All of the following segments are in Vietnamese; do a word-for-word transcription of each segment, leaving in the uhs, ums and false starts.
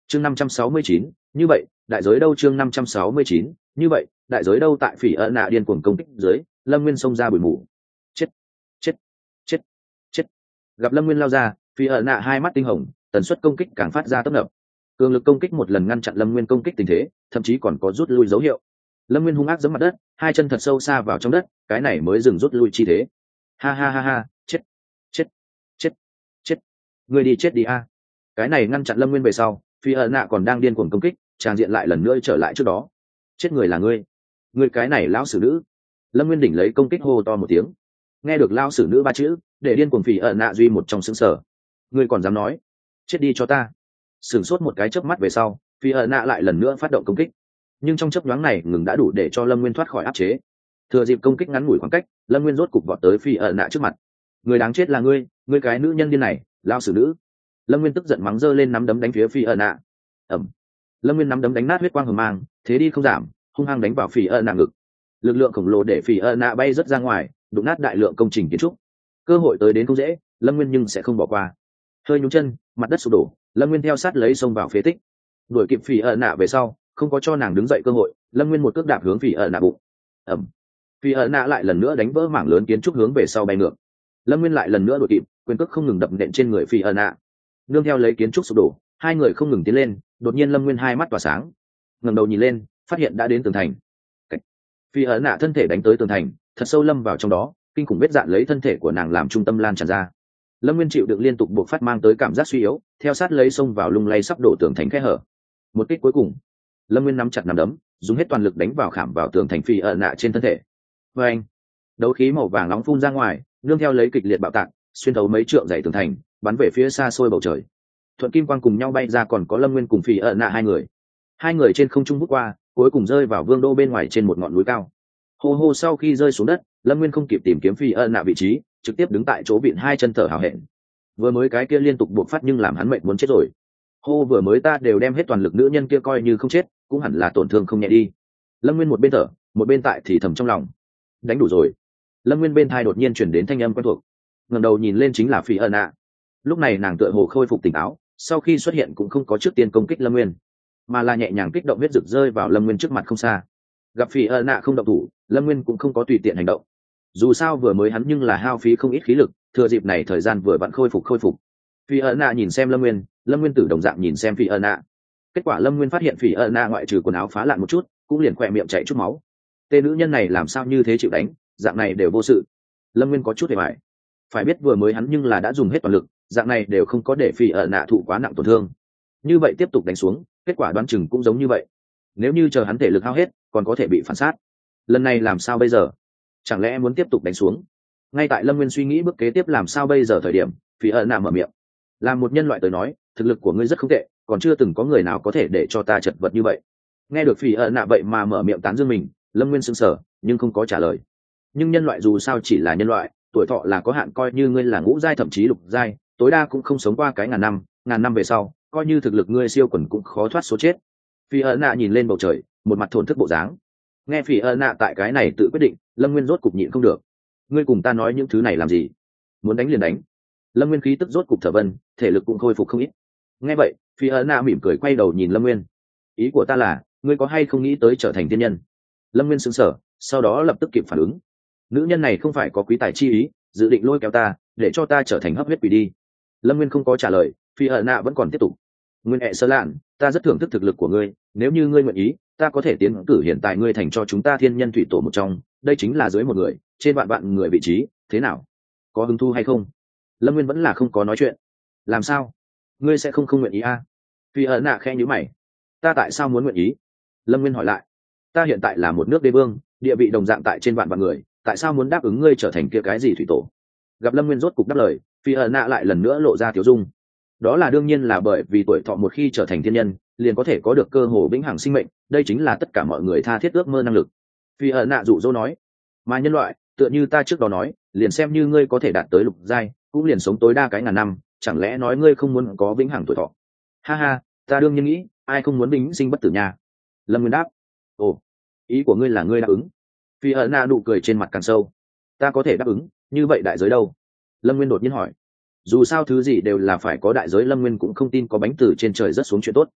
chương năm trăm sáu mươi chín, như vậy đại giới đâu? Chương năm trăm sáu mươi chín, như vậy đại giới đâu? Tại phỉ ợ nạ điên cuồng công kích dưới, lâm nguyên xông ra bụi mù. Chết, chết, chết, chết. Gặp lâm nguyên lao ra, phỉ ợ nạ hai mắt tinh hồng, tần suất công kích càng phát ra tấp nập. Cường lực công kích một lần ngăn chặn lâm nguyên công kích tình thế, thậm chí còn có rút lui dấu hiệu. Lâm nguyên hung ác giẫm mặt đất, hai chân thật sâu xa vào trong đất, cái này mới dừng rút lui chi thế. Ha ha ha ha, chết, chết, chết, chết. Người đi chết đi a. Cái này ngăn chặn lâm nguyên về sau, phi ợ nạ còn đang điên cuồng công kích, trang diện lại lần nữa trở lại trước đó. Chết người là ngươi, ngươi cái này lão sử nữ. Lâm nguyên đỉnh lấy công kích hô to một tiếng. Nghe được lão sử nữ ba chữ, để điên cuồng phi ợ nạ duy một trong xứng sở. Ngươi còn dám nói, chết đi cho ta. Sửng sốt một cái chớp mắt về sau, phi ợ nạ lại lần nữa phát động công kích, nhưng trong chớp nhoáng này ngừng đã đủ để cho lâm nguyên thoát khỏi áp chế. Thừa dịp công kích ngắn ngủi khoảng cách, lâm nguyên rốt cục vọt tới phi ợ nạ trước mặt. Người đáng chết là ngươi, ngươi cái nữ nhân điên này, lão sử nữ. Lâm nguyên tức giận mắng giơ lên nắm đấm đánh phía phi ợ nạ. Ẩm. Lâm nguyên nắm đấm đánh nát huyết quang hờ mang, thế đi không giảm, hung hăng đánh vào phi ợ nạ ngực. Lực lượng khổng lồ để phi ợ nạ bay rất ra ngoài, đụng nát đại lượng công trình kiến trúc. Cơ hội tới đến không dễ, lâm nguyên nhưng sẽ không bỏ qua. Hơi nhúng chân, mặt đất sụp đổ, lâm nguyên theo sát lấy xông vào phế tích. Đuổi kịp phi ợ nạ về sau, không có cho nàng đứng dậy cơ hội, lâm nguyên một cước đạp hướng phi ợ nạ bụng. Ẩm. Phi ợ nạ lại lần nữa đánh vỡ mảng lớn kiến trúc hướng về sau bay ngược. Lâm nguyên lại lần nữa đuổi kịp, quyền cước không ngừng đập nện trên người phi ợ nạ. Nương theo lấy kiến trúc sụp đổ, hai người không ngừng tiến lên. Đột nhiên lâm nguyên hai mắt tỏa sáng, ngẩng đầu nhìn lên, phát hiện đã đến tường thành. Phi ợ nạ thân thể đánh tới tường thành, thật sâu lâm vào trong đó, kinh khủng vết dạn lấy thân thể của nàng làm trung tâm lan tràn ra. Lâm nguyên chịu đựng liên tục buộc phát mang tới cảm giác suy yếu, theo sát lấy xông vào lung lay sắp đổ tường thành khe hở. Một kích cuối cùng, lâm nguyên nắm chặt nắm đấm, dùng hết toàn lực đánh vào khảm vào tường thành phi ợ nạ trên thân thể. Và anh, đấu khí màu vàng nóng phun ra ngoài, nương theo lấy kịch liệt bạo tạc, xuyên thấu mấy trượng dày tường thành, bắn về phía xa xôi bầu trời. Thuận kim quang cùng nhau bay ra, còn có lâm nguyên cùng phi ợ nạ hai người. Hai người trên không trung vút qua, cuối cùng rơi vào vương đô bên ngoài trên một ngọn núi cao. Hô hô sau khi rơi xuống đất, lâm nguyên không kịp tìm kiếm phi ợ nạ vị trí, trực tiếp đứng tại chỗ vịn hai chân thở hào hẹn. Vừa mới cái kia liên tục buộc phát nhưng làm hắn mệt muốn chết rồi. Hô vừa mới ta đều đem hết toàn lực, nữ nhân kia coi như không chết cũng hẳn là tổn thương không nhẹ đi. Lâm nguyên một bên thở một bên tại thì thầm trong lòng. Đánh đủ rồi. Lâm nguyên bên thai đột nhiên chuyển đến thanh âm quen thuộc, ngẩng đầu nhìn lên chính là phi ợ nạ. Lúc này nàng tựa hồ khôi phục tỉnh táo, sau khi xuất hiện cũng không có trước tiên công kích lâm nguyên, mà là nhẹ nhàng kích động huyết rực rơi vào lâm nguyên trước mặt không xa. Gặp phi ợ nạ không động thủ, lâm nguyên cũng không có tùy tiện hành động. Dù sao vừa mới hắn nhưng là hao phí không ít khí lực, thừa dịp này thời gian vừa vặn khôi phục khôi phục. Phi ợ nạ nhìn xem lâm nguyên, lâm nguyên tử đồng dạng nhìn xem phi ợ nạ. Kết quả lâm nguyên phát hiện phi ợ nạ ngoại trừ quần áo phá lạn một chút, cũng liền khỏe miệng chảy chút máu. Tên nữ nhân này làm sao như thế chịu đánh, dạng này đều vô sự. Lâm nguyên có chút hề bại. Phải biết vừa mới hắn nhưng là đã dùng hết toàn lực, dạng này đều không có để phi ợ nạ thụ quá nặng tổn thương. Như vậy tiếp tục đánh xuống, kết quả đoán chừng cũng giống như vậy. Nếu như chờ hắn thể lực hao hết, còn có thể bị phản sát. Lần này làm sao bây giờ? Chẳng lẽ muốn tiếp tục đánh xuống? Ngay tại lâm nguyên suy nghĩ bước kế tiếp làm sao bây giờ thời điểm, phi ợ nạ mở miệng. Là một nhân loại tới nói, thực lực của ngươi rất không tệ, còn chưa từng có người nào có thể để cho ta chật vật như vậy. Nghe được phi ợ nạ vậy mà mở miệng tán dương mình, lâm nguyên sững sờ nhưng không có trả lời. Nhưng nhân loại dù sao chỉ là nhân loại, tuổi thọ là có hạn, coi như ngươi là ngũ giai thậm chí lục giai, tối đa cũng không sống qua cái ngàn năm, ngàn năm về sau coi như thực lực ngươi siêu quần cũng khó thoát số chết. Phi ợ nạ nhìn lên bầu trời, một mặt thổn thức bộ dáng. Nghe phi ợ nạ tại cái này tự quyết định, lâm nguyên rốt cục nhịn không được. Ngươi cùng ta nói những thứ này làm gì? Muốn đánh liền đánh. Lâm nguyên khí tức rốt cục thở vân, thể lực cũng khôi phục không ít. Nghe vậy, phi ợ nạ mỉm cười quay đầu nhìn lâm nguyên. Ý của ta là, ngươi có hay không nghĩ tới trở thành tiên nhân? Lâm nguyên sững sờ, sau đó lập tức kịp phản ứng. Nữ nhân này không phải có quý tài chi ý, dự định lôi kéo ta để cho ta trở thành hấp huyết quỷ đi. Lâm nguyên không có trả lời, phi ợ nạ vẫn còn tiếp tục. Nguyên hệ sơ lạn, ta rất thưởng thức thực lực của ngươi, nếu như ngươi nguyện ý, ta có thể tiến cử hiện tại ngươi thành cho chúng ta thiên nhân thủy tổ một trong, đây chính là dưới một người trên vạn vạn người vị trí, thế nào? Có hứng thu hay không? Lâm nguyên vẫn là không có nói chuyện. Làm sao? Ngươi sẽ không không nguyện ý à? Phi ợ nạ khẽ nhíu mày. Ta tại sao muốn nguyện ý? Lâm nguyên hỏi lại. Ta hiện tại là một nước đế vương, địa vị đồng dạng tại trên vạn vạn người, tại sao muốn đáp ứng ngươi trở thành kia cái gì thủy tổ? Gặp lâm nguyên rốt cục đáp lời, phi ợ nạ lại lần nữa lộ ra tiếu dung. Đó là đương nhiên, là bởi vì tuổi thọ một khi trở thành thiên nhân liền có thể có được cơ hồ vĩnh hằng sinh mệnh, đây chính là tất cả mọi người tha thiết ước mơ năng lực. Phi ợ nạ dụ dỗ nói. Mà nhân loại, tựa như ta trước đó nói, liền xem như ngươi có thể đạt tới lục giai, cũng liền sống tối đa cái ngàn năm, chẳng lẽ nói ngươi không muốn có vĩnh hằng tuổi thọ? Ha ha, ta đương nhiên nghĩ, ai không muốn vĩnh sinh bất tử nha. Lâm nguyên đáp. Ồ, ý của ngươi là ngươi đáp ứng? Phi ợ nạ nụ cười trên mặt càng sâu. Ta có thể đáp ứng, như vậy đại giới đâu? Lâm nguyên đột nhiên hỏi. Dù sao thứ gì đều là phải có đại giới, lâm nguyên cũng không tin có bánh từ trên trời rớt xuống chuyện tốt.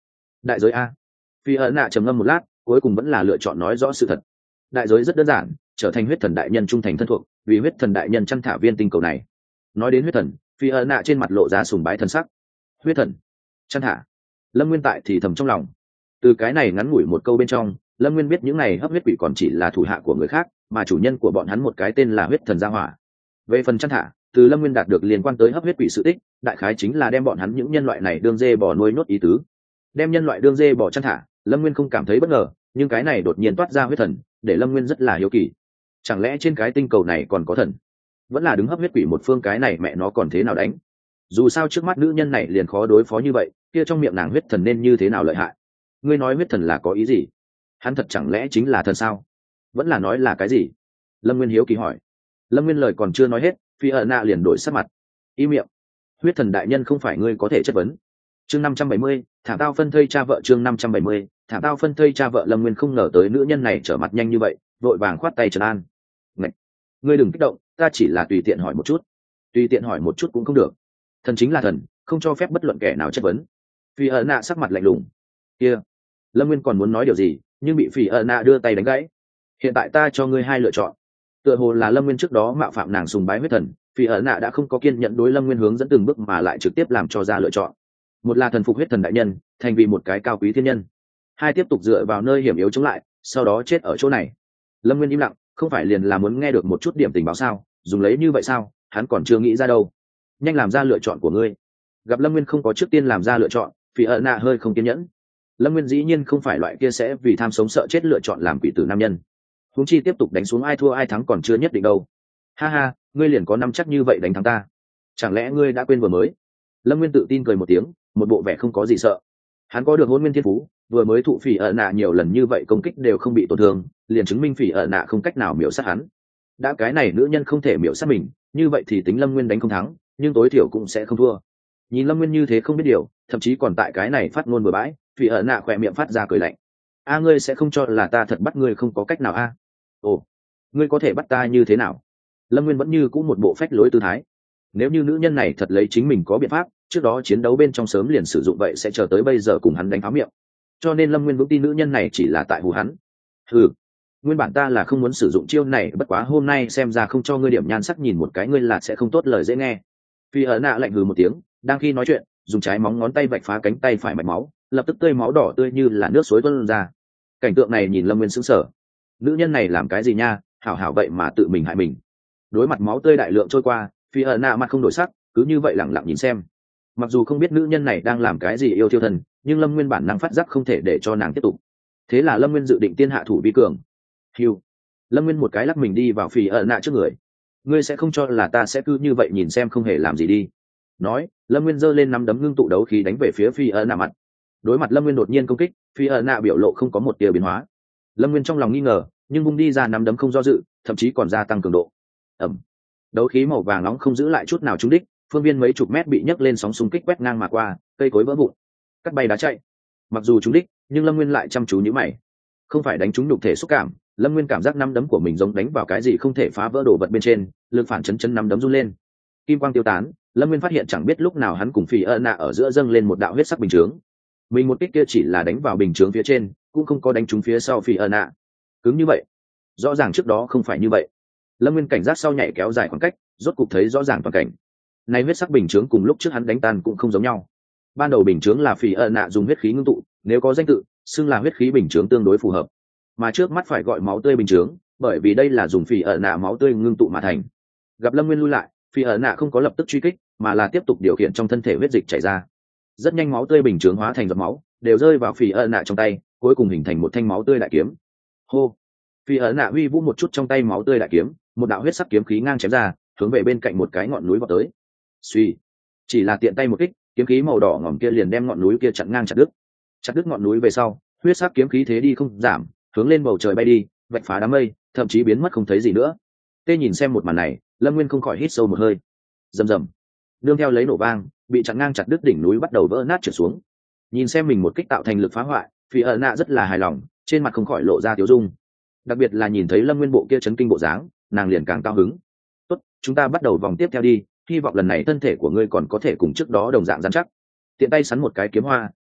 đại giới a. Phi ẩn nạ trầm ngâm một lát, cuối cùng vẫn là lựa chọn nói rõ sự thật. Đại giới rất đơn giản, trở thành huyết thần đại nhân trung thành thân thuộc, vì huyết thần đại nhân chăn thả viên tinh cầu này. Nói đến huyết thần, Phi ẩn nạ trên mặt lộ ra sùng bái thần sắc. Huyết thần chăn thả. Lâm Nguyên tại thì thầm trong lòng. Từ cái này ngắn ngủi một câu bên trong, Lâm Nguyên biết những này hấp huyết quỷ còn chỉ là thủ hạ của người khác, mà chủ nhân của bọn hắn một cái tên là huyết thần gia hỏa. Về phần chăn thả, từ Lâm Nguyên đạt được liên quan tới hấp huyết quỷ sự tích, đại khái chính là đem bọn hắn những nhân loại này đương dê bò nuôi nốt ý tứ. Đem nhân loại đương dê bò chăn thả, Lâm Nguyên không cảm thấy bất ngờ, nhưng cái này đột nhiên toát ra huyết thần, để Lâm Nguyên rất là hiếu kỳ. Chẳng lẽ trên cái tinh cầu này còn có thần? Vẫn là đứng hấp huyết quỷ một phương, cái này mẹ nó còn thế nào đánh? Dù sao trước mắt nữ nhân này liền khó đối phó như vậy, kia trong miệng nàng huyết thần nên như thế nào lợi hại? Ngươi nói huyết thần là có ý gì? Hắn thật chẳng lẽ chính là thần sao? Vẫn là nói là cái gì? Lâm Nguyên hiếu kỳ hỏi. Lâm Nguyên lời còn chưa nói hết, Phi ẩn nạ liền đổi sắc mặt. Im miệng. Huyết thần đại nhân không phải ngươi có thể chất vấn. Chương năm trăm bảy mươi, thả tao phân thây cha vợ. Chương năm trăm bảy mươi, thả tao phân thây cha vợ. Lâm Nguyên không ngờ tới nữ nhân này trở mặt nhanh như vậy, vội vàng khoát tay trấn an. Ngậy, ngươi đừng kích động, ta chỉ là tùy tiện hỏi một chút. Tùy tiện hỏi một chút cũng không được. Thần chính là thần, không cho phép bất luận kẻ nào chất vấn. Phi ẩn nạ sắc mặt lạnh lùng. Kia, Lâm Nguyên còn muốn nói điều gì, nhưng bị Phi ẩn nạ đưa tay đánh gãy. Hiện tại ta cho ngươi hai lựa chọn. Tựa hồ là Lâm Nguyên trước đó mạo phạm nàng sùng bái huyết thần, Phi ẩn nạ đã không có kiên nhẫn đối Lâm Nguyên hướng dẫn từng bước mà lại trực tiếp làm cho ra lựa chọn. Một là thần phục huyết thần đại nhân, thành vì một cái cao quý thiên nhân. Hai, tiếp tục dựa vào nơi hiểm yếu chống lại, sau đó chết ở chỗ này. Lâm Nguyên im lặng, không phải liền là muốn nghe được một chút điểm tình báo sao? Dùng lấy như vậy sao? Hắn còn chưa nghĩ ra đâu. Nhanh làm ra lựa chọn của ngươi. Gặp Lâm Nguyên không có trước tiên làm ra lựa chọn, Phi ẩn nạ hơi không kiên nhẫn. Lâm Nguyên dĩ nhiên không phải loại kia sẽ vì tham sống sợ chết lựa chọn làm quỷ tử nam nhân. Huống chi tiếp tục đánh xuống ai thua ai thắng còn chưa nhất định đâu. Ha ha, ngươi liền có năm chắc như vậy đánh thắng ta? Chẳng lẽ ngươi đã quên vừa mới? Lâm Nguyên tự tin cười một tiếng, một bộ vẻ không có gì sợ. Hắn có được hôn nguyên thiên phú, vừa mới thụ Phỉ ẩn nạ nhiều lần như vậy công kích đều không bị tổn thương, liền chứng minh Phỉ ẩn nạ không cách nào miểu sát hắn. Đã cái này nữ nhân không thể miểu sát mình, như vậy thì tính Lâm Nguyên đánh không thắng, nhưng tối thiểu cũng sẽ không thua. Nhìn Lâm Nguyên như thế không biết điều, thậm chí còn tại cái này phát ngôn bừa bãi, Phỉ ẩn nạ khỏe miệng phát ra cười lạnh. A, ngươi sẽ không cho là ta thật bắt ngươi không có cách nào a? Ồ, ngươi có thể bắt ta như thế nào? Lâm Nguyên vẫn như cũ một bộ phách lối tư thái. Nếu như nữ nhân này thật lấy chính mình có biện pháp, trước đó chiến đấu bên trong sớm liền sử dụng, vậy sẽ chờ tới bây giờ cùng hắn đánh phá miệng. Cho nên Lâm Nguyên vững tin nữ nhân này chỉ là tại hù hắn. Ừ, nguyên bản ta là không muốn sử dụng chiêu này, bất quá hôm nay xem ra không cho ngươi điểm nhan sắc nhìn một cái ngươi là sẽ không tốt lời dễ nghe. Phi ẩn nạ lạnh hừ một tiếng, đang khi nói chuyện, dùng trái móng ngón tay vạch phá cánh tay phải mạch máu, lập tức tươi máu đỏ tươi như là nước suối tuôn ra. Cảnh tượng này nhìn Lâm Nguyên sững sờ. Nữ nhân này làm cái gì nha, hảo hảo vậy mà tự mình hại mình. Đối mặt máu tươi đại lượng trôi qua, Phi ẩn nạ mặt không đổi sắc, cứ như vậy lặng lặng nhìn xem. Mặc dù không biết nữ nhân này đang làm cái gì yêu thiêu thần, nhưng Lâm Nguyên bản năng phát giác không thể để cho nàng tiếp tục. Thế là Lâm Nguyên dự định tiên hạ thủ vi cường. Hiu, Lâm Nguyên một cái lắc mình đi vào Phi ẩn nạ trước người. Ngươi sẽ không cho là ta sẽ cứ như vậy nhìn xem không hề làm gì đi? Nói, Lâm Nguyên giơ lên nắm đấm ngưng tụ đấu khí đánh về phía Phi ẩn nạ mặt. Đối mặt Lâm Nguyên đột nhiên công kích, Phi ẩn nạ biểu lộ không có một tia biến hóa. Lâm Nguyên trong lòng nghi ngờ, nhưng vung đi ra nắm đấm không do dự, thậm chí còn gia tăng cường độ. Ẩm, đấu khí màu vàng nóng không giữ lại chút nào trúng đích, phương viên mấy chục mét bị nhấc lên sóng xung kích quét ngang mà qua, cây cối vỡ vụn, cắt bay đá chạy. Mặc dù trúng đích, nhưng Lâm Nguyên lại chăm chú nhíu mày. Không phải đánh trúng nhục thể xúc cảm, Lâm Nguyên cảm giác nắm đấm của mình giống đánh vào cái gì không thể phá vỡ đồ vật bên trên, lực phản chấn chấn nắm đấm run lên. Kim quang tiêu tán, Lâm Nguyên phát hiện chẳng biết lúc nào hắn cùng Phi ẩn nạ ở giữa dâng lên một đạo huyết sắc bình chướng. Mình một kích kia chỉ là đánh vào bình chướng phía trên, cũng không có đánh trúng phía sau Phi ẩn nạ. Cứng như vậy, rõ ràng trước đó không phải như vậy. Lâm Nguyên cảnh giác sau nhảy kéo dài khoảng cách, rốt cục thấy rõ ràng toàn cảnh. Này huyết sắc bình chướng cùng lúc trước hắn đánh tan cũng không giống nhau. Ban đầu bình chướng là Phi ẩn nạ dùng huyết khí ngưng tụ, nếu có danh tự, xưng là huyết khí bình chướng tương đối phù hợp. Mà trước mắt phải gọi máu tươi bình chướng, bởi vì đây là dùng Phi ẩn nạ máu tươi ngưng tụ mà thành. Gặp Lâm Nguyên lui lại, Phi ẩn nạ không có lập tức truy kích, mà là tiếp tục điều khiển trong thân thể huyết dịch chảy ra. Rất nhanh máu tươi bình chướng hóa thành giọt máu, đều rơi vào Phi ẩn nạ trong tay, cuối cùng hình thành một thanh máu tươi đại kiếm. Hô! Phi ẩn nạ huy vũ một chút trong tay máu tươi đại kiếm, một đạo huyết sắc kiếm khí ngang chém ra, hướng về bên cạnh một cái ngọn núi vọt tới. Suy, chỉ là tiện tay một kích, kiếm khí màu đỏ ngòm kia liền đem ngọn núi kia chặn ngang chặt đứt. Chặt đứt ngọn núi về sau, huyết sắc kiếm khí thế đi không giảm, hướng lên bầu trời bay đi, vạch phá đám mây, thậm chí biến mất không thấy gì nữa. Tê nhìn xem một màn này, Lâm Nguyên không khỏi hít sâu một hơi. Rầm rầm, nương theo lấy nổ vang, bị chặn ngang chặt đứt đỉnh núi bắt đầu vỡ nát trượt xuống. Nhìn xem mình một kích tạo thành lực phá hoại, Phi ẩn nạ rất là hài lòng, trên mặt không khỏi lộ ra tiêu dung. Đặc biệt là nhìn thấy Lâm Nguyên bộ kia chấn kinh bộ dáng, nàng liền càng cao hứng. Tốt, chúng ta bắt đầu vòng tiếp theo đi, hy vọng lần này thân thể của ngươi còn có thể cùng trước đó đồng dạng rắn chắc. Tiện tay sắn một cái kiếm hoa,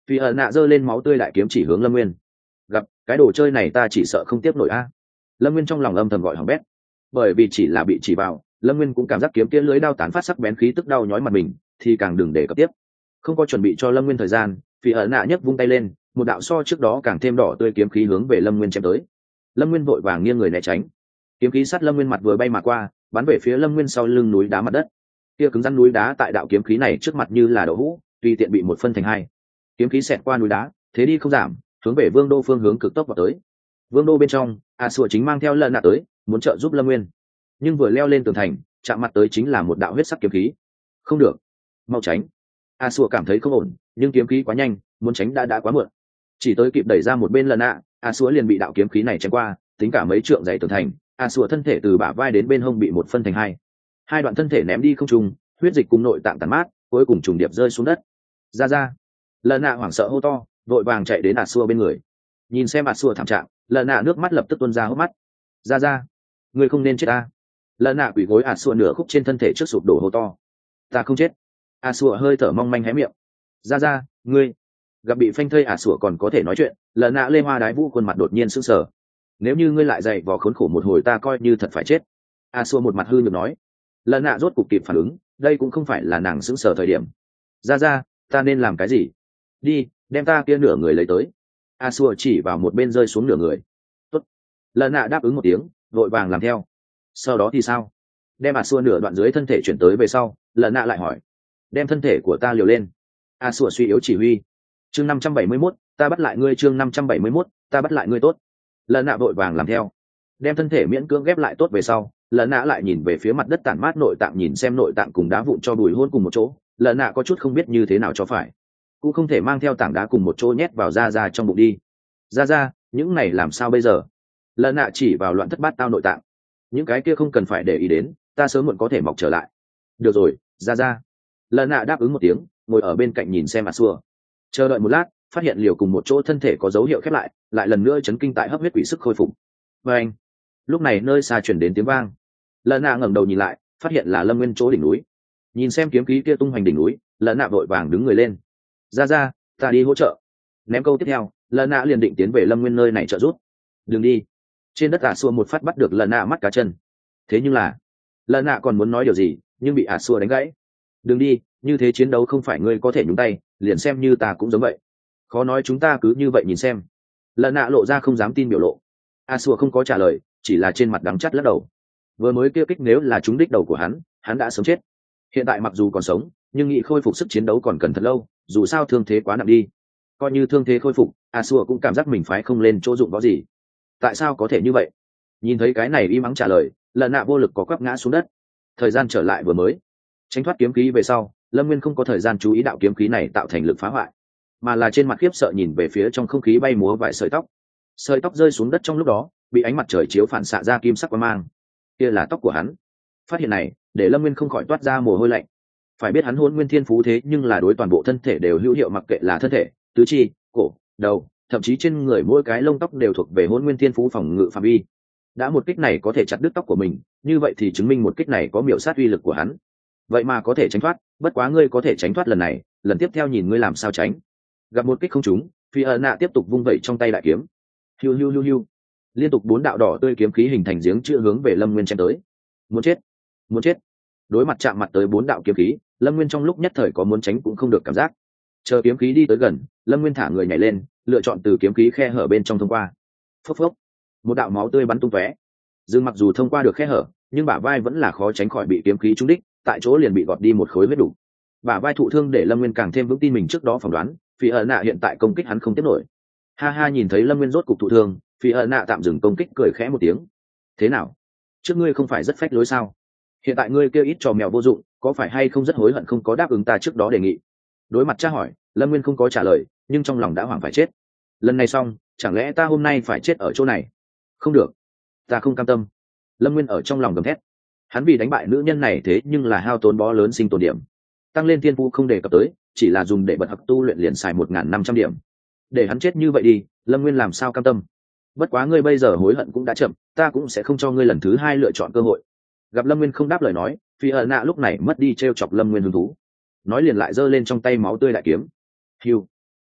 Phi ẩn nạ giơ lên máu tươi đại kiếm chỉ hướng lâm nguyên. Gặp cái đồ chơi này ta chỉ sợ không tiếp nổi a. Lâm nguyên trong lòng âm thầm gọi hỏng bét, bởi vì chỉ là bị chỉ vào, lâm nguyên cũng cảm giác kiếm kia lưới đao tán phát sắc bén khí tức đau nhói mặt mình, thì càng đừng để cập tiếp. Không có chuẩn bị cho lâm nguyên thời gian, Phi ẩn nạ nhấc vung tay lên, một đạo so trước đó càng thêm đỏ tươi kiếm khí hướng về lâm nguyên chém tới. Lâm nguyên vội vàng nghiêng người né tránh, kiếm khí sát lâm nguyên mặt vừa bay mà qua, bắn về phía lâm nguyên sau lưng núi đá mặt đất. Kia cứng rắn núi đá tại đạo kiếm khí này trước mặt như là đậu hũ, tùy tiện bị một phân thành hai. Kiếm khí xẹt qua núi đá, thế đi không giảm, hướng về vương đô phương hướng cực tốc vào tới. Vương đô bên trong, a sủa chính mang theo lợn nạ tới, muốn trợ giúp lâm nguyên, nhưng vừa leo lên tường thành, chạm mặt tới chính là một đạo huyết sắc kiếm khí. Không được, mau tránh. a sủa cảm thấy không ổn, nhưng kiếm khí quá nhanh, muốn tránh đã đã quá muộn. Chỉ tới kịp đẩy ra một bên lợn nạ, a sủa liền bị đạo kiếm khí này chém qua, tính cả mấy trượng dày tường thành, a sủa thân thể từ bả vai đến bên hông bị một phân thành hai. Hai đoạn thân thể ném đi không trung, huyết dịch cùng nội tạng tàn mát, cuối cùng trùng điệp rơi xuống đất. Ra ra. Lợn nạ hoảng sợ hô to, vội vàng chạy đến a sủa bên người. Nhìn xem a sủa thảm trạng, lợn nạ nước mắt lập tức tuôn ra hốc mắt. Ra ra, ngươi không nên chết ta. Lợn nạ quỳ gối a sủa nửa khúc trên thân thể trước sụp đổ hô to. Ta không chết. A sủa hơi thở mong manh hé miệng. Ra ra, ngươi. Gặp bị phanh thây a sủa còn có thể nói chuyện, lợn nạ lê hoa đái vũ khuôn mặt đột nhiên sững sờ. Nếu như ngươi lại dày vò khốn khổ một hồi ta coi như thật phải chết. A sủa một mặt hư nhược nói. Lợn nạ rốt cục kịp phản ứng, đây cũng không phải là nàng sững sờ thời điểm. Ra ra, ta nên làm cái gì? Đi, đem ta kia nửa người lấy tới. A sủa chỉ vào một bên rơi xuống nửa người. Tốt. Lợn nạ đáp ứng một tiếng, vội vàng làm theo. Sau đó thì sao? Đem A sủa nửa đoạn dưới thân thể chuyển tới về sau, lợn nạ lại hỏi. Đem thân thể của ta liều lên. A sủa suy yếu chỉ huy. Chương năm trăm bảy mươi mốt, ta bắt lại ngươi. Chương năm trăm bảy mươi mốt, ta bắt lại ngươi. Tốt. Lợn nạ vội vàng làm theo. Đem thân thể miễn cưỡng ghép lại tốt về sau, lợn nạ lại nhìn về phía mặt đất tản mát nội tạng, nhìn xem nội tạng cùng đá vụn cho bùi hôn cùng một chỗ. Lợn nạ có chút không biết như thế nào cho phải, cũng không thể mang theo tảng đá cùng một chỗ nhét vào ra ra trong bụng đi. Ra ra, những này làm sao bây giờ? Lợn nạ chỉ vào loạn thất bát tao nội tạng. Những cái kia không cần phải để ý đến, ta sớm muộn có thể mọc trở lại. Được rồi, ra ra. Lợn nạ đáp ứng một tiếng, ngồi ở bên cạnh nhìn xem a xua. Chờ đợi một lát, phát hiện liều cùng một chỗ thân thể có dấu hiệu khép lại, lại lần nữa chấn kinh tại hấp huyết quỷ sức khôi phục. Và anh, lúc này nơi xa chuyển đến tiếng vang. Lợn nạ ngẩng đầu nhìn lại, phát hiện là lâm nguyên chỗ đỉnh núi. Nhìn xem kiếm khí kia tung hoành đỉnh núi, lợn nạ vội vàng đứng người lên. Ra ra, ta đi hỗ trợ. Ném câu tiếp theo, lợn nạ liền định tiến về lâm nguyên nơi này trợ giúp. Đừng đi. Trên đất ả xua một phát bắt được lợn nạ mắt cá chân. Thế nhưng là lợn nạ còn muốn nói điều gì, nhưng bị ả xua đánh gãy. Đừng đi, như thế chiến đấu không phải ngươi có thể nhúng tay, liền xem như ta cũng giống vậy. Khó nói chúng ta cứ như vậy nhìn xem. Lợn nạ lộ ra không dám tin biểu lộ. A xua không có trả lời, chỉ là trên mặt đắng chắt lắc đầu. Vừa mới kêu kích nếu là trúng đích đầu của hắn, hắn đã sớm chết. Hiện tại mặc dù còn sống, nhưng nghị khôi phục sức chiến đấu còn cần thật lâu, dù sao thương thế quá nặng đi. Coi như thương thế khôi phục, a xua cũng cảm giác mình phái không lên chỗ dụng có gì. Tại sao có thể như vậy? Nhìn thấy cái này im ắng trả lời, lợn nạ vô lực có quắp ngã xuống đất. Thời gian trở lại vừa mới tránh thoát kiếm khí về sau, lâm nguyên không có thời gian chú ý đạo kiếm khí này tạo thành lực phá hoại, mà là trên mặt khiếp sợ nhìn về phía trong không khí bay múa vài sợi tóc. Sợi tóc rơi xuống đất trong lúc đó bị ánh mặt trời chiếu phản xạ ra kim sắc quang mang, kia là tóc của hắn. Phát hiện này để lâm nguyên không khỏi toát ra mồ hôi lạnh. Phải biết hắn hôn nguyên thiên phú thế nhưng là đối toàn bộ thân thể đều hữu hiệu, mặc kệ là thân thể, tứ chi, cổ, đầu, thậm chí trên người mỗi cái lông tóc đều thuộc về hôn nguyên thiên phú phòng ngự phạm vi. Đã một kích này có thể chặt đứt tóc của mình, như vậy thì chứng minh một kích này có miểu sát uy lực của hắn. Vậy mà có thể tránh thoát, bất quá ngươi có thể tránh thoát lần này, lần tiếp theo nhìn ngươi làm sao tránh. Gặp một kích không trúng, Phi ẩn nạ tiếp tục vung vẩy trong tay đại kiếm. Hiu hiu hiu hiu, liên tục bốn đạo đỏ tươi kiếm khí hình thành giếng chữa hướng về lâm nguyên chém tới. Muốn chết, muốn chết. Đối mặt chạm mặt tới bốn đạo kiếm khí, lâm nguyên trong lúc nhất thời có muốn tránh cũng không được cảm giác. Chờ kiếm khí đi tới gần, lâm nguyên thả người nhảy lên, lựa chọn từ kiếm khí khe hở bên trong thông qua. Phốc phốc, một đạo máu tươi bắn tung tóe. Dương mặc dù thông qua được khe hở, nhưng bả vai vẫn là khó tránh khỏi bị kiếm khí trúng đích, tại chỗ liền bị gọt đi một khối huyết đủ. Bả vai thụ thương để lâm nguyên càng thêm vững tin mình trước đó phỏng đoán, Phi ẩn nạ hiện tại công kích hắn không tiếp nổi. Ha ha, nhìn thấy lâm nguyên rốt cục thụ thương, Phi ẩn nạ tạm dừng công kích, cười khẽ một tiếng. Thế nào, trước ngươi không phải rất phách lối sao? Hiện tại ngươi kêu ít trò mèo vô dụng, có phải hay không rất hối hận không có đáp ứng ta trước đó đề nghị? Đối mặt tra hỏi, lâm nguyên không có trả lời, nhưng trong lòng đã hoảng phải chết. Lần này xong, chẳng lẽ ta hôm nay phải chết ở chỗ này? Không được, ta không cam tâm. Lâm nguyên ở trong lòng gầm thét. Hắn vì đánh bại nữ nhân này thế nhưng là hao tốn bó lớn sinh tồn điểm, tăng lên thiên phú không đề cập tới, chỉ là dùng để bật học tu luyện liền xài một nghìn năm trăm điểm. Để hắn chết như vậy đi, Lâm nguyên làm sao cam tâm. Bất quá ngươi bây giờ hối hận cũng đã chậm, ta cũng sẽ không cho ngươi lần thứ hai lựa chọn cơ hội. Gặp Lâm nguyên không đáp lời nói, Phi ẩn nạ lúc này mất đi t r e o chọc Lâm nguyên hứng thú, nói liền lại giơ lên trong tay máu tươi đại kiếm. Hiu,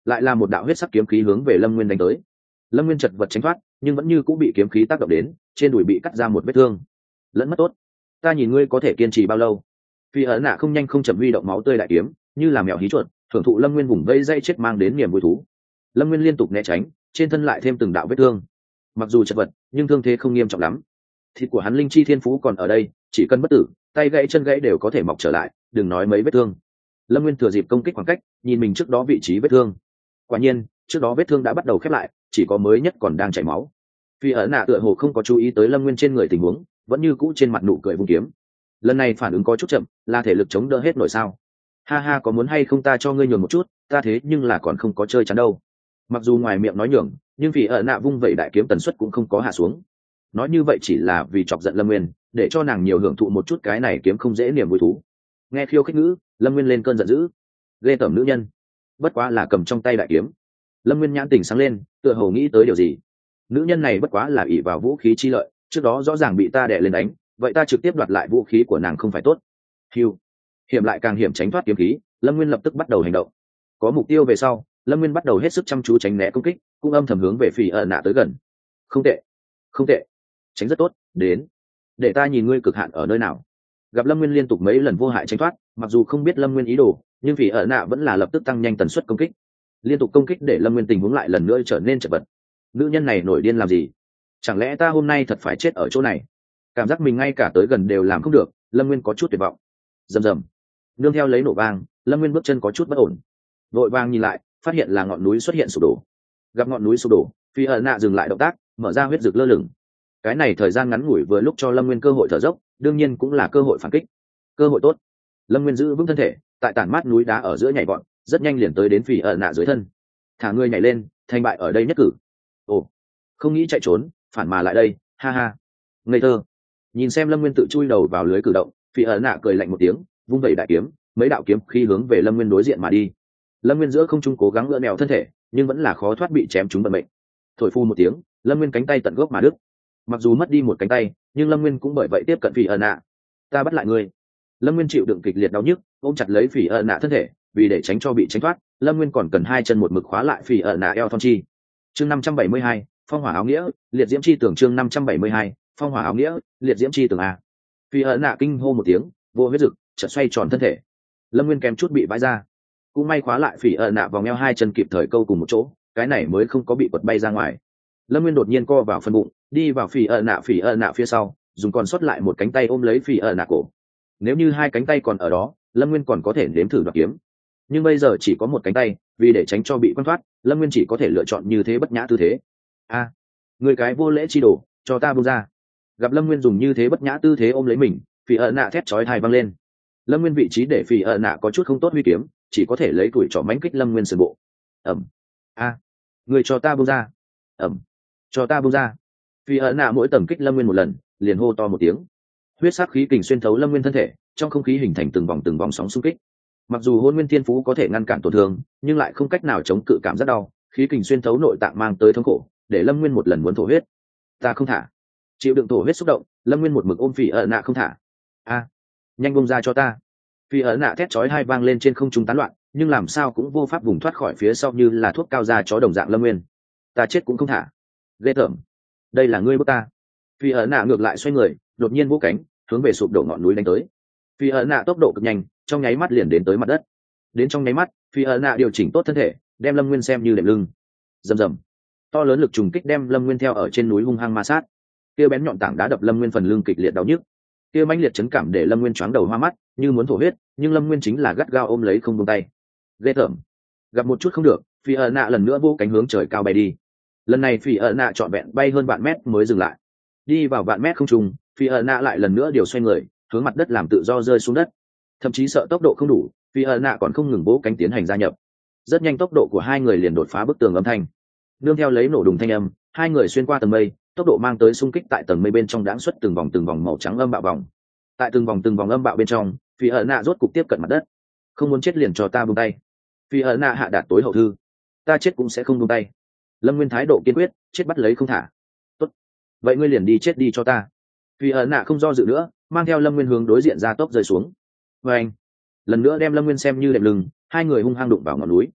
lại là một đạo huyết sắc kiếm khí hướng về lâm nguyên đánh tới. Lâm nguyên chật vật tránh thoát, nhưng vẫn như cũng bị kiếm khí tác động đến, trên đùi bị cắt ra một vết thương. Lẫn mất tốt, ta nhìn ngươi có thể kiên trì bao lâu. Phi ấn nạ không nhanh không chậm huy động máu tươi đại kiếm, như là mèo hí chuột, thưởng thụ lâm nguyên vùng vây dây chết mang đến niềm vui thú. Lâm nguyên liên tục né tránh, trên thân lại thêm từng đạo vết thương. Mặc dù chật vật, nhưng thương thế không nghiêm trọng lắm. Thịt của hắn linh chi thiên phú còn ở đây, chỉ cần bất tử, tay gãy chân gãy đều có thể mọc trở lại, đừng nói mấy vết thương. Lâm nguyên thừa dịp công kích khoảng cách, nhìn mình trước đó vị trí vết thương. Quả nhiên, trước đó vết thương đã bắt đầu khép lại, chỉ có mới nhất còn đang chảy máu. Phi ấn nạ tựa hồ không có chú ý tới lâm nguyên trên người tình huống, vẫn như cũ trên mặt nụ cười vung kiếm. Lần này phản ứng có chút chậm, là thể lực chống đỡ hết nổi sao? Ha ha, có muốn hay không ta cho ngươi nhường một chút, ta thế nhưng là còn không có chơi chắn đâu. Mặc dù ngoài miệng nói nhường, nhưng Phi ấn nạ vung vẩy đại kiếm tần suất cũng không có hạ xuống. Nói như vậy chỉ là vì chọc giận lâm nguyên, để cho nàng nhiều hưởng thụ một chút cái này kiếm không dễ niềm vui thú. Nghe khiêu khích ngữ, lâm nguyên lên cơn giận dữ. Ghê tởm nữ nhân, bất quá là cầm trong tay đại kiếm. Lâm nguyên nhãn tình sáng lên, tựa hồ nghĩ tới điều gì. Nữ nhân này bất quá là ỷ vào vũ khí chi lợi, trước đó rõ ràng bị ta đè lên đánh, vậy ta trực tiếp đoạt lại vũ khí của nàng không phải tốt. Hiu, hiểm lại càng hiểm, tránh thoát kiếm khí, lâm nguyên lập tức bắt đầu hành động. Có mục tiêu về sau, lâm nguyên bắt đầu hết sức chăm chú tránh né công kích, cũng âm thầm hướng về Phỉ ẩn nạ tới gần. Không tệ, không tệ, tránh rất tốt. Đến, để ta nhìn ngươi cực hạn ở nơi nào. Gặp lâm nguyên liên tục mấy lần vô hại tránh thoát, mặc dù không biết lâm nguyên ý đồ, nhưng Phỉ ẩn nạ vẫn là lập tức tăng nhanh tần suất công kích. Liên tục công kích để lâm nguyên tình huống lại lần nữa trở nên chật vật. Nữ nhân này nổi điên làm gì? Chẳng lẽ ta hôm nay thật phải chết ở chỗ này? Cảm giác mình ngay cả tới gần đều làm không được, lâm nguyên có chút tuyệt vọng. Rầm rầm, nương theo lấy nổ vang, lâm nguyên bước chân có chút bất ổn. Vội vang nhìn lại, phát hiện là ngọn núi xuất hiện sụp đổ. Gặp ngọn núi sụp đổ, Phi ẩn nạ dừng lại động tác, mở ra huyết dược lơ lửng. Cái này thời gian ngắn ngủi vừa lúc cho lâm nguyên cơ hội thở dốc, đương nhiên cũng là cơ hội phản kích. Cơ hội tốt. Lâm nguyên giữ vững thân thể, tại tản mát núi đá ở giữa nhảy vọt, rất nhanh liền tới đến Phi ẩn nạ dưới thân. Thả người nhảy lên, thành bại ở đây nhất cử. Ồ, không nghĩ chạy trốn, phản mà lại đây, ha ha. Ngây thơ. Nhìn xem lâm nguyên tự chui đầu vào lưới cử động, Phi ẩn nạ cười lạnh một tiếng, vung vẩy đại kiếm, mấy đạo kiếm khi hướng về lâm nguyên đối diện mà đi. Lâm nguyên giữa không trung cố gắng ngỡ nẹo thân thể, nhưng vẫn là khó thoát bị chém trúng vận mệnh. Thổi phu một tiếng, lâm nguyên cánh tay tận gốc mà đứt. Mặc dù mất đi một cánh tay, nhưng lâm nguyên cũng bởi vậy tiếp cận Phi ẩn nạ. Ta bắt lại ngươi. Lâm nguyên chịu đựng kịch liệt đau nhức, ôm chặt lấy Phi ẩn nạ thân thể, vì để tránh cho bị tránh thoát, lâm nguyên còn cần hai chân một mực khóa lại Phi ẩn nạ eo thon chi. Chương năm trăm bảy mươi hai, phong hỏa áo nghĩa, liệt diễm chi tưởng. Chương năm trăm bảy mươi hai, phong hỏa áo nghĩa, liệt diễm chi tưởng a. Phi ẩn nạ kinh hô một tiếng, vô huyết dực, chợt xoay tròn thân thể. Lâm nguyên kém chút bị vãi ra, cũng may khóa lại Phi ẩn nạ vòng eo hai chân kịp thời câu cùng một chỗ, cái này mới không có bị quật bay ra ngoài. Lâm nguyên đột nhiên co vào phân bụng, đi vào Phi ẩn nạ Phi ẩn nạ phía sau, dùng còn sót lại một cánh tay ôm lấy Phi ẩn nạ cổ. Nếu như hai cánh tay còn ở đó, lâm nguyên còn có thể nếm thử đoạt kiếm, nhưng bây giờ chỉ có một cánh tay, vì để tránh cho bị quăng thoát, lâm nguyên chỉ có thể lựa chọn như thế bất nhã tư thế. A, người cái vô lễ chi đồ, cho ta buông ra. Gặp lâm nguyên dùng như thế bất nhã tư thế ôm lấy mình, Phi ẩn nạ thét chói tai vang lên. Lâm nguyên vị trí để Phi ẩn nạ có chút không tốt huy kiếm, chỉ có thể lấy tuổi trỏ mánh kích lâm nguyên sườn bộ. Ẩm. A, người cho ta buông ra. Ẩm. Cho ta buông ra. Phi ẩn nạ mỗi tầm kích lâm nguyên một lần, liền hô to một tiếng. Huyết sắc khí kình xuyên thấu lâm nguyên thân thể, trong không khí hình thành từng vòng từng vòng sóng xung kích. Mặc dù hôn nguyên thiên phú có thể ngăn cản tổn thương, nhưng lại không cách nào chống cự cảm giác đau, khí kình xuyên thấu nội tạng mang tới thống khổ, để lâm nguyên một lần muốn thổ huyết. Ta không thả. Chịu đựng thổ huyết xúc động, lâm nguyên một mực ôm Phi ẩn nạ không thả. A, nhanh buông ra cho ta. Phi ẩn nạ thét chói hai vang lên trên không trung tán loạn, nhưng làm sao cũng vô pháp vùng thoát khỏi phía sau như là thuốc cao da chó đồng dạng lâm nguyên. Ta chết cũng không thả. Ghê tởm. Đây là ngươi bức ta. Phi ẩn nạ ngược lại xoay người, đột nhiên vỗ cánh, hướng về sụp đổ ngọn núi đánh tới. Phi ẩn nạ tốc độ cực nhanh, trong nháy mắt liền đến tới mặt đất. Đến trong nháy mắt, Phi ẩn nạ điều chỉnh tốt thân thể, đem lâm nguyên xem như đệm lưng. Rầm rầm, to lớn lực trùng kích đem lâm nguyên theo ở trên núi hung hăng ma sát. Kia bén nhọn tảng đá đập lâm nguyên phần lưng kịch liệt đau nhức. Kia mãnh liệt chấn cảm để lâm nguyên choáng đầu hoa mắt, như muốn thổ huyết, nhưng lâm nguyên chính là gắt gao ôm lấy không buông tay. Ghê tởm. Gặp một chút không được, Phi ẩn nạ lần nữa vỗ cánh hướng trời cao bay đi. Lần này Phi ẩn nạ trọn vẹn bay hơn vạn mét mới dừng lại. Đi vào vạn mét không trung, Phi ẩn nạ lại lần nữa điều xoay người, hướng mặt đất làm tự do rơi xuống đất. Thậm chí sợ tốc độ không đủ, Phi ẩn nạ còn không ngừng vỗ cánh tiến hành gia nhập. Rất nhanh tốc độ của hai người liền đột phá bức tường âm thanh. Nương theo lấy nổ đùng thanh âm, hai người xuyên qua tầng mây, tốc độ mang tới xung kích tại tầng mây bên trong đãng xuất từng vòng từng vòng màu trắng âm bạo vòng. Tại từng vòng từng vòng âm bạo bên trong, Phi ẩn nạ rốt cục tiếp cận mặt đất. Không muốn chết liền cho ta buông tay. Phi ẩn nạ hạ đạt tối hậu thư. Ta chết cũng sẽ không buông tay. Lâm nguyên thái độ kiên quyết, chết bắt lấy không thả. Tốt, vậy ngươi liền đi chết đi cho ta. Phi ẩn nạ không do dự nữa, mang theo lâm nguyên hướng đối diện ra tốc rơi xuống. Và anh lần nữa đem lâm nguyên xem như đệm lưng, hai người hung hăng đụng vào ngọn núi.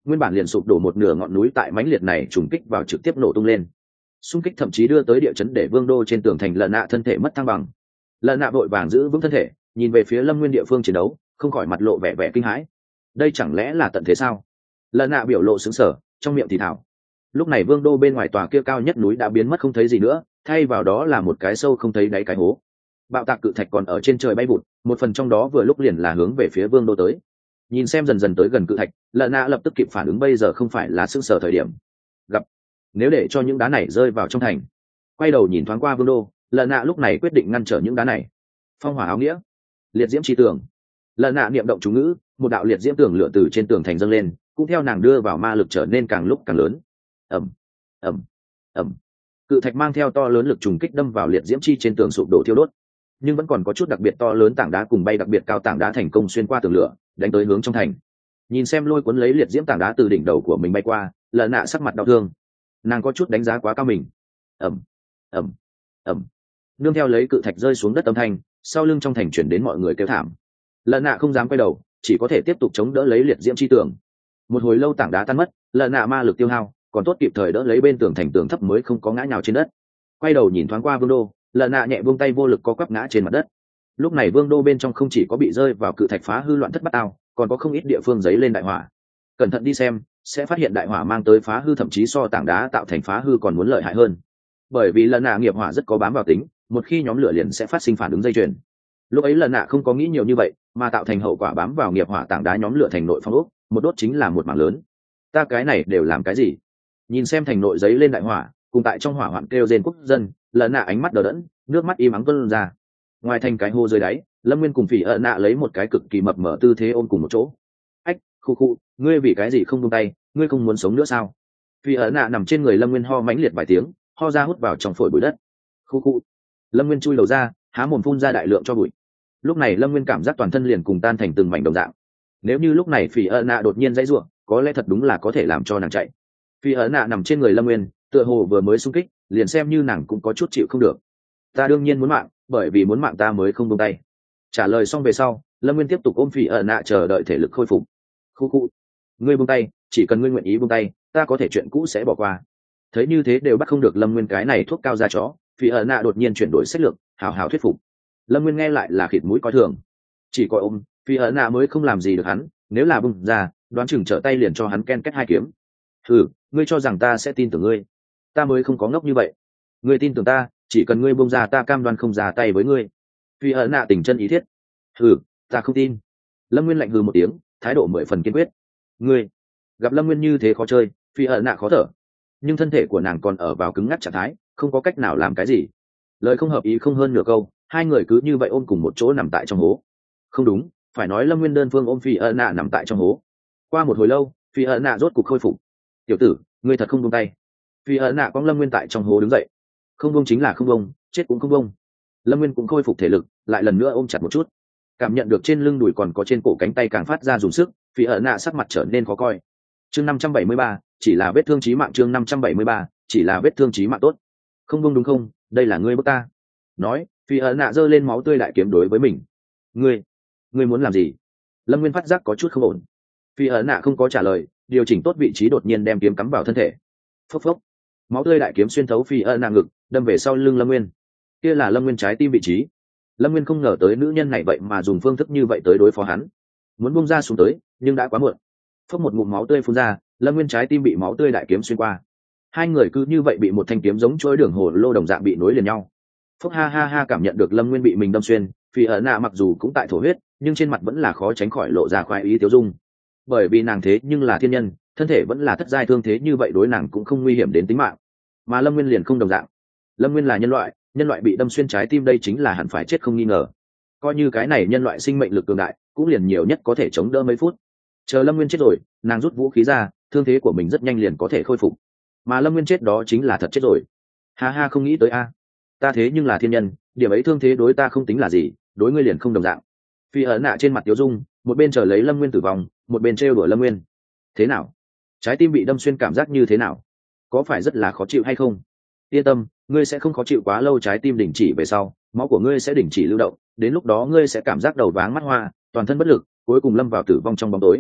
nguyên bản liền sụp đổ một nửa ngọn núi tại mãnh liệt này trùng kích vào trực tiếp nổ tung lên, xung kích thậm chí đưa tới địa chấn để vương đô trên tường thành lợn nạ thân thể mất thăng bằng. Lợn nạ vội vàng giữ vững thân thể, nhìn về phía lâm nguyên địa phương chiến đấu, không khỏi mặt lộ vẻ vẻ kinh hãi. Đây chẳng lẽ là tận thế sao? Lợn nạ biểu lộ sững sờ, trong miệng thì thào. Lúc này vương đô bên ngoài tòa kia cao nhất núi đã biến mất không thấy gì nữa, thay vào đó là một cái sâu không thấy đáy cái hố. Bạo tạc cự thạch còn ở trên trời bay vụt, một phần trong đó vừa lúc liền là hướng về phía vương đô tới. Nhìn xem dần dần tới gần cự thạch, lợn nạ lập tức kịp phản ứng bây giờ không phải là sững sờ thời điểm. Gặp, nếu để cho những đá này rơi vào trong thành. Quay đầu nhìn thoáng qua vương đô, lợn nạ lúc này quyết định ngăn trở những đá này. Phong hỏa áo nghĩa, liệt diễm chi tường. Lợn nạ niệm động chú ngữ, một đạo liệt diễm tường lửa từ trên tường thành dâng lên, cũng theo nàng đưa vào ma lực trở nên càng lúc càng lớn. Ầm, ầm, ầm. Cự thạch mang theo to lớn lực trùng kích đâm vào liệt diễm chi trên tường sụp đổ thiêu đốt, nhưng vẫn còn có chút đặc biệt to lớn tảng đá cùng bay đặc biệt cao tảng đá thành công xuyên qua tường lửa, đánh tới hướng trong thành. Nhìn xem lôi cuốn lấy liệt diễm tảng đá từ đỉnh đầu của mình bay qua, lợn nạ sắc mặt đau thương. Nàng có chút đánh giá quá cao mình. Ầm, ầm, ầm. Nương theo lấy cự thạch rơi xuống đất âm thanh, sau lưng trong thành chuyển đến mọi người kêu thảm. Lợn nạ không dám quay đầu, chỉ có thể tiếp tục chống đỡ lấy liệt diễm chi tường. Một hồi lâu tảng đá tan mất, lợn nạ ma lực tiêu hao, còn tốt kịp thời đỡ lấy bên tường thành tường thấp mới không có ngã nhào trên đất. Quay đầu nhìn thoáng qua vương đô, lợn nạ nhẹ buông tay vô lực co quắp ngã trên mặt đất. Lúc này vương đô bên trong không chỉ có bị rơi vào cự thạch phá hư loạn thất bát ao, còn có không ít địa phương giấy lên đại hỏa. Cẩn thận đi xem, sẽ phát hiện đại hỏa mang tới phá hư thậm chí so tảng đá tạo thành phá hư còn muốn lợi hại hơn. Bởi vì lợn nạ nghiệp hỏa rất có bám vào tính, một khi nhóm lửa liền sẽ phát sinh phản ứng dây chuyền. Lúc ấy lợn nạ không có nghĩ nhiều như vậy, mà tạo thành hậu quả bám vào nghiệp hỏa tảng đá nhóm lửa thành nội phong ốc, một đốt chính là một mảng lớn. Ta cái này đều làm cái gì? Nhìn xem thành nội giấy lên đại hỏa, cùng tại trong hỏa hoạn kêu rên quốc dân, lợn nạ ánh mắt đờ đẫn, nước mắt im ắng tuôn ra. Ngoài thành cái hô dưới đáy, lâm nguyên cùng phỉ ợ nạ lấy một cái cực kỳ mập mở tư thế ôm cùng một chỗ. Ách, khu khu, ngươi vì cái gì không buông tay, ngươi không muốn sống nữa sao? Phỉ ợ nạ nằm trên người lâm nguyên ho mãnh liệt vài tiếng, ho ra hút vào trong phổi bụi đất. Khu khu. Lâm nguyên chui đầu ra, há mồm phun ra đại lượng cho bụi. Lúc này lâm nguyên cảm giác toàn thân liền cùng tan thành từng mảnh đồng dạng. Nếu như lúc này phỉ ợ nạ đột nhiên dãy ruộng, có lẽ thật đúng là có thể làm cho nàng chạy. Phỉ ợ nạ nằm trên người lâm nguyên, tựa hồ vừa mới xung kích, liền xem như nàng cũng có chút chịu không được. Ta đương nhiên muốn mạng, bởi vì muốn mạng ta mới không buông tay. Trả lời xong về sau, lâm nguyên tiếp tục ôm phỉ ợ nạ chờ đợi thể lực khôi phục. Khu khu. Ngươi buông tay, chỉ cần ngươi nguyện ý buông tay, ta có thể chuyện cũ sẽ bỏ qua. Thấy như thế đều bắt không được lâm nguyên cái này thuốc cao da chó, phỉ ợ nạ đột nhiên chuyển đổi sách lược, hào hào thuyết phục. Lâm nguyên nghe lại là khịt mũi coi thường, chỉ coi ôm, phỉ ợ nạ mới không làm gì được hắn, nếu là bung ra, đoán chừng trở tay liền cho hắn ken kết hai kiếm. Ừ, ngươi cho rằng ta sẽ tin tưởng ngươi? Ta mới không có ngốc như vậy. Ngươi tin tưởng ta, chỉ cần ngươi buông ra ta cam đoan không ra tay với ngươi. Phỉ ợ nạ tình chân ý thiết. Ừ, ta không tin. Lâm nguyên lạnh hừ một tiếng, thái độ mười phần kiên quyết. Ngươi gặp lâm nguyên như thế khó chơi, phỉ ợ nạ khó thở, nhưng thân thể của nàng còn ở vào cứng ngắc trạng thái, không có cách nào làm cái gì. Lời không hợp ý không hơn nửa câu, hai người cứ như vậy ôm cùng một chỗ nằm tại trong hố. Không đúng, phải nói lâm nguyên đơn phương ôm phỉ ợ nạ nằm tại trong hố. Qua một hồi lâu, phỉ ợ nạ rốt cục khôi phục. Tiểu tử, ngươi thật không buông tay. Phỉ ợ nạ cong lâm nguyên tại trong hố đứng dậy. Không buông chính là không buông, chết cũng không buông. Lâm nguyên cũng khôi phục thể lực, lại lần nữa ôm chặt một chút, cảm nhận được trên lưng đùi còn có trên cổ cánh tay càng phát ra dùng sức, phỉ ợ nạ sắc mặt trở nên khó coi. Chương năm trăm bảy mươi ba, chỉ là vết thương chí mạng. Chương năm trăm bảy mươi ba, chỉ là vết thương chí mạng. Tốt, không buông đúng không? Đây là ngươi bức ta. Nói, phỉ ợ nạ giơ lên máu tươi đại kiếm đối với mình. Ngươi, ngươi muốn làm gì? Lâm nguyên phát giác có chút không ổn. Phỉ ợ nạ không có trả lời, điều chỉnh tốt vị trí đột nhiên đem kiếm cắm vào thân thể. Phốc phốc, máu tươi đại kiếm xuyên thấu phỉ ợ nạ ngực, đâm về sau lưng lâm nguyên. Kia là lâm nguyên trái tim vị trí. Lâm nguyên không ngờ tới nữ nhân này vậy mà dùng phương thức như vậy tới đối phó hắn, muốn bung ra xuống tới, nhưng đã quá muộn. Phốc một ngụm máu tươi phun ra, lâm nguyên trái tim bị máu tươi đại kiếm xuyên qua. Hai người cứ như vậy bị một thanh kiếm giống trôi đường hồ lô đồng dạng bị nối liền nhau. Phốc ha ha ha, cảm nhận được lâm nguyên bị mình đâm xuyên, phỉ ợ nạ mặc dù cũng tại thổ huyết, nhưng trên mặt vẫn là khó tránh khỏi lộ ra khoái ý tiêu dung. Bởi vì nàng thế nhưng là thiên nhân, thân thể vẫn là thất giai thương thế như vậy đối nàng cũng không nguy hiểm đến tính mạng. Mà lâm nguyên liền không đồng dạng. Lâm nguyên là nhân loại, nhân loại bị đâm xuyên trái tim đây chính là hẳn phải chết không nghi ngờ. Coi như cái này nhân loại sinh mệnh lực cường đại, cũng liền nhiều nhất có thể chống đỡ mấy phút. Chờ lâm nguyên chết rồi, nàng rút vũ khí ra, thương thế của mình rất nhanh liền có thể khôi phục. Mà lâm nguyên chết đó chính là thật chết rồi. Ha ha, không nghĩ tới a, ta thế nhưng là thiên nhân, điểm ấy thương thế đối ta không tính là gì, đối ngươi liền không đồng dạng. Phi ẩn nạ trên mặt tiêu dung, một bên chờ lấy lâm nguyên tử vong, một bên trêu đuổi lâm nguyên. Thế nào, trái tim bị đâm xuyên cảm giác như thế nào, có phải rất là khó chịu hay không? Yên tâm, ngươi sẽ không khó chịu quá lâu. Trái tim đình chỉ về sau, máu của ngươi sẽ đình chỉ lưu động, đến lúc đó ngươi sẽ cảm giác đầu váng mắt hoa, toàn thân bất lực, cuối cùng lâm vào tử vong trong bóng tối.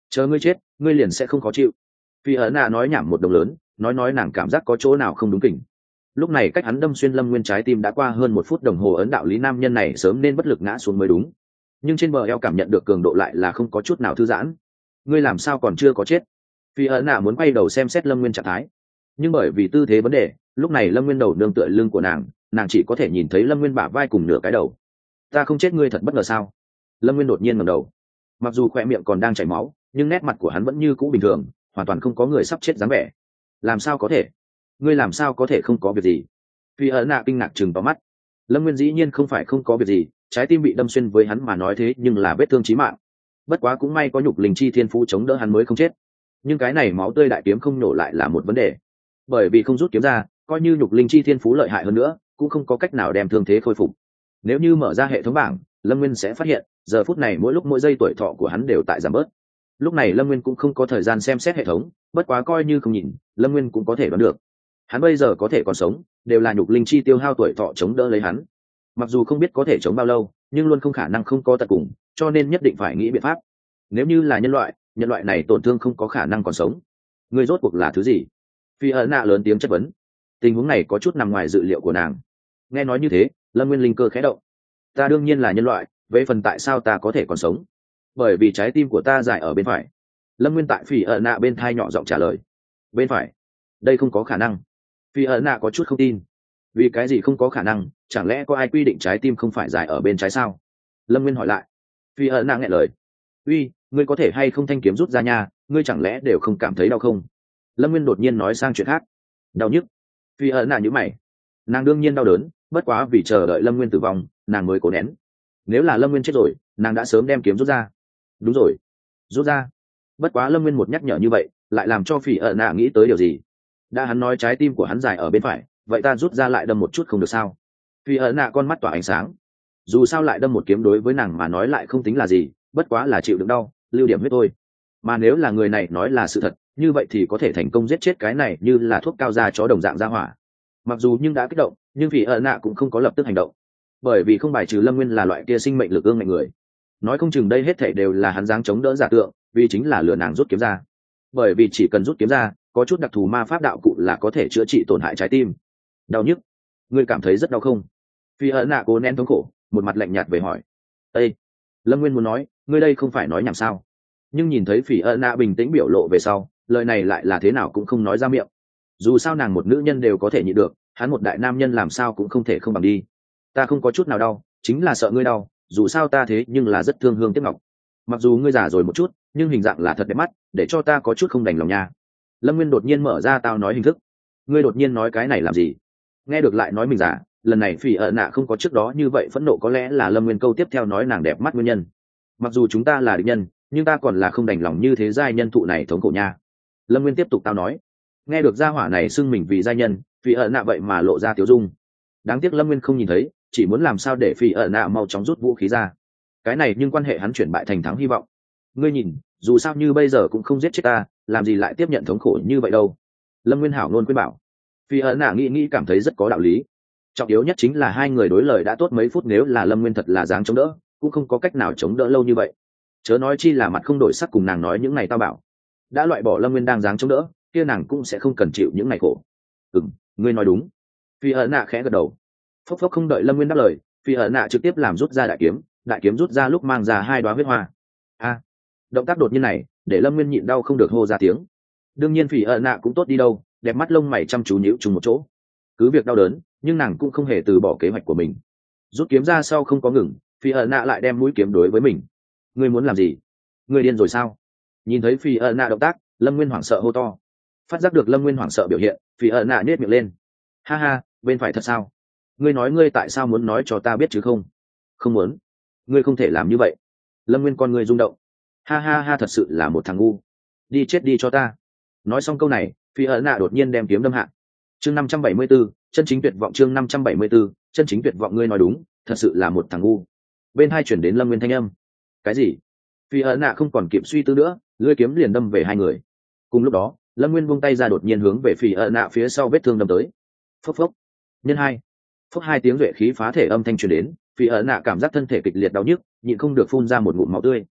chờ ngươi chết ngươi liền sẽ không khó chịu. Phi ấn nạ nói nhảm một đồng lớn, nói nói nàng cảm giác có chỗ nào không đúng kỉnh. Lúc này cách hắn đâm xuyên lâm nguyên trái tim đã qua hơn một phút đồng hồ, ấn đạo lý nam nhân này sớm nên bất lực ngã xuống mới đúng, nhưng trên bờ eo cảm nhận được cường độ lại là không có chút nào thư giãn. Ngươi làm sao còn chưa có chết? Phi ấn nạ muốn quay đầu xem xét lâm nguyên trạng thái, nhưng bởi vì tư thế vấn đề, lúc này lâm nguyên đầu nương tựa lưng của nàng, nàng chỉ có thể nhìn thấy lâm nguyên bả vai cùng nửa cái đầu. Ta không chết ngươi thật bất ngờ sao? Lâm nguyên đột nhiên ngẩng đầu, mặc dù khoe miệng còn đang chảy máu nhưng nét mặt của hắn vẫn như cũ bình thường, hoàn toàn không có người sắp chết dáng vẻ. Làm sao có thể? Ngươi làm sao có thể không có việc gì? Phi ấn nạ kinh ngạc chừng to mắt. Lâm nguyên dĩ nhiên không phải không có việc gì, trái tim bị đâm xuyên với hắn mà nói thế nhưng là vết thương chí mạng. Bất quá cũng may có nhục linh chi thiên phú chống đỡ hắn mới không chết. Nhưng cái này máu tươi đại kiếm không nổ lại là một vấn đề, bởi vì không rút kiếm ra, coi như nhục linh chi thiên phú lợi hại hơn nữa cũng không có cách nào đem thương thế khôi phục. Nếu như mở ra hệ thống bảng, Lâm Nguyên sẽ phát hiện giờ phút này mỗi lúc mỗi giây tuổi thọ của hắn đều tại giảm bớt. Lúc này Lâm Nguyên cũng không có thời gian xem xét hệ thống, bất quá coi như không nhìn, Lâm Nguyên cũng có thể đoán được hắn bây giờ có thể còn sống đều là nhục linh chi tiêu hao tuổi thọ chống đỡ lấy hắn. Mặc dù không biết có thể chống bao lâu, nhưng luôn không khả năng không có tận cùng, cho nên nhất định phải nghĩ biện pháp. Nếu như là nhân loại, nhân loại này tổn thương không có khả năng còn sống. Người rốt cuộc là thứ gì? Phi ấn nạ lớn tiếng chất vấn. Tình huống này có chút nằm ngoài dự liệu của nàng. Nghe nói như thế, Lâm Nguyên linh cơ khẽ động. Ta đương nhiên là nhân loại, về phần tại sao ta có thể còn sống? Bởi vì trái tim của ta dài ở bên phải. Lâm Nguyên tại Phi ấn nạ bên thai nhỏ giọng trả lời. Bên phải? Đây không có khả năng. Phi ấn nạ có chút không tin. Vì cái gì không có khả năng? Chẳng lẽ có ai quy định trái tim không phải dài ở bên trái sao? Lâm Nguyên hỏi lại. Phi ấn nạ nghẹn lời. Uy, ngươi có thể hay không thanh kiếm rút ra nha, ngươi chẳng lẽ đều không cảm thấy đau không? Lâm Nguyên đột nhiên nói sang chuyện khác. Đau nhức? Phi ấn nạ nhíu mày. Nàng đương nhiên đau đớn, bất quá vì chờ đợi Lâm Nguyên tử vong, nàng mới cố nén. Nếu là Lâm Nguyên chết rồi, nàng đã sớm đem kiếm rút ra. Đúng rồi, rút ra. Bất quá Lâm Nguyên một nhắc nhở như vậy, lại làm cho Phi ấn nạ nghĩ tới điều gì. Đã hắn nói trái tim của hắn dài ở bên phải, vậy ta rút ra lại đâm một chút không được sao? Phi ấn nạ con mắt tỏa ánh sáng. Dù sao lại đâm một kiếm đối với nàng mà nói lại không tính là gì, bất quá là chịu đựng đau, lưu điểm huyết thôi. Mà nếu là người này nói là sự thật, như vậy thì có thể thành công giết chết cái này như là thuốc cao da chó đồng dạng ra hỏa. Mặc dù nhưng đã kích động, nhưng Phi ấn nạ cũng không có lập tức hành động, bởi vì không bài trừ Lâm Nguyên là loại kia sinh mệnh lực ương ngạnh người. Nói không chừng đây hết thảy đều là hắn dáng chống đỡ giả tượng, vì chính là lừa nàng rút kiếm ra. Bởi vì chỉ cần rút kiếm ra, có chút đặc thù ma pháp đạo cụ là có thể chữa trị tổn hại trái tim. Đau nhức? Ngươi cảm thấy rất đau không? Phi ấn nạ cố nén thống khổ, một mặt lạnh nhạt về hỏi. Ê! Lâm Nguyên muốn nói, ngươi đây không phải nói nhảm sao? Nhưng nhìn thấy Phi ấn nạ bình tĩnh biểu lộ về sau, lời này lại là thế nào cũng không nói ra miệng. Dù sao nàng một nữ nhân đều có thể nhịn được, hắn một đại nam nhân làm sao cũng không thể không bằng đi. Ta không có chút nào đau, chính là sợ ngươi đau, dù sao ta thế nhưng là rất thương Hương Tiếc Ngọc. Mặc dù ngươi già rồi một chút, nhưng hình dạng là thật đẹp mắt, để cho ta có chút không đành lòng nha. Lâm Nguyên đột nhiên mở ra tao nói hình thức. Ngươi đột nhiên nói cái này làm gì? Nghe được lại nói mình giả, lần này Phi ấn nạ không có trước đó như vậy phẫn nộ, có lẽ là Lâm Nguyên câu tiếp theo nói nàng đẹp mắt nguyên nhân. Mặc dù chúng ta là địch nhân, nhưng ta còn là không đành lòng như thế giai nhân thụ này thống khổ nha. Lâm Nguyên tiếp tục tao nói. Nghe được gia hỏa này xưng mình vì giai nhân, Phi ấn nạ vậy mà lộ ra tiếu dung. Đáng tiếc Lâm Nguyên không nhìn thấy, chỉ muốn làm sao để Phi ấn nạ mau chóng rút vũ khí ra. Cái này nhưng quan hệ hắn chuyển bại thành thắng hy vọng. Ngươi nhìn, dù sao như bây giờ cũng không giết chết ta, làm gì lại tiếp nhận thống khổ như vậy đâu? Lâm Nguyên hảo luôn khuyên bảo. Phi ấn nạ nghĩ nghĩ cảm thấy rất có đạo lý. Trọng yếu nhất chính là hai người đối lời đã tốt mấy phút, nếu là Lâm Nguyên thật là dáng chống đỡ, cũng không có cách nào chống đỡ lâu như vậy. Chớ nói chi là mặt không đổi sắc cùng nàng nói những ngày tao bảo. Đã loại bỏ Lâm Nguyên đang dáng chống đỡ, kia nàng cũng sẽ không cần chịu những ngày khổ. Ừm, ngươi nói đúng. Phi ấn nạ khẽ gật đầu. Phốc phốc không đợi Lâm Nguyên đáp lời, Phi ấn nạ trực tiếp làm rút ra đại kiếm, đại kiếm rút ra lúc mang ra hai đóa huyết hoa. A! Động tác đột nhiên này, để Lâm Nguyên nhịn đau không được hô ra tiếng. Đương nhiên Phi ấn nạ cũng tốt đi đâu, đẹp mắt lông mày chăm chú nhíu chung một chỗ. Cứ việc đau đớn, nhưng nàng cũng không hề từ bỏ kế hoạch của mình. Rút kiếm ra sau không có ngừng, Phi ấn nạ lại đem mũi kiếm đối với mình. Ngươi muốn làm gì? Ngươi điên rồi sao? Nhìn thấy Phi ấn nạ động tác, Lâm Nguyên hoảng sợ hô to. Phát giác được Lâm Nguyên hoảng sợ biểu hiện, Phi ấn nạ nhếch miệng lên. Ha ha, bên phải thật sao? Ngươi nói ngươi tại sao muốn nói cho ta biết chứ không? Không muốn. Ngươi không thể làm như vậy. Lâm Nguyên con ngươi rung động. Ha ha ha, thật sự là một thằng ngu. Đi chết đi cho ta. Nói xong câu này, Phi ấn nạ đột nhiên đem kiếm đâm hạ. Chương năm trăm bảy mươi 74, chân chính tuyệt vọng. Chương năm trăm bảy mươi 74, chân chính tuyệt vọng. Ngươi nói đúng, thật sự là một thằng ngu. Bên hai chuyển đến Lâm Nguyên thanh âm. Cái gì? Phi ấn nạ không còn kịp suy tư nữa, lưỡi kiếm liền đâm về hai người. Cùng lúc đó, Lâm Nguyên buông tay ra, đột nhiên hướng về Phi ấn nạ phía sau vết thương đâm tới. Phốc phốc. Nhân hai. Phốc hai tiếng duệ khí phá thể âm thanh truyền đến, Phi ấn nạ cảm giác thân thể kịch liệt đau nhức, nhịn không được phun ra một ngụm máu tươi.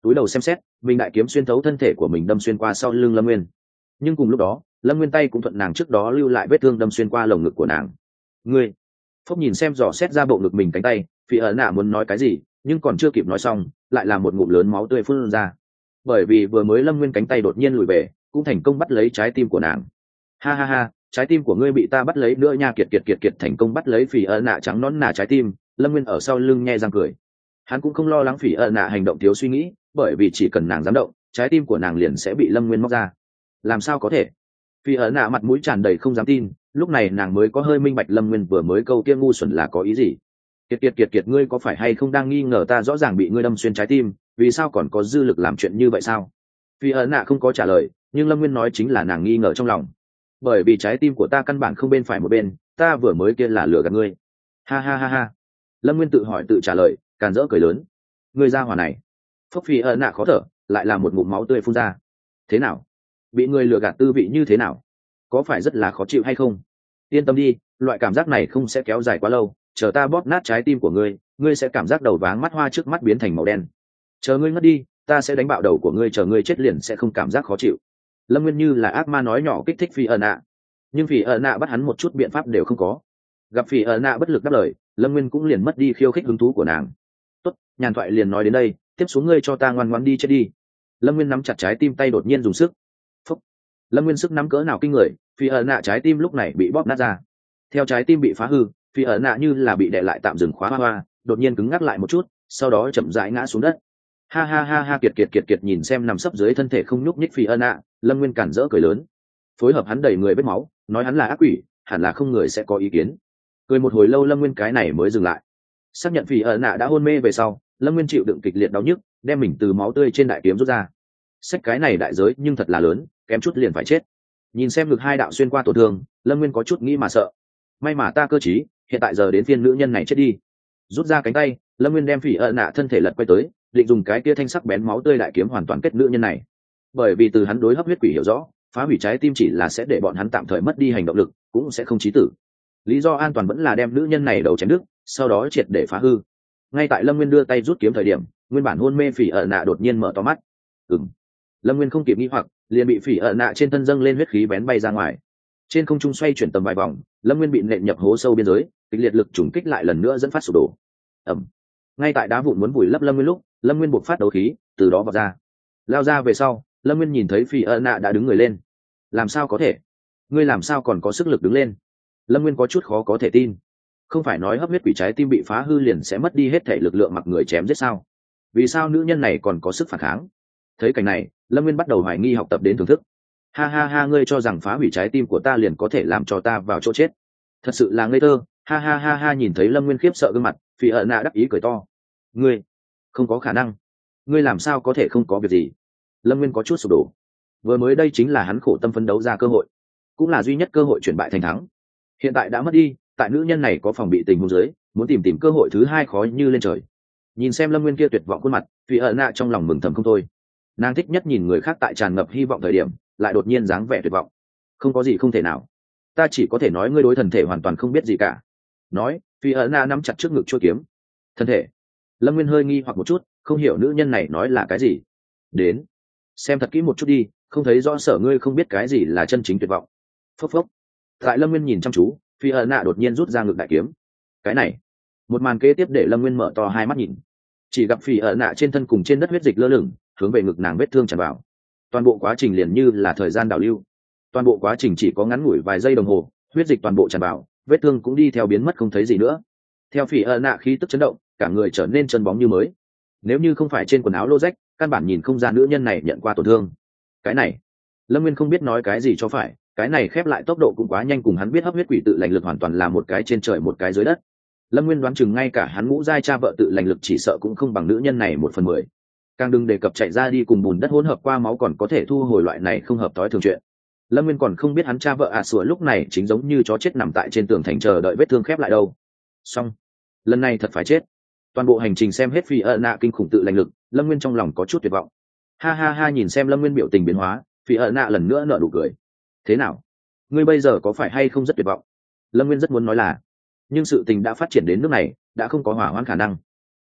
túi đầu xem xét mình đại kiếm xuyên thấu thân thể của mình đâm xuyên qua sau lưng lâm nguyên. Nhưng cùng lúc đó lâm nguyên tay cũng thuận nàng trước đó lưu lại vết thương đâm xuyên qua lồng ngực của nàng. Ngươi phúc nhìn xem dò xét ra bộ ngực mình cánh tay, Phỉ ẩn nạ muốn nói cái gì nhưng còn chưa kịp nói xong lại là một ngụm lớn máu tươi phun ra, bởi vì vừa mới lâm nguyên cánh tay đột nhiên lùi về cũng thành công bắt lấy trái tim của nàng. Ha ha ha, trái tim của ngươi bị ta bắt lấy nữa nha, kiệt kiệt kiệt kiệt thành công bắt lấy Phỉ ẩn nạ trắng nón nà trái tim. Lâm nguyên ở sau lưng nhe răng cười. Hắn cũng không lo lắng Phỉ ẩn nạ hành động thiếu suy nghĩ, bởi vì chỉ cần nàng dám động trái tim của nàng liền sẽ bị lâm nguyên móc ra. Làm sao có thể? Phỉ ẩn nạ mặt mũi tràn đầy không dám tin, lúc này nàng mới có hơi minh bạch lâm nguyên vừa mới câu kia ngu xuẩn là có ý gì. Kiệt kiệt kiệt kiệt ngươi có phải hay không đang nghi ngờ ta rõ ràng bị ngươi đâm xuyên trái tim, vì sao còn có dư lực làm chuyện như vậy sao? Phỉ ẩn nạ không có trả lời, nhưng lâm nguyên nói chính là nàng nghi ngờ trong lòng. Bởi vì trái tim của ta căn bản không bên phải một bên, ta vừa mới kia là lừa gạt ngươi. Ha ha ha ha. Lâm nguyên tự hỏi tự trả lời, càn rỡ cười lớn. Ngươi ra hỏa này. Phúc Phỉ ẩn nạ khó thở, lại là một ngụm máu tươi phun ra. Thế nào? Bị ngươi lừa gạt tư vị như thế nào? Có phải rất là khó chịu hay không? Yên tâm đi, loại cảm giác này không sẽ kéo dài quá lâu, chờ ta bóp nát trái tim của ngươi, ngươi sẽ cảm giác đầu váng mắt hoa trước mắt biến thành màu đen. Chờ ngươi ngất đi, ta sẽ đánh bạo đầu của ngươi, chờ ngươi chết liền sẽ không cảm giác khó chịu. Lâm nguyên như là ác ma nói nhỏ kích thích Phỉ ẩn nạ, nhưng Phỉ ẩn nạ bắt hắn một chút biện pháp đều không có. Gặp Phỉ ẩn nạ bất lực đáp lời, lâm nguyên cũng liền mất đi khiêu khích hứng thú của nàng. Tốt, nhàn thoại liền nói đến đây, tiếp xuống ngươi cho ta ngoan ngoãn đi chết đi. Lâm nguyên nắm chặt trái tim tay đột nhiên dùng sức. Phúc. Lâm nguyên sức nắm cỡ nào kinh người, Phỉ ẩn nạ trái tim lúc này bị bóp nát ra. Theo trái tim bị phá hư, Phỉ ẩn nạ như là bị đè lại tạm dừng khóa hoa hoa, đột nhiên cứng ngắc lại một chút, sau đó chậm rãi ngã xuống đất. Ha ha ha ha, kiệt kiệt kiệt kiệt nhìn xem nằm sấp dưới thân thể không nhúc nhích Phỉ ẩn nạ, lâm nguyên cản rỡ cười lớn. Phối hợp hắn đầy người vết máu, nói hắn là ác quỷ, hẳn là không người sẽ có ý kiến. Cười một hồi lâu lâm nguyên cái này mới dừng lại. Xác nhận Phỉ ẩn nạ đã hôn mê về sau, lâm nguyên chịu đựng kịch liệt đau nhức, đem mình từ máu tươi trên đại kiếm rút ra. Xách cái này đại giới nhưng thật là lớn, kém chút liền phải chết. Nhìn xem ngực hai đạo xuyên qua tổn thương, lâm nguyên có chút nghĩ mà sợ. May mà ta cơ trí, hiện tại giờ đến phiên nữ nhân này chết đi. Rút ra cánh tay, lâm nguyên đem Phỉ ẩn nạ thân thể lật quay tới, định dùng cái kia thanh sắc bén máu tươi đại kiếm hoàn toàn kết nữ nhân này. Bởi vì từ hắn đối hấp huyết quỷ hiểu rõ, phá hủy trái tim chỉ là sẽ để bọn hắn tạm thời mất đi hành động lực, cũng sẽ không chí tử. Lý do an toàn vẫn là đem nữ nhân này đầu chém đứt, sau đó triệt để phá hư. Ngay tại lâm nguyên đưa tay rút kiếm thời điểm, nguyên bản hôn mê Phỉ ẩn nạ đột nhiên mở to mắt. Ừm. Lâm nguyên không kịp nghĩ hoặc, liền bị Phỉ ẩn nạ trên thân dâng lên huyết khí bén bay ra ngoài. Trên không trung xoay chuyển tầm vài vòng, lâm nguyên bị nện nhập hố sâu biên giới, kịch liệt lực trùng kích lại lần nữa dẫn phát sụp đổ. Ẩm. Ngay tại đá vụn muốn vùi lấp lâm nguyên lúc, lâm nguyên buộc phát đấu khí, từ đó vọt ra. Lao ra về sau, lâm nguyên nhìn thấy Phỉ ẩn nạ đã đứng người lên. Làm sao có thể? Ngươi làm sao còn có sức lực đứng lên? Lâm nguyên có chút khó có thể tin. Không phải nói hấp huyết quỷ trái tim bị phá hư liền sẽ mất đi hết thể lực lượng mặc người chém giết sao? Vì sao nữ nhân này còn có sức phản kháng? Thấy cảnh này, lâm nguyên bắt đầu hoài nghi học tập đến thưởng thức. Ha ha ha, ngươi cho rằng phá hủy trái tim của ta liền có thể làm cho ta vào chỗ chết? Thật sự là ngây thơ. Ha ha ha ha, nhìn thấy lâm nguyên khiếp sợ gương mặt, Phỉ ẩn nạ đắc ý cười to. Ngươi không có khả năng. Ngươi làm sao có thể không có việc gì? Lâm nguyên có chút sụp đổ. Vừa mới đây chính là hắn khổ tâm phấn đấu ra cơ hội, cũng là duy nhất cơ hội chuyển bại thành thắng. Hiện tại đã mất đi, tại nữ nhân này có phòng bị tình huống dưới, muốn tìm tìm cơ hội thứ hai khó như lên trời. Nhìn xem lâm nguyên kia tuyệt vọng khuôn mặt, Phỉ ẩn nạ trong lòng mừng thầm không thôi. Nàng thích nhất nhìn người khác tại tràn ngập hy vọng thời điểm lại đột nhiên dáng vẻ tuyệt vọng. Không có gì không thể nào, ta chỉ có thể nói ngươi đối thần thể hoàn toàn không biết gì cả. Nói, Phỉ ẩn nạ nắm chặt trước ngực chuôi kiếm. Thân thể? Lâm nguyên hơi nghi hoặc một chút, không hiểu nữ nhân này nói là cái gì. Đến xem thật kỹ một chút đi, không thấy rõ sở ngươi không biết cái gì là chân chính tuyệt vọng. Phốc phốc. Tại lâm nguyên nhìn chăm chú, Phỉ ẩn nạ đột nhiên rút ra ngực đại kiếm. Cái này, một màn kế tiếp để lâm nguyên mở to hai mắt nhìn. Chỉ gặp Phỉ ẩn nạ trên thân cùng trên đất huyết dịch lơ lửng, hướng về ngực nàng vết thương tràn vào. Toàn bộ quá trình liền như là thời gian đảo lưu. Toàn bộ quá trình chỉ có ngắn ngủi vài giây đồng hồ, huyết dịch toàn bộ tràn vào, vết thương cũng đi theo biến mất không thấy gì nữa. Theo Phỉ ẩn nạ khí tức chấn động, cả người trở nên chân bóng như mới. Nếu như không phải trên quần áo lô rách, căn bản nhìn không ra nữ nhân này nhận qua tổn thương. Cái này, lâm nguyên không biết nói cái gì cho phải. Cái này khép lại tốc độ cũng quá nhanh, cùng hắn biết hấp huyết quỷ tự lành lực hoàn toàn là một cái trên trời một cái dưới đất. Lâm nguyên đoán chừng ngay cả hắn ngũ giai cha vợ tự lành lực chỉ sợ cũng không bằng nữ nhân này một phần mười. Càng đừng đề cập chạy ra đi cùng bùn đất hỗn hợp qua máu còn có thể thu hồi loại này không hợp tối thường chuyện. Lâm nguyên còn không biết hắn cha vợ à sủa lúc này chính giống như chó chết nằm tại trên tường thành chờ đợi vết thương khép lại đâu. Xong, lần này thật phải chết. Toàn bộ hành trình xem hết Phỉ ẩn nạ kinh khủng tự lành lực, lâm nguyên trong lòng có chút tuyệt vọng. Ha ha ha, nhìn xem lâm nguyên biểu tình biến hóa, Phỉ ẩn nạ lần nữa nở nụ cười. Thế nào, ngươi bây giờ có phải hay không rất tuyệt vọng? Lâm nguyên rất muốn nói là, nhưng sự tình đã phát triển đến nước này, đã không có hỏa hoãn khả năng.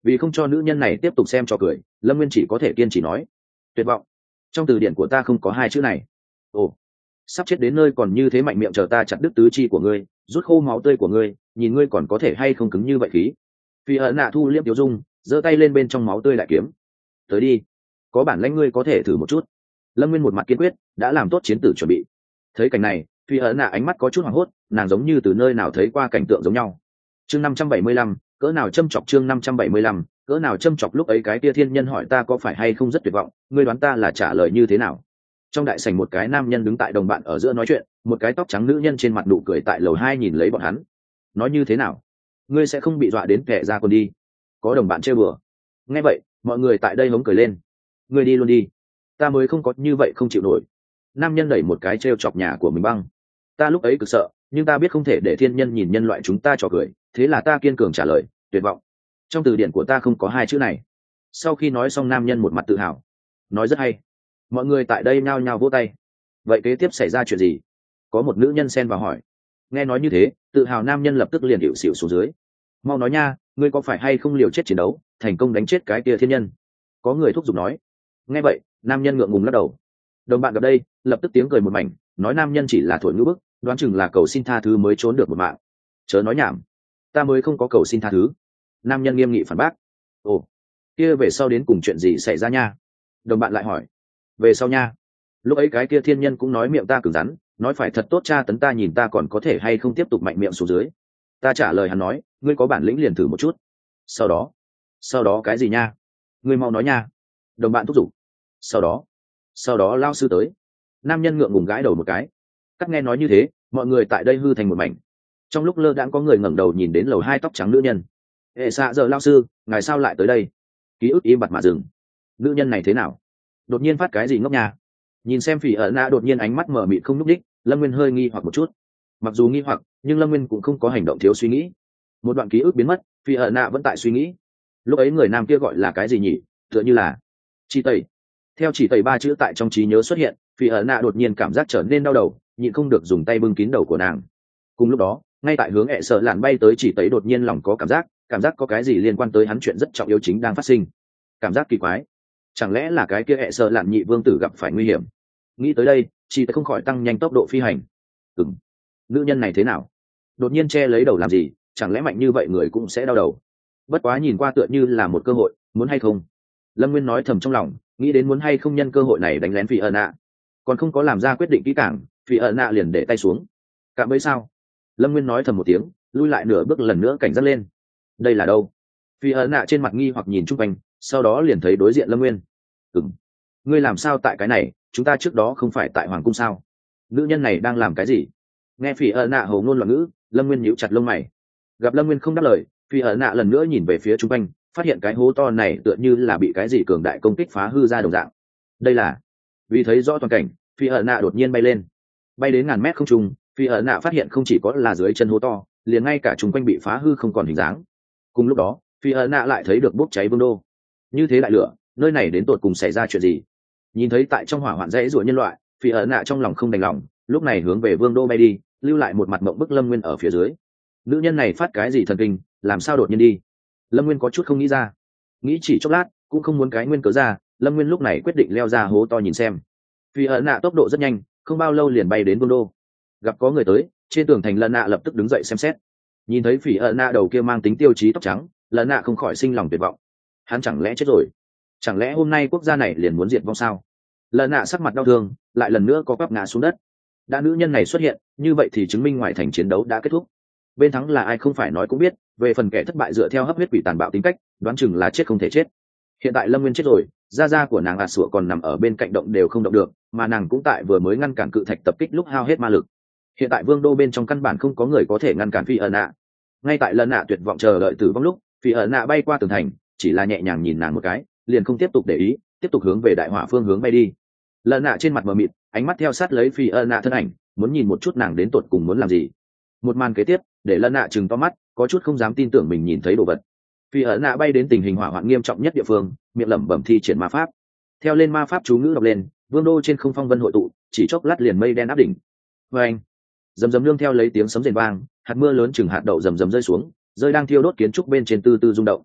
Vì không cho nữ nhân này tiếp tục xem cho cười, Lâm Nguyên chỉ có thể kiên trì nói tuyệt vọng, trong từ điển của ta không có hai chữ này. Ồ, sắp chết đến nơi còn như thế mạnh miệng, chờ ta chặt đứt tứ chi của ngươi, rút khô máu tươi của ngươi, nhìn ngươi còn có thể hay không cứng như vậy khí. Phi ẩn nạ thu liếp tiêu dung, giơ tay lên bên trong máu tươi đại kiếm. Tới đi, có bản lãnh ngươi có thể thử một chút. Lâm Nguyên một mặt kiên quyết, đã làm tốt chiến tử chuẩn bị. Thấy cảnh này, Phi ẩn nạ ánh mắt có chút hoảng hốt, nàng giống như từ nơi nào thấy qua cảnh tượng giống nhau. Chương năm trăm bảy mươi lăm, cỡ nào châm chọc. Chương năm trăm bảy mươi lăm, cỡ nào châm chọc. Lúc ấy cái tia thiên nhân hỏi ta có phải hay không rất tuyệt vọng, ngươi đoán ta là trả lời như thế nào? Trong đại sảnh một cái nam nhân đứng tại đồng bạn ở giữa nói chuyện, một cái tóc trắng nữ nhân trên mặt nụ cười tại lầu hai nhìn lấy bọn hắn. Nói như thế nào? Ngươi sẽ không bị dọa đến kẻ ra còn đi? Có đồng bạn trêu bừa. Nghe vậy, mọi người tại đây hống cười lên. Ngươi đi luôn đi, ta mới không có như vậy không chịu nổi. Nam nhân đẩy một cái trêu chọc nhà của mình băng. Ta lúc ấy cực sợ, nhưng ta biết không thể để thiên nhân nhìn nhân loại chúng ta trò cười, thế là ta kiên cường trả lời, tuyệt vọng. Trong từ điển của ta không có hai chữ này. Sau khi nói xong, nam nhân một mặt tự hào, nói rất hay. Mọi người tại đây nhao nhao vỗ tay. Vậy kế tiếp xảy ra chuyện gì? Có một nữ nhân xen vào hỏi. Nghe nói như thế, tự hào nam nhân lập tức liền hiệu xịu xuống dưới. Mau nói nha, ngươi có phải hay không liều chết chiến đấu, thành công đánh chết cái kia thiên nhân? Có người thúc giục nói. Nghe vậy, nam nhân ngượng ngùng lắc đầu. Đồng bạn gặp đây, lập tức tiếng cười một mảnh, nói nam nhân chỉ là thổi ngữ bức, đoán chừng là cầu xin tha thứ mới trốn được một mạng. Chớ nói nhảm, ta mới không có cầu xin tha thứ. Nam nhân nghiêm nghị phản bác. Ồ, kia về sau đến cùng chuyện gì xảy ra nha? Đồng bạn lại hỏi. Về sau nha, lúc ấy cái kia thiên nhân cũng nói miệng ta cứng rắn, nói phải thật tốt tra tấn ta, nhìn ta còn có thể hay không tiếp tục mạnh miệng xuống dưới. Ta trả lời hắn nói, ngươi có bản lĩnh liền thử một chút. Sau đó, sau đó cái gì nha? Ngươi mau nói nha. Đồng bạn thúc giục. Sau đó, sau đó lao sư tới. Nam nhân ngượng ngùng gãi đầu một cái. Cắt nghe nói như thế, mọi người tại đây hư thành một mảnh. Trong lúc lơ đãng có người ngẩng đầu nhìn đến lầu hai tóc trắng nữ nhân. Hệ xạ giờ lao sư, ngài sao lại tới đây? Ký ức im bặt mà dừng. Nữ nhân này thế nào? Đột nhiên phát cái gì ngốc nhà? Nhìn xem Phỉ ẩn nạ đột nhiên ánh mắt mở mịt không nhúc đích, Lâm Nguyên hơi nghi hoặc một chút. Mặc dù nghi hoặc, nhưng Lâm Nguyên cũng không có hành động thiếu suy nghĩ. Một đoạn ký ức biến mất, Phỉ ẩn nạ vẫn tại suy nghĩ. Lúc ấy người nam kia gọi là cái gì nhỉ? Tựa như là Chỉ Tẩy. Theo Chỉ Tẩy ba chữ tại trong trí nhớ xuất hiện, Phỉ ẩn nạ đột nhiên cảm giác trở nên đau đầu, nhịn không được dùng tay bưng kín đầu của nàng. Cùng lúc đó, ngay tại hướng ẹ sợ lạn bay tới Chỉ Tẩy đột nhiên lòng có cảm giác, cảm giác có cái gì liên quan tới hắn chuyện rất trọng yếu chính đang phát sinh. Cảm giác kỳ quái, chẳng lẽ là cái kia ẹ sợ lạn nhị vương tử gặp phải nguy hiểm? Nghĩ tới đây, Chỉ Tẩy không khỏi tăng nhanh tốc độ phi hành. Ừm, nữ nhân này thế nào? Đột nhiên che lấy đầu làm gì? Chẳng lẽ mạnh như vậy người cũng sẽ đau đầu? Bất quá nhìn qua tựa như là một cơ hội, muốn hay không? Lâm Nguyên nói thầm trong lòng, nghĩ đến muốn hay không nhân cơ hội này đánh lén Phỉ ẩn nạ. Còn không có làm ra quyết định kỹ càng, Phỉ ẩn nạ liền để tay xuống. Cạm bẫy sao? Lâm Nguyên nói thầm một tiếng, lui lại nửa bước lần nữa cảnh giác lên. Đây là đâu? Phỉ ẩn nạ trên mặt nghi hoặc nhìn chung quanh, sau đó liền thấy đối diện Lâm Nguyên. Ừm, ngươi làm sao tại cái này? Chúng ta trước đó không phải tại hoàng cung sao? Nữ nhân này đang làm cái gì? Nghe Phỉ ẩn nạ hồ ngôn loạn ngữ, Lâm Nguyên nhíu chặt lông mày. Gặp Lâm Nguyên không đáp lời, Phỉ ẩn nạ lần nữa nhìn về phía chung quanh, phát hiện cái hố to này tựa như là bị cái gì cường đại công kích phá hư ra đồng dạng. Đây là vì thấy rõ toàn cảnh, Phỉ ẩn nạ đột nhiên bay lên, bay đến ngàn mét không trung. Phỉ ẩn nạ phát hiện không chỉ có là dưới chân hố to, liền ngay cả chung quanh bị phá hư không còn hình dáng. Cùng lúc đó, Phỉ ẩn nạ lại thấy được bốc cháy vương đô. Như thế đại lửa, nơi này đến tột cùng xảy ra chuyện gì? Nhìn thấy tại trong hỏa hoạn rẽ rủa nhân loại, Phỉ ẩn nạ trong lòng không đành lòng, lúc này hướng về vương đô bay đi, lưu lại một mặt mộng bức Lâm Nguyên ở phía dưới. Nữ nhân này phát cái gì thần kinh, làm sao đột nhiên đi? Lâm Nguyên có chút không nghĩ ra, nghĩ chỉ chốc lát cũng không muốn cái nguyên cớ ra. Lâm Nguyên lúc này quyết định leo ra hố to nhìn xem. Phỉ ẩn nạ tốc độ rất nhanh, không bao lâu liền bay đến vương đô. Gặp có người tới, trên tường thành Lần Nạ lập tức đứng dậy xem xét. Nhìn thấy Phỉ ẩn nạ đầu kia mang tính tiêu chí tóc trắng, Lần Nạ không khỏi sinh lòng tuyệt vọng. Hắn chẳng lẽ chết rồi? Chẳng lẽ hôm nay quốc gia này liền muốn diệt vong sao? Lần Nạ sắc mặt đau thương, lại lần nữa có quắp ngã xuống đất. Đã nữ nhân này xuất hiện, như vậy thì chứng minh ngoài thành chiến đấu đã kết thúc. Bên thắng là ai không phải nói cũng biết, về phần kẻ thất bại dựa theo hấp huyết quỷ tàn bạo tính cách, đoán chừng là chết không thể chết. Hiện tại Lâm Nguyên chết rồi, gia gia của nàng ạt sủa còn nằm ở bên cạnh động đều không động được, mà nàng cũng tại vừa mới ngăn cản cự thạch tập kích lúc hao hết ma lực. Hiện tại vương đô bên trong căn bản không có người có thể ngăn cản Phỉ ẩn nạ. Ngay tại Lần Nạ tuyệt vọng chờ đợi tử vong lúc, Phỉ ẩn nạ bay qua tường thành, chỉ là nhẹ nhàng nhìn nàng một cái, liền không tiếp tục để ý, tiếp tục hướng về đại hỏa phương hướng bay đi. Lần Nạ trên mặt mờ mịt, ánh mắt theo sát lấy Phỉ ẩn nạ thân ảnh, muốn nhìn một chút nàng đến tột cùng muốn làm gì. Một màn kế tiếp để Lần Nạ trừng to mắt, có chút không dám tin tưởng mình nhìn thấy đồ vật. Phỉ ẩn nạ bay đến tình hình hỏa hoạn nghiêm trọng nhất địa phương, miệng lẩm bẩm thi triển ma pháp. Theo lên ma pháp chú ngữ đọc lên, vương đô trên không phong vân hội tụ, chỉ chốc lát liền mây đen áp đỉnh. Vê anh, rầm rầm nương theo lấy tiếng sấm rền vang, hạt mưa lớn chừng hạt đậu rầm rầm rơi xuống, rơi đang thiêu đốt kiến trúc bên trên từ từ rung động.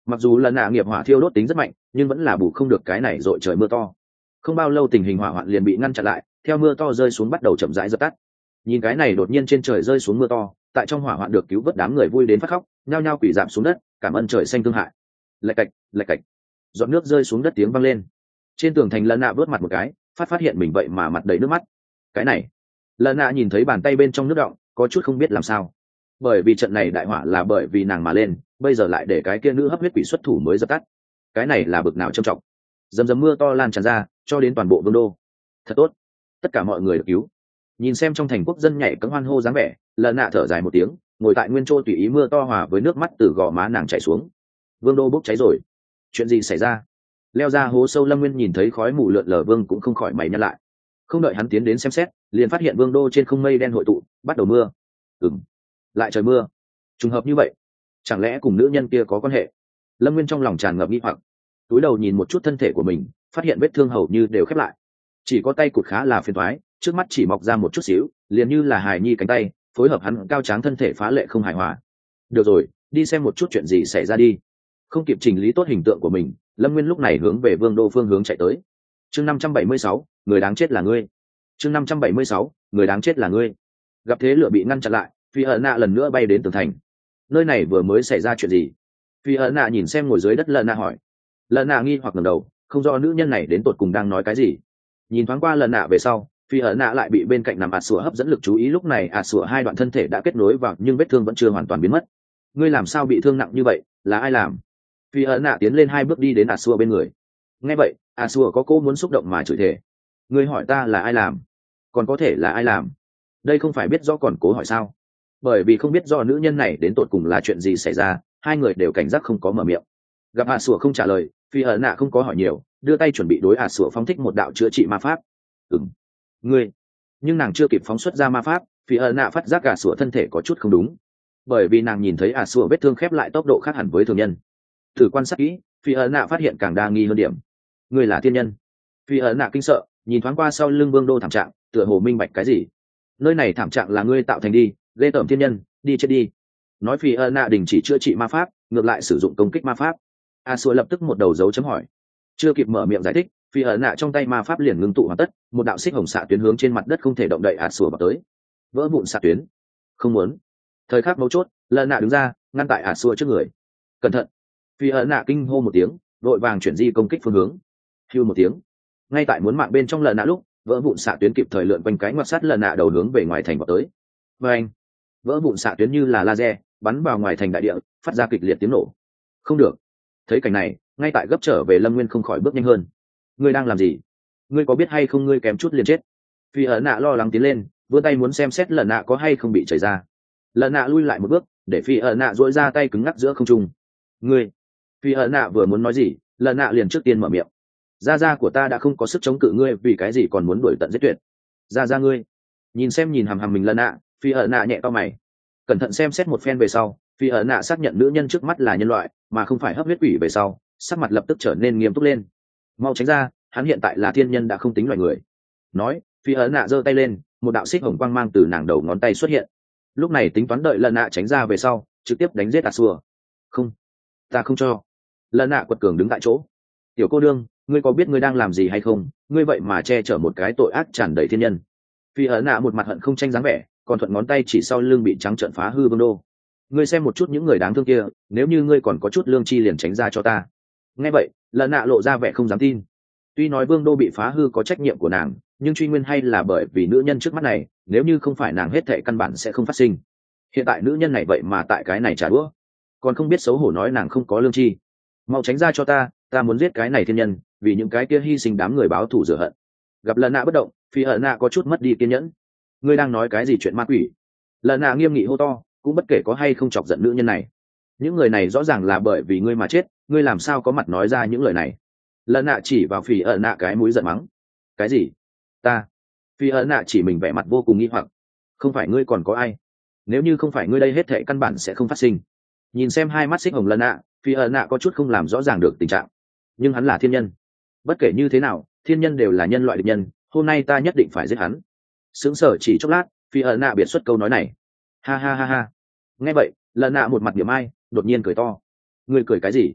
Mặc dù lần nạ nghiệp hỏa thiêu đốt tính rất mạnh nhưng vẫn là bù không được cái này dội trời mưa to. Không bao lâu tình hình hỏa hoạn liền bị ngăn chặn lại, theo mưa to rơi xuống bắt đầu chậm rãi dập tắt. Nhìn cái này đột nhiên trên trời rơi xuống mưa to, tại trong hỏa hoạn được cứu vớt đám người vui đến phát khóc, nhao nhao quỳ rạp xuống đất cảm ơn trời xanh thương hại. Lạch cạch lạch cạch, giọt nước rơi xuống đất tiếng vang lên. Trên tường thành lần nạ vớt mặt một cái, phát phát hiện mình vậy mà mặt đầy nước mắt. Cái này, lần nạ nhìn thấy bàn tay bên trong nước động có chút không biết làm sao, bởi vì trận này đại hỏa là bởi vì nàng mà lên, bây giờ lại để cái kia nữ hấp huyết quỷ xuất thủ mới dập tắt. Cái này là bực nào trầm trọng. Dầm dầm mưa to lan tràn ra cho đến toàn bộ vương đô. Thật tốt, tất cả mọi người được cứu. Nhìn xem trong thành quốc dân nhảy cẫng hoan hô dáng vẻ, lần nạ thở dài một tiếng, ngồi tại nguyên chỗ tùy ý mưa to hòa với nước mắt từ gò má nàng chảy xuống. Vương đô bốc cháy rồi. Chuyện gì xảy ra? Leo ra hố sâu Lâm Nguyên nhìn thấy khói mù lượn lờ vương cũng không khỏi mày nhăn lại. Không đợi hắn tiến đến xem xét, liền phát hiện vương đô trên không mây đen hội tụ, bắt đầu mưa. Ừm, lại trời mưa. Trùng hợp như vậy, chẳng lẽ cùng nữ nhân kia có quan hệ? Lâm Nguyên trong lòng tràn ngập nghi hoặc, túi đầu nhìn một chút thân thể của mình, phát hiện vết thương hầu như đều khép lại, chỉ có tay cụt khá là phiền toái, trước mắt chỉ mọc ra một chút xíu, liền như là hài nhi cánh tay, phối hợp hắn cao tráng thân thể phá lệ không hài hòa. Được rồi, đi xem một chút chuyện gì xảy ra đi. Không kịp chỉnh lý tốt hình tượng của mình, Lâm Nguyên lúc này hướng về vương đô phương hướng chạy tới. Chương năm trăm bảy mươi sáu, người đáng chết là ngươi. Chương năm trăm bảy mươi sáu, người đáng chết là ngươi. Gặp thế lửa bị ngăn chặn lại, Phi ẩn nạ lần nữa bay đến tường thành. Nơi này vừa mới xảy ra chuyện gì? Phi ẩn nạ nhìn xem ngồi dưới đất lần nạ hỏi. Lần nạ nghi hoặc ngẩng đầu, không rõ nữ nhân này đến tột cùng đang nói cái gì. Nhìn thoáng qua lần nạ về sau, Phi ẩn nạ lại bị bên cạnh nằm ạt sủa hấp dẫn lực chú ý, lúc này ạt sủa hai đoạn thân thể đã kết nối vào nhưng vết thương vẫn chưa hoàn toàn biến mất. Ngươi làm sao bị thương nặng như vậy, là ai làm? Phi ẩn nạ tiến lên hai bước đi đến ạt sủa bên người. Nghe vậy, ạt sủa có cô muốn xúc động mà chửi thề. Ngươi hỏi ta là ai làm? Còn có thể là ai làm? Đây không phải biết rõ còn cố hỏi sao? Bởi vì không biết do nữ nhân này đến tột cùng là chuyện gì xảy ra, hai người đều cảnh giác không có mở miệng. Gặp ạt sủa không trả lời, Phi ẩn nạ không có hỏi nhiều, đưa tay chuẩn bị đối ạt sủa phóng thích một đạo chữa trị ma pháp. Ừm, ngươi. Nhưng nàng chưa kịp phóng xuất ra ma pháp, Phi ẩn nạ phát giác ạt sủa thân thể có chút không đúng, bởi vì nàng nhìn thấy ạt sủa vết thương khép lại tốc độ khác hẳn với thường nhân. Thử quan sát kỹ, Phi ẩn nạ phát hiện càng đa nghi hơn điểm. Ngươi là thiên nhân? Phi ẩn nạ kinh sợ, nhìn thoáng qua sau lưng vương đô thảm trạng, tựa hồ minh bạch cái gì. Nơi này thảm trạng là ngươi tạo thành đi, ghê tởm thiên nhân, đi chết đi. Nói Phi ẩn nạ đình chỉ chữa trị ma pháp, ngược lại sử dụng công kích ma pháp. A Sủa lập tức một đầu dấu chấm hỏi, chưa kịp mở miệng giải thích, Phi ẩn nạ trong tay ma pháp liền ngưng tụ hoàn tất, một đạo xích hồng xạ tuyến hướng trên mặt đất không thể động đậy A Sủa vào tới. Vỡ vụn xạ tuyến. Không muốn. Thời khắc mấu chốt, lần nạ đứng ra ngăn tại A Sủa trước người. Cẩn thận. Phi ẩn nạ kinh hô một tiếng, vội vàng chuyển di công kích phương hướng. Hưu một tiếng, ngay tại muốn mạng bên trong lần nạ lúc, vỡ vụn xạ tuyến kịp thời lượn quanh cái ngoặt sát lần nạ đầu hướng về ngoài thành vào tới. Và anh, vỡ vụn xạ tuyến như là laser bắn vào ngoài thành đại địa, phát ra kịch liệt tiếng nổ. Không được. Thấy cảnh này, ngay tại gấp trở về Lâm Nguyên không khỏi bước nhanh hơn. Ngươi đang làm gì? Ngươi có biết hay không ngươi kém chút liền chết. Phi ẩn nạ lo lắng tiến lên, vươn tay muốn xem xét lần nạ có hay không bị chảy ra. Lần nạ lui lại một bước, để Phi ẩn nạ duỗi ra tay cứng ngắc giữa không trung. Ngươi. Phi ẩn nạ vừa muốn nói gì, lần nạ liền trước tiên mở miệng. Gia gia của ta đã không có sức chống cự ngươi, vì cái gì còn muốn đuổi tận giết tuyệt? Gia gia ngươi. Nhìn xem nhìn hằm hằm mình lần nạ, Phi ẩn nạ nhẹ cau mày. Cẩn thận xem xét một phen về sau, Phi ẩn nạ xác nhận nữ nhân trước mắt là nhân loại mà không phải hấp huyết quỷ về sau, sắc mặt lập tức trở nên nghiêm túc lên. Mau tránh ra, hắn hiện tại là thiên nhân đã không tính loài người. Nói, Phi ẩn nạ giơ tay lên, một đạo xích hồng quang mang từ nàng đầu ngón tay xuất hiện. Lúc này tính toán đợi lần nạ tránh ra về sau, trực tiếp đánh giết A Sủa. Không, ta không cho. Lần nạ quật cường đứng tại chỗ. Tiểu cô đương, ngươi có biết ngươi đang làm gì hay không? Ngươi vậy mà che chở một cái tội ác tràn đầy thiên nhân. Phi ẩn nạ một mặt hận không tranh dáng vẻ, còn thuận ngón tay chỉ sau lưng bị trắng trợn phá hư vương đô. Ngươi xem một chút những người đáng thương kia, nếu như ngươi còn có chút lương chi liền tránh ra cho ta. Nghe vậy, lần nạ lộ ra vẻ không dám tin. Tuy nói vương đô bị phá hư có trách nhiệm của nàng, nhưng truy nguyên hay là bởi vì nữ nhân trước mắt này, nếu như không phải nàng hết thệ căn bản sẽ không phát sinh. Hiện tại nữ nhân này vậy mà tại cái này trả đũa, còn không biết xấu hổ nói nàng không có lương chi. Mau tránh ra cho ta, ta muốn giết cái này thiên nhân, vì những cái kia hy sinh đám người báo thù rửa hận. Gặp lần nạ bất động, Phi ẩn nạ có chút mất đi kiên nhẫn. Ngươi đang nói cái gì chuyện ma quỷ? Lần nạ nghiêm nghị hô to, cũng bất kể có hay không chọc giận nữ nhân này. Những người này rõ ràng là bởi vì ngươi mà chết, ngươi làm sao có mặt nói ra những lời này? Lần nạ chỉ vào Phi ẩn nạ cái mũi giận mắng. Cái gì? Ta? Phi ẩn nạ chỉ mình vẻ mặt vô cùng nghi hoặc. Không phải ngươi còn có ai? Nếu như không phải ngươi đây hết thệ căn bản sẽ không phát sinh. Nhìn xem hai mắt xích hồng lần nạ, Phi ẩn nạ có chút không làm rõ ràng được tình trạng. Nhưng hắn là thiên nhân. Bất kể như thế nào, thiên nhân đều là nhân loại địch nhân, hôm nay ta nhất định phải giết hắn. Sững sờ chỉ chốc lát, Phi ẩn nạ biệt xuất câu nói này. Ha ha ha ha. Nghe vậy, lần nạ một mặt niệm ai, đột nhiên cười to. Ngươi cười cái gì?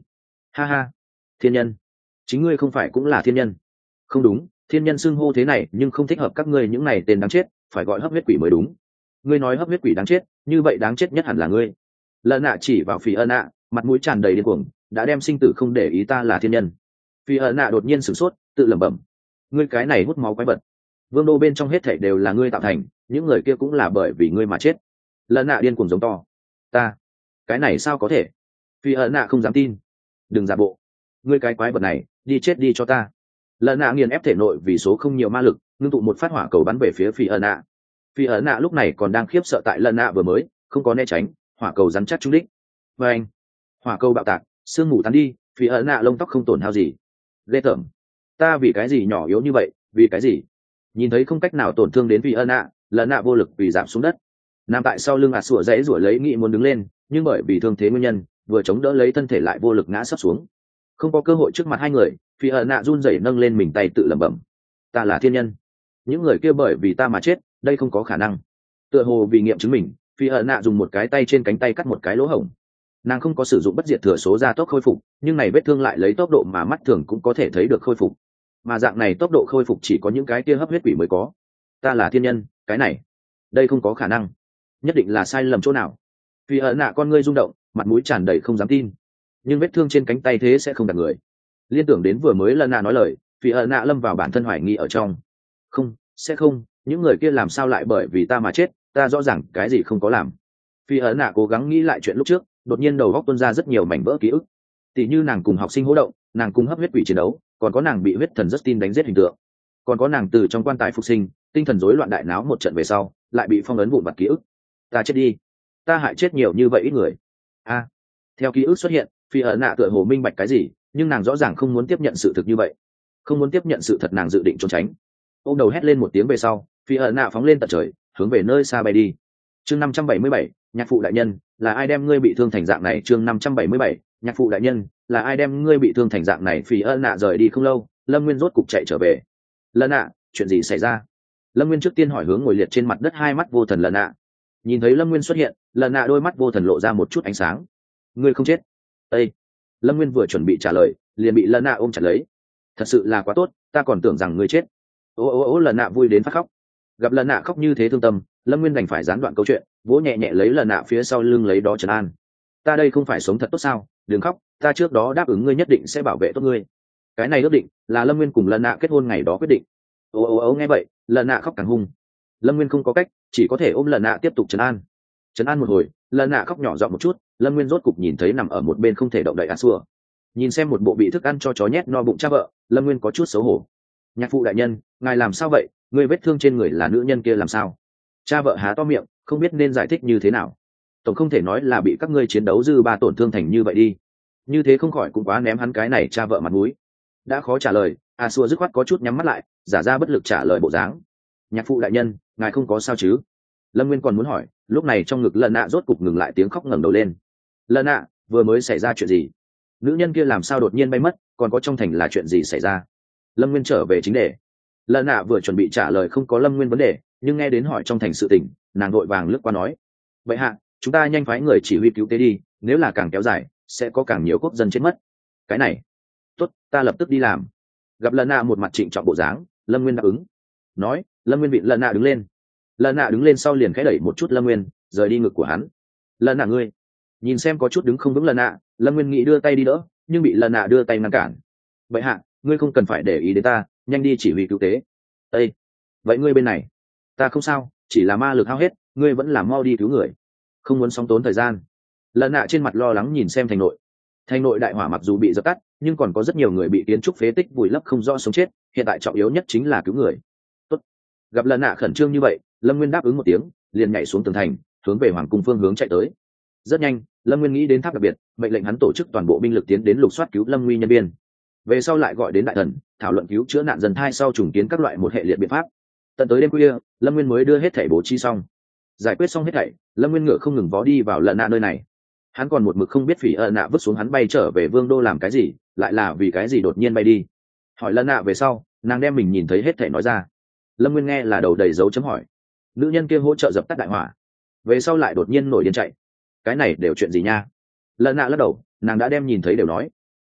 Ha ha, thiên nhân, chính ngươi không phải cũng là thiên nhân? Không đúng, thiên nhân xưng hô thế này nhưng không thích hợp các ngươi những này tên đáng chết, phải gọi hấp huyết quỷ mới đúng. Ngươi nói hấp huyết quỷ đáng chết, như vậy đáng chết nhất hẳn là ngươi. Lợn nạ chỉ vào Phỉ ân nạ, mặt mũi tràn đầy điên cuồng, đã đem sinh tử không để ý ta là thiên nhân. Phỉ ân nạ đột nhiên sửng sốt, tự lẩm bẩm, ngươi cái này hút máu quái vật, vương đô bên trong hết thảy đều là ngươi tạo thành, những người kia cũng là bởi vì ngươi mà chết. Lợn nạ điên cuồng giống to, ta, cái này sao có thể? Phỉ ân nạ không dám tin, đừng giả bộ, ngươi cái quái vật này, đi chết đi cho ta. Lợn nạ nghiền ép thể nội vì số không nhiều ma lực, ngưng tụ một phát hỏa cầu bắn về phía Phỉ ân nạ. Phỉ ân nạ lúc này còn đang khiếp sợ tại lợn nạ vừa mới không có né tránh, hỏa cầu rắn chắc trúng đích. Và anh, hỏa cầu bạo tạc, sương mù tán đi, Phỉ ân nạ lông tóc không tổn hao gì. Ghê tởm, ta vì cái gì nhỏ yếu như vậy, vì cái gì? Nhìn thấy không cách nào tổn thương đến Phỉ ân nạ, lợn nạ vô lực vì giảm xuống đất, nằm tại sau lưng ạt sủa dãy rủa lấy nghĩ muốn đứng lên, nhưng bởi vì thương thế nguyên nhân, vừa chống đỡ lấy thân thể lại vô lực ngã sấp xuống. Không có cơ hội trước mặt hai người, Phỉ ân nạ run rẩy nâng lên mình tay tự lẩm bẩm, ta là thiên nhân, những người kia bởi vì ta mà chết, đây không có khả năng. Tựa hồ vì nghiệm chứng mình, Phỉ ân nạ dùng một cái tay trên cánh tay cắt một cái lỗ hổng. Nàng không có sử dụng bất diệt thừa số gia tốc khôi phục, nhưng này vết thương lại lấy tốc độ mà mắt thường cũng có thể thấy được khôi phục, mà dạng này tốc độ khôi phục chỉ có những cái kia hấp huyết quỷ mới có. Ta là thiên nhân, cái này, đây không có khả năng, nhất định là sai lầm chỗ nào. Phỉ ân nạ con ngươi rung động, mặt mũi tràn đầy không dám tin, nhưng vết thương trên cánh tay thế sẽ không đặt người. Liên tưởng đến vừa mới lần nạ nói lời, Phỉ ân nạ lâm vào bản thân hoài nghi ở trong. Không, sẽ không, những người kia làm sao lại bởi vì ta mà chết, ta rõ ràng cái gì không có làm. Phỉ ân nạ cố gắng nghĩ lại chuyện lúc trước, đột nhiên đầu óc tuôn ra rất nhiều mảnh vỡ ký ức, tỷ như nàng cùng học sinh hỗ động, nàng cùng hấp huyết quỷ chiến đấu, còn có nàng bị huyết thần Justin đánh giết hình tượng, còn có nàng từ trong quan tài phục sinh, tinh thần rối loạn đại náo một trận về sau, lại bị phong ấn vụn vặt ký ức. Ta chết đi, ta hại chết nhiều như vậy ít người. A, à, theo ký ức xuất hiện, Phỉ ân nạ tựa hồ minh bạch cái gì, nhưng nàng rõ ràng không muốn tiếp nhận sự thực như vậy, không muốn tiếp nhận sự thật, nàng dự định trốn tránh. Ôm đầu hét lên một tiếng về sau, Phỉ ân nạ phóng lên tận trời, hướng về nơi xa bay đi. Chương năm trăm bảy mươi bảy, nhạc phụ đại nhân, là ai đem ngươi bị thương thành dạng này? Chương năm trăm bảy mươi bảy, nhạc phụ đại nhân, là ai đem ngươi bị thương thành dạng này? Phỉ ân nạ rời đi không lâu, Lâm Nguyên rốt cục chạy trở về. Lần nạ, chuyện gì xảy ra? Lâm Nguyên trước tiên hỏi hướng ngồi liệt trên mặt đất hai mắt vô thần lần nạ. Nhìn thấy Lâm Nguyên xuất hiện, lần nạ đôi mắt vô thần lộ ra một chút ánh sáng. Ngươi không chết? Ê! Lâm Nguyên vừa chuẩn bị trả lời, liền bị lần nạ ôm chặt lấy. Thật sự là quá tốt, ta còn tưởng rằng ngươi chết. Ô ô ô, lần nạ vui đến phát khóc. Gặp lần nạ khóc như thế thương tâm, Lâm Nguyên đành phải gián đoạn câu chuyện, vỗ nhẹ nhẹ lấy lần nạ phía sau lưng lấy đó trấn an. Ta đây không phải sống thật tốt sao? Đừng khóc, ta trước đó đáp ứng ngươi nhất định sẽ bảo vệ tốt ngươi. Cái này ước định là Lâm Nguyên cùng lần nạ kết hôn ngày đó quyết định. Ô ô ô, nghe vậy, lần nạ khóc càng hung. Lâm Nguyên không có cách, chỉ có thể ôm lần nạ tiếp tục trấn an. Trấn an một hồi, lần nạ khóc nhỏ giọng một chút, Lâm Nguyên rốt cục nhìn thấy nằm ở một bên không thể động đậy a xua. Nhìn xem một bộ bị thức ăn cho chó nhét no bụng cha vợ, Lâm Nguyên có chút xấu hổ. Nhạc phụ đại nhân, ngài làm sao vậy? Người vết thương trên người là nữ nhân kia làm sao? Cha vợ há to miệng, không biết nên giải thích như thế nào. Tổng không thể nói là bị các ngươi chiến đấu dư ba tổn thương thành như vậy đi. Như thế không khỏi cũng quá ném hắn cái này cha vợ mặt mũi. Đã khó trả lời, a xua dứt khoát có chút nhắm mắt lại, giả ra bất lực trả lời bộ dáng. Nhạc phụ đại nhân, ngài không có sao chứ? Lâm Nguyên còn muốn hỏi, lúc này trong ngực lần nạ rốt cục ngừng lại tiếng khóc ngẩng đầu lên. Lần nạ, vừa mới xảy ra chuyện gì? Nữ nhân kia làm sao đột nhiên bay mất, còn có trong thành là chuyện gì xảy ra? Lâm Nguyên trở về chính đề. Lần nạ vừa chuẩn bị trả lời không có Lâm Nguyên vấn đề, nhưng nghe đến hỏi trong thành sự tình, nàng vội vàng lướt qua nói, vậy hạ, chúng ta nhanh phái người chỉ huy cứu tế đi, nếu là càng kéo dài sẽ có càng nhiều quốc dân chết mất. Cái này tốt, ta lập tức đi làm. Gặp lần nạ một mặt trịnh trọng bộ dáng, Lâm Nguyên đáp ứng. Nói, Lâm Nguyên vịn lần nạ đứng lên. Lần nạ đứng lên sau liền khẽ đẩy một chút Lâm Nguyên, rời đi ngực của hắn. Lần nạ ngươi, nhìn xem có chút đứng không vững lần nạ, Lâm Nguyên nghĩ đưa tay đi đỡ, nhưng bị lần nạ đưa tay ngăn cản. Vậy hạ, ngươi không cần phải để ý đến ta, nhanh đi chỉ huy cứu tế. Ê, vậy ngươi bên này? Ta không sao, chỉ là ma lực hao hết, ngươi vẫn làm mau đi cứu người, không muốn sóng tốn thời gian. Lần nạ trên mặt lo lắng nhìn xem thành nội. Thành nội đại hỏa mặc dù bị dập tắt, nhưng còn có rất nhiều người bị kiến trúc phế tích vùi lấp không rõ sống chết, hiện tại trọng yếu nhất chính là cứu người. Tốt. Gặp lần nạ khẩn trương như vậy, Lâm Nguyên đáp ứng một tiếng, liền nhảy xuống tường thành, hướng về hoàng cung phương hướng chạy tới. Rất nhanh, Lâm Nguyên nghĩ đến tháp đặc biệt, mệnh lệnh hắn tổ chức toàn bộ binh lực tiến đến lục soát cứu Lâm Nguy nhân viên. Về sau lại gọi đến đại thần, thảo luận cứu chữa nạn dân thai sau trùng kiến các loại một hệ liệt biện pháp. Tận tới đêm khuya, Lâm Nguyên mới đưa hết thảy bố trí xong. Giải quyết xong hết thảy, Lâm Nguyên ngựa không ngừng vó đi vào lần nạ nơi này. Hắn còn một mực không biết Phỉ ân nạ vứt xuống hắn bay trở về vương đô làm cái gì, lại là vì cái gì đột nhiên bay đi. Hỏi lần nạ về sau, nàng đem mình nhìn thấy hết thảy nói ra. Lâm Nguyên nghe là đầu đầy dấu chấm hỏi. Nữ nhân kia hỗ trợ dập tắt đại hỏa, về sau lại đột nhiên nổi điên chạy, cái này đều chuyện gì nha? Lần nạ lắc đầu, nàng đã đem nhìn thấy đều nói.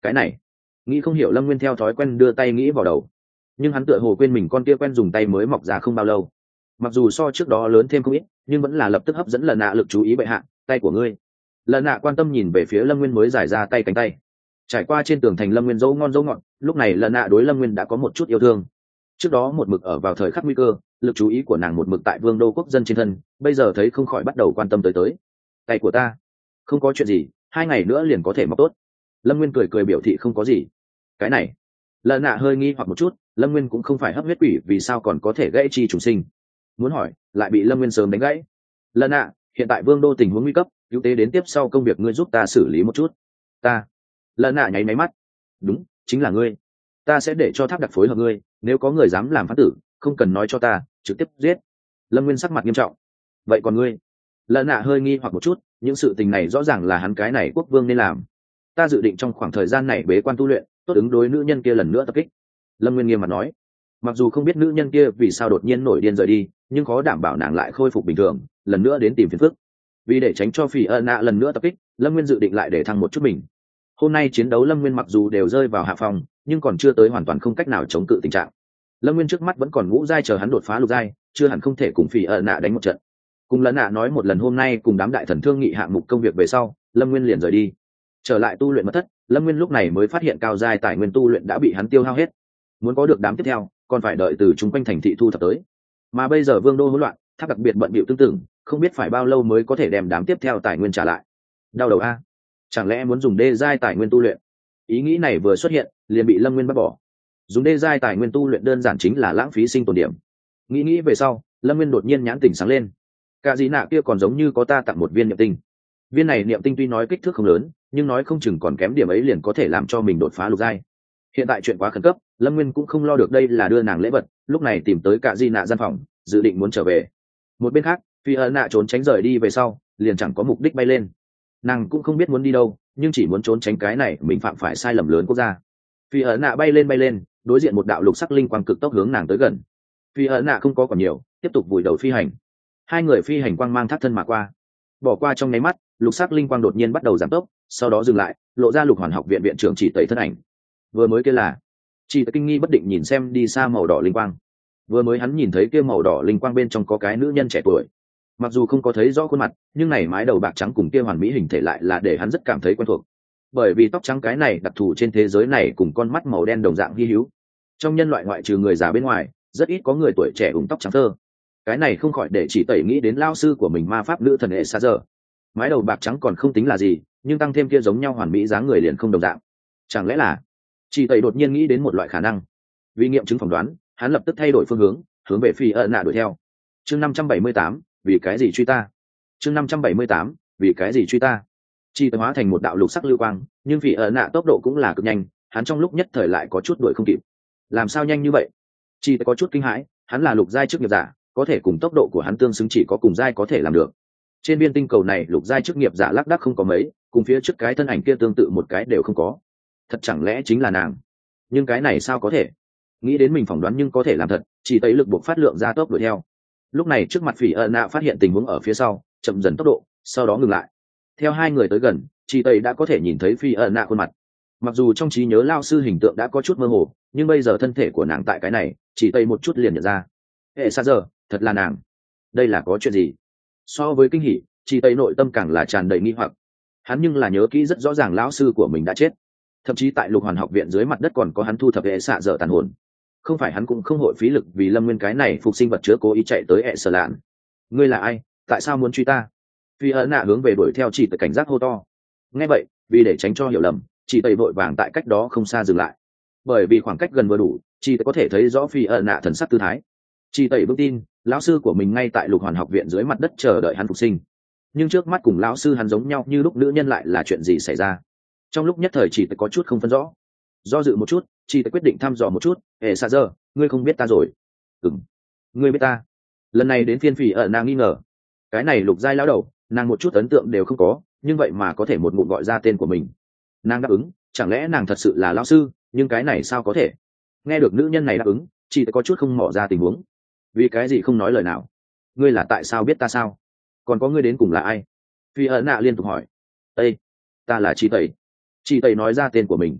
cái này nghĩ không hiểu, lâm nguyên theo thói quen đưa tay nghĩ vào đầu, nhưng hắn tựa hồ quên mình con kia quen dùng tay mới mọc ra không bao lâu, mặc dù so trước đó lớn thêm không ít nhưng vẫn là lập tức hấp dẫn lần nạ lực chú ý. Bệ hạ, tay của ngươi. Lần nạ quan tâm nhìn về phía lâm nguyên mới giải ra tay cánh tay trải qua trên tường thành lâm nguyên dấu ngon dấu ngọt. Lúc này lần nạ đối lâm nguyên đã có một chút yêu thương. Trước đó một mực ở vào thời khắc nguy cơ, lực chú ý của nàng một mực tại vương đô quốc dân trên thân, bây giờ thấy không khỏi bắt đầu quan tâm tới tới tay của ta. Không có chuyện gì, hai ngày nữa liền có thể mọc tốt. Lâm nguyên cười cười biểu thị không có gì. Cái này lần nạ hơi nghi hoặc một chút, lâm nguyên cũng không phải hấp huyết quỷ, vì sao còn có thể gãy chi trùng sinh? Muốn hỏi lại bị lâm nguyên sớm đánh gãy. Lần nạ, hiện tại vương đô tình huống nguy cấp, cứu tế đến tiếp sau công việc ngươi giúp ta xử lý một chút. Ta. Lần nạ nháy máy mắt. Đúng, chính là ngươi. Ta sẽ để cho tháp đặc phối hợp ngươi, nếu có người dám làm phán tử không cần nói cho ta, trực tiếp giết. Lâm nguyên sắc mặt nghiêm trọng. Vậy còn ngươi? Lần nạ hơi nghi hoặc một chút, những sự tình này rõ ràng là hắn cái này quốc vương nên làm. Ta dự định trong khoảng thời gian này bế quan tu luyện, tốt ứng đối nữ nhân kia lần nữa tập kích. Lâm nguyên nghiêm mặt nói. Mặc dù không biết nữ nhân kia vì sao đột nhiên nổi điên rời đi, nhưng khó đảm bảo nàng lại khôi phục bình thường lần nữa đến tìm phiền phức. Vì để tránh cho phỉ ân nạ lần nữa tập kích, lâm nguyên dự định lại để thăng một chút mình. Hôm nay chiến đấu lâm nguyên mặc dù đều rơi vào hạ phòng, nhưng còn chưa tới hoàn toàn không cách nào chống cự tình trạng. Lâm nguyên trước mắt vẫn còn ngũ giai chờ hắn đột phá lục giai, chưa hẳn không thể cùng phỉ ân nạ đánh một trận. Cùng lần nạ nói một lần hôm nay cùng đám đại thần thương nghị hạng mục công việc về sau, lâm nguyên liền rời đi trở lại tu luyện mật thất. Lâm nguyên lúc này mới phát hiện cao giai tài nguyên tu luyện đã bị hắn tiêu hao hết, muốn có được đám tiếp theo còn phải đợi từ chung quanh thành thị thu thập tới, mà bây giờ vương đô hỗn loạn, tháp đặc biệt bận bịu tương tự, không biết phải bao lâu mới có thể đem đám tiếp theo tài nguyên trả lại. Đau đầu a, chẳng lẽ muốn dùng đê giai tài nguyên tu luyện? Ý nghĩ này vừa xuất hiện liền bị lâm nguyên bắt bỏ. Dùng đê giai tài nguyên tu luyện đơn giản chính là lãng phí sinh tồn điểm. Nghĩ nghĩ về sau, lâm nguyên đột nhiên nhãn tỉnh sáng lên. Cả gì nạ kia còn giống như có ta tặng một viên niệm tinh. Viên này niệm tinh tuy nói kích thước không lớn, nhưng nói không chừng còn kém điểm ấy liền có thể làm cho mình đột phá lục giai. Hiện tại chuyện quá khẩn cấp, lâm nguyên cũng không lo được đây là đưa nàng lễ vật, lúc này tìm tới cả di nạ gian phòng, dự định muốn trở về. Một bên khác, phi ân nạ trốn tránh rời đi về sau liền chẳng có mục đích bay lên. Nàng cũng không biết muốn đi đâu, nhưng chỉ muốn trốn tránh cái này mình phạm phải sai lầm lớn quốc gia. Phi ân nạ bay lên bay lên, đối diện một đạo lục sắc linh quang cực tốc hướng nàng tới gần. Phi ân nạ không có còn nhiều, tiếp tục vùi đầu phi hành. Hai người phi hành quang mang thác thân mà qua. Bỏ qua trong nháy mắt, lục sắc linh quang đột nhiên bắt đầu giảm tốc, sau đó dừng lại, lộ ra lục hoàn học viện viện trưởng chỉ tẩy thân ảnh. Vừa mới kia là chỉ kinh nghi bất định nhìn xem đi xa màu đỏ linh quang. Vừa mới hắn nhìn thấy kia màu đỏ linh quang bên trong có cái nữ nhân trẻ tuổi, mặc dù không có thấy rõ khuôn mặt, nhưng này mái đầu bạc trắng cùng kia hoàn mỹ hình thể lại là để hắn rất cảm thấy quen thuộc. Bởi vì tóc trắng cái này đặc thù trên thế giới này cùng con mắt màu đen đồng dạng hy hữu. Trong nhân loại ngoại trừ người già bên ngoài, rất ít có người tuổi trẻ ủng tóc trắng thơ. Cái này không khỏi để chỉ tẩy nghĩ đến lao sư của mình ma pháp nữ thần hệ xa giờ. Mái đầu bạc trắng còn không tính là gì, nhưng tăng thêm kia giống nhau hoàn mỹ dáng người liền không đồng dạng. Chẳng lẽ là chỉ tẩy đột nhiên nghĩ đến một loại khả năng. Vì nghiệm chứng phỏng đoán, hắn lập tức thay đổi phương hướng, hướng về phi ân nạ đuổi theo. Chương năm trăm bảy mươi tám, vì cái gì truy ta? Chương năm trăm bảy mươi tám, vì cái gì truy ta? Chỉ tẩy hóa thành một đạo lục sắc lưu quang, nhưng phi ân nạ tốc độ cũng là cực nhanh, hắn trong lúc nhất thời lại có chút đuổi không kịp. Làm sao nhanh như vậy? Chỉ tẩy có chút kinh hãi, hắn là lục giai chức nghiệp giả, có thể cùng tốc độ của hắn tương xứng chỉ có cùng giai có thể làm được. Trên viên tinh cầu này lục giai chức nghiệp giả lác đác không có mấy, cùng phía trước cái thân ảnh kia tương tự một cái đều không có. Thật chẳng lẽ chính là nàng? Nhưng cái này sao có thể? Nghĩ đến mình phỏng đoán nhưng có thể làm thật, chỉ thấy lực buộc phát lượng ra tốc đuổi theo. Lúc này trước mặt phỉ ân nạ phát hiện tình huống ở phía sau, chậm dần tốc độ, sau đó ngừng lại. Theo hai người tới gần, chỉ tây đã có thể nhìn thấy phi ân nạ khuôn mặt. Mặc dù trong trí nhớ lao sư hình tượng đã có chút mơ hồ, nhưng bây giờ thân thể của nàng tại cái này, chỉ tây một chút liền nhận ra. Hệ xa giờ, thật là nàng. Đây là có chuyện gì? So với kinh hỉ, chỉ tây nội tâm càng là tràn đầy nghi hoặc. Hắn nhưng là nhớ kỹ rất rõ ràng lão sư của mình đã chết, thậm chí tại lục hoàn học viện dưới mặt đất còn có hắn thu thập hệ xạ dở tàn hồn. Không phải hắn cũng không hội phí lực vì lâm nguyên cái này phục sinh vật chứa cố ý chạy tới hệ sở lạn. Ngươi là ai? Tại sao muốn truy ta? Phi ấn nạ hướng về đuổi theo chỉ tây cảnh giác hô to. Nghe vậy, vì để tránh cho hiểu lầm, chỉ tây vội vàng tại cách đó không xa dừng lại. Bởi vì khoảng cách gần vừa đủ, chỉ tây có thể thấy rõ phi ấn nạ thần sắc tư thái. Chỉ tây vững tin lão sư của mình ngay tại lục hoàn học viện dưới mặt đất chờ đợi hắn phục sinh, nhưng trước mắt cùng lão sư hắn giống nhau như lúc nữ nhân lại là chuyện gì xảy ra? Trong lúc nhất thời chỉ có chút không phân rõ, do dự một chút, chỉ quyết định thăm dò một chút. Ê xa giờ, ngươi không biết ta rồi? Ừm, ngươi biết ta? Lần này đến phiên phỉ ở nàng nghi ngờ, cái này lục giai lão đầu, nàng một chút ấn tượng đều không có, nhưng vậy mà có thể một ngụm gọi ra tên của mình. Nàng đáp ứng, chẳng lẽ nàng thật sự là lão sư? Nhưng cái này sao có thể? Nghe được nữ nhân này đáp ứng, chỉ có chút không mò ra tình huống. Vì cái gì không nói lời nào? Ngươi là tại sao biết ta sao? Còn có ngươi đến cùng là ai? Phi ấn nạ liên tục hỏi. Ê, ta là chị tẩy. Chị tẩy nói ra tên của mình.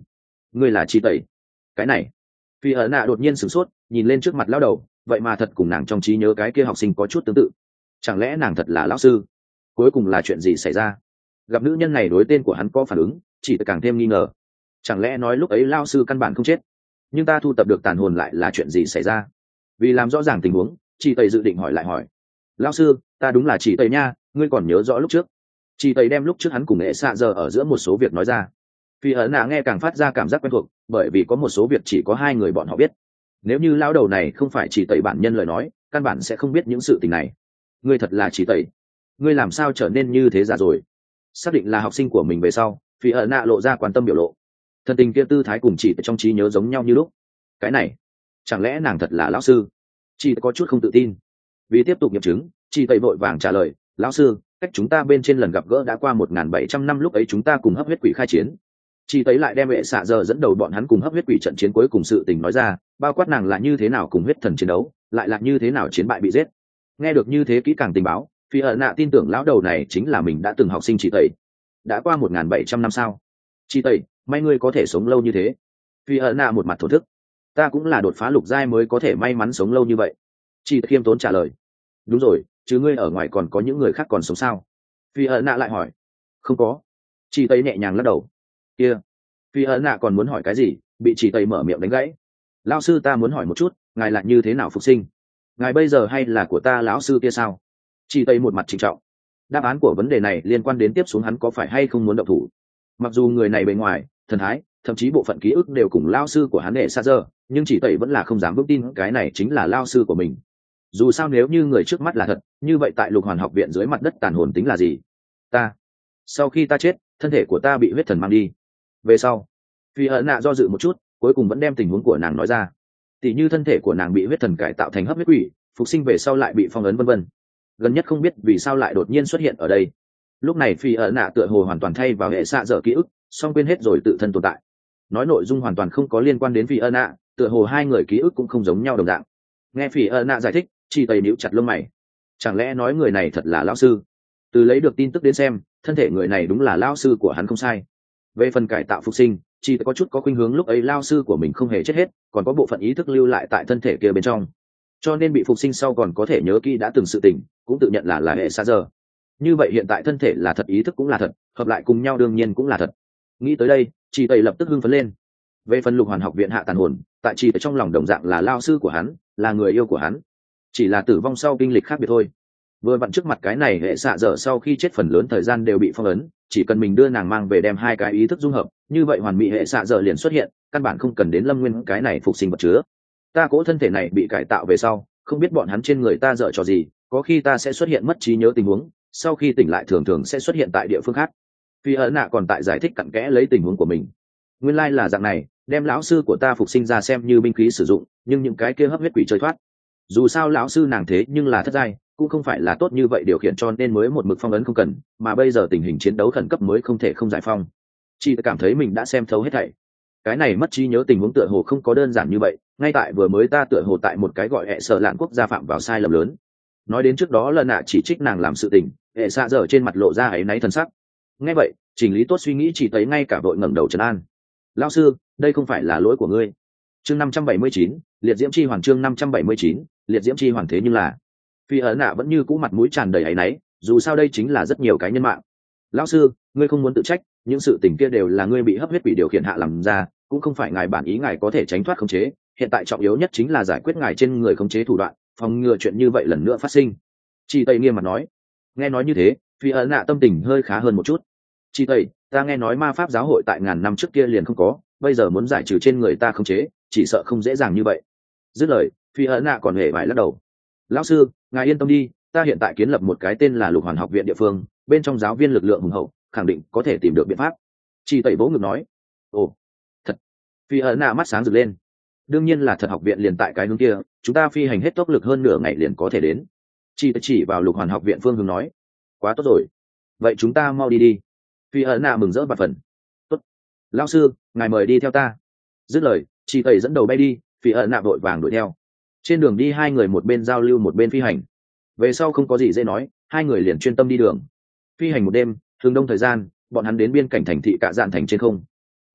ngươi là chi tẩy? Cái này phi ẩn nạ đột nhiên sửng sốt, nhìn lên trước mặt lão đầu, vậy mà thật cùng nàng trong trí nhớ cái kia học sinh có chút tương tự. Chẳng lẽ nàng thật là lão sư? Cuối cùng là chuyện gì xảy ra? Gặp nữ nhân này đối tên của hắn có phản ứng, chỉ càng thêm nghi ngờ. Chẳng lẽ nói lúc ấy lão sư căn bản không chết, nhưng ta thu tập được tàn hồn lại là chuyện gì xảy ra? Vì làm rõ ràng tình huống, chị tây dự định hỏi lại hỏi. Lão sư, ta đúng là chị tây nha, ngươi còn nhớ rõ lúc trước? Chị tây đem lúc trước hắn cùng nghệ xạ giờ ở giữa một số việc nói ra. Phi ẩn nạ nghe càng phát ra cảm giác quen thuộc, bởi vì có một số việc chỉ có hai người bọn họ biết. Nếu như lão đầu này không phải chỉ tẩy bản nhân lời nói, căn bản sẽ không biết những sự tình này. Ngươi thật là chỉ tẩy, ngươi làm sao trở nên như thế già rồi? Xác định là học sinh của mình về sau, Phi ẩn nạ lộ ra quan tâm biểu lộ. Thân tình kia tư thái cùng chỉ trong trí nhớ giống nhau như lúc. Cái này, chẳng lẽ nàng thật là lão sư? Chị có chút không tự tin. Vì tiếp tục nghiệm chứng, chị tẩy vội vàng trả lời, lão sư, cách chúng ta bên trên lần gặp gỡ đã qua một nghìn bảy trăm năm, lúc ấy chúng ta cùng hấp huyết quỷ khai chiến. Chị tấy lại đem hệ xạ giờ dẫn đầu bọn hắn cùng hấp huyết quỷ trận chiến cuối cùng sự tình nói ra, bao quát nàng là như thế nào cùng huyết thần chiến đấu, lại là như thế nào chiến bại bị giết. Nghe được như thế kỹ càng tình báo, Phi ẩn nạ tin tưởng lão đầu này chính là mình đã từng học sinh chị tẩy. Đã qua một nghìn bảy trăm năm sao? Chị tẩy, may ngươi có thể sống lâu như thế. Phi ẩn nạ một mặt thổ thức. Ta cũng là đột phá lục giai mới có thể may mắn sống lâu như vậy. Chị khiêm tốn trả lời. Đúng rồi, chứ ngươi ở ngoài còn có những người khác còn sống sao? Phi ẩn nạ lại hỏi. Không có. Chị tẩy nhẹ nhàng lắc đầu. Kia, Phi ẩn nạ còn muốn hỏi cái gì, bị chị tẩy mở miệng đánh gãy. Lão sư, ta muốn hỏi một chút, ngài là như thế nào phục sinh? Ngài bây giờ hay là của ta lão sư kia sao? Chị tẩy một mặt trịnh trọng. Đáp án của vấn đề này liên quan đến tiếp xuống hắn có phải hay không muốn động thủ. Mặc dù người này bề ngoài, thần thái, thậm chí bộ phận ký ức đều cùng lão sư của hắn để xa giờ, nhưng chị tẩy vẫn là không dám vững tin cái này chính là lão sư của mình. Dù sao nếu như người trước mắt là thật, như vậy tại Lục Hoàn học viện dưới mặt đất tàn hồn tính là gì? Ta, sau khi ta chết, thân thể của ta bị huyết thần mang đi. Về sau, Phi ẩn nạ do dự một chút, cuối cùng vẫn đem tình huống của nàng nói ra. Tỷ như thân thể của nàng bị huyết thần cải tạo thành hấp huyết quỷ, phục sinh về sau lại bị phong ấn vân vân. Gần nhất không biết vì sao lại đột nhiên xuất hiện ở đây. Lúc này Phi ẩn nạ tựa hồ hoàn toàn thay vào hệ xạ dở ký ức, song quên hết rồi tự thân tồn tại. Nói nội dung hoàn toàn không có liên quan đến Phi ẩn nạ, tựa hồ hai người ký ức cũng không giống nhau đồng dạng. Nghe Phi ẩn nạ giải thích, Chi tây níu chặt lông mày. Chẳng lẽ nói người này thật là lão sư? Từ lấy được tin tức đến xem, thân thể người này đúng là lão sư của hắn không sai. Về phần cải tạo phục sinh, chỉ có chút có khuynh hướng lúc ấy lão sư của mình không hề chết hết, còn có bộ phận ý thức lưu lại tại thân thể kia bên trong, cho nên bị phục sinh sau còn có thể nhớ kỹ đã từng sự tình, cũng tự nhận là là hệ xa giờ. Như vậy hiện tại thân thể là thật, ý thức cũng là thật, hợp lại cùng nhau đương nhiên cũng là thật. Nghĩ tới đây, chị tây lập tức hưng phấn lên. Về phần Lục Hoàn học viện hạ tàn hồn, tại chị tây trong lòng đồng dạng là lão sư của hắn, là người yêu của hắn, chỉ là tử vong sau kinh lịch khác biệt thôi. Vừa vặn trước mặt cái này hệ xạ dở sau khi chết phần lớn thời gian đều bị phong ấn, chỉ cần mình đưa nàng mang về đem hai cái ý thức dung hợp, như vậy hoàn mỹ hệ xạ dở liền xuất hiện, căn bản không cần đến Lâm Nguyên cái này phục sinh vật chứa. Ta cố thân thể này bị cải tạo về sau, không biết bọn hắn trên người ta dở trò gì, có khi ta sẽ xuất hiện mất trí nhớ tình huống, sau khi tỉnh lại thường thường sẽ xuất hiện tại địa phương khác. Phi ẩn nạ còn tại giải thích cặn kẽ lấy tình huống của mình. Nguyên lai là dạng này, đem lão sư của ta phục sinh ra xem như binh khí sử dụng, nhưng những cái kia hấp huyết quỷ chơi thoát. Dù sao lão sư nàng thế nhưng là thất giai, cũng không phải là tốt như vậy điều khiển, cho nên mới một mực phong ấn không cần, mà bây giờ tình hình chiến đấu khẩn cấp mới không thể không giải phong. Chị cảm thấy mình đã xem thấu hết thảy. Cái này mất trí nhớ tình huống tựa hồ không có đơn giản như vậy, ngay tại vừa mới ta tựa hồ tại một cái gọi hệ sở lạn quốc gia phạm vào sai lầm lớn. Nói đến trước đó lần nạ chỉ trích nàng làm sự tình, hệ xạ dở trên mặt lộ ra áy náy thần sắc. Nghe vậy, chỉnh lý tốt suy nghĩ, chỉ thấy ngay cả đội ngẩng đầu trấn an. Lão sư, đây không phải là lỗi của ngươi. Chương năm trăm bảy mươi chín, liệt diễm chi hoàng. Chương năm trăm bảy mươi chín, liệt diễm chi hoàng. Thế nhưng là Phi ẩn nạ vẫn như cũ mặt mũi tràn đầy áy náy, dù sao đây chính là rất nhiều cái nhân mạng. Lão sư, ngươi không muốn tự trách, những sự tình kia đều là ngươi bị hấp huyết quỷ điều khiển hạ làm ra, cũng không phải ngài bản ý, ngài có thể tránh thoát khống chế, hiện tại trọng yếu nhất chính là giải quyết ngài trên người khống chế thủ đoạn, phòng ngừa chuyện như vậy lần nữa phát sinh. Chị tây nghiêm mặt nói. Nghe nói như thế, Phi ẩn nạ tâm tình hơi khá hơn một chút. Chị tây, ta nghe nói ma pháp giáo hội tại ngàn năm trước kia liền không có, bây giờ muốn giải trừ trên người ta khống chế, chỉ sợ không dễ dàng như vậy. Dứt lời, Phi ẩn nạ còn hề vải lắc đầu. Lão sư, ngài yên tâm đi, ta hiện tại kiến lập một cái tên là Lục Hoàn học viện địa phương, bên trong giáo viên lực lượng hùng hậu, khẳng định có thể tìm được biện pháp. Chị tẩy vỗ ngực nói. Ồ, thật. Phi ẩn nạ mắt sáng rực lên. Đương nhiên là thật, học viện liền tại cái hướng kia, chúng ta phi hành hết tốc lực hơn nửa ngày liền có thể đến. Chị chỉ vào Lục Hoàn học viện phương hướng nói. Quá tốt rồi, vậy chúng ta mau đi đi. Phi ẩn nạ mừng rỡ và phần. Tốt, lão sư, ngài mời đi theo ta. Dứt lời, chị tẩy dẫn đầu bay đi, Phi ẩn nạ vội vàng đuổi theo. Trên đường đi hai người một bên giao lưu một bên phi hành. Về sau không có gì dễ nói, hai người liền chuyên tâm đi đường. Phi hành một đêm, thường đông thời gian, bọn hắn đến biên cảnh thành thị Cạ Dạn thành trên không.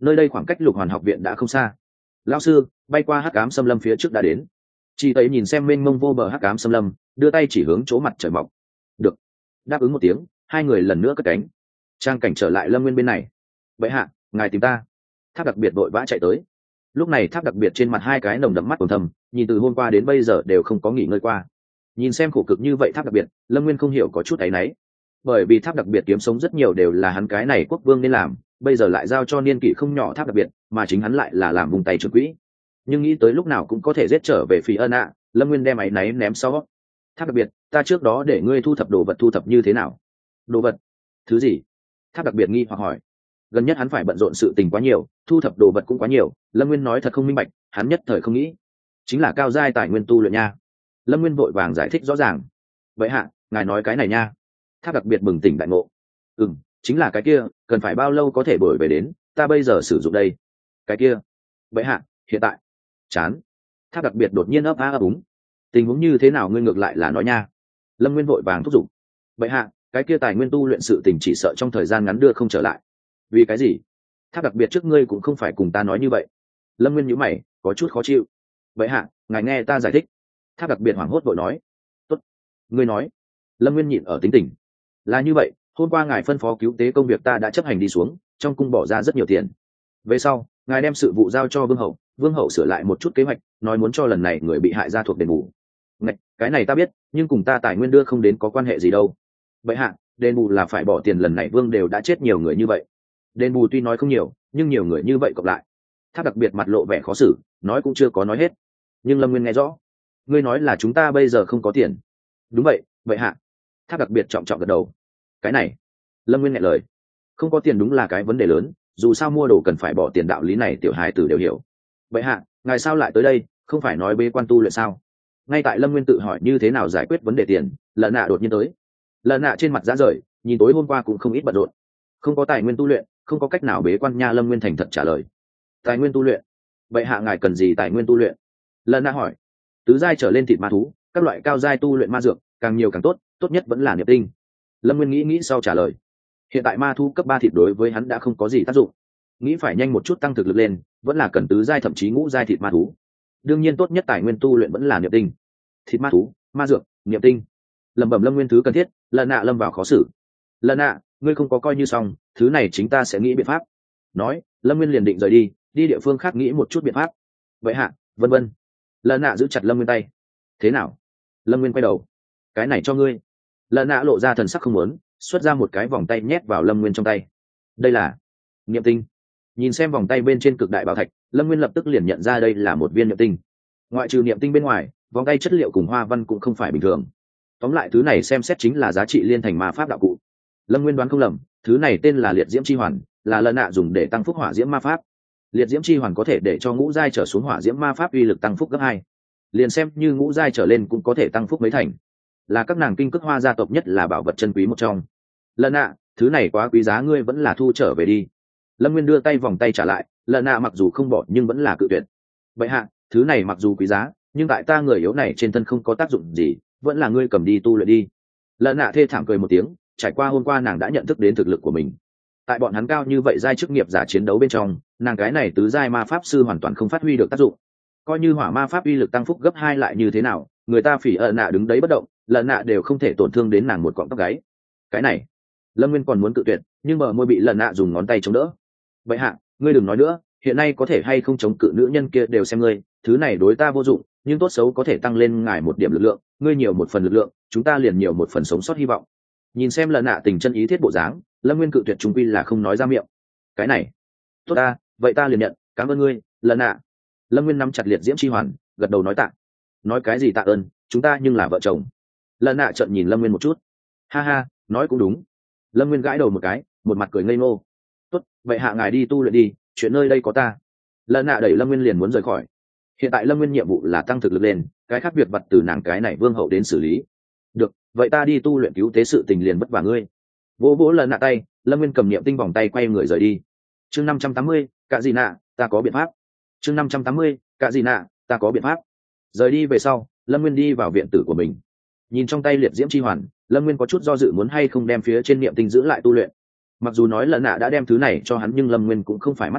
nơi đây khoảng cách lục hoàn học viện đã không xa. Lão sư, bay qua hắc ám xâm lâm phía trước đã đến. Chị tẩy nhìn xem mênh mông vô bờ hắc ám xâm lâm, đưa tay chỉ hướng chỗ mặt trời mọc. Được. Đáp ứng một tiếng, hai người lần nữa cất cánh. Trang cảnh trở lại Lâm Nguyên bên này. Vậy hạ, ngài tìm ta. Tháp đặc biệt vội vã chạy tới. Lúc này tháp đặc biệt trên mặt hai cái nồng đậm mắt còn thầm, nhìn từ hôm qua đến bây giờ đều không có nghỉ ngơi qua. Nhìn xem khổ cực như vậy tháp đặc biệt, Lâm Nguyên không hiểu có chút áy náy. Bởi vì tháp đặc biệt kiếm sống rất nhiều đều là hắn cái này quốc vương nên làm, bây giờ lại giao cho niên kỷ không nhỏ tháp đặc biệt, mà chính hắn lại là làm vùng tay trưởng quỹ. Nhưng nghĩ tới lúc nào cũng có thể giết trở về Phỉ Ân ạ, Lâm Nguyên đem áy náy ném sau. Tháp đặc biệt, ta trước đó để ngươi thu thập đồ vật thu thập như thế nào? Đồ vật? Thứ gì? Tháp đặc biệt nghi hoặc hỏi. Gần nhất hắn phải bận rộn sự tình quá nhiều, thu thập đồ vật cũng quá nhiều, Lâm Nguyên nói thật không minh bạch, hắn nhất thời không nghĩ. Chính là cao giai tài nguyên tu luyện nha. Lâm Nguyên vội vàng giải thích rõ ràng. Vậy hạ, ngài nói cái này nha. Tháp đặc biệt bừng tỉnh đại ngộ. Ừ, chính là cái kia, cần phải bao lâu có thể đổi về đến, ta bây giờ sử dụng đây. Cái kia. Vậy hạ, hiện tại. Chán. Tháp đặc biệt đột nhiên ấp á ấp úng. Tình huống như thế nào ngươi ngược lại là nói nha. Lâm Nguyên vội vàng thúc giục. Vậy hạ, cái kia tài nguyên tu luyện sự tình chỉ sợ trong thời gian ngắn đưa không trở lại. Vì cái gì? Tháp đặc biệt trước ngươi cũng không phải cùng ta nói như vậy. Lâm Nguyên nhíu mày, có chút khó chịu. Vậy hạ, ngài nghe ta giải thích. Tháp đặc biệt hoảng hốt vội nói. Tốt. Ngươi nói. Lâm Nguyên nhịn ở tính tình. Là như vậy, hôm qua ngài phân phó cứu tế công việc ta đã chấp hành đi xuống, trong cung bỏ ra rất nhiều tiền. Về sau, ngài đem sự vụ giao cho vương hậu, vương hậu sửa lại một chút kế hoạch, nói muốn cho lần này người bị hại ra thuộc đền bù. Ngạch, cái này ta biết, nhưng cùng ta tài nguyên đưa không đến có quan hệ gì đâu. Vậy hạ, đền bù là phải bỏ tiền, lần này vương đều đã chết nhiều người như vậy. Đền bù tuy nói không nhiều, nhưng nhiều người như vậy cộng lại. Tháp đặc biệt mặt lộ vẻ khó xử, nói cũng chưa có nói hết. Nhưng Lâm Nguyên nghe rõ. Ngươi nói là chúng ta bây giờ không có tiền. Đúng vậy, vậy hạ. Tháp đặc biệt trọng trọng gật đầu. Cái này. Lâm Nguyên nghe lời. Không có tiền đúng là cái vấn đề lớn, dù sao mua đồ cần phải bỏ tiền, đạo lý này tiểu hài tử đều hiểu. Vậy hạ, ngài sao lại tới đây, không phải nói bế quan tu luyện sao? Ngay tại Lâm Nguyên tự hỏi như thế nào giải quyết vấn đề tiền, Lợn Nạ đột nhiên tới. Lợn Nạ trên mặt ra rời, nhìn tối hôm qua cũng không ít bận rộn. Không có tài nguyên tu luyện, không có cách nào bế quan nha. Lâm Nguyên thành thật trả lời. Tài nguyên tu luyện? Vậy hạ ngài cần gì tài nguyên tu luyện? Lợn Nạ hỏi. Tứ giai trở lên thịt ma thú, các loại cao giai tu luyện ma dược, càng nhiều càng tốt, tốt nhất vẫn là niệm tinh. Lâm Nguyên nghĩ nghĩ sau trả lời. Hiện tại ma thú cấp ba thịt đối với hắn đã không có gì tác dụng, nghĩ phải nhanh một chút tăng thực lực lên, vẫn là cần tứ giai thậm chí ngũ giai thịt ma thú. Đương nhiên tốt nhất tài nguyên tu luyện vẫn là niệm tinh. Thịt ma thú, ma dược, niệm tinh. Lẩm bẩm Lâm Nguyên thứ cần thiết. Lợn Nạ lâm vào khó xử. Lợn Nạ, ngươi không có coi như xong, thứ này chính ta sẽ nghĩ biện pháp. Nói, Lâm Nguyên liền định rời đi, đi địa phương khác nghĩ một chút biện pháp. Vậy hạ, vân vân. Lợn Nạ giữ chặt Lâm Nguyên tay. Thế nào? Lâm Nguyên quay đầu. Cái này cho ngươi. Lợn Nạ lộ ra thần sắc không muốn, xuất ra một cái vòng tay nhét vào Lâm Nguyên trong tay. Đây là niệm tinh. Nhìn xem vòng tay bên trên cực đại bảo thạch, Lâm Nguyên lập tức liền nhận ra đây là một viên niệm tinh. Ngoại trừ niệm tinh bên ngoài, vòng tay chất liệu cùng hoa văn cũng không phải bình thường. Tóm lại thứ này xem xét chính là giá trị liên thành ma pháp đạo cụ. Lâm Nguyên đoán không lầm, thứ này tên là liệt diễm chi hoàn, là Lợn Nạ dùng để tăng phúc hỏa diễm ma pháp. Liệt diễm chi hoàn có thể để cho ngũ giai trở xuống hỏa diễm ma pháp uy lực tăng phúc gấp hai. Liền xem như ngũ giai trở lên cũng có thể tăng phúc mấy thành. Là các nàng kinh cước hoa gia tộc nhất là bảo vật chân quý một trong. Lợn Nạ, thứ này quá quý giá, ngươi vẫn là thu trở về đi. Lâm Nguyên đưa tay vòng tay trả lại. Lợn Nạ mặc dù không bỏ nhưng vẫn là cự tuyệt. Vậy hạ, thứ này mặc dù quý giá, nhưng tại ta người yếu này trên thân không có tác dụng gì, vẫn là ngươi cầm đi tu luyện đi. Lợn Nạ thê thảm cười một tiếng, trải qua hôm qua nàng đã nhận thức đến thực lực của mình. Tại bọn hắn cao như vậy giai chức nghiệp giả chiến đấu bên trong, nàng cái này tứ giai ma pháp sư hoàn toàn không phát huy được tác dụng. Coi như hỏa ma pháp uy lực tăng phúc gấp hai lại như thế nào, người ta Phỉ Ân Nạ đứng đấy bất động, Lợn Nạ đều không thể tổn thương đến nàng một cọng tóc gáy. Cái này, Lâm Nguyên còn muốn cự tuyệt, nhưng bờ môi bị Lợn Nạ dùng ngón tay chống đỡ. Vậy hạ, ngươi đừng nói nữa, hiện nay có thể hay không chống cự nữ nhân kia đều xem ngươi, thứ này đối ta vô dụng, nhưng tốt xấu có thể tăng lên ngài một điểm lực lượng, ngươi nhiều một phần lực lượng, chúng ta liền nhiều một phần sống sót hy vọng. Nhìn xem Lợn Nạ tình chân ý thiết bộ dáng, Lâm Nguyên cự tuyệt trung quy là không nói ra miệng. Cái này, tốt ta, vậy ta liền nhận, cảm ơn ngươi, Lợn Nạ. Lâm Nguyên nắm chặt liệt diễm chi hoàn, gật đầu nói tạ. Nói cái gì tạ ơn, chúng ta nhưng là vợ chồng. Lợn Nạ trợn nhìn Lâm Nguyên một chút. Ha ha, nói cũng đúng. Lâm Nguyên gãi đầu một cái, một mặt cười ngây ngô. Tốt, vậy hạ ngài đi tu luyện đi, chuyện nơi đây có ta. Lợn Nạ đẩy Lâm Nguyên liền muốn rời khỏi. Hiện tại Lâm Nguyên nhiệm vụ là tăng thực lực lên, cái khác việc vặt từ nàng cái này vương hậu đến xử lý. Được, vậy ta đi tu luyện, cứu tế sự tình liền vất vả ngươi. Vỗ vỗ Lợn Nạ tay, Lâm Nguyên cầm niệm tinh vòng tay quay người rời đi. Chương năm trăm tám mươi, Cạ Dị Nạ, ta có biện pháp. Chương năm trăm tám mươi, Cạ Dị Nạ, ta có biện pháp. Rời đi về sau, Lâm Nguyên đi vào viện tử của mình. Nhìn trong tay liệt diễm chi hoàn, Lâm Nguyên có chút do dự muốn hay không đem phía trên niệm tinh giữ lại tu luyện. Mặc dù nói Lợn Nạ đã đem thứ này cho hắn, nhưng Lâm Nguyên cũng không phải mắt ngủ,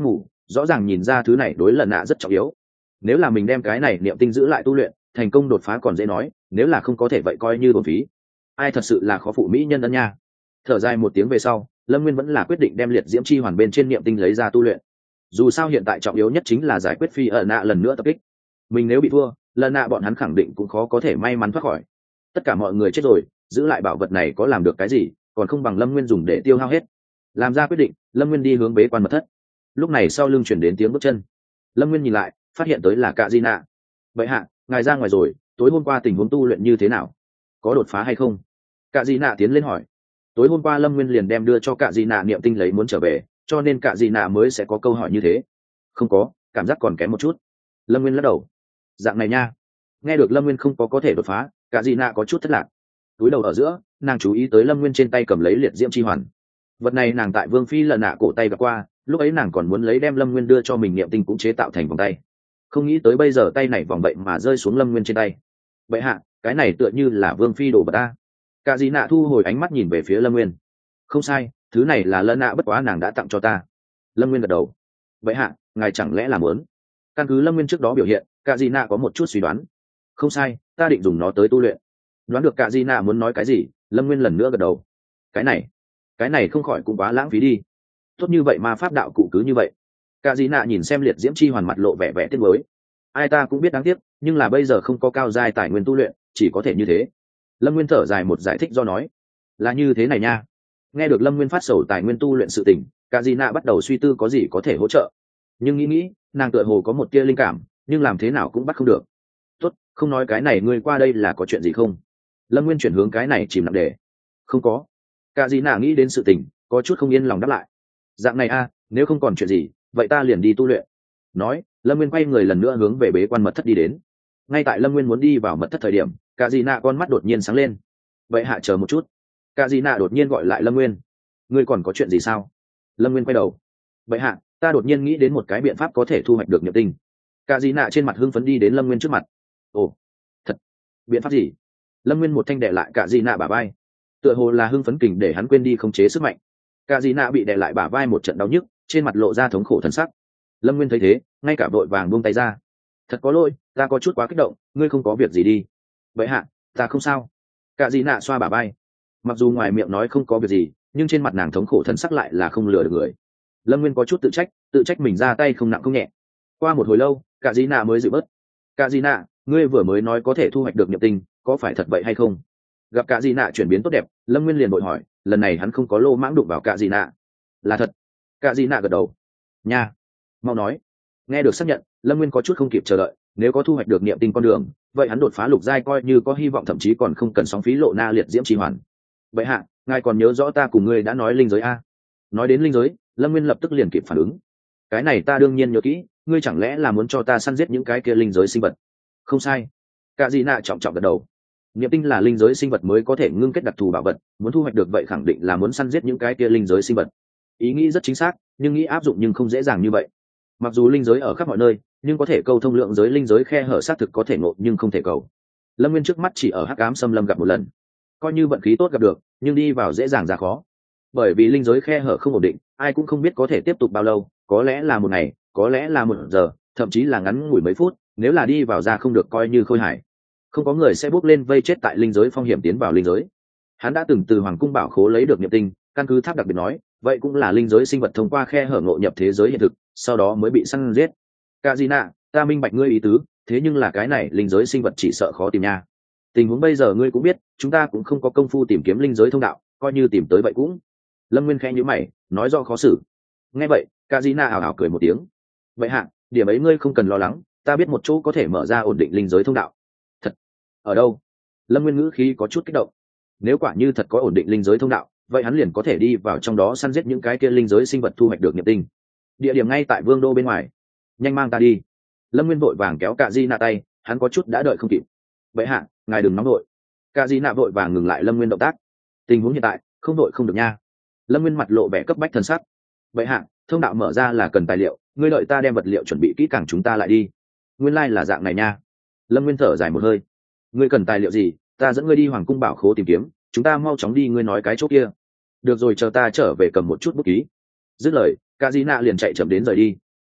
rõ ràng nhìn ra thứ này đối lần nạ rất trọng yếu. Nếu là mình đem cái này niệm tinh giữ lại tu luyện thành công đột phá còn dễ nói, nếu là không có thể vậy coi như bổn phí. Ai thật sự là khó phụ mỹ nhân ân nha. Thở dài một tiếng về sau, Lâm Nguyên vẫn là quyết định đem liệt diễm chi hoàn bên trên niệm tinh lấy ra tu luyện. Dù sao hiện tại trọng yếu nhất chính là giải quyết phi ẩn nạ lần nữa tập kích. Mình nếu bị thua, lần nạ bọn hắn khẳng định cũng khó có thể may mắn thoát khỏi. Tất cả mọi người chết rồi, giữ lại bảo vật này có làm được cái gì, còn không bằng Lâm Nguyên dùng để tiêu hao hết. Làm ra quyết định, Lâm Nguyên đi hướng bế quan mật thất. Lúc này sau lưng chuyển đến tiếng bước chân. Lâm Nguyên nhìn lại, phát hiện tới là Cạ Di Nạ. Vậy hạ, ngài ra ngoài rồi, tối hôm qua tình huống tu luyện như thế nào, có đột phá hay không? Cạ Di Nạ tiến lên hỏi. Tối hôm qua Lâm Nguyên liền đem đưa cho Cạ Di Nạ niệm tinh lấy muốn trở về, cho nên Cạ Di Nạ mới sẽ có câu hỏi như thế. Không có, cảm giác còn kém một chút. Lâm Nguyên lắc đầu. Dạng này nha. Nghe được Lâm Nguyên không có có thể đột phá, Cạ Di Nạ có chút thất lạc. Túi đầu ở giữa, nàng chú ý tới Lâm Nguyên trên tay cầm lấy liệt diễm chi hoàn. Vật này nàng tại Vương Phi lần nạ cổ tay gặp qua, lúc ấy nàng còn muốn lấy đem Lâm Nguyên đưa cho mình niệm tinh cũng chế tạo thành vòng tay. Không nghĩ tới bây giờ tay này vòng vậy mà rơi xuống Lâm Nguyên trên tay. Vậy hạ, cái này tựa như là Vương Phi đồ vật ta. Cạ Dị Nạ thu hồi ánh mắt nhìn về phía Lâm Nguyên. Không sai, thứ này là lân nạ bất quá nàng đã tặng cho ta. Lâm Nguyên gật đầu. Vậy hạ, ngài chẳng lẽ là muốn? Căn cứ Lâm Nguyên trước đó biểu hiện, Cạ Dị Nạ có một chút suy đoán. Không sai, ta định dùng nó tới tu luyện. Đoán được Cạ Dị Nạ muốn nói cái gì, Lâm Nguyên lần nữa gật đầu. Cái này, cái này không khỏi cũng quá lãng phí đi. Tốt như vậy mà pháp đạo cụ cứ như vậy. Cạ Dị Nạ nhìn xem liệt diễm chi hoàn mặt lộ vẻ vẻ tiếc nuối. Ai ta cũng biết đáng tiếc, nhưng là bây giờ không có cao giai tài nguyên tu luyện, chỉ có thể như thế. Lâm Nguyên thở dài một giải thích do nói, là như thế này nha. Nghe được Lâm Nguyên phát sầu tài nguyên tu luyện sự tình, Cạ Dị Nạ bắt đầu suy tư có gì có thể hỗ trợ, nhưng nghĩ nghĩ, nàng tựa hồ có một tia linh cảm, nhưng làm thế nào cũng bắt không được. Tốt, không nói cái này, ngươi qua đây là có chuyện gì không? Lâm Nguyên chuyển hướng cái này chìm nặng đề. Không có. Cạ Dị Nạ nghĩ đến sự tình, có chút không yên lòng đáp lại. Dạng này a, nếu không còn chuyện gì, vậy ta liền đi tu luyện. Nói, Lâm Nguyên quay người lần nữa hướng về bế quan mật thất đi đến. Ngay tại Lâm Nguyên muốn đi vào mật thất thời điểm, Cạ Dị Nạ con mắt đột nhiên sáng lên. Vậy hạ chờ một chút. Cạ Dị Nạ đột nhiên gọi lại Lâm Nguyên. Ngươi còn có chuyện gì sao? Lâm Nguyên quay đầu. Vậy hạ, ta đột nhiên nghĩ đến một cái biện pháp có thể thu hoạch được niệm tinh. Cạ Dị Nạ trên mặt hưng phấn đi đến Lâm Nguyên trước mặt. Ồ, thật? Biện pháp gì? Lâm Nguyên một thanh đè lại Cạ Dị Nạ bả vai. Tựa hồ là hưng phấn kình để hắn quên đi khống chế sức mạnh. Cạ Dị Nạ bị đè lại bả vai một trận đau nhức, trên mặt lộ ra thống khổ thần sắc. Lâm Nguyên thấy thế, ngay cả vội vàng buông tay ra. Thật có lỗi, ta có chút quá kích động, ngươi không có việc gì đi. Vậy hạ, ta không sao. Cạ Dị Nạ xoa bả vai. Mặc dù ngoài miệng nói không có việc gì, nhưng trên mặt nàng thống khổ thần sắc lại là không lừa được người. Lâm Nguyên có chút tự trách, tự trách mình ra tay không nặng không nhẹ. Qua một hồi lâu, Cạ Dị Nạ mới dịu bớt. Cạ Dị Nạ, ngươi vừa mới nói có thể thu hoạch được niệm tinh, có phải thật vậy hay không? Gặp Cạ Dị Nạ chuyển biến tốt đẹp, Lâm Nguyên liền vội hỏi, lần này hắn không có lô mãng đụng vào Cạ Dị Nạ. Là thật. Cạ Dị Nạ gật đầu. Nha, mau nói. Nghe được xác nhận, Lâm Nguyên có chút không kịp chờ đợi, nếu có thu hoạch được niệm tinh con đường, vậy hắn đột phá lục giai coi như có hy vọng, thậm chí còn không cần sóng phí lộ na liệt diễm trì hoàn. Vậy hạ, ngài còn nhớ rõ ta cùng ngươi đã nói linh giới a? Nói đến linh giới, Lâm Nguyên lập tức liền kịp phản ứng. Cái này ta đương nhiên nhớ kỹ, ngươi chẳng lẽ là muốn cho ta săn giết những cái kia linh giới sinh vật? Không sai. Cạ Dị Nạ trọng trọng gật đầu. Niệm tinh là linh giới sinh vật mới có thể ngưng kết đặc thù bảo vật, muốn thu hoạch được vậy khẳng định là muốn săn giết những cái kia linh giới sinh vật. Ý nghĩ rất chính xác, nhưng nghĩ áp dụng nhưng không dễ dàng như vậy. Mặc dù linh giới ở khắp mọi nơi, nhưng có thể câu thông lượng giới linh giới khe hở xác thực có thể ngộ nhưng không thể cầu. Lâm Nguyên trước mắt chỉ ở hắc ám xâm lâm gặp một lần, coi như vận khí tốt gặp được, nhưng đi vào dễ dàng ra khó. Bởi vì linh giới khe hở không ổn định, ai cũng không biết có thể tiếp tục bao lâu, có lẽ là một ngày, có lẽ là một giờ, thậm chí là ngắn ngủi mấy phút, nếu là đi vào ra không được coi như khôi hài. Không có người sẽ bước lên vây chết tại linh giới phong hiểm tiến vào linh giới. Hắn đã từng từ hoàng cung bảo khố lấy được niệm tinh, căn cứ tháp đặc biệt nói, vậy cũng là linh giới sinh vật thông qua khe hở ngộ nhập thế giới hiện thực, sau đó mới bị săn giết. Cạ Dị Nạ, ta minh bạch ngươi ý tứ, thế nhưng là cái này linh giới sinh vật chỉ sợ khó tìm nha. Tình huống bây giờ ngươi cũng biết, chúng ta cũng không có công phu tìm kiếm linh giới thông đạo, coi như tìm tới vậy cũng. Lâm Nguyên khẽ nhíu mày, nói rõ khó xử. Nghe vậy, Cạ Dị Nạ ảo ảo cười một tiếng. Vậy hạ, điểm ấy ngươi không cần lo lắng, ta biết một chỗ có thể mở ra ổn định linh giới thông đạo. Thật? Ở đâu? Lâm Nguyên ngữ khí có chút kích động. Nếu quả như thật có ổn định linh giới thông đạo, vậy hắn liền có thể đi vào trong đó săn giết những cái kia linh giới sinh vật thu hoạch được niệm tinh. Địa điểm ngay tại Vương đô bên ngoài. Nhanh mang ta đi. Lâm Nguyên vội vàng kéo Cạ Dị Nạ tay, hắn có chút đã đợi không kịp. Vậy hạ, ngài đừng nóng vội. Cạ Dị Nạ vội vàng ngừng lại Lâm Nguyên động tác. Tình huống hiện tại, không vội không được nha. Lâm Nguyên mặt lộ vẻ cấp bách thần sắc. Vậy hạ, thông đạo mở ra là cần tài liệu, ngươi đợi ta đem vật liệu chuẩn bị kỹ càng chúng ta lại đi. Nguyên lai là dạng này nha. Lâm Nguyên thở dài một hơi. Ngươi cần tài liệu gì, ta dẫn ngươi đi hoàng cung bảo khố tìm kiếm, chúng ta mau chóng đi, ngươi nói cái chỗ kia. Được rồi, chờ ta trở về cầm một chút bút ký. Dứt lời, Cạ Dị Nạ liền chạy chậm đến rời đi.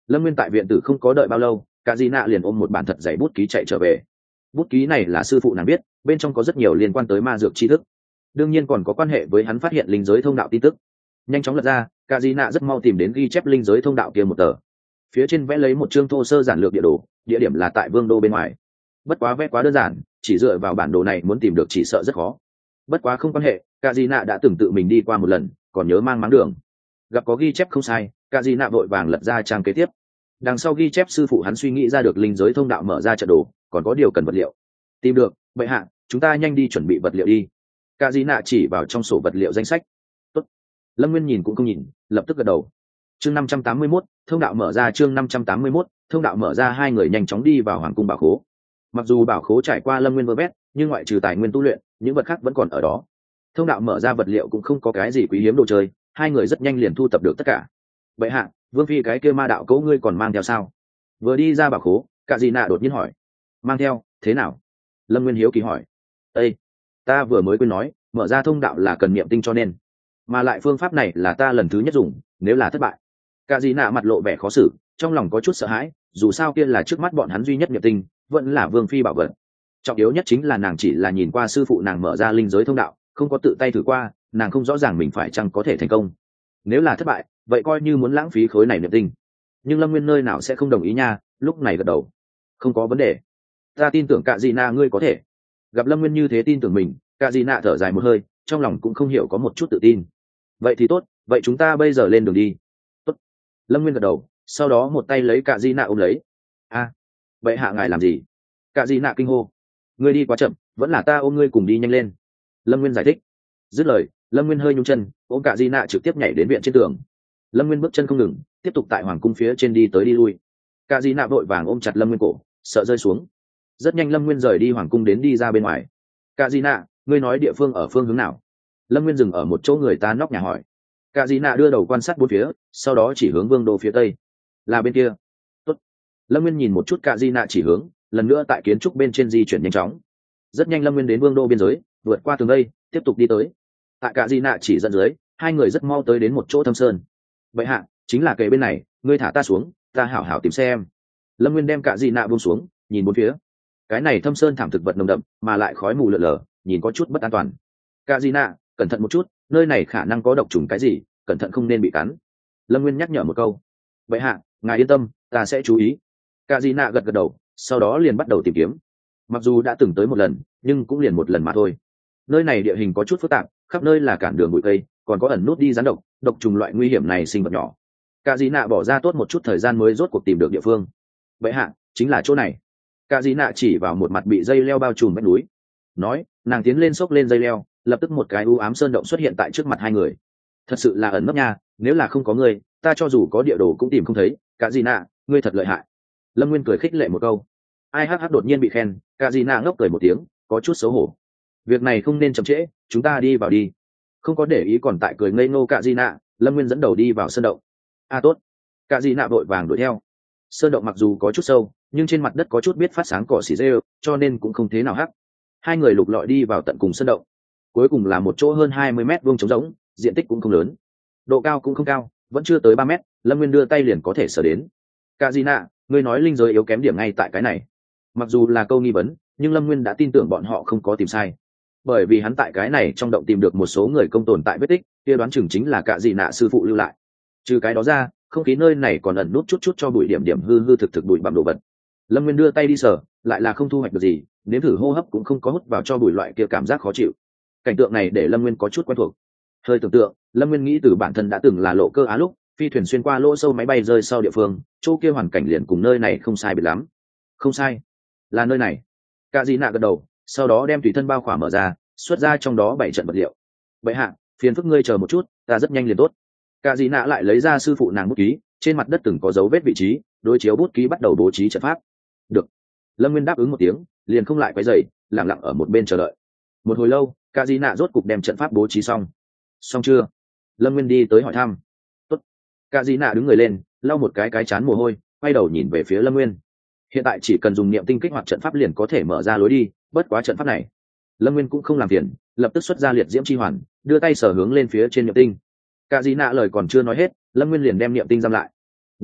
Lâm Nguyên tại viện tử không có đợi bao lâu, cả Di nạ liền ôm một bản thật dày bút ký chạy trở về. Bút ký này là sư phụ nàng biết, bên trong có rất nhiều liên quan tới ma dược tri thức, đương nhiên còn có quan hệ với hắn phát hiện linh giới thông đạo tin tức. Nhanh chóng lật ra, cả Di nạ rất mau tìm đến ghi chép linh giới thông đạo kia một tờ. Phía trên vẽ lấy một chương thô sơ giản lược địa đồ, địa điểm là tại Vương đô bên ngoài. Bất quá vẽ quá đơn giản, chỉ dựa vào bản đồ này muốn tìm được chỉ sợ rất khó. Bất quá không quan hệ, cả Di nạ đã từng tự mình đi qua một lần, còn nhớ mang máng đường. Gặp có ghi chép không sai, cả Di nạ vội vàng lật ra trang kế tiếp. Đằng sau ghi chép sư phụ hắn suy nghĩ ra được linh giới thông đạo mở ra trận đồ, còn có điều cần vật liệu. Tìm được, vậy hạ, chúng ta nhanh đi chuẩn bị vật liệu đi. Cả Di nạ chỉ vào trong sổ vật liệu danh sách. Tốt. Lâm Nguyên nhìn cũng không nhìn, lập tức gật đầu. Chương năm trăm tám mươi mốt, thông đạo mở ra. Chương năm trăm tám mươi mốt, thông đạo mở ra. Hai người nhanh chóng đi vào hoàng cung bảo khố. Mặc dù bảo khố trải qua Lâm Nguyên vơ vét, nhưng ngoại trừ tài nguyên tu luyện, những vật khác vẫn còn ở đó. Thông đạo mở ra vật liệu cũng không có cái gì quý hiếm đồ chơi, hai người rất nhanh liền thu tập được tất cả. Vậy hạ, Vương phi cái kia ma đạo cấu ngươi còn mang theo sao? Vừa đi ra bảo khố, cả Di nạ đột nhiên hỏi. Mang theo, thế nào? Lâm Nguyên hiếu kỳ hỏi. Ê, ta vừa mới quên nói, mở ra thông đạo là cần niệm tinh cho nên, mà lại phương pháp này là ta lần thứ nhất dùng, nếu là thất bại. Cả Di nạ mặt lộ vẻ khó xử, trong lòng có chút sợ hãi, dù sao kia là trước mắt bọn hắn duy nhất niệm tinh, vẫn là Vương phi bảo vật. Trọng yếu nhất chính là nàng chỉ là nhìn qua sư phụ nàng mở ra linh giới thông đạo, không có tự tay thử qua, nàng không rõ ràng mình phải chăng có thể thành công. Nếu là thất bại, vậy coi như muốn lãng phí khối này niệm tinh. Nhưng Lâm Nguyên nơi nào sẽ không đồng ý nha, lúc này gật đầu. Không có vấn đề, ta tin tưởng cả Di nạ ngươi có thể. Gặp Lâm Nguyên như thế tin tưởng mình, cả Di nạ thở dài một hơi, trong lòng cũng không hiểu có một chút tự tin. Vậy thì tốt, vậy chúng ta bây giờ lên đường đi. Tốt. Lâm Nguyên gật đầu, sau đó một tay lấy cả Di nạ ôm lấy. A, vậy hạ ngài làm gì? Cả Di nạ kinh hô. Ngươi đi quá chậm, vẫn là ta ôm ngươi cùng đi nhanh lên. Lâm Nguyên giải thích. Dứt lời, Lâm Nguyên hơi nhún chân, ôm cả Di nạ trực tiếp nhảy đến viện trên tường. Lâm Nguyên bước chân không ngừng, tiếp tục tại hoàng cung phía trên đi tới đi lui. Cả Di nạ vội vàng ôm chặt Lâm Nguyên cổ, sợ rơi xuống. Rất nhanh Lâm Nguyên rời đi hoàng cung đến đi ra bên ngoài. Cả Di nạ, ngươi nói địa phương ở phương hướng nào? Lâm Nguyên dừng ở một chỗ người ta nóc nhà hỏi. Cả Di nạ đưa đầu quan sát bốn phía, sau đó chỉ hướng Vương đô phía tây. Là bên kia. Tốt. Lâm Nguyên nhìn một chút cả Di nạ chỉ hướng, lần nữa tại kiến trúc bên trên di chuyển nhanh chóng. Rất nhanh Lâm Nguyên đến Vương đô biên giới, vượt qua tường vây, tiếp tục đi tới. Tại cả Di nạ chỉ dẫn dưới, hai người rất mau tới đến một chỗ thâm sơn. Vậy hạ, chính là kề bên này, ngươi thả ta xuống, ta hảo hảo tìm xem. Lâm Nguyên đem cả Di nạ buông xuống, nhìn bốn phía. Cái này thâm sơn thảm thực vật nồng đậm, mà lại khói mù lượn lờ, nhìn có chút bất an toàn. Cả Di nạ, cẩn thận một chút, nơi này khả năng có độc trùng cái gì, cẩn thận không nên bị cắn. Lâm Nguyên nhắc nhở một câu. Vậy hạ, ngài yên tâm, ta sẽ chú ý. Cả Di nạ gật gật đầu, sau đó liền bắt đầu tìm kiếm. Mặc dù đã từng tới một lần, nhưng cũng liền một lần mà thôi. Nơi này địa hình có chút phức tạp, khắp nơi là cản đường bụi cây, còn có ẩn nút đi rắn độc, độc trùng loại nguy hiểm này sinh vật nhỏ. Cả Di nạ bỏ ra tốt một chút thời gian mới rốt cuộc tìm được địa phương. Vậy hạ, chính là chỗ này. Cả Di nạ chỉ vào một mặt bị dây leo bao trùm vách núi, nói, nàng tiến lên xốc lên dây leo, lập tức một cái u ám sơn động xuất hiện tại trước mặt hai người. Thật sự là ẩn nấp nha, nếu là không có ngươi, ta cho dù có địa đồ cũng tìm không thấy. Cả Di nạ, ngươi thật lợi hại. Lâm Nguyên cười khích lệ một câu. Ai hắc hắc đột nhiên bị khen, cả Di nạ ngốc cười một tiếng, có chút xấu hổ. Việc này không nên chậm trễ, chúng ta đi vào đi. Không có để ý còn tại cười ngây ngô cả Di nạ, Lâm Nguyên dẫn đầu đi vào sơn động. A tốt. Cả Di nạ vội vàng đuổi theo. Sơn động mặc dù có chút sâu, nhưng trên mặt đất có chút biết phát sáng cỏ xỉ rêu, cho nên cũng không thế nào hắc. Hai người lục lọi đi vào tận cùng sơn động. Cuối cùng là một chỗ hơn hai mươi mét vuông trống rỗng, diện tích cũng không lớn, độ cao cũng không cao, vẫn chưa tới ba mét. Lâm Nguyên đưa tay liền có thể sờ đến. Cả Di nạ, ngươi nói linh giới yếu kém điểm ngay tại cái này. Mặc dù là câu nghi vấn, nhưng Lâm Nguyên đã tin tưởng bọn họ không có tìm sai, bởi vì hắn tại cái này trong động tìm được một số người công tồn tại vết tích, kia đoán chừng chính là cả Di nạ sư phụ lưu lại. Trừ cái đó ra, không khí nơi này còn ẩn nút chút chút cho bụi điểm điểm hư hư thực thực bụi bặm đồ vật. Lâm Nguyên đưa tay đi sờ, lại là không thu hoạch được gì, nếm thử hô hấp cũng không có hút vào cho bụi loại kia cảm giác khó chịu. Cảnh tượng này để Lâm Nguyên có chút quen thuộc. Hơi tưởng tượng, Lâm Nguyên nghĩ từ bản thân đã từng là lộ cơ á lúc phi thuyền xuyên qua lỗ sâu máy bay rơi sau địa phương, chỗ kia hoàn cảnh liền cùng nơi này không sai biệt lắm. Không sai, là nơi này. Cả Di nạ gật đầu, sau đó đem tùy thân bao khỏa mở ra, xuất ra trong đó bảy trận vật liệu. Vậy hạ, phiền phức ngươi chờ một chút, ta rất nhanh liền tốt. Cả Di nạ lại lấy ra sư phụ nàng bút ký, trên mặt đất từng có dấu vết vị trí, đối chiếu bút ký bắt đầu bố trí trận pháp. Được. Lâm Nguyên đáp ứng một tiếng, liền không lại quấy rầy, lặng lặng ở một bên chờ đợi. Một hồi lâu, cả Di nạ rốt cục đem trận pháp bố trí xong. Xong chưa? Lâm Nguyên đi tới hỏi thăm. Tốt. Cả Di nạ đứng người lên, lau một cái cái chán mồ hôi, quay đầu nhìn về phía Lâm Nguyên. Hiện tại chỉ cần dùng niệm tinh kích hoạt trận pháp liền có thể mở ra lối đi, bất quá trận pháp này. Lâm Nguyên cũng không làm phiền, lập tức xuất ra liệt diễm chi hoàn, đưa tay sở hướng lên phía trên niệm tinh. Cả Di nạ lời còn chưa nói hết, Lâm Nguyên liền đem niệm tinh giam lại. Đến,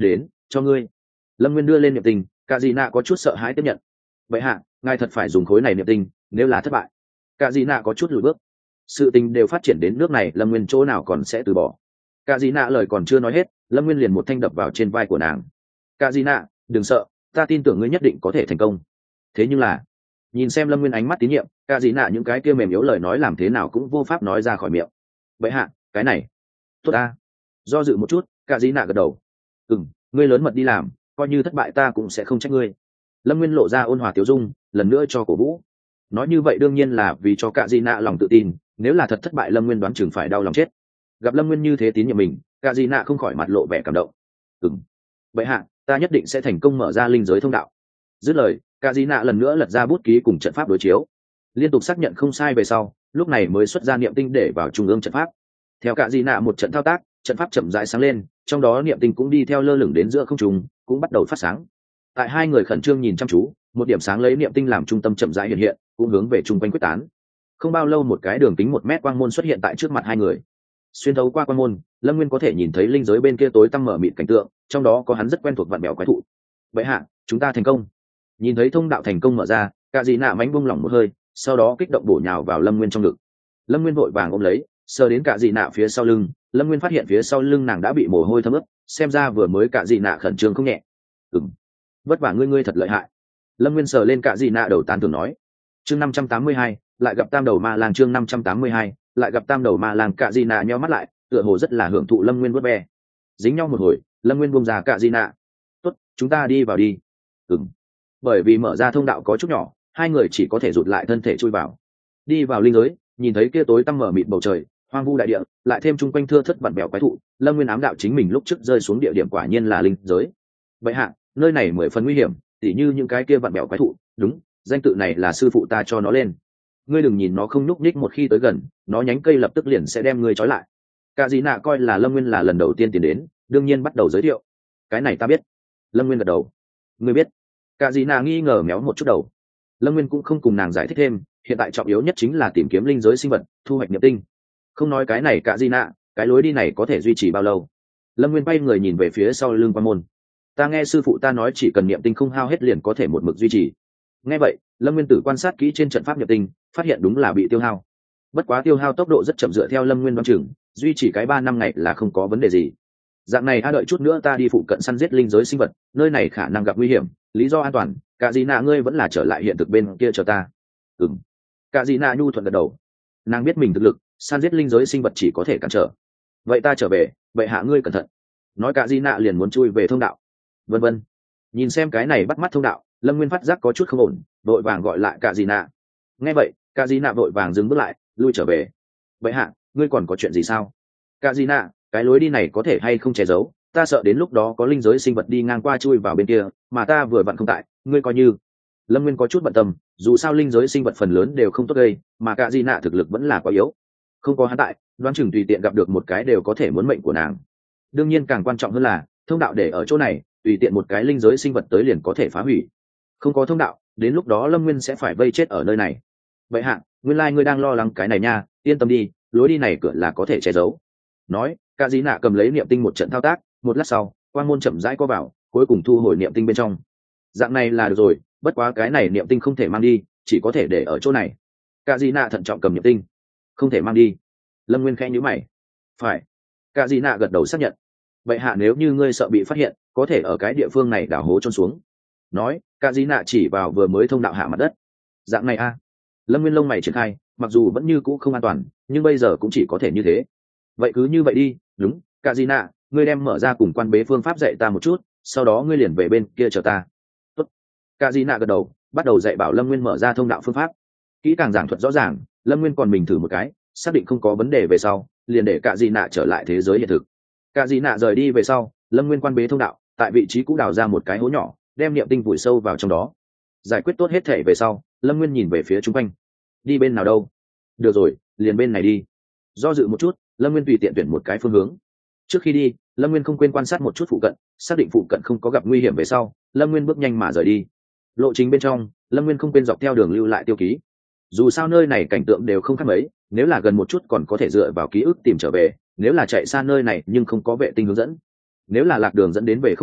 cho ngươi. Lâm Nguyên đưa lên niệm tinh, cả dị nạ có chút sợ hãi tiếp nhận. Vậy hạ, ngài thật phải dùng khối này niệm tinh, nếu là thất bại. Cả dị nạ có chút lùi bước. Sự tình đều phát triển đến nước này, Lâm Nguyên chỗ nào còn sẽ từ bỏ. Cả dị nạ lời còn chưa nói hết, Lâm Nguyên liền một thanh đập vào trên vai của nàng. Cả dị nạ, đừng sợ, ta tin tưởng ngươi nhất định có thể thành công. Thế nhưng là, nhìn xem Lâm Nguyên ánh mắt tín nhiệm, cả dị nạ những cái kia mềm yếu lời nói làm thế nào cũng vô pháp nói ra khỏi miệng. Vậy hạ, cái này tốt ta. Do dự một chút, cả dị nạ gật đầu. Ừm, ngươi lớn mật đi làm, coi như thất bại ta cũng sẽ không trách ngươi. Lâm Nguyên lộ ra ôn hòa tiếu dung, lần nữa cho cổ vũ. Nói như vậy đương nhiên là vì cho cả dị nạ lòng tự tin, nếu là thật thất bại Lâm Nguyên đoán chừng phải đau lòng chết. Gặp Lâm Nguyên như thế tín nhiệm mình, cả dị nạ không khỏi mặt lộ vẻ cảm động. Ừm, vậy hạ, ta nhất định sẽ thành công mở ra linh giới thông đạo. Dứt lời, cả dị nạ lần nữa lật ra bút ký cùng trận pháp đối chiếu, liên tục xác nhận không sai về sau, lúc này mới xuất ra niệm tinh để vào trung ương trận pháp. Theo cả dị nạ một trận thao tác, trận pháp chậm rãi sáng lên, trong đó niệm tinh cũng đi theo lơ lửng đến giữa không trung, cũng bắt đầu phát sáng. Tại hai người khẩn trương nhìn chăm chú, một điểm sáng lấy niệm tinh làm trung tâm chậm rãi hiện hiện, cũng hướng về trung quanh quyết tán. Không bao lâu một cái đường kính một mét quang môn xuất hiện tại trước mặt hai người. Xuyên thấu qua quang môn, Lâm Nguyên có thể nhìn thấy linh giới bên kia tối tăm mở mịt cảnh tượng, trong đó có hắn rất quen thuộc vạn mèo quái thụ. Vậy hạ, chúng ta thành công. Nhìn thấy thông đạo thành công mở ra, cả dị nạ mánh buông lỏng một hơi, sau đó kích động bổ nhào vào Lâm Nguyên trong ngực. Lâm Nguyên vội vàng ôm lấy, sờ đến cả dị nạ phía sau lưng, Lâm Nguyên phát hiện phía sau lưng nàng đã bị mồ hôi thấm ướt, xem ra vừa mới cả dị nạ khẩn trương không nhẹ. Ừm, vất vả ngươi ngươi thật lợi hại. Lâm Nguyên sờ lên cả dị nạ đầu tán thưởng nói. Chương năm trăm tám mươi hai, lại gặp tam đầu ma lang. Chương năm trăm tám mươi hai, lại gặp tam đầu ma lang. Cả dị nạ nheo mắt lại, tựa hồ rất là hưởng thụ Lâm Nguyên vuốt ve. Dính nhau một hồi, Lâm Nguyên buông ra cả dị nạ. Tốt, chúng ta đi vào đi. Ừm. Bởi vì mở ra thông đạo có chút nhỏ, hai người chỉ có thể rụt lại thân thể chui vào. Đi vào linh giới, nhìn thấy kia tối tăm mở mịt bầu trời, hoang vu đại địa, lại thêm chung quanh thưa thất vặn bèo quái thụ, Lâm Nguyên ám đạo chính mình lúc trước rơi xuống địa điểm quả nhiên là linh giới. Vậy hạ, nơi này mười phần nguy hiểm, tỉ như những cái kia vặn bèo quái thụ, đúng, danh tự này là sư phụ ta cho nó lên. Ngươi đừng nhìn nó không nhúc nhích, một khi tới gần, nó nhánh cây lập tức liền sẽ đem ngươi trói lại. Cả dị nạ coi là Lâm Nguyên là lần đầu tiên tiến đến, đương nhiên bắt đầu giới thiệu. Cái này ta biết. Lâm Nguyên gật đầu. Ngươi biết? Cả dị nạ nghi ngờ méo một chút đầu. Lâm Nguyên cũng không cùng nàng giải thích thêm, hiện tại trọng yếu nhất chính là tìm kiếm linh giới sinh vật, thu hoạch niệm tinh. Không nói cái này cả dị nạ, cái lối đi này có thể duy trì bao lâu? Lâm Nguyên bay người nhìn về phía sau lưng quan môn. Ta nghe sư phụ ta nói chỉ cần niệm tinh không hao hết liền có thể một mực duy trì. Nghe vậy, Lâm Nguyên tử quan sát kỹ trên trận pháp niệm tinh, phát hiện đúng là bị tiêu hao. Bất quá tiêu hao tốc độ rất chậm, dựa theo Lâm Nguyên đoán chừng, duy trì cái ba năm ngày là không có vấn đề gì. Dạng này a, đợi chút nữa ta đi phụ cận săn giết linh giới sinh vật, nơi này khả năng gặp nguy hiểm, lý do an toàn, cả dị nạ ngươi vẫn là trở lại hiện thực bên kia chờ ta. Ừm. Cả dị nạ nhu thuận gật đầu. Nàng biết mình thực lực, săn giết linh giới sinh vật chỉ có thể cản trở. Vậy ta trở về, vậy hạ ngươi cẩn thận. Nói cả dị nạ liền muốn chui về thông đạo. Vân vân. Nhìn xem cái này bắt mắt thông đạo, Lâm Nguyên phát giác có chút không ổn, vội vàng gọi lại cả dị nạ. Nghe vậy, cả dị nạ vội vàng dừng bước lại, lui trở về. Vậy hạ, ngươi còn có chuyện gì sao? Cả dị nạ, cái lối đi này có thể hay không che giấu, ta sợ đến lúc đó có linh giới sinh vật đi ngang qua chui vào bên kia, mà ta vừa vặn không tại, ngươi coi như. Lâm Nguyên có chút bận tâm, dù sao linh giới sinh vật phần lớn đều không tốt gây, mà cả di nạ thực lực vẫn là quá yếu, không có hắn tại, đoán chừng tùy tiện gặp được một cái đều có thể muốn mệnh của nàng. Đương nhiên càng quan trọng hơn là thông đạo để ở chỗ này, tùy tiện một cái linh giới sinh vật tới liền có thể phá hủy. Không có thông đạo, đến lúc đó Lâm Nguyên sẽ phải vây chết ở nơi này. Vậy hạ, nguyên lai ngươi đang lo lắng cái này nha, yên tâm đi, lối đi này cửa là có thể che giấu. Nói, cả di nạ cầm lấy niệm tinh một trận thao tác, một lát sau, quang môn chậm rãi co vào, cuối cùng thu hồi niệm tinh bên trong. Dạng này là được rồi, bất quá cái này niệm tinh không thể mang đi, chỉ có thể để ở chỗ này. Cả dị nạ thận trọng cầm niệm tinh. Không thể mang đi. Lâm Nguyên khẽ nhíu mày. Phải. Cả dị nạ gật đầu xác nhận. Vậy hạ, nếu như ngươi sợ bị phát hiện, có thể ở cái địa phương này đào hố chôn xuống. Nói, cả dị nạ chỉ vào vừa mới thông đạo hạ mặt đất. Dạng này a. À. Lâm Nguyên lông mày triển khai, mặc dù vẫn như cũ không an toàn, nhưng bây giờ cũng chỉ có thể như thế. Vậy cứ như vậy đi, đúng, cả dị nạ, ngươi đem mở ra cùng quan bế phương pháp dạy ta một chút, sau đó ngươi liền về bên kia chờ ta. Tốt. Cả dị nạ gật đầu, bắt đầu dạy bảo Lâm Nguyên mở ra thông đạo phương pháp. Kỹ càng giảng thuật rõ ràng, Lâm Nguyên còn mình thử một cái, xác định không có vấn đề về sau, liền để cả dị nạ trở lại thế giới hiện thực. Cả dị nạ rời đi về sau, Lâm Nguyên quan bế thông đạo, tại vị trí cũ đào ra một cái hố nhỏ, đem niệm tinh vùi sâu vào trong đó. Giải quyết tốt hết thể về sau, Lâm Nguyên nhìn về phía chung quanh. Đi bên nào đâu? Được rồi, liền bên này đi. Do dự một chút, Lâm Nguyên tùy tiện tuyển một cái phương hướng. Trước khi đi, Lâm Nguyên không quên quan sát một chút phụ cận, xác định phụ cận không có gặp nguy hiểm về sau, Lâm Nguyên bước nhanh mà rời đi. Lộ trình bên trong, Lâm Nguyên không quên dọc theo đường lưu lại tiêu ký. Dù sao nơi này cảnh tượng đều không khác mấy, nếu là gần một chút còn có thể dựa vào ký ức tìm trở về, nếu là chạy xa nơi này nhưng không có vệ tinh hướng dẫn, nếu là lạc đường dẫn đến về không được,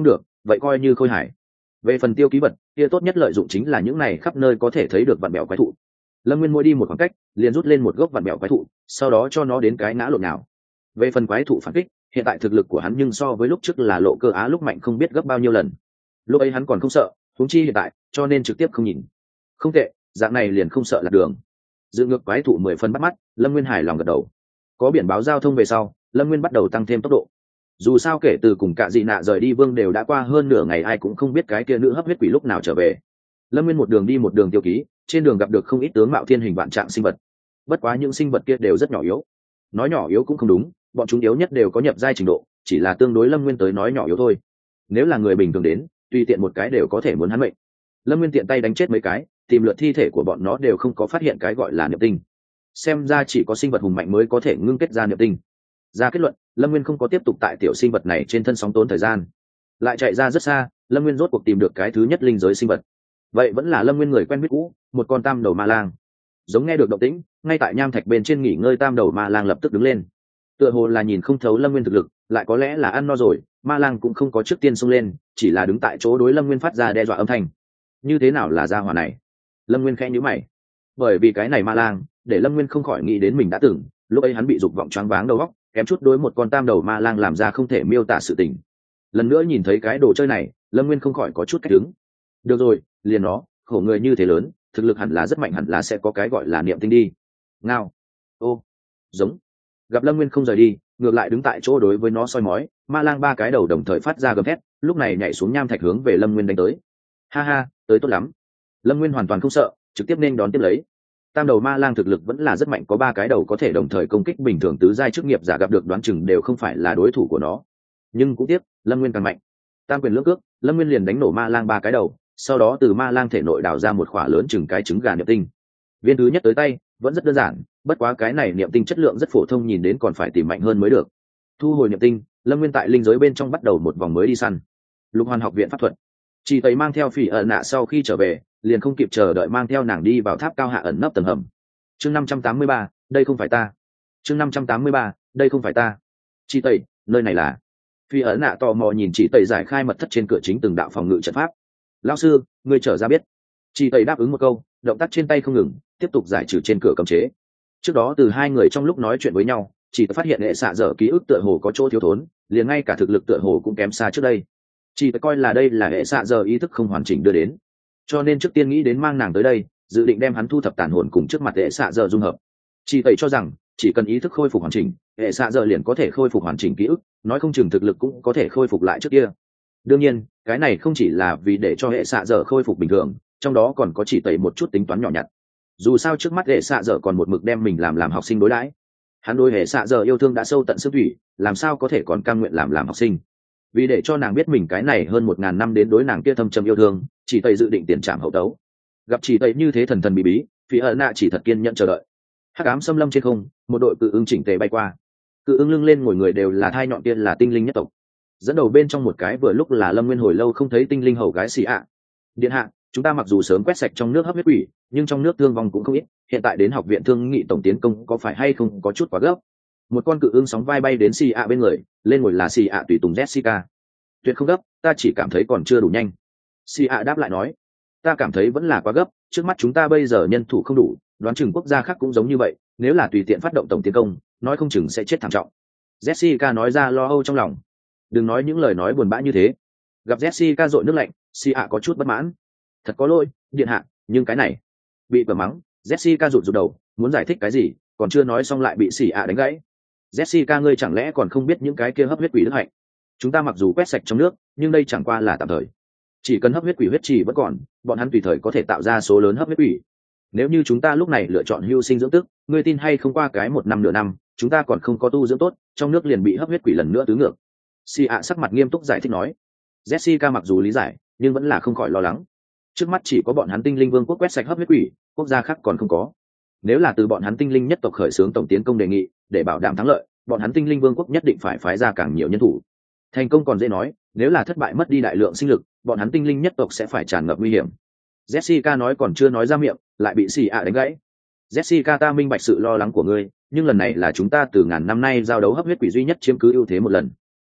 vậy coi như khôi hài. Về phần tiêu ký vật kia tốt nhất lợi dụng chính là những này khắp nơi có thể thấy được vặn bẹo quái thụ. Lâm Nguyên mỗi đi một khoảng cách liền rút lên một gốc vặn bẹo quái thụ, sau đó cho nó đến cái ngã lộn nào. Về phần quái thụ phản kích, hiện tại thực lực của hắn nhưng so với lúc trước là lộ cơ á lúc mạnh không biết gấp bao nhiêu lần. Lúc ấy hắn còn không sợ, huống chi hiện tại, cho nên trực tiếp không nhìn. Không tệ, dạng này liền không sợ lạc đường. Dự ngược quái thụ mười phân bắt mắt, Lâm Nguyên hài lòng gật đầu. Có biển báo giao thông về sau, Lâm Nguyên bắt đầu tăng thêm tốc độ. Dù sao kể từ cùng Cạ Dị Nạ rời đi vương đều đã qua hơn nửa ngày, ai cũng không biết cái kia nữ hấp huyết quỷ lúc nào trở về. Lâm Nguyên một đường đi một đường tiêu ký, trên đường gặp được không ít tướng mạo thiên hình vạn trạng sinh vật. Bất quá những sinh vật kia đều rất nhỏ yếu. Nói nhỏ yếu cũng không đúng, bọn chúng yếu nhất đều có nhập giai trình độ, chỉ là tương đối Lâm Nguyên tới nói nhỏ yếu thôi. Nếu là người bình thường đến, tùy tiện một cái đều có thể muốn hắn mệnh. Lâm Nguyên tiện tay đánh chết mấy cái, tìm lượt thi thể của bọn nó đều không có phát hiện cái gọi là niệm tinh. Xem ra chỉ có sinh vật hùng mạnh mới có thể ngưng kết ra niệm tinh. Ra kết luận, Lâm Nguyên không có tiếp tục tại tiểu sinh vật này trên thân sóng tốn thời gian, lại chạy ra rất xa. Lâm Nguyên rốt cuộc tìm được cái thứ nhất linh giới sinh vật. Vậy vẫn là Lâm Nguyên người quen biết cũ, một con tam đầu ma lang. Giống nghe được động tĩnh, ngay tại nham thạch bên trên nghỉ ngơi tam đầu ma lang lập tức đứng lên. Tựa hồ là nhìn không thấu Lâm Nguyên thực lực, lại có lẽ là ăn no rồi, ma lang cũng không có trước tiên xông lên, chỉ là đứng tại chỗ đối Lâm Nguyên phát ra đe dọa âm thanh. Như thế nào là gia hỏa này? Lâm Nguyên khẽ nhíu mày, bởi vì cái này ma lang để Lâm Nguyên không khỏi nghĩ đến mình đã từng, lúc ấy hắn bị dục vọng choáng váng đầu óc, kém chút đối một con tam đầu ma lang làm ra không thể miêu tả sự tình. Lần nữa nhìn thấy cái đồ chơi này, Lâm Nguyên không khỏi có chút cách đứng. Được rồi, liền nó, khổ người như thế lớn, thực lực hẳn là rất mạnh, hẳn là sẽ có cái gọi là niệm tinh đi. Ngao. Ô. Giống. Gặp Lâm Nguyên không rời đi, ngược lại đứng tại chỗ đối với nó soi mói, ma lang ba cái đầu đồng thời phát ra gầm thét, lúc này nhảy xuống nham thạch hướng về Lâm Nguyên đánh tới. Ha ha, tới tốt lắm. Lâm Nguyên hoàn toàn không sợ, trực tiếp nên đón tiếp lấy. Tam đầu ma lang thực lực vẫn là rất mạnh, có ba cái đầu có thể đồng thời công kích bình thường tứ giai chức nghiệp giả gặp được đoán chừng đều không phải là đối thủ của nó. Nhưng cũng tiếc, Lâm Nguyên càng mạnh. Tam quyền lưỡng cước, Lâm Nguyên liền đánh nổ ma lang ba cái đầu, sau đó từ ma lang thể nội đào ra một khỏa lớn chừng cái trứng gà niệm tinh. Viên thứ nhất tới tay vẫn rất đơn giản, bất quá cái này niệm tinh chất lượng rất phổ thông, nhìn đến còn phải tìm mạnh hơn mới được. Thu hồi niệm tinh, Lâm Nguyên tại linh giới bên trong bắt đầu một vòng mới đi săn. Lục Hoàn học viện pháp thuật, chị tây mang theo Phỉ ẩn nạ sau khi trở về liền không kịp chờ đợi mang theo nàng đi vào tháp cao hạ ẩn nấp tầng hầm. Chương năm trăm tám mươi ba, đây không phải ta. Chương năm trăm tám mươi ba, đây không phải ta. Chị tây, nơi này là? Phỉ ẩn nạ tò mò nhìn chị tây giải khai mật thất trên cửa chính từng đạo phòng ngự trận pháp. Lão sư, ngươi trở ra biết. Chị tây đáp ứng một câu, động tác trên tay không ngừng, tiếp tục giải trừ trên cửa cấm chế. Trước đó từ hai người trong lúc nói chuyện với nhau, chỉ phát hiện hệ xạ dở ký ức tựa hồ có chỗ thiếu thốn, liền ngay cả thực lực tựa hồ cũng kém xa trước đây. Chỉ coi là đây là hệ xạ dở ý thức không hoàn chỉnh đưa đến, cho nên trước tiên nghĩ đến mang nàng tới đây, dự định đem hắn thu thập tàn hồn cùng trước mặt hệ xạ dở dung hợp. Chỉ tẩy cho rằng chỉ cần ý thức khôi phục hoàn chỉnh, hệ xạ dở liền có thể khôi phục hoàn chỉnh ký ức, nói không chừng thực lực cũng có thể khôi phục lại trước kia. Đương nhiên, cái này không chỉ là vì để cho hệ xạ dở khôi phục bình thường, trong đó còn có chỉ tẩy một chút tính toán nhỏ nhặt. Dù sao trước mắt hệ xạ dở còn một mực đem mình làm làm học sinh đối đãi, hắn đối hệ xạ dở yêu thương đã sâu tận xương thủy, làm sao có thể còn cam nguyện làm làm học sinh. Vì để cho nàng biết mình cái này hơn một ngàn năm đến đối nàng kia thâm trầm yêu thương, chỉ tây dự định tiền trảm hậu tấu. Gặp chỉ tây như thế thần thần bí bí, Phỉ ẩn nạ chỉ thật kiên nhẫn chờ đợi. Hắc ám xâm lâm trên không, một đội cự ưng chỉnh tề bay qua. Cự ưng lưng lên ngồi người đều là thai nhọn tiên là tinh linh nhất tộc, dẫn đầu bên trong một cái vừa lúc là Lâm Nguyên hồi lâu không thấy tinh linh hầu gái xì ạ. Điện hạ, chúng ta mặc dù sớm quét sạch trong nước hấp huyết quỷ, nhưng trong nước thương vong cũng không ít, hiện tại đến học viện thương nghị tổng tiến công có phải hay không có chút quá gấp. Một con cự ưng sóng vai bay đến xì ạ bên người, lên ngồi là xì ạ tùy tùng Jessica. Tuyệt không gấp, ta chỉ cảm thấy còn chưa đủ nhanh. xì ạ đáp lại nói, ta cảm thấy vẫn là quá gấp, trước mắt chúng ta bây giờ nhân thủ không đủ, đoán chừng quốc gia khác cũng giống như vậy, nếu là tùy tiện phát động tổng tiến công, nói không chừng sẽ chết thảm trọng. Jessica nói ra lo âu trong lòng. Đừng nói những lời nói buồn bã như thế. Gặp Jessica dội nước lạnh, xì ạ có chút bất mãn. Thật có lỗi, điện hạ, nhưng cái này bị bờ mắng. Jessica rụt rụt đầu, muốn giải thích cái gì, còn chưa nói xong lại bị xì ạ đánh gãy. Jessica, ngươi chẳng lẽ còn không biết những cái kia hấp huyết quỷ đức hạnh? Chúng ta mặc dù quét sạch trong nước, nhưng đây chẳng qua là tạm thời. Chỉ cần hấp huyết quỷ huyết trì vẫn còn, bọn hắn tùy thời có thể tạo ra số lớn hấp huyết quỷ. Nếu như chúng ta lúc này lựa chọn hưu sinh dưỡng tức, ngươi tin hay không qua cái một năm nửa năm, chúng ta còn không có tu dưỡng tốt, trong nước liền bị hấp huyết quỷ lần nữa tứ ngược. Si ạ sắc mặt nghiêm túc giải thích nói. Jessica mặc dù lý giải, nhưng vẫn là không khỏi lo lắng. Trước mắt chỉ có bọn hắn tinh linh vương quốc quét sạch hấp huyết quỷ, quốc gia khác còn không có. Nếu là từ bọn hắn tinh linh nhất tộc khởi xướng tổng tiến công đề nghị, để bảo đảm thắng lợi, bọn hắn tinh linh vương quốc nhất định phải phái ra càng nhiều nhân thủ. Thành công còn dễ nói, nếu là thất bại mất đi đại lượng sinh lực, bọn hắn tinh linh nhất tộc sẽ phải tràn ngập nguy hiểm. Jessica nói còn chưa nói ra miệng, lại bị xì ạ đánh gãy. Jessica, ta minh bạch sự lo lắng của ngươi, nhưng lần này là chúng ta từ ngàn năm nay giao đấu hấp huyết quỷ duy nhất chiếm cứ ưu thế một lần.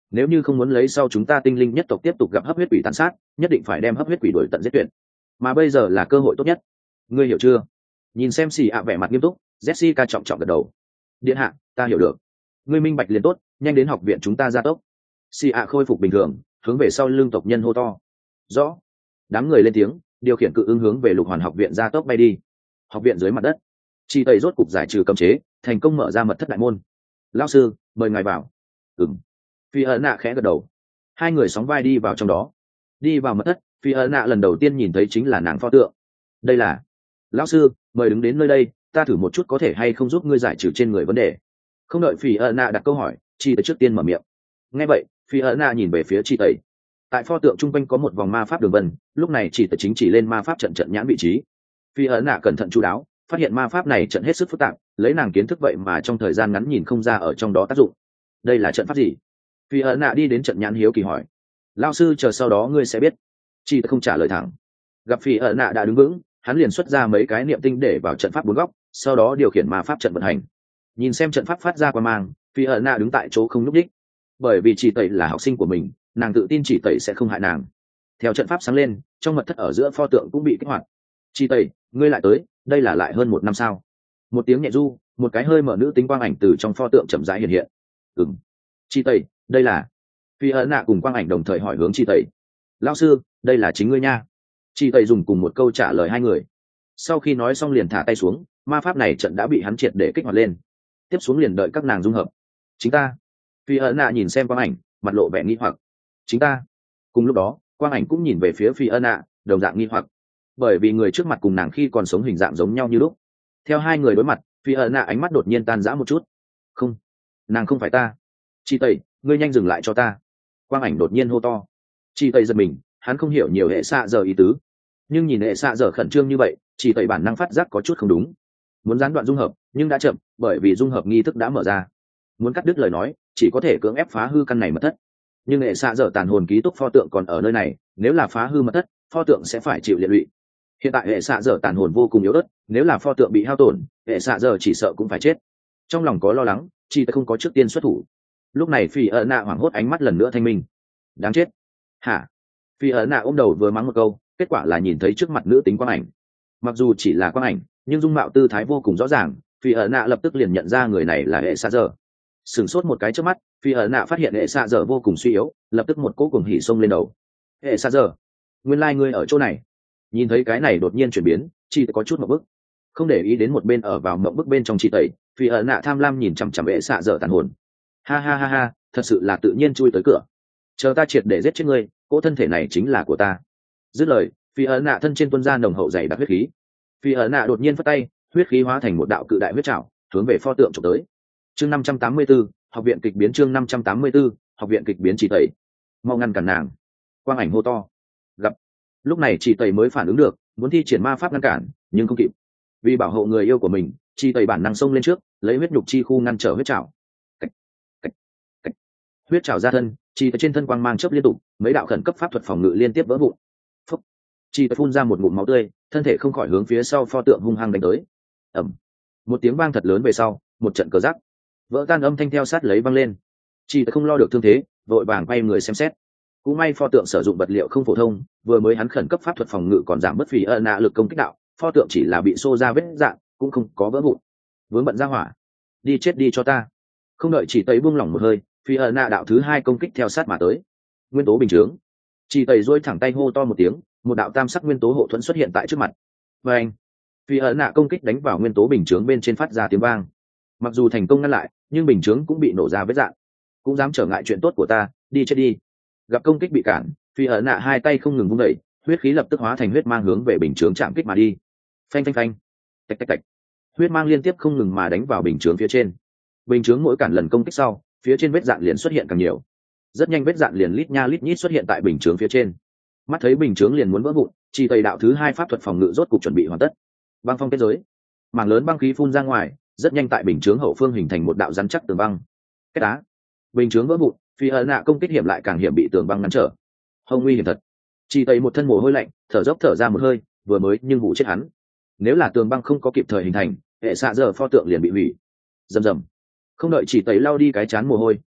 nếu như không muốn lấy sau chúng ta tinh linh nhất tộc tiếp tục gặp hấp huyết quỷ tàn sát, nhất định phải đem hấp huyết quỷ đuổi tận giết tuyệt, mà bây giờ là cơ hội tốt nhất, ngươi hiểu chưa? Nhìn xem xì ạ vẻ mặt nghiêm túc, Jessica trọng trọng gật đầu. Điện hạ, ta hiểu được. Ngươi minh bạch liền tốt, nhanh đến học viện chúng ta gia tốc. Xì ạ khôi phục bình thường, hướng về sau lưng tộc nhân hô to. Rõ. Đám người lên tiếng, điều khiển cự ứng hướng về lục hoàn học viện gia tốc bay đi. Học viện dưới mặt đất, chi tây rốt cục giải trừ cấm chế, thành công mở ra mật thất đại môn. Lão sư, mời ngài vào. Ừm. Phi ấn nạ khẽ gật đầu. Hai người sóng vai đi vào trong đó. Đi vào mật thất, Phi ấn nạ lần đầu tiên nhìn thấy chính là nàng pho tượng. Đây là. Lão sư, mời đứng đến nơi đây, ta thử một chút có thể hay không giúp ngươi giải trừ trên người vấn đề. Không đợi Phi ấn nạ đặt câu hỏi, chi tây trước tiên mở miệng. Nghe vậy, Phi ấn nạ nhìn về phía chi tây. Tại pho tượng trung quanh có một vòng ma pháp đường vân, lúc này chỉ tây chính chỉ lên ma pháp trận trận nhãn vị trí. Phi ấn nạ cẩn thận chú đáo, phát hiện ma pháp này trận hết sức phức tạp, lấy nàng kiến thức vậy mà trong thời gian ngắn nhìn không ra ở trong đó tác dụng. Đây là trận pháp gì? Phi ấn nạ đi đến trận nhãn hiếu kỳ hỏi. Lao sư chờ sau đó ngươi sẽ biết. Chi không trả lời thẳng. Gặp Phi ấn nạ đã đứng vững, hắn liền xuất ra mấy cái niệm tinh để vào trận pháp bốn góc, sau đó điều khiển ma pháp trận vận hành. Nhìn xem trận pháp phát ra qua mang, Phi ấn nạ đứng tại chỗ không nhúc đích, bởi vì chỉ tẩy là học sinh của mình, nàng tự tin chỉ tẩy sẽ không hại nàng. Theo trận pháp sáng lên, trong mật thất ở giữa pho tượng cũng bị kích hoạt. Chỉ tẩy, ngươi lại tới, đây là lại hơn một năm sao? Một tiếng nhẹ du, một cái hơi mở nữ tính quang ảnh từ trong pho tượng chậm rãi hiện hiện. Ừm. Chi tẩy, đây là. Phi ấn nạ cùng quang ảnh đồng thời hỏi hướng chi tẩy. Lão sư, đây là chính ngươi nha. Chi tẩy dùng cùng một câu trả lời hai người. Sau khi nói xong liền thả tay xuống, ma pháp này trận đã bị hắn triệt để kích hoạt lên. Tiếp xuống liền đợi các nàng dung hợp. Chính ta. Phi ấn nạ nhìn xem quang ảnh, mặt lộ vẻ nghi hoặc. Chính ta. Cùng lúc đó, quang ảnh cũng nhìn về phía Phi ấn nạ, đồng dạng nghi hoặc, bởi vì người trước mặt cùng nàng khi còn sống hình dạng giống nhau như lúc. Theo hai người đối mặt, Phi ấn nạ ánh mắt đột nhiên tan rã một chút. Không, nàng không phải ta. Chi tây, ngươi nhanh dừng lại cho ta. Quang ảnh đột nhiên hô to. Chi tây giật mình, hắn không hiểu nhiều hệ xạ giờ ý tứ, nhưng nhìn hệ xạ giờ khẩn trương như vậy, Chi tây bản năng phát giác có chút không đúng, muốn gián đoạn dung hợp nhưng đã chậm, bởi vì dung hợp nghi thức đã mở ra. Muốn cắt đứt lời nói, chỉ có thể cưỡng ép phá hư căn này mật thất, nhưng hệ xạ giờ tàn hồn ký túc pho tượng còn ở nơi này, nếu là phá hư mật thất, pho tượng sẽ phải chịu liệt lụy. Hiện tại hệ xạ giờ tàn hồn vô cùng yếu ớt, nếu là pho tượng bị hao tổn, hệ xạ giờ chỉ sợ cũng phải chết. Trong lòng có lo lắng, Chi tây không có trước tiên xuất thủ. Lúc này Phi ấn nạ hoảng hốt ánh mắt lần nữa thanh minh. Đáng chết. Hả? Phi ấn nạ ôm đầu vừa mắng một câu, kết quả là nhìn thấy trước mặt nữ tính quang ảnh. Mặc dù chỉ là quang ảnh, nhưng dung mạo tư thái vô cùng rõ ràng, Phi ấn nạ lập tức liền nhận ra người này là hệ xạ giờ. Sửng sốt một cái trước mắt, Phi ấn nạ phát hiện hệ xạ giờ vô cùng suy yếu, lập tức một cỗ cuồng hỉ xông lên đầu. Hệ xạ giờ, nguyên lai ngươi ở chỗ này. Nhìn thấy cái này đột nhiên chuyển biến, chị có chút một bức, không để ý đến một bên ở vào mộng bức bên trong chị tẩy. Phi ấn nạ tham lam nhìn chằm chằm hệ xạ giờ tàn hồn. Ha ha ha ha, thật sự là tự nhiên chui tới cửa. Chờ ta triệt để giết chết ngươi, cỗ thân thể này chính là của ta. Dứt lời, Phi ấn nạ thân trên tuôn ra nồng hậu dày đặc huyết khí. Phi ấn nạ đột nhiên phất tay, huyết khí hóa thành một đạo cự đại huyết trảo, hướng về pho tượng chụp tới. Chương năm trăm tám mươi 584, học viện kịch biến chương năm trăm tám mươi 584, học viện kịch biến chỉ tẩy. Mau ngăn cản nàng. Quang ảnh hô to. Gặp. Lúc này chỉ tẩy mới phản ứng được, muốn thi triển ma pháp ngăn cản, nhưng không kịp. Vì bảo hộ người yêu của mình, chỉ tẩy bản năng xông lên trước, lấy huyết nhục chi khu ngăn trở huyết trảo. Cách, cách, cách. Huyết trảo ra thân, chỉ tẩy trên thân quang mang chớp liên tục, mấy đạo khẩn cấp pháp thuật phòng ngự liên tiếp vỡ vụn. Phúc. Chỉ tẩy phun ra một ngụm máu tươi, thân thể không khỏi hướng phía sau pho tượng hung hăng đánh tới. Ầm. Một tiếng vang thật lớn về sau, một trận cờ rắc, vỡ tan âm thanh theo sát lấy vang lên. Chỉ tẩy không lo được thương thế, vội vàng quay người xem xét. Cũng may pho tượng sử dụng vật liệu không phổ thông, vừa mới hắn khẩn cấp pháp thuật phòng ngự còn giảm bất Phi ấn nạ lực công kích đạo, pho tượng chỉ là bị xô ra vết dạng, cũng không có vỡ vụn. Vướng bận ra hỏa, đi chết đi cho ta. Không đợi chỉ tẩy buông lỏng một hơi, Phi ấn nạ đạo thứ hai công kích theo sát mà tới. Nguyên tố bình chướng. Chỉ tẩy duỗi thẳng tay hô to một tiếng, một đạo tam sắc nguyên tố hộ thuẫn xuất hiện tại trước mặt. Và anh, Phi ấn nạ công kích đánh vào nguyên tố bình chướng bên trên phát ra tiếng vang. Mặc dù thành công ngăn lại, nhưng bình chướng cũng bị nổ ra vết dạng. Cũng dám trở ngại chuyện tốt của ta, đi chết đi. Gặp công kích bị cản, Phi ấn nạ hai tay không ngừng vung đẩy, huyết khí lập tức hóa thành huyết mang hướng về bình chướng chạm kích mà đi. Phanh phanh phanh, tạch tạch tạch, huyết mang liên tiếp không ngừng mà đánh vào bình chướng phía trên. Bình chướng mỗi cản lần công kích sau, phía trên vết dạn liền xuất hiện càng nhiều. Rất nhanh vết dạn liền lít nha lít nhít xuất hiện tại bình chướng phía trên. Mắt thấy bình chướng liền muốn vỡ vụn, chỉ tây đạo thứ hai pháp thuật phòng ngự rốt cục chuẩn bị hoàn tất. Băng phong kết giới, mảng lớn băng khí phun ra ngoài, rất nhanh tại bình chướng hậu phương hình thành một đạo rắn chắc tường băng. Cái đá, bình chướng vỡ vụn, Phi ấn nạ công kích hiểm lại càng hiểm bị tường băng ngăn trở. Hông nguy hiểm thật. Chỉ tây một thân mồ hôi lạnh, thở dốc thở ra một hơi, vừa mới nhưng vụ chết hắn. Nếu là tường băng không có kịp thời hình thành, hệ xạ giờ pho tượng liền bị hủy. Rầm rầm. Không đợi chỉ tây lau đi cái chán mồ hôi,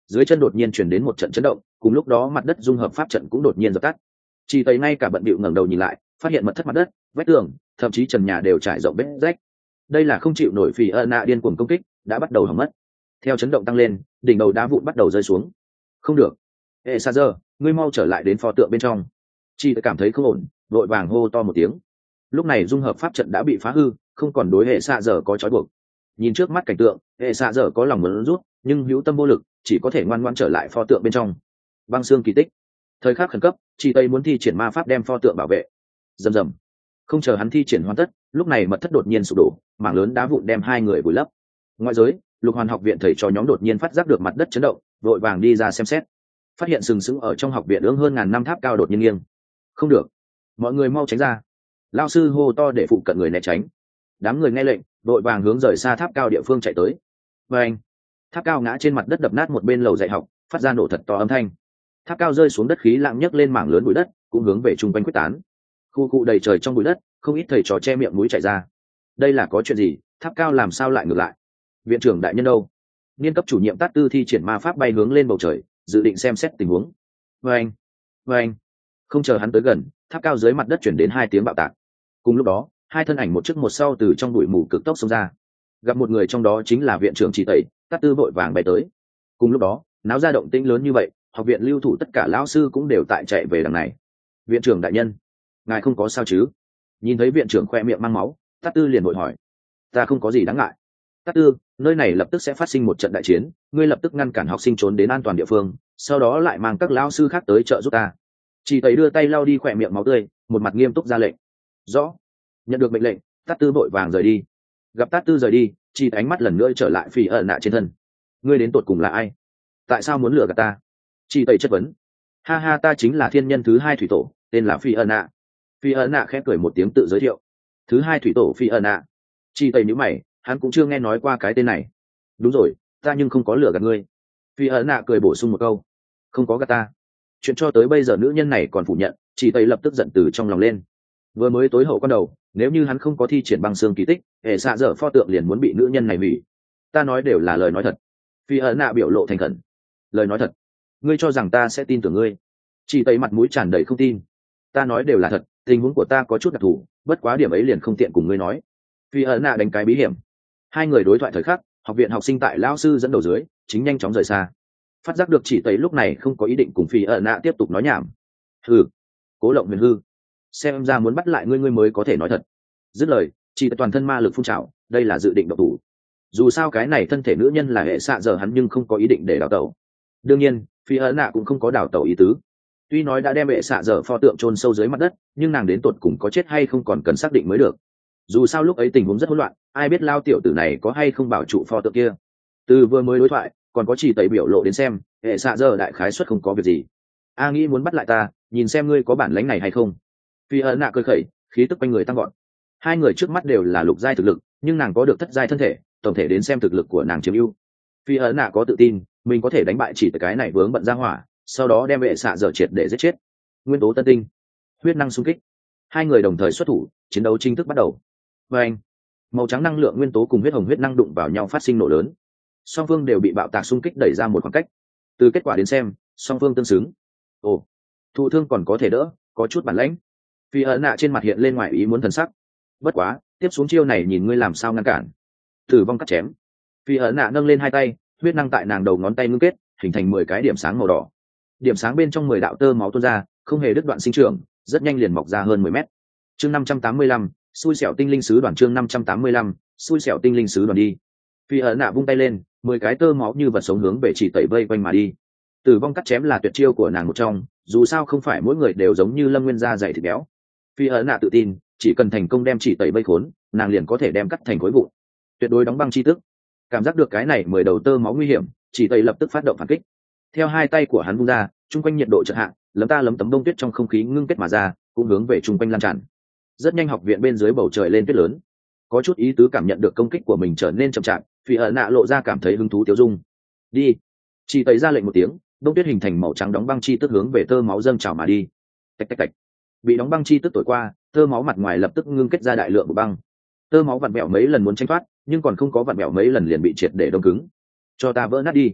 dưới chân đột nhiên chuyển đến một trận chấn động, cùng lúc đó mặt đất dung hợp pháp trận cũng đột nhiên dập tắt. Chỉ thấy ngay cả bận bịu ngẩng đầu nhìn lại, phát hiện mật thất mặt đất, vách tường, thậm chí trần nhà đều trải rộng vết rách. Đây là không chịu nổi phỉ ơ nạ điên cuồng công kích, đã bắt đầu hỏng mất. Theo chấn động tăng lên, đỉnh đầu đá vụn bắt đầu rơi xuống. Không được, hệ sa giờ, ngươi mau trở lại đến pho tượng bên trong. Chỉ cảm thấy không ổn, vội vàng hô to một tiếng. Lúc này dung hợp pháp trận đã bị phá hư, không còn đối hệ sa giờ có trói buộc. Nhìn trước mắt cảnh tượng, hệ sa giờ có lòng muốn rút, nhưng hữu tâm vô lực, chỉ có thể ngoan ngoãn trở lại pho tượng bên trong. Băng xương kỳ tích. Thời khắc khẩn cấp, chỉ tây muốn thi triển ma pháp đem pho tượng bảo vệ. Rầm rầm. Không chờ hắn thi triển hoàn tất, lúc này mật thất đột nhiên sụp đổ, mảng lớn đá vụn đem hai người vùi lấp. Ngoại giới, Lục Hoàn học viện thầy trò nhóm đột nhiên phát giác được mặt đất chấn động, vội vàng đi ra xem xét. Phát hiện sừng sững ở trong học viện ương hơn ngàn năm tháp cao đột nhiên nghiêng. Không được, mọi người mau tránh ra. Lão sư hô to để phụ cận người né tránh. Đám người nghe lệnh, vội vàng hướng rời xa tháp cao địa phương chạy tới. Và anh, tháp cao ngã trên mặt đất đập nát một bên lầu dạy học, phát ra nổ thật to âm thanh. Tháp cao rơi xuống đất, khí lặng nhấc lên mảng lớn bụi đất, cũng hướng về trung quanh quyết tán. Khu cụ đầy trời trong bụi đất, không ít thầy trò che miệng mũi chảy ra. Đây là có chuyện gì? Tháp cao làm sao lại ngược lại? Viện trưởng đại nhân đâu? Niên cấp chủ nhiệm Tát Tư thi triển ma pháp bay hướng lên bầu trời, dự định xem xét tình huống. Vâng, vâng. Không chờ hắn tới gần, tháp cao dưới mặt đất chuyển đến hai tiếng bạo tạc. Cùng lúc đó, hai thân ảnh một trước một sau từ trong bụi mù cực tốc xông ra. Gặp một người trong đó chính là viện trưởng Chỉ Tẩy, Tát Tư vội vàng bay tới. Cùng lúc đó, náo ra động tĩnh lớn như vậy, học viện lưu thủ tất cả lão sư cũng đều tại chạy về đằng này. Viện trưởng đại nhân, ngài không có sao chứ? Nhìn thấy viện trưởng khoe miệng mang máu, Tát Tư liền vội hỏi. Ta không có gì đáng ngại. Tát Tư, nơi này lập tức sẽ phát sinh một trận đại chiến, ngươi lập tức ngăn cản học sinh trốn đến an toàn địa phương, sau đó lại mang các lão sư khác tới trợ giúp ta. Chỉ Tẩy đưa tay lau đi khoe miệng máu tươi, một mặt nghiêm túc ra lệnh. Rõ. Nhận được mệnh lệnh, Tát Tư vội vàng rời đi. Gặp Tát Tư rời đi, Chỉ ánh mắt lần nữa trở lại Phỉ ẩn nạ trên thân. Ngươi đến tột cùng là ai? Tại sao muốn lừa gạt ta? Chỉ Tẩy chất vấn. Ha ha, ta chính là thiên nhân thứ hai thủy tổ, tên là Phỉ ẩn nạ. Phỉ ẩn nạ khẽ cười một tiếng tự giới thiệu. Thứ hai thủy tổ Phỉ ẩn nạ. Chỉ Tẩy nhíu mày, hắn cũng chưa nghe nói qua cái tên này. Đúng rồi, ta nhưng không có lừa gạt ngươi. Phỉ ẩn nạ cười bổ sung một câu. Không có gạt ta. Chuyện cho tới bây giờ nữ nhân này còn phủ nhận, Chỉ Tẩy lập tức giận từ trong lòng lên. Vừa mới tối hậu con đầu, nếu như hắn không có thi triển băng xương kỳ tích, hệ xạ dở pho tượng liền muốn bị nữ nhân này hủy. Ta nói đều là lời nói thật. Phi ẩn nạ biểu lộ thành khẩn. Lời nói thật? Ngươi cho rằng ta sẽ tin tưởng ngươi? Chỉ Tẩy mặt mũi tràn đầy không tin. Ta nói đều là thật, tình huống của ta có chút đặc thù, bất quá điểm ấy liền không tiện cùng ngươi nói. Phi ẩn nạ đánh cái bí hiểm. Hai người đối thoại thời khắc, học viện học sinh tại lão sư dẫn đầu dưới, chính nhanh chóng rời xa. Phát giác được Chỉ Tẩy lúc này không có ý định cùng Phi ẩn nạ tiếp tục nói nhảm. Hừ, Cố Lộng Huyền hư. Xem ra muốn bắt lại ngươi ngươi mới có thể nói thật. Dứt lời, Chỉ toàn thân ma lực phun trào, đây là dự định độc thủ. Dù sao cái này thân thể nữ nhân là hệ xạ giờ hắn nhưng không có ý định để đào tẩu. Đương nhiên, Phi ấn nạ cũng không có đào tẩu ý tứ. Tuy nói đã đem hệ xạ giờ pho tượng chôn sâu dưới mặt đất, nhưng nàng đến tột cùng có chết hay không còn cần xác định mới được. Dù sao lúc ấy tình huống rất hỗn loạn, ai biết lao tiểu tử này có hay không bảo trụ pho tượng kia. Từ vừa mới đối thoại, còn có Chỉ Tẩy biểu lộ đến xem, hệ xạ giờ đại khái suất không có việc gì. A nghĩ muốn bắt lại ta, nhìn xem ngươi có bản lĩnh này hay không. Phi ấn nạ cười khẩy, khí tức quanh người tăng gọn. Hai người trước mắt đều là lục giai thực lực, nhưng nàng có được thất giai thân thể, tổng thể đến xem thực lực của nàng chiếm ưu. Phi ấn nạ có tự tin mình có thể đánh bại Chỉ Tẩy cái này vướng bận ra hỏa, sau đó đem vệ xạ dở triệt để giết chết. Nguyên tố tân tinh, huyết năng xung kích, hai người đồng thời xuất thủ, chiến đấu chính thức bắt đầu. Và anh, màu trắng năng lượng nguyên tố cùng huyết hồng huyết năng đụng vào nhau phát sinh nổ lớn, song phương đều bị bạo tạc xung kích đẩy ra một khoảng cách. Từ kết quả đến xem, song phương tương xứng. Ồ, thụ thương còn có thể đỡ, có chút bản lãnh. Phi ấn nạ trên mặt hiện lên ngoài ý muốn thần sắc. Bất quá, tiếp xuống chiêu này nhìn ngươi làm sao ngăn cản. Tử vong cắt chém. Phi ấn nạ nâng lên hai tay, huyết năng tại nàng đầu ngón tay ngưng kết, hình thành mười cái điểm sáng màu đỏ. Điểm sáng bên trong mười đạo tơ máu tuôn ra, không hề đứt đoạn sinh trưởng, rất nhanh liền mọc ra hơn mười mét. Chương năm trăm tám mươi lăm, xui xẻo tinh linh sứ đoàn. Chương năm trăm tám mươi lăm, xui xẻo tinh linh sứ đoàn đi. Phi ấn nạ vung tay lên, mười cái tơ máu như vật sống hướng về Chỉ Tẩy vây quanh mà đi. Tử vong cắt chém là tuyệt chiêu của nàng một trong, dù sao không phải mỗi người đều giống như Lâm Nguyên gia dày thịt béo. Phi ấn nạ tự tin, chỉ cần thành công đem Chỉ Tẩy vây khốn, nàng liền có thể đem cắt thành khối vụn. Tuyệt đối đóng băng chi tức. Cảm giác được cái này mười đầu tơ máu nguy hiểm, Chỉ Tẩy lập tức phát động phản kích. Theo hai tay của hắn vung ra, trung quanh nhiệt độ chợt hạ, lấm ta lấm tấm bông tuyết trong không khí ngưng kết mà ra, cũng hướng về trung quanh lan tràn. Rất nhanh học viện bên dưới bầu trời lên tuyết lớn. Có chút ý tứ cảm nhận được công kích của mình trở nên chậm chạp, Phi ấn nạ lộ ra cảm thấy hứng thú tiêu dung. Đi. Chỉ Tẩy ra lệnh một tiếng, bông tuyết hình thành màu trắng đóng băng chi tức hướng về tơ máu dâng trào mà đi. Tạch tạch tạch. Bị đóng băng chi tức thổi qua, tơ máu mặt ngoài lập tức ngưng kết ra đại lượng của băng. Tơ máu vặn vẹo mấy lần muốn tranh thoát, nhưng còn không có vặn vẹo mấy lần liền bị triệt để đông cứng. Cho ta vỡ nát đi.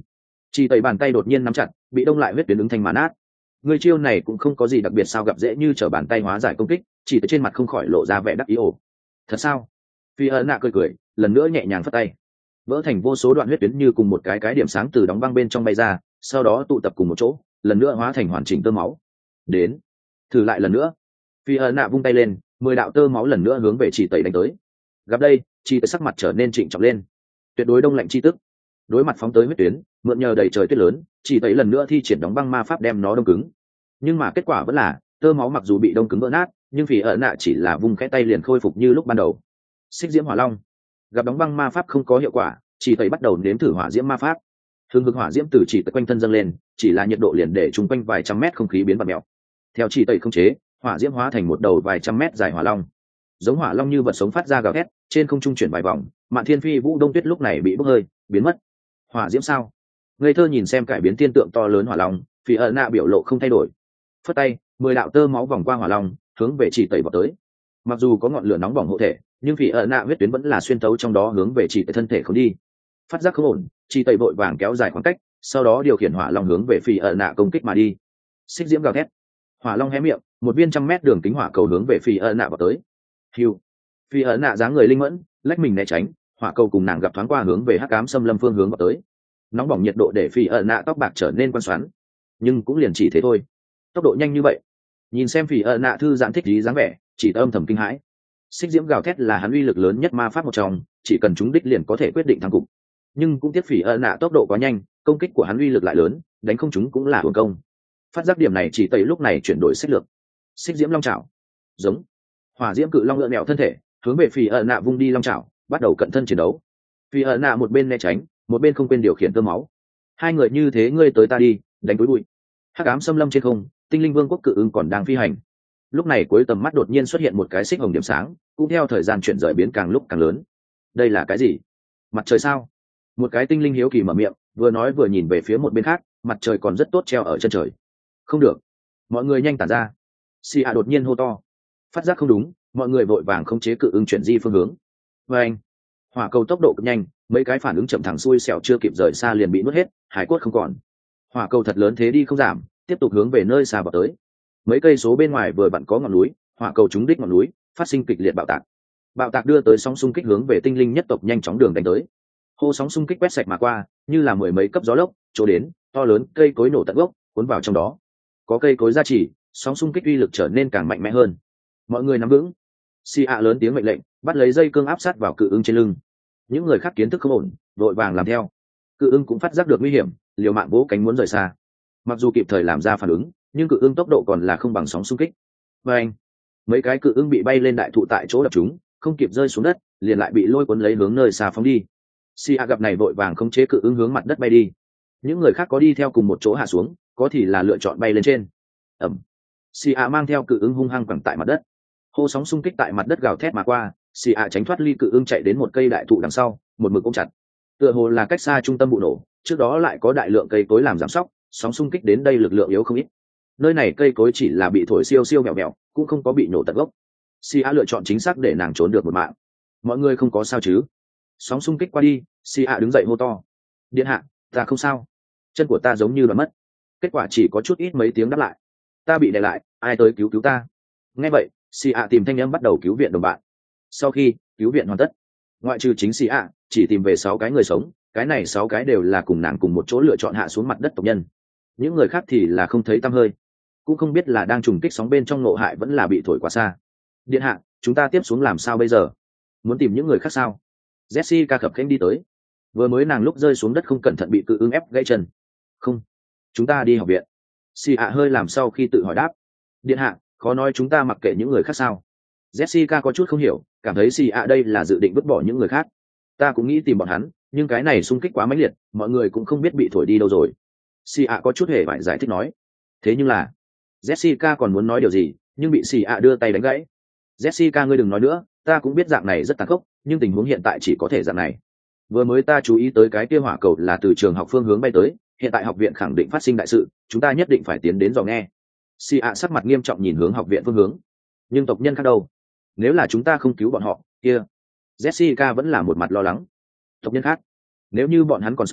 Chỉ tẩy bàn tay đột nhiên nắm chặt, bị đông lại huyết tuyến ứng thành màn át. Người chiêu này cũng không có gì đặc biệt sao, gặp dễ như trở bàn tay hóa giải công kích, chỉ tới trên mặt không khỏi lộ ra vẻ đắc ý. Ồ, thật sao? Phi ẩn nạ cười cười, lần nữa nhẹ nhàng phất tay, vỡ thành vô số đoạn huyết tuyến như cùng một cái cái điểm sáng từ đóng băng bên trong bay ra, sau đó tụ tập cùng một chỗ, lần nữa hóa thành hoàn chỉnh tơ máu. Đến, thử lại lần nữa. Phi ẩn nạ vung tay lên, mười đạo tơ máu lần nữa hướng về chỉ tẩy đánh tới. Gặp đây, chỉ tẩy sắc mặt trở nên trịnh trọng lên, tuyệt đối đông lạnh chi tức. Đối mặt phóng tới huyết tuyến, mượn nhờ đầy trời tuyết lớn, chỉ tẩy lần nữa thi triển đóng băng ma pháp đem nó đông cứng. Nhưng mà kết quả vẫn là tơ máu mặc dù bị đông cứng vỡ nát, nhưng Phi ẩn nạ chỉ là vung khẽ tay liền khôi phục như lúc ban đầu. Xích diễm hỏa long. Gặp đóng băng ma pháp không có hiệu quả, chỉ tẩy bắt đầu nếm thử hỏa diễm ma pháp. Hương hực hỏa diễm từ chỉ tẩy quanh thân dâng lên, chỉ là nhiệt độ liền để chung quanh vài trăm mét không khí biến bạt mèo. Theo chỉ tẩy không chế, hỏa diễm hóa thành một đầu vài trăm mét dài hỏa long, giống hỏa long như vật sống phát ra gào thét, trên không trung chuyển vài vòng. Mạn Thiên Phi Vũ Đông Tuyết lúc này bị bốc hơi, biến mất. Hỏa diễm sao? Ngây thơ nhìn xem cải biến tiên tượng to lớn hỏa long, Phi ẩn nạ biểu lộ không thay đổi. Phất tay, mười đạo tơ máu vòng qua hỏa long, hướng về chỉ tẩy vào tới. Mặc dù có ngọn lửa nóng bỏng hộ thể, nhưng Phi ẩn nạ huyết tuyến vẫn là xuyên thấu trong đó hướng về chỉ tẩy thân thể không đi. Phát giác không ổn, chỉ tẩy vội vàng kéo dài khoảng cách, sau đó điều khiển hỏa long hướng về Phi ẩn nạ công kích mà đi. Xích diễm gào thét, hỏa long hé miệng, một viên trăm mét đường kính hỏa cầu hướng về Phi ẩn nạ vào tới. Hiu, Phi ẩn nạ dáng người linh mẫn, lách mình né tránh, hỏa cầu cùng nàng gặp thoáng qua hướng về hắc ám xâm lâm phương hướng vào tới. Nóng bỏng nhiệt độ để Phi ẩn nạ tóc bạc trở nên quan xoắn, nhưng cũng liền chỉ thế thôi. Tốc độ nhanh như vậy, nhìn xem Phi ẩn nạ thư giãn thích lý dáng vẻ, chỉ âm thầm kinh hãi. Xích diễm gào thét là hắn uy lực lớn nhất ma pháp một trong, chỉ cần trúng đích liền có thể quyết định thắng cục. Nhưng cũng tiếc Phi ẩn nạ tốc độ quá nhanh, công kích của hắn uy lực lại lớn, đánh không trúng cũng là uổng công. Phát giác điểm này, chỉ tẩy lúc này chuyển đổi sách lược. Xích diễm long chảo, giống hỏa diễm cự long lượn mèo thân thể, hướng về Phi ẩn nạ vung đi long chảo, bắt đầu cận thân chiến đấu. Phi ẩn nạ một bên né tránh, một bên không quên điều khiển tơ máu. Hai người như thế ngươi tới ta đi, đánh túi bụi. Hắc ám xâm lâm trên không, tinh linh vương quốc cự ưng còn đang phi hành. Lúc này cuối tầm mắt đột nhiên xuất hiện một cái xích hồng điểm sáng, cũng theo thời gian chuyển rời biến càng lúc càng lớn. Đây là cái gì? Mặt trời sao? Một cái tinh linh hiếu kỳ mở miệng, vừa nói vừa nhìn về phía một bên khác, mặt trời còn rất tốt treo ở chân trời. Không được, mọi người nhanh tản ra. Xì ạ đột nhiên hô to. Phát giác không đúng, mọi người vội vàng khống chế cự ưng chuyển di phương hướng. Và anh, hỏa cầu tốc độ cực nhanh, mấy cái phản ứng chậm thẳng xuôi xẻo chưa kịp rời xa liền bị nuốt hết, hải cốt không còn. Hỏa cầu thật lớn thế đi không giảm, tiếp tục hướng về nơi xa vào tới. Mấy cây số bên ngoài vừa vặn có ngọn núi, hỏa cầu trúng đích ngọn núi, phát sinh kịch liệt bạo tạc. Bạo tạc đưa tới sóng xung kích hướng về tinh linh nhất tộc nhanh chóng đường đánh tới. Hô sóng xung kích quét sạch mà qua, như là mười mấy cấp gió lốc, chỗ đến, to lớn cây cối nổ tận gốc, cuốn vào trong đó. Có cây cối gia trì, sóng xung kích uy lực trở nên càng mạnh mẽ hơn. Mọi người nắm vững. Si ạ lớn tiếng mệnh lệnh, bắt lấy dây cương áp sát vào cự ưng trên lưng. Những người khác kiến thức không ổn, vội vàng làm theo. Cự ưng cũng phát giác được nguy hiểm, liều mạng vỗ cánh muốn rời xa. Mặc dù kịp thời làm ra phản ứng, nhưng cự ưng tốc độ còn là không bằng sóng xung kích. Và anh, mấy cái cự ưng bị bay lên đại thụ tại chỗ đập chúng, không kịp rơi xuống đất, liền lại bị lôi cuốn lấy hướng nơi xa phóng đi. Si ạ gặp này vội vàng khống chế cự ưng hướng mặt đất bay đi. Những người khác có đi theo cùng một chỗ hạ xuống, có thì là lựa chọn bay lên trên. Ẩm. Si ạ mang theo cự ưng hung hăng quẳng tại mặt đất. Hô sóng xung kích tại mặt đất gào thét mà qua, Si ạ tránh thoát ly cự ưng chạy đến một cây đại thụ đằng sau, một mực ôm chặt. Tựa hồ là cách xa trung tâm vụ nổ, trước đó lại có đại lượng cây cối làm giảm sóc, sóng xung kích đến đây lực lượng yếu không ít. Nơi này cây cối chỉ là bị thổi siêu siêu mèo mèo, cũng không có bị nổ tận gốc. Si ạ lựa chọn chính xác để nàng trốn được một mạng. Mọi người không có sao chứ? Sóng xung kích qua đi, Si ạ đứng dậy hô to. Điện hạ, ta không sao. Chân của ta giống như là mất. Kết quả chỉ có chút ít mấy tiếng đáp lại. Ta bị đè lại, ai tới cứu cứu ta? Nghe vậy, Si ạ tìm thanh âm bắt đầu cứu viện đồng bạn. Sau khi cứu viện hoàn tất, ngoại trừ chính Si ạ, chỉ tìm về sáu cái người sống, cái này sáu cái đều là cùng nàng cùng một chỗ lựa chọn hạ xuống mặt đất tộc nhân. Những người khác thì là không thấy tăm hơi, cũng không biết là đang trùng kích sóng bên trong nộ hại vẫn là bị thổi quá xa. Điện hạ, chúng ta tiếp xuống làm sao bây giờ? Muốn tìm những người khác sao? Jessica khập khênh đi tới. Vừa mới nàng lúc rơi xuống đất không cẩn thận bị cự ưng ép gãy chân. Không, chúng ta đi học viện. Si ạ hơi làm sau khi tự hỏi đáp. Điện hạ, khó nói chúng ta mặc kệ những người khác sao? Jessica có chút không hiểu, cảm thấy Si ạ đây là dự định vứt bỏ những người khác. Ta cũng nghĩ tìm bọn hắn, nhưng cái này xung kích quá mãnh liệt, mọi người cũng không biết bị thổi đi đâu rồi. Si ạ có chút hề phải giải thích nói. Thế nhưng là, Jessica còn muốn nói điều gì, nhưng bị Si ạ đưa tay đánh gãy. Jessica ngươi đừng nói nữa, ta cũng biết dạng này rất tàn khốc, nhưng tình huống hiện tại chỉ có thể dạng này. Vừa mới ta chú ý tới cái kia hỏa cầu là từ trường học phương hướng bay tới, hiện tại học viện khẳng định phát sinh đại sự, chúng ta nhất định phải tiến đến dò nghe. Si ạ sắc mặt nghiêm trọng nhìn hướng học viện phương hướng. Nhưng tộc nhân khác đâu? Nếu là chúng ta không cứu bọn họ, kia. Jessica vẫn là một mặt lo lắng. Tộc nhân khác, nếu như bọn hắn còn sống,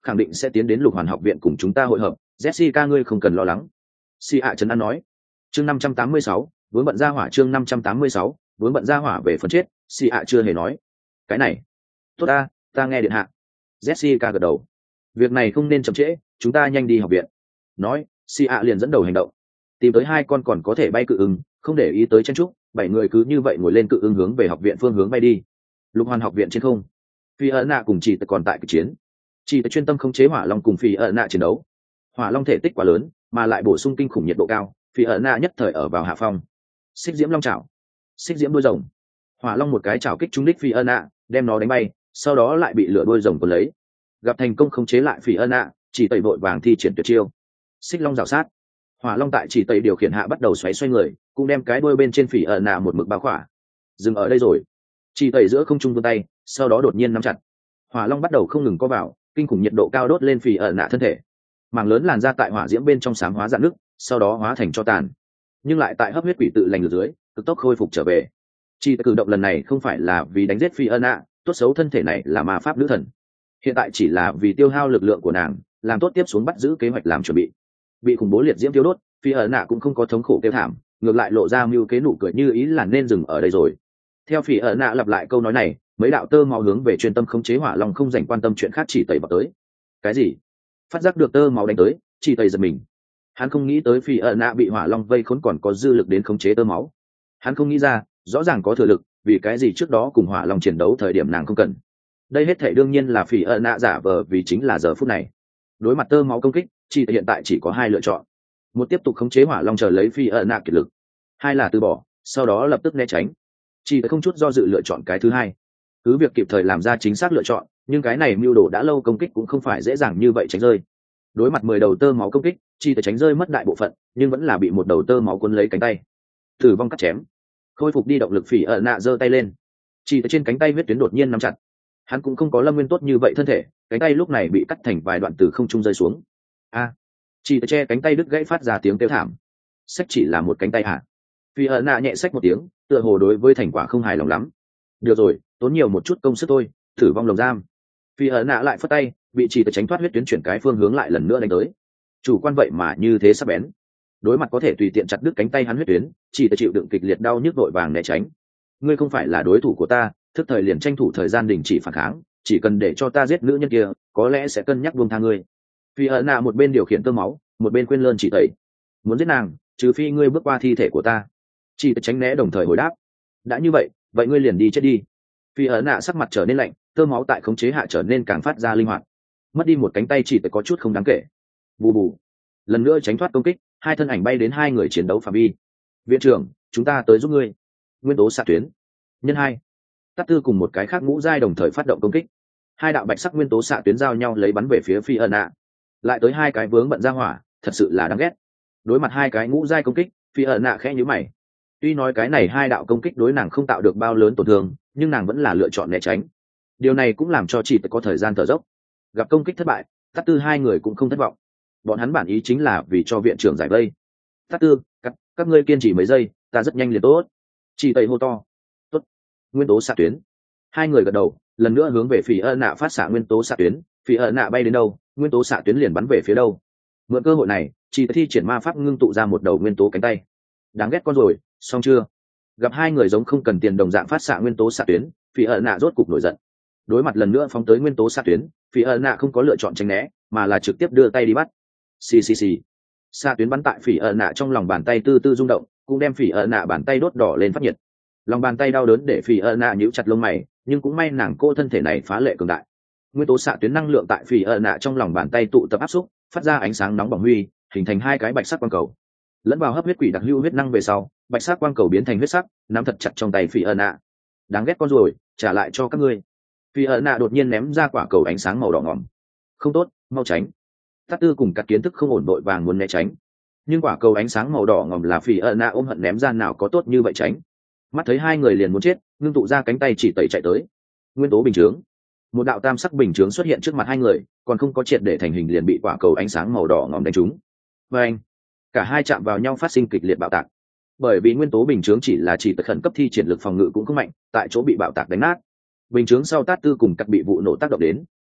khẳng định sẽ tiến đến lục hoàn học viện cùng chúng ta hội hợp. Jessica ngươi không cần lo lắng. Si ạ trấn an nói. Chương năm trăm tám mươi sáu, vướng bận ra hỏa. Chương năm trăm tám mươi sáu, vướng bận ra hỏa về phần chết. Si ạ chưa hề nói. Cái này, tốt ta, ta nghe điện hạ. Jessica gật đầu. Việc này không nên chậm trễ, chúng ta nhanh đi học viện. Nói, Si ạ liền dẫn đầu hành động. Tìm tới hai con còn có thể bay cự ưng, không để ý tới chen trúc, bảy người cứ như vậy ngồi lên cự ưng hướng về học viện phương hướng bay đi. Lục hoàn học viện trên không, Phi ẩn nạ cùng chị còn tại cuộc chiến. Chị chuyên tâm khống chế hỏa long cùng Phi ẩn nạ chiến đấu. Hỏa long thể tích quá lớn, mà lại bổ sung kinh khủng nhiệt độ cao, Phi ẩn nạ nhất thời ở vào hạ phong. Xích diễm long chảo, xích diễm đuôi rồng. Hỏa long một cái chảo kích trúng đích Phi ẩn nạ, đem nó đánh bay, sau đó lại bị lửa đuôi rồng cuốn lấy. Gặp thành công khống chế lại Phi ẩn nạ, chỉ tẩy vội vàng thi triển tuyệt chiêu. Xích long rào sát. Hỏa long tại chỉ tẩy điều khiển hạ bắt đầu xoáy xoay người, cũng đem cái đuôi bên trên Phi ẩn nạ một mực bao khỏa. Dừng ở đây rồi. Chỉ tẩy giữa không trung vươn tay, sau đó đột nhiên nắm chặt. Hỏa long bắt đầu không ngừng co vào, kinh khủng nhiệt độ cao đốt lên Phi ẩn nạ thân thể. Mảng lớn làn ra tại hỏa diễm bên trong xám hóa dạn nước, sau đó hóa thành tro tàn. Nhưng lại tại hấp huyết quỷ tự lành ở dưới, cực tốc khôi phục trở về. Chỉ cử động lần này không phải là vì đánh giết Phi ẩn nạ, tốt xấu thân thể này là ma pháp nữ thần. Hiện tại chỉ là vì tiêu hao lực lượng của nàng, làm tốt tiếp xuống bắt giữ kế hoạch làm chuẩn bị. Bị khủng bố liệt diễm tiêu đốt, Phi ẩn nạ cũng không có thống khổ kêu thảm, ngược lại lộ ra mưu kế nụ cười như ý là nên dừng ở đây rồi. Theo Phi ẩn nạ lặp lại câu nói này, mấy đạo tơ máu hướng về chuyên tâm khống chế hỏa long không dành quan tâm chuyện khác chỉ tẩy vào tới. Cái gì? Phát giác được tơ máu đánh tới, chỉ tẩy giật mình. Hắn không nghĩ tới Phi ẩn nạ bị hỏa long vây khốn còn có dư lực đến khống chế tơ máu. Hắn không nghĩ ra, rõ ràng có thừa lực, vì cái gì trước đó cùng hỏa long chiến đấu thời điểm nàng không cần. Đây hết thảy đương nhiên là Phi ẩn nạ giả vờ vì chính là giờ phút này. Đối mặt tơ máu công kích, chỉ hiện tại chỉ có hai lựa chọn: một tiếp tục khống chế hỏa long chờ lấy Phi ẩn nạ kiệt lực, hai là từ bỏ, sau đó lập tức né tránh. Chỉ không chút do dự lựa chọn cái thứ hai. Cứ việc kịp thời làm ra chính xác lựa chọn, nhưng cái này mưu đồ đã lâu công kích cũng không phải dễ dàng như vậy tránh rơi. Đối mặt mười đầu tơ máu công kích, chỉ thể tránh rơi mất đại bộ phận, nhưng vẫn là bị một đầu tơ máu cuốn lấy cánh tay, tử vong cắt chém. Khôi phục đi động lực, Phỉ ẩn nạ giơ tay lên, chỉ trên cánh tay huyết tuyến đột nhiên nắm chặt. Hắn cũng không có Lâm Nguyên tốt như vậy thân thể, cánh tay lúc này bị cắt thành vài đoạn từ không trung rơi xuống. A! Chỉ che cánh tay đứt gãy phát ra tiếng kêu thảm. Sách chỉ là một cánh tay hả? Phỉ ẩn nạ nhẹ sách một tiếng, tựa hồ đối với thành quả không hài lòng lắm. Được rồi, tốn nhiều một chút công sức thôi, thử vong lồng giam. Phi ẩn nạ lại phất tay, bị chỉ tránh thoát huyết tuyến chuyển cái phương hướng lại lần nữa đánh tới. Chủ quan vậy mà như thế sắc bén. Đối mặt có thể tùy tiện chặt đứt cánh tay hắn huyết tuyến, chỉ tự chịu đựng kịch liệt đau nhức vội vàng né tránh. Ngươi không phải là đối thủ của ta, thức thời liền tranh thủ thời gian đình chỉ phản kháng, chỉ cần để cho ta giết nữ nhân kia, có lẽ sẽ cân nhắc buông tha ngươi. Phi ẩn nạ một bên điều khiển tơ máu, một bên quên lơn chỉ tẩy. Muốn giết nàng, trừ phi ngươi bước qua thi thể của ta. Chỉ tự tránh né đồng thời hồi đáp. Đã như vậy, vậy ngươi liền đi chết đi. Phi ẩn nạ sắc mặt trở nên lạnh, tơ máu tại khống chế hạ trở nên càng phát ra linh hoạt. Mất đi một cánh tay chỉ tự có chút không đáng kể. Bù bù. Lần nữa tránh thoát công kích, hai thân ảnh bay đến hai người chiến đấu phạm vi. Viện trưởng, chúng ta tới giúp ngươi. Nguyên tố xạ tuyến. Nhân hai. Tát Tư cùng một cái khác ngũ giai đồng thời phát động công kích. Hai đạo bạch sắc nguyên tố xạ tuyến giao nhau lấy bắn về phía Phi ẩn nạ. Lại tới hai cái vướng bận ra hỏa, thật sự là đáng ghét. Đối mặt hai cái ngũ giai công kích, Phi ẩn nạ khẽ nhíu mày. Tuy nói cái này hai đạo công kích đối nàng không tạo được bao lớn tổn thương, nhưng nàng vẫn là lựa chọn né tránh. Điều này cũng làm cho chị có thời gian thở dốc. Gặp công kích thất bại, Tát Tư hai người cũng không thất vọng. Bọn hắn bản ý chính là vì cho viện trưởng giải vây. Tát Tư, các, các ngươi kiên trì mấy giây, ta rất nhanh liền tốt. Chị tẩy hô to. Tốt. Nguyên tố xạ tuyến. Hai người gật đầu, lần nữa hướng về Phỉ ẩn nạ phát xạ nguyên tố xạ tuyến. Phỉ ẩn nạ bay đến đâu, nguyên tố xạ tuyến liền bắn về phía đâu. Mượn cơ hội này, chị thi triển ma pháp ngưng tụ ra một đầu nguyên tố cánh tay. Đáng ghét con rồi, xong chưa? Gặp hai người giống không cần tiền đồng dạng phát xạ nguyên tố xạ tuyến, Phỉ ẩn nạ rốt cục nổi giận. Đối mặt lần nữa phóng tới nguyên tố xạ tuyến, Phỉ ẩn nạ không có lựa chọn tránh né, mà là trực tiếp đưa tay đi bắt. Xì xì xì. Xạ tuyến bắn tại Phỉ ẩn nạ trong lòng bàn tay tư tư rung động, cũng đem Phỉ ẩn nạ bàn tay đốt đỏ lên phát nhiệt. Lòng bàn tay đau đớn để Phỉ ẩn nạ nhíu chặt lông mày, nhưng cũng may nàng cô thân thể này phá lệ cường đại. Nguyên tố xạ tuyến năng lượng tại Phỉ ẩn nạ trong lòng bàn tay tụ tập áp xúc, phát ra ánh sáng nóng bỏng huy, hình thành hai cái bạch sắc quang cầu. Lẫn vào hấp huyết quỷ đặc lưu huyết năng về sau, bạch sắc quang cầu biến thành huyết sắc, nắm thật chặt trong tay Phỉ ẩn nạ. Đáng ghét con rồi, trả lại cho các ngươi. Phỉ ẩn nạ đột nhiên ném ra quả cầu ánh sáng màu đỏ ngòm. Không tốt, mau tránh. Tát Tư cùng các kiến thức không ổn đội vàng muốn né tránh, nhưng quả cầu ánh sáng màu đỏ ngòm là Phỉ ẩn nạ ôm hận ném ra nào có tốt như vậy tránh. Mắt thấy hai người liền muốn chết, ngưng tụ ra cánh tay chỉ tẩy chạy tới. Nguyên tố bình chướng. Một đạo tam sắc bình chướng xuất hiện trước mặt hai người, còn không có triệt để thành hình liền bị quả cầu ánh sáng màu đỏ ngòm đánh trúng. Và anh, cả hai chạm vào nhau phát sinh kịch liệt bạo tạc. Bởi vì nguyên tố bình chướng chỉ là chỉ khẩn cấp thi triển lực phòng ngự cũng không mạnh, tại chỗ bị bạo tạc đánh nát. Bình chướng sau Tát Tư cùng các bị vụ nổ tác động đến,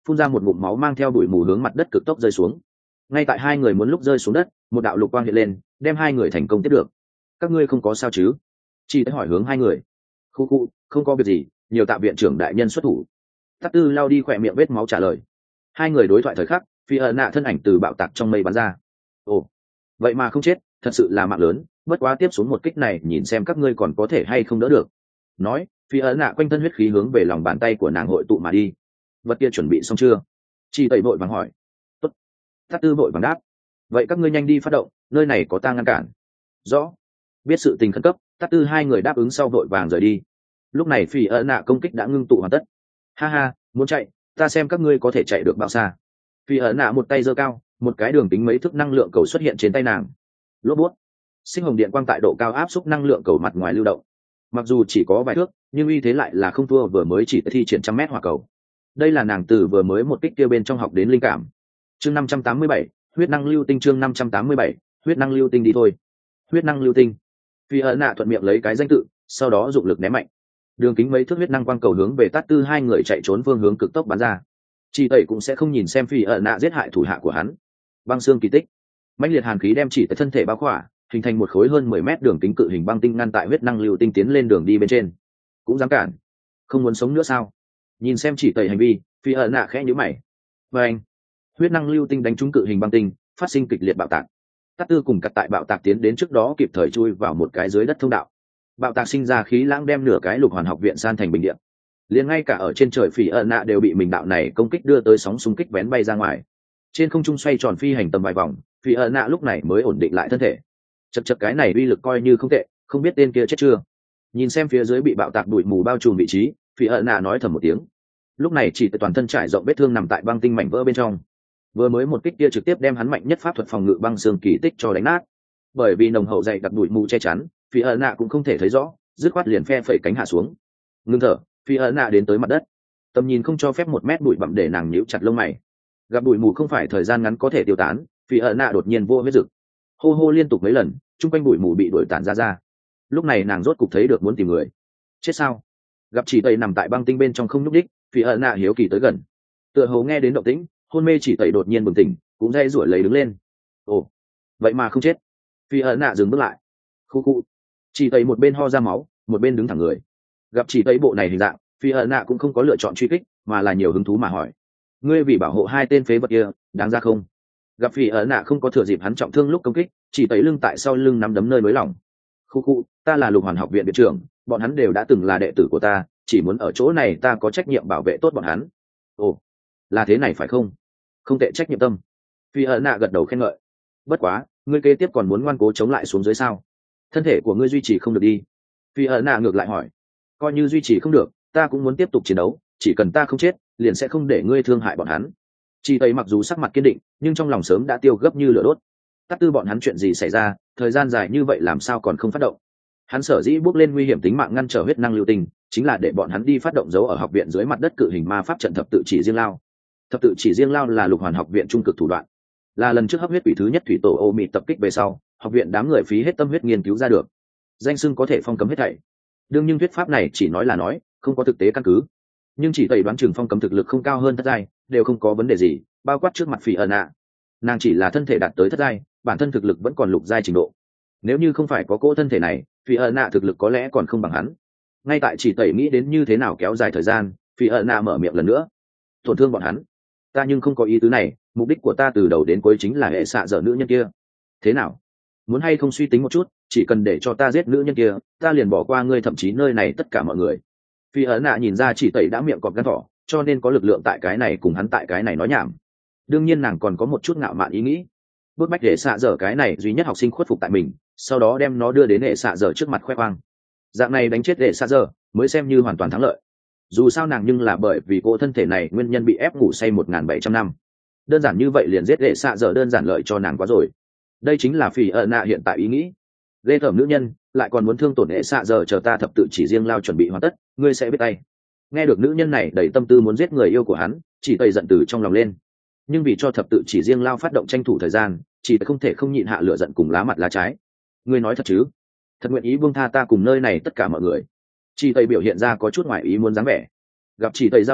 phun ra một ngụm máu mang theo bụi mù hướng mặt đất cực tốc rơi xuống. Ngay tại hai người muốn lúc rơi xuống đất, một đạo lục quang hiện lên, đem hai người thành công tiếp được. Các ngươi không có sao chứ? Chỉ thấy hỏi hướng hai người. Khu khu, không có việc gì, nhiều tạ viện trưởng đại nhân xuất thủ. Tát Tư lao đi khỏe miệng vết máu trả lời. Hai người đối thoại thời khắc, phi ẩn nạ thân ảnh từ bạo tạc trong mây bắn ra. Ồ, vậy mà không chết, thật sự là mạng lớn. Bất quá tiếp xuống một kích này, nhìn xem các ngươi còn có thể hay không đỡ được. Nói, phi ẩn nạ quanh thân huyết khí hướng về lòng bàn tay của nàng hội tụ mà đi. Vật kia chuẩn bị xong chưa? Chỉ tẩy vội vàng hỏi. Tốt. Tát Tư vội vàng đáp. Vậy các ngươi nhanh đi phát động, nơi này có ta ngăn cản. Rõ. Biết sự tình khẩn cấp, Tát Tư hai người đáp ứng sau vội vàng rời đi. Lúc này phi ẩn nạ công kích đã ngưng tụ hoàn tất. Ha ha, muốn chạy, ta xem các ngươi có thể chạy được bao xa. Phi ẩn nạ một tay giơ cao, một cái đường kính mấy thước năng lượng cầu xuất hiện trên tay nàng. Lốp bút. Sinh hồng điện quang tại độ cao áp xúc năng lượng cầu mặt ngoài lưu động. Mặc dù chỉ có vài thước, nhưng uy thế lại là không thua vừa mới chỉ thi triển trăm mét hỏa cầu. Đây là nàng từ vừa mới một kích kia bên trong học đến linh cảm. Chương năm trăm tám mươi bảy, huyết năng lưu tinh. Chương năm trăm tám mươi bảy, huyết năng lưu tinh. Đi thôi. Huyết năng lưu tinh. Phi ẩn nạ thuận miệng lấy cái danh tự, sau đó dụng lực ném mạnh. Đường kính mấy thước huyết năng quang cầu hướng về Tát Tư hai người chạy trốn phương hướng cực tốc bắn ra. Chỉ tẩy cũng sẽ không nhìn xem phi ẩn nạ giết hại thủ hạ của hắn. Băng xương kỳ tích. Mãnh liệt hàn khí đem chỉ tới thân thể bao khỏa, hình thành một khối hơn mười mét đường kính cự hình băng tinh ngăn tại huyết năng lưu tinh tiến lên đường đi bên trên. Cũng dám cản? Không muốn sống nữa sao? Nhìn xem chỉ tẩy hành vi, phi ẩn nạ khẽ nhíu mày. Và anh, huyết năng lưu tinh đánh trúng cự hình băng tinh, phát sinh kịch liệt bạo tạc. Tát Tư cùng cắt tại bạo tạc tiến đến trước đó kịp thời chui vào một cái dưới đất thông đạo. Bạo tạc sinh ra khí lãng đem nửa cái lục hoàn học viện san thành bình địa. Liền ngay cả ở trên trời phỉ ẩn nạ đều bị mình đạo này công kích đưa tới sóng xung kích vén bay ra ngoài. Trên không trung xoay tròn phi hành tầm vài vòng, phỉ ẩn nạ lúc này mới ổn định lại thân thể. Chật chật, cái này uy lực coi như không tệ, không biết tên kia chết chưa. Nhìn xem phía dưới bị bạo tạc bụi mù bao trùm vị trí, phỉ ẩn nạ nói thầm một tiếng. Lúc này chỉ toàn thân trải rộng vết thương nằm tại băng tinh mảnh vỡ bên trong. Vừa mới một kích kia trực tiếp đem hắn mạnh nhất pháp thuật phòng ngự băng xương kỳ tích cho đánh nát. Bởi vì nồng hậu dày đặc bụi mù che chắn, phi ẩn nạ cũng không thể thấy rõ, dứt khoát liền phe phẩy cánh hạ xuống. Ngưng thở, phi ẩn nạ đến tới mặt đất. Tầm nhìn không cho phép một mét bụi bặm để nàng nhíu chặt lông mày. Gặp bụi mù không phải thời gian ngắn có thể tiêu tán, phi ẩn nạ đột nhiên vô huyết rực, hô hô liên tục mấy lần, chung quanh bụi mù bị đuổi tản ra ra. Lúc này nàng rốt cục thấy được muốn tìm người. Chết sao? Gặp chỉ tẩy nằm tại băng tinh bên trong không nhúc đích, phi ẩn nạ hiếu kỳ tới gần. Tựa hồ nghe đến động tĩnh, hôn mê chỉ tẩy đột nhiên bừng tỉnh, cũng dây rủi lấy đứng lên. Ồ, vậy mà không chết. Phi ẩn nạ dừng bước lại. Khu khu. Chỉ tẩy một bên ho ra máu, một bên đứng thẳng người. Gặp chỉ tẩy bộ này hình dạng, phi ẩn nạ cũng không có lựa chọn truy kích, mà là nhiều hứng thú mà hỏi. Ngươi vì bảo hộ hai tên phế vật kia, đáng ra không? Gặp phi ẩn nạ không có thừa dịp hắn trọng thương lúc công kích, chỉ tẩy lưng tại sau lưng nắm đấm nơi mới lỏng. Khu khu, ta là Lục Hoàn học viện viện trưởng, bọn hắn đều đã từng là đệ tử của ta, chỉ muốn ở chỗ này ta có trách nhiệm bảo vệ tốt bọn hắn. Ồ, là thế này phải không? Không tệ, trách nhiệm tâm. Phi ẩn nạ gật đầu khen ngợi. Bất quá, ngươi kế tiếp còn muốn ngoan cố chống lại xuống dưới sao? Thân thể của ngươi duy trì không được đi. Phi ẩn nạ ngược lại hỏi. Coi như duy trì không được, ta cũng muốn tiếp tục chiến đấu, chỉ cần ta không chết, liền sẽ không để ngươi thương hại bọn hắn. Chỉ thấy mặc dù sắc mặt kiên định, nhưng trong lòng sớm đã tiêu gấp như lửa đốt. Tát Tư bọn hắn chuyện gì xảy ra, thời gian dài như vậy làm sao còn không phát động? Hắn sở dĩ bước lên nguy hiểm tính mạng ngăn trở huyết năng lưu tinh, chính là để bọn hắn đi phát động dấu ở học viện dưới mặt đất cự hình ma pháp trận thập tự chỉ riêng lao. Thập tự chỉ riêng lao là Lục Hoàn học viện trung cực thủ đoạn, là lần trước hấp huyết quỷ thứ nhất thủy tổ ô mị tập kích về sau, học viện đám người phí hết tâm huyết nghiên cứu ra được. Danh xưng có thể phong cấm hết thảy. Đương nhiên thuyết pháp này chỉ nói là nói, không có thực tế căn cứ. Nhưng chỉ tẩy đoán chừng phong cấm thực lực không cao hơn thất giai, đều không có vấn đề gì, bao quát trước mặt Phỉ ẩn nạ. Nàng chỉ là thân thể đạt tới thất giai, bản thân thực lực vẫn còn lục giai trình độ. Nếu như không phải có cỗ thân thể này, Phỉ ẩn nạ thực lực có lẽ còn không bằng hắn. Ngay tại chỉ tẩy nghĩ đến như thế nào kéo dài thời gian, Phỉ ẩn nạ mở miệng lần nữa. Tổn thương bọn hắn? Ta nhưng không có ý tứ này, mục đích của ta từ đầu đến cuối chính là hệ xạ dở nữ nhân kia. Thế nào? Muốn hay không suy tính một chút, chỉ cần để cho ta giết nữ nhân kia, ta liền bỏ qua ngươi, thậm chí nơi này tất cả mọi người. Phi ấn nạ nhìn ra chỉ tẩy đã miệng cọp gan thỏ, cho nên có lực lượng tại cái này cùng hắn tại cái này nói nhảm. Đương nhiên nàng còn có một chút ngạo mạn ý nghĩ, bước bách để xạ dở cái này duy nhất học sinh khuất phục tại mình, sau đó đem nó đưa đến hệ xạ dở trước mặt khoe khoang. Dạng này đánh chết hệ xạ dở mới xem như hoàn toàn thắng lợi. Dù sao nàng nhưng là bởi vì cô thân thể này nguyên nhân bị ép ngủ say một nghìn bảy trăm năm, đơn giản như vậy liền giết hệ xạ dở đơn giản lợi cho nàng quá rồi. Đây chính là Phi ấn nạ hiện tại ý nghĩ. Ghê tởm nữ nhân, lại còn muốn thương tổn hệ xạ dở, chờ ta thập tự chỉ riêng lao chuẩn bị hoàn tất, ngươi sẽ biết tay. Nghe được nữ nhân này đầy tâm tư muốn giết người yêu của hắn, chỉ tẩy giận từ trong lòng lên. Nhưng vì cho thập tự chỉ riêng lao phát động tranh thủ thời gian, chỉ không thể không nhịn hạ lửa giận cùng lá mặt lá trái. Ngươi nói thật chứ? Thật nguyện ý buông tha ta cùng nơi này tất cả mọi người? Chỉ tẩy biểu hiện ra có chút ngoài ý muốn dáng vẻ. Gặp chỉ tẩy dao động,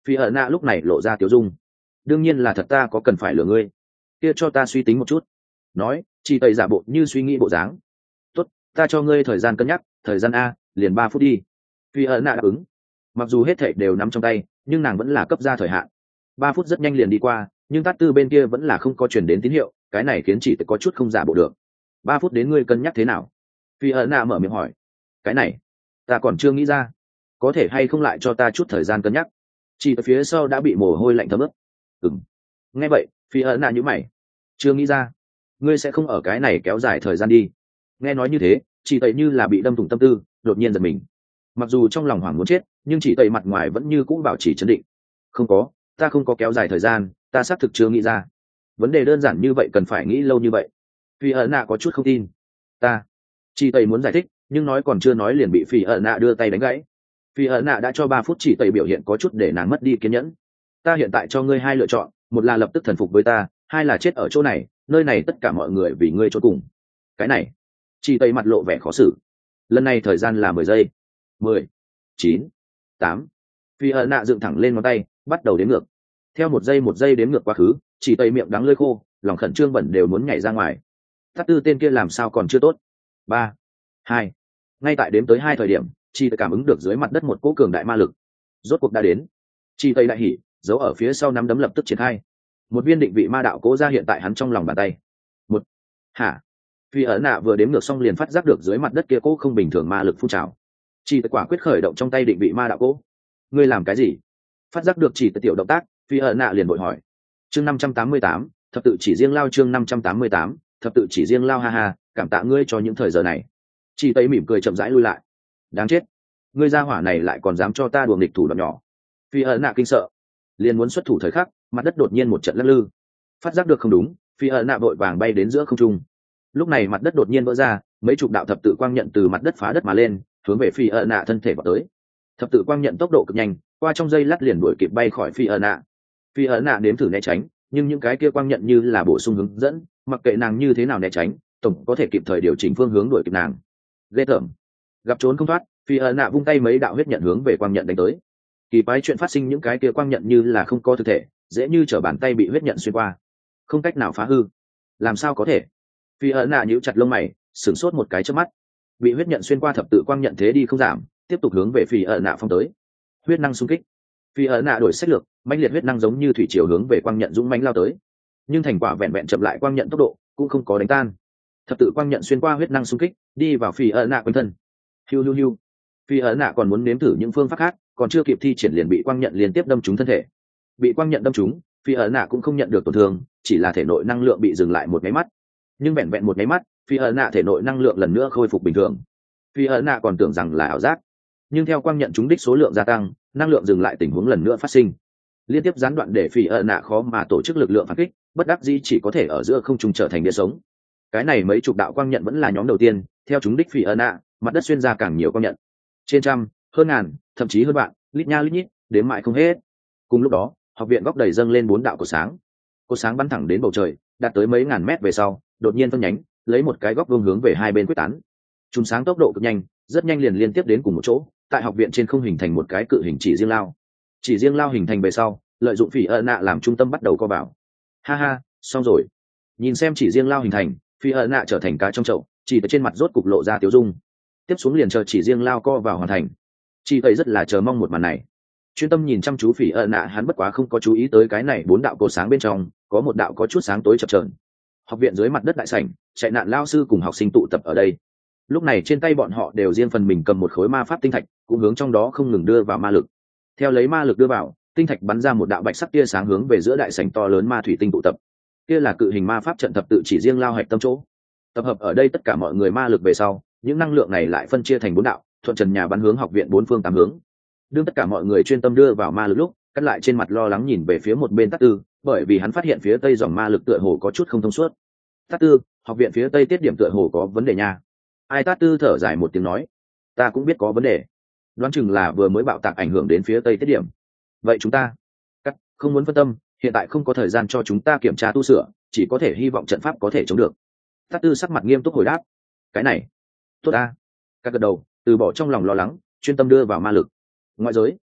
phi ợ nạ lúc này lộ ra tiểu dung. Đương nhiên là thật, ta có cần phải lừa ngươi? Kia cho ta suy tính một chút. Nói, chỉ tẩy giả bộ như suy nghĩ bộ dáng. Tốt, ta cho ngươi thời gian cân nhắc, thời gian a liền ba phút đi. Phi ợ nạ đáp ứng. Mặc dù hết thảy đều nắm trong tay, nhưng nàng vẫn là cấp ra thời hạn. Ba phút rất nhanh liền đi qua, nhưng Tát Tư bên kia vẫn là không có truyền đến tín hiệu, cái này khiến chỉ có chút không giả bộ được. Ba phút đến ngươi cân nhắc thế nào? Phi ợ nạ mở miệng hỏi. Cái này, ta còn chưa nghĩ ra, có thể hay không lại cho ta chút thời gian cân nhắc? Chỉ ở phía sau đã bị mồ hôi lạnh thấm ướt. Ừm. Nghe vậy, Phi ợ nạ nhíu mày. Chưa nghĩ ra, ngươi sẽ không ở cái này kéo dài thời gian đi. Nghe nói như thế, chỉ tẩy như là bị đâm thủng tâm tư, đột nhiên giật mình. Mặc dù trong lòng hoảng muốn chết, nhưng chỉ tẩy mặt ngoài vẫn như cũ bảo trì trấn định. Không có, ta không có kéo dài thời gian, ta xác thực chưa nghĩ ra. Vấn đề đơn giản như vậy cần phải nghĩ lâu như vậy? Phi ợ nạ có chút không tin. Ta, chỉ tẩy muốn giải thích, nhưng nói còn chưa nói liền bị Phi ợ nạ đưa tay đánh gãy. Phi ợ nạ đã cho ba phút, chỉ tẩy biểu hiện có chút để nàng mất đi kiên nhẫn. Ta hiện tại cho ngươi hai lựa chọn, một là lập tức thần phục với ta, hai là chết ở chỗ này, nơi này tất cả mọi người vì ngươi chôn cùng. Cái này, chỉ tẩy mặt lộ vẻ khó xử. Lần này thời gian là mười giây. Mười, chín, tám. Phi ợ nạ dựng thẳng lên ngón tay, bắt đầu đếm ngược. Theo một giây một giây đếm ngược quá khứ, chỉ tẩy miệng đắng lưỡi khô, lòng khẩn trương bẩn đều muốn nhảy ra ngoài. Tát Tư tên kia làm sao còn chưa tốt? Ba, hai. Ngay tại đếm tới hai thời điểm, chỉ cảm ứng được dưới mặt đất một cỗ cường đại ma lực. Rốt cuộc đã đến. Chỉ tẩy đại hỉ, giấu ở phía sau nắm đấm lập tức triển khai. Một viên định vị ma đạo cố ra hiện tại hắn trong lòng bàn tay. Một. Hả? Phi ẩn nạ vừa đếm ngược xong liền phát giác được dưới mặt đất kia cố không bình thường ma lực phun trào. Chỉ quả quyết khởi động trong tay định vị ma đạo cố. Ngươi làm cái gì? Phát giác được chỉ tiểu động tác, Phi ẩn nạ liền vội hỏi. Chương năm trăm tám mươi tám, thập tự chỉ riêng lao chương năm trăm tám mươi tám, thập tự chỉ riêng lao ha ha, cảm tạ ngươi cho những thời giờ này. Chỉ tây mỉm cười chậm rãi lui lại. Đáng chết, ngươi gia hỏa này lại còn dám cho ta đùa nghịch thủ đoạn nhỏ. Phi ẩn nạ kinh sợ, liền muốn xuất thủ thời khắc, mặt đất đột nhiên một trận lắc lư. Phát giác được không đúng, Phi ẩn nạ vội vàng bay đến giữa không trung. Lúc này mặt đất đột nhiên vỡ ra, mấy chục đạo thập tự quang nhận từ mặt đất phá đất mà lên, hướng về Phi ẩn nạ thân thể vào tới. Thập tự quang nhận tốc độ cực nhanh, qua trong giây lát liền đuổi kịp bay khỏi Phi ẩn nạ. Phi ẩn nạ nếm thử né tránh, nhưng những cái kia quang nhận như là bổ sung hướng dẫn, mặc kệ nàng như thế nào né tránh, tổng có thể kịp thời điều chỉnh phương hướng đuổi kịp nàng. Ghê tởm, gặp trốn không thoát, Phi ẩn nạ vung tay mấy đạo huyết nhận hướng về quang nhận đánh tới. Kỳ quái chuyện phát sinh, những cái kia quang nhận như là không có thực thể, dễ như trở bàn tay bị huyết nhận xuyên qua, không cách nào phá hư. Làm sao có thể? Phi ẩn nạ nhíu chặt lông mày, sửng sốt một cái chớp mắt. Bị huyết nhận xuyên qua thập tự quang nhận thế đi không giảm, tiếp tục hướng về Phi ẩn nạ phong tới. Huyết năng xung kích. Phi ẩn nạ đổi sách lược, mãnh liệt huyết năng giống như thủy triều hướng về quang nhận dũng mãnh lao tới. Nhưng thành quả vẹn vẹn chậm lại quang nhận tốc độ, cũng không có đánh tan. Thập tự quang nhận xuyên qua huyết năng xung kích, đi vào Phi ẩn nạ quanh thân. Hiu hiu hiu. Phi ẩn nạ còn muốn nếm thử những phương pháp khác, còn chưa kịp thi triển liền bị quang nhận liên tiếp đâm trúng thân thể. Bị quang nhận đâm trúng, Phi ẩn nạ cũng không nhận được tổn thương, chỉ là thể nội năng lượng bị dừng lại một cái mắt. Nhưng vẹn vẹn một cái mắt, Phi ẩn nạ thể nội năng lượng lần nữa khôi phục bình thường. Phi ẩn nạ còn tưởng rằng là ảo giác, nhưng theo quang nhận trúng đích số lượng gia tăng, năng lượng dừng lại tình huống lần nữa phát sinh, liên tiếp gián đoạn để Phi ẩn nạ khó mà tổ chức lực lượng phản kích, bất đắc dĩ chỉ có thể ở giữa không trung trở thành địa sống. Cái này mấy chục đạo quang nhận vẫn là nhóm đầu tiên, theo chúng đích Phi ẩn nạ, mặt đất xuyên ra càng nhiều quang nhận, trên trăm, hơn ngàn, thậm chí hơn vạn, lít nha lít nhít, đếm mãi không hết. Cùng lúc đó, học viện góc đầy dâng lên bốn đạo cột sáng, cột sáng bắn thẳng đến bầu trời, đạt tới mấy ngàn mét về sau, đột nhiên phân nhánh, lấy một cái góc vuông hướng về hai bên quyết tán. Chùm sáng tốc độ cực nhanh, rất nhanh liền liên tiếp đến cùng một chỗ, tại học viện trên không hình thành một cái cự hình chỉ riêng lao. Chỉ riêng lao hình thành về sau, lợi dụng Phi ẩn nạ làm trung tâm bắt đầu co vào. Ha ha, xong rồi. Nhìn xem chỉ riêng lao hình thành, Phi ẩn nạ trở thành cá trong chậu, chỉ ở trên mặt rốt cục lộ ra tiêu dung. Tiếp xuống liền chờ chỉ riêng lao co vào hoàn thành. Chị tây rất là chờ mong một màn này, chuyên tâm nhìn chăm chú Phi ẩn nạ. Hắn bất quá không có chú ý tới cái này bốn đạo cột sáng bên trong có một đạo có chút sáng tối chập chờn. Học viện dưới mặt đất đại sảnh, chạy nạn lao sư cùng học sinh tụ tập ở đây. Lúc này trên tay bọn họ đều riêng phần mình cầm một khối ma pháp tinh thạch, cũng hướng trong đó không ngừng đưa vào ma lực. Theo lấy ma lực đưa vào, tinh thạch bắn ra một đạo bạch sắc tia sáng hướng về giữa đại sảnh to lớn ma thủy tinh tụ tập. Kia là cự hình ma pháp trận thập tự chỉ riêng lao hạch tâm chỗ. Tập hợp ở đây tất cả mọi người ma lực về sau, những năng lượng này lại phân chia thành bốn đạo, thuận trần nhà bắn hướng học viện bốn phương tám hướng. Đương tất cả mọi người chuyên tâm đưa vào ma lực lúc, cắt lại trên mặt lo lắng nhìn về phía một bên Tát Tư, bởi vì hắn phát hiện phía tây dòng ma lực tựa hồ có chút không thông suốt. Tát Tư, học viện phía tây tiết điểm tựa hồ có vấn đề nha. Ai? Tát Tư thở dài một tiếng nói, ta cũng biết có vấn đề, đoán chừng là vừa mới bạo tạc ảnh hưởng đến phía tây tiết điểm. Vậy chúng ta cắt không muốn phân tâm, hiện tại không có thời gian cho chúng ta kiểm tra tu sửa, chỉ có thể hy vọng trận pháp có thể chống được. Tát Tư sắc mặt nghiêm túc hồi đáp, cái này tốt ta. Các gật đầu, từ bỏ trong lòng lo lắng, chuyên tâm đưa vào ma lực. Ngoại giới,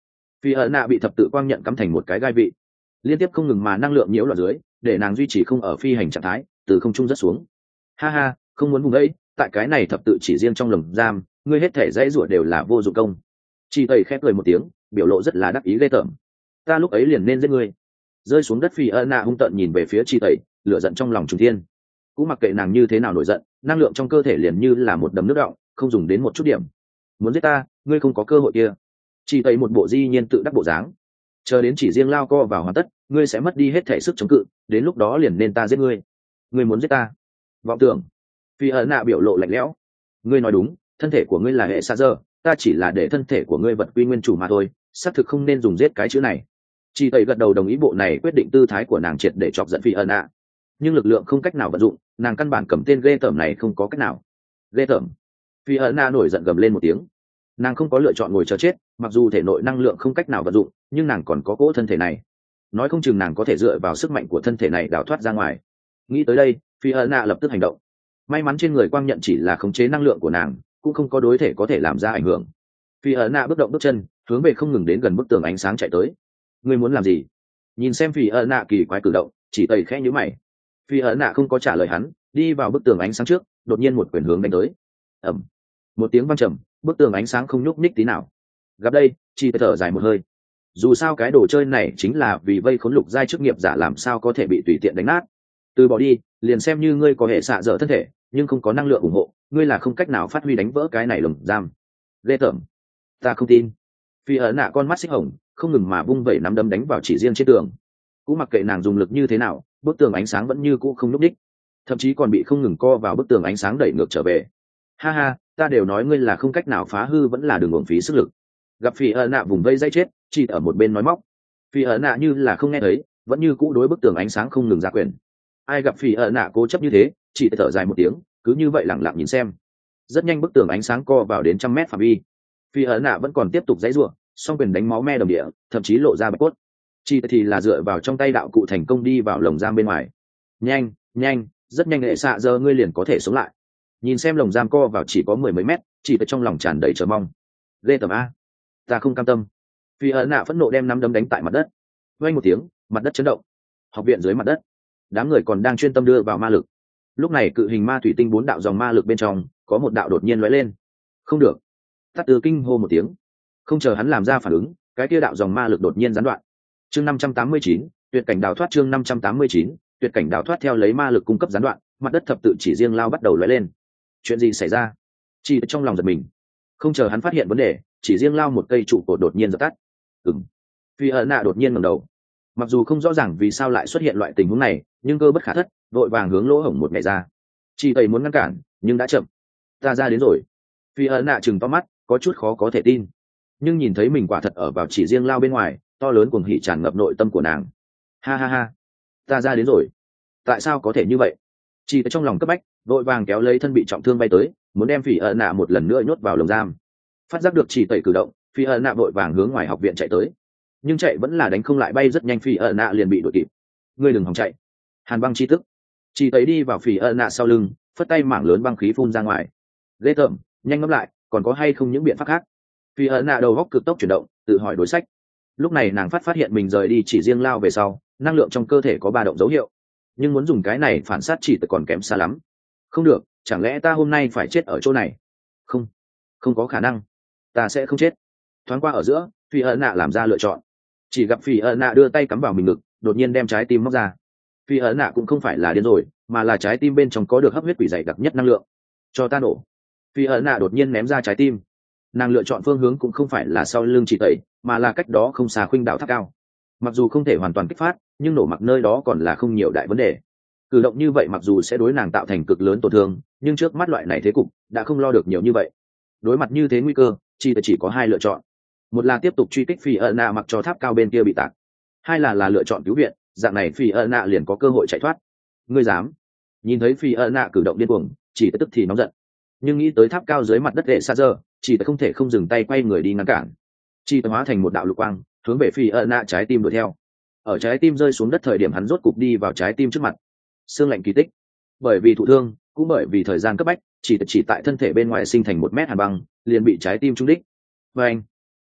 Phi ẩn nạ bị thập tự quang nhận cắm thành một cái gai vị, liên tiếp không ngừng mà năng lượng nhiễu loạn dưới, để nàng duy trì không ở phi hành trạng thái, từ không trung rất xuống. Ha ha, không muốn vùng đấy, tại cái này thập tự chỉ riêng trong lồng giam, ngươi hết thể dãy rủa đều là vô dụng công. Chị tẩy khép cười một tiếng, biểu lộ rất là đắc ý ghê tởm. Ta lúc ấy liền nên giết ngươi. Rơi xuống đất Phi ẩn nạ hung tợn nhìn về phía chị tẩy, lửa giận trong lòng trùng thiên. Cũng mặc kệ nàng như thế nào nổi giận, năng lượng trong cơ thể liền như là một đầm nước đọng, không dùng đến một chút điểm. Muốn giết ta, ngươi không có cơ hội kia. Chị tẩy một bộ di nhiên tự đắc bộ dáng. Chờ đến chỉ riêng lao co vào hoàn tất, ngươi sẽ mất đi hết thể sức chống cự, đến lúc đó liền nên ta giết ngươi. Ngươi muốn giết ta? Vọng tưởng. Phi ẩn nạ biểu lộ lạnh lẽo. Ngươi nói đúng, thân thể của ngươi là hệ xa giờ, ta chỉ là để thân thể của ngươi vật quy nguyên chủ mà thôi, xác thực không nên dùng giết cái chữ này. Chị tẩy gật đầu đồng ý, bộ này quyết định tư thái của nàng triệt để chọc giận Phi ẩn nạ, nhưng lực lượng không cách nào vận dụng, nàng căn bản cầm tên ghê tởm này không có cách nào. Ghê tởm. Phi ẩn nạ nổi giận gầm lên một tiếng. Nàng không có lựa chọn ngồi chờ chết, mặc dù thể nội năng lượng không cách nào vận dụng, nhưng nàng còn có cỗ thân thể này, nói không chừng nàng có thể dựa vào sức mạnh của thân thể này đào thoát ra ngoài. Nghĩ tới đây, Phi ẩn nạ lập tức hành động. May mắn trên người quang nhận chỉ là khống chế năng lượng của nàng, cũng không có đối thể có thể làm ra ảnh hưởng. Phi ẩn nạ bước động bước chân, hướng về không ngừng đến gần bức tường ánh sáng chạy tới. Ngươi muốn làm gì? Nhìn xem Phi ẩn nạ kỳ quái cử động, chỉ tẩy khẽ nhíu mày. Phi ẩn nạ không có trả lời hắn, đi vào bức tường ánh sáng trước, đột nhiên một quyền hướng đánh tới. Ầm. Một tiếng vang trầm, bức tường ánh sáng không nhúc nhích tí nào. Gặp đây, chỉ thở dài một hơi. Dù sao cái đồ chơi này chính là vì vây khốn lục giai chức nghiệp giả, làm sao có thể bị tùy tiện đánh nát. Từ bỏ đi, liền xem như ngươi có hệ xạ dở thân thể, nhưng không có năng lượng ủng hộ, ngươi là không cách nào phát huy đánh vỡ cái này lồng giam. Ghê tởm. Ta không tin. Phi ẩn nạ con mắt xích hồng, không ngừng mà vung vẩy nắm đấm đánh vào chỉ riêng trên tường. Cũng mặc kệ nàng dùng lực như thế nào, bức tường ánh sáng vẫn như cũ không nhúc nhích, thậm chí còn bị không ngừng co vào bức tường ánh sáng đẩy ngược trở về. Ha ha, ta đều nói ngươi là không cách nào phá hư, vẫn là đường uổng phí sức lực. Gặp Phi ẩn nạ vùng vây dây chết, chỉ ở một bên nói móc. Phi ẩn nạ như là không nghe thấy, vẫn như cũ đối bức tường ánh sáng không ngừng ra quyền. Ai gặp Phi ẩn nạ cố chấp như thế, chỉ thở dài một tiếng, cứ như vậy lặng lặng nhìn xem. Rất nhanh bức tường ánh sáng co vào đến trăm mét phạm vi. Phi ẩn nạ vẫn còn tiếp tục giãy giụa, song quyền đánh máu me đồng địa, thậm chí lộ ra bạch cốt. Chỉ thì là dựa vào trong tay đạo cụ thành công đi vào lồng giam bên ngoài. Nhanh, nhanh, rất nhanh hệ xạ giờ ngươi liền có thể sống lại. Nhìn xem lồng giam co vào chỉ có mười mấy mét, chỉ tại trong lòng tràn đầy chờ mong. Ghê tởm a, ta không cam tâm. Phi ẩn nạ phẫn nộ đem nắm đấm đánh tại mặt đất. Vang một tiếng, mặt đất chấn động. Học viện dưới mặt đất, đám người còn đang chuyên tâm đưa vào ma lực. Lúc này cự hình ma thủy tinh bốn đạo dòng ma lực bên trong có một đạo đột nhiên lóe lên. Không được. Tát Tư kinh hô một tiếng. Không chờ hắn làm ra phản ứng, cái kia đạo dòng ma lực đột nhiên gián đoạn. Chương năm trăm tám mươi chín, tuyệt cảnh đào thoát. Chương năm trăm tám mươi chín, tuyệt cảnh đào thoát. Theo lấy ma lực cung cấp gián đoạn, mặt đất thập tự chỉ riêng lao bắt đầu lóe lên. Chuyện gì xảy ra? Chỉ trong lòng giật mình. Không chờ hắn phát hiện vấn đề, chỉ riêng lao một cây trụ cột đột nhiên dập tắt. Ừm. Phi ẩn nạ đột nhiên ngẩng đầu. Mặc dù không rõ ràng vì sao lại xuất hiện loại tình huống này, nhưng cơ bất khả thất, vội vàng hướng lỗ hổng một nhảy ra. Chỉ tẩy muốn ngăn cản, nhưng đã chậm. Ta ra đến rồi. Phi ẩn nạ trừng to mắt, có chút khó có thể tin. Nhưng nhìn thấy mình quả thật ở vào chỉ riêng lao bên ngoài, to lớn cuồng hỉ tràn ngập nội tâm của nàng. Ha ha ha, ta ra đến rồi. Tại sao có thể như vậy? Chỉ trong lòng cấp bách, vội vàng kéo lấy thân bị trọng thương bay tới, muốn đem Phi ẩn nạ một lần nữa nhốt vào lồng giam. Phát giác được chỉ tẩy cử động, Phi ẩn nạ vội vàng hướng ngoài học viện chạy tới, nhưng chạy vẫn là đánh không lại, bay rất nhanh, Phi ẩn nạ liền bị đuổi kịp. Ngươi đừng hòng chạy. Hàn băng chi tức. Chỉ tẩy đi vào Phi ẩn nạ sau lưng, phất tay mảng lớn băng khí phun ra ngoài. Ghê tởm, nhanh ngẫm lại, còn có hay không những biện pháp khác? Phi ẩn nạ đầu góc cực tốc chuyển động, tự hỏi đối sách. Lúc này nàng phát phát hiện mình rời đi chỉ riêng lao về sau, năng lượng trong cơ thể có ba động dấu hiệu, nhưng muốn dùng cái này phản sát chỉ tự còn kém xa lắm. Không được, chẳng lẽ ta hôm nay phải chết ở chỗ này? Không, không có khả năng, ta sẽ không chết. Thoáng qua ở giữa, Phi ẩn nạ làm ra lựa chọn. Chỉ gặp Phi ẩn nạ đưa tay cắm vào mình ngực, đột nhiên đem trái tim móc ra. Phi ẩn nạ cũng không phải là điên rồi, mà là trái tim bên trong có được hấp huyết quỷ dày đặc nhất năng lượng. Cho ta nổ. Phi ẩn nạ đột nhiên ném ra trái tim. Nàng lựa chọn phương hướng cũng không phải là sau lưng chỉ tẩy, mà là cách đó không xa khuynh đảo tháp cao. Mặc dù không thể hoàn toàn kích phát, nhưng nổ mặc nơi đó còn là không nhiều đại vấn đề. Cử động như vậy mặc dù sẽ đối nàng tạo thành cực lớn tổn thương, nhưng trước mắt loại này thế cục đã không lo được nhiều như vậy. Đối mặt như thế nguy cơ, chỉ chỉ có hai lựa chọn. Một là tiếp tục truy kích Phi ẩn nạ mặc cho tháp cao bên kia bị tạc. Hai là là lựa chọn cứu viện, dạng này Phi ẩn nạ liền có cơ hội chạy thoát. Ngươi dám? Nhìn thấy Phi ẩn nạ cử động điên cuồng, chỉ tức thì nóng giận. Nhưng nghĩ tới tháp cao dưới mặt đất hệ xa giờ, chỉ không thể không dừng tay quay người đi ngăn cản. Chỉ hóa thành một đạo lục quang, hướng về Phi ẩn nạ trái tim đuổi theo. Ở trái tim rơi xuống đất thời điểm, hắn rốt cục đi vào trái tim trước mặt. Xương lạnh kỳ tích. Bởi vì thụ thương, cũng bởi vì thời gian cấp bách, chỉ chỉ tại thân thể bên ngoài sinh thành một mét hàn băng, liền bị trái tim trúng đích. Và anh,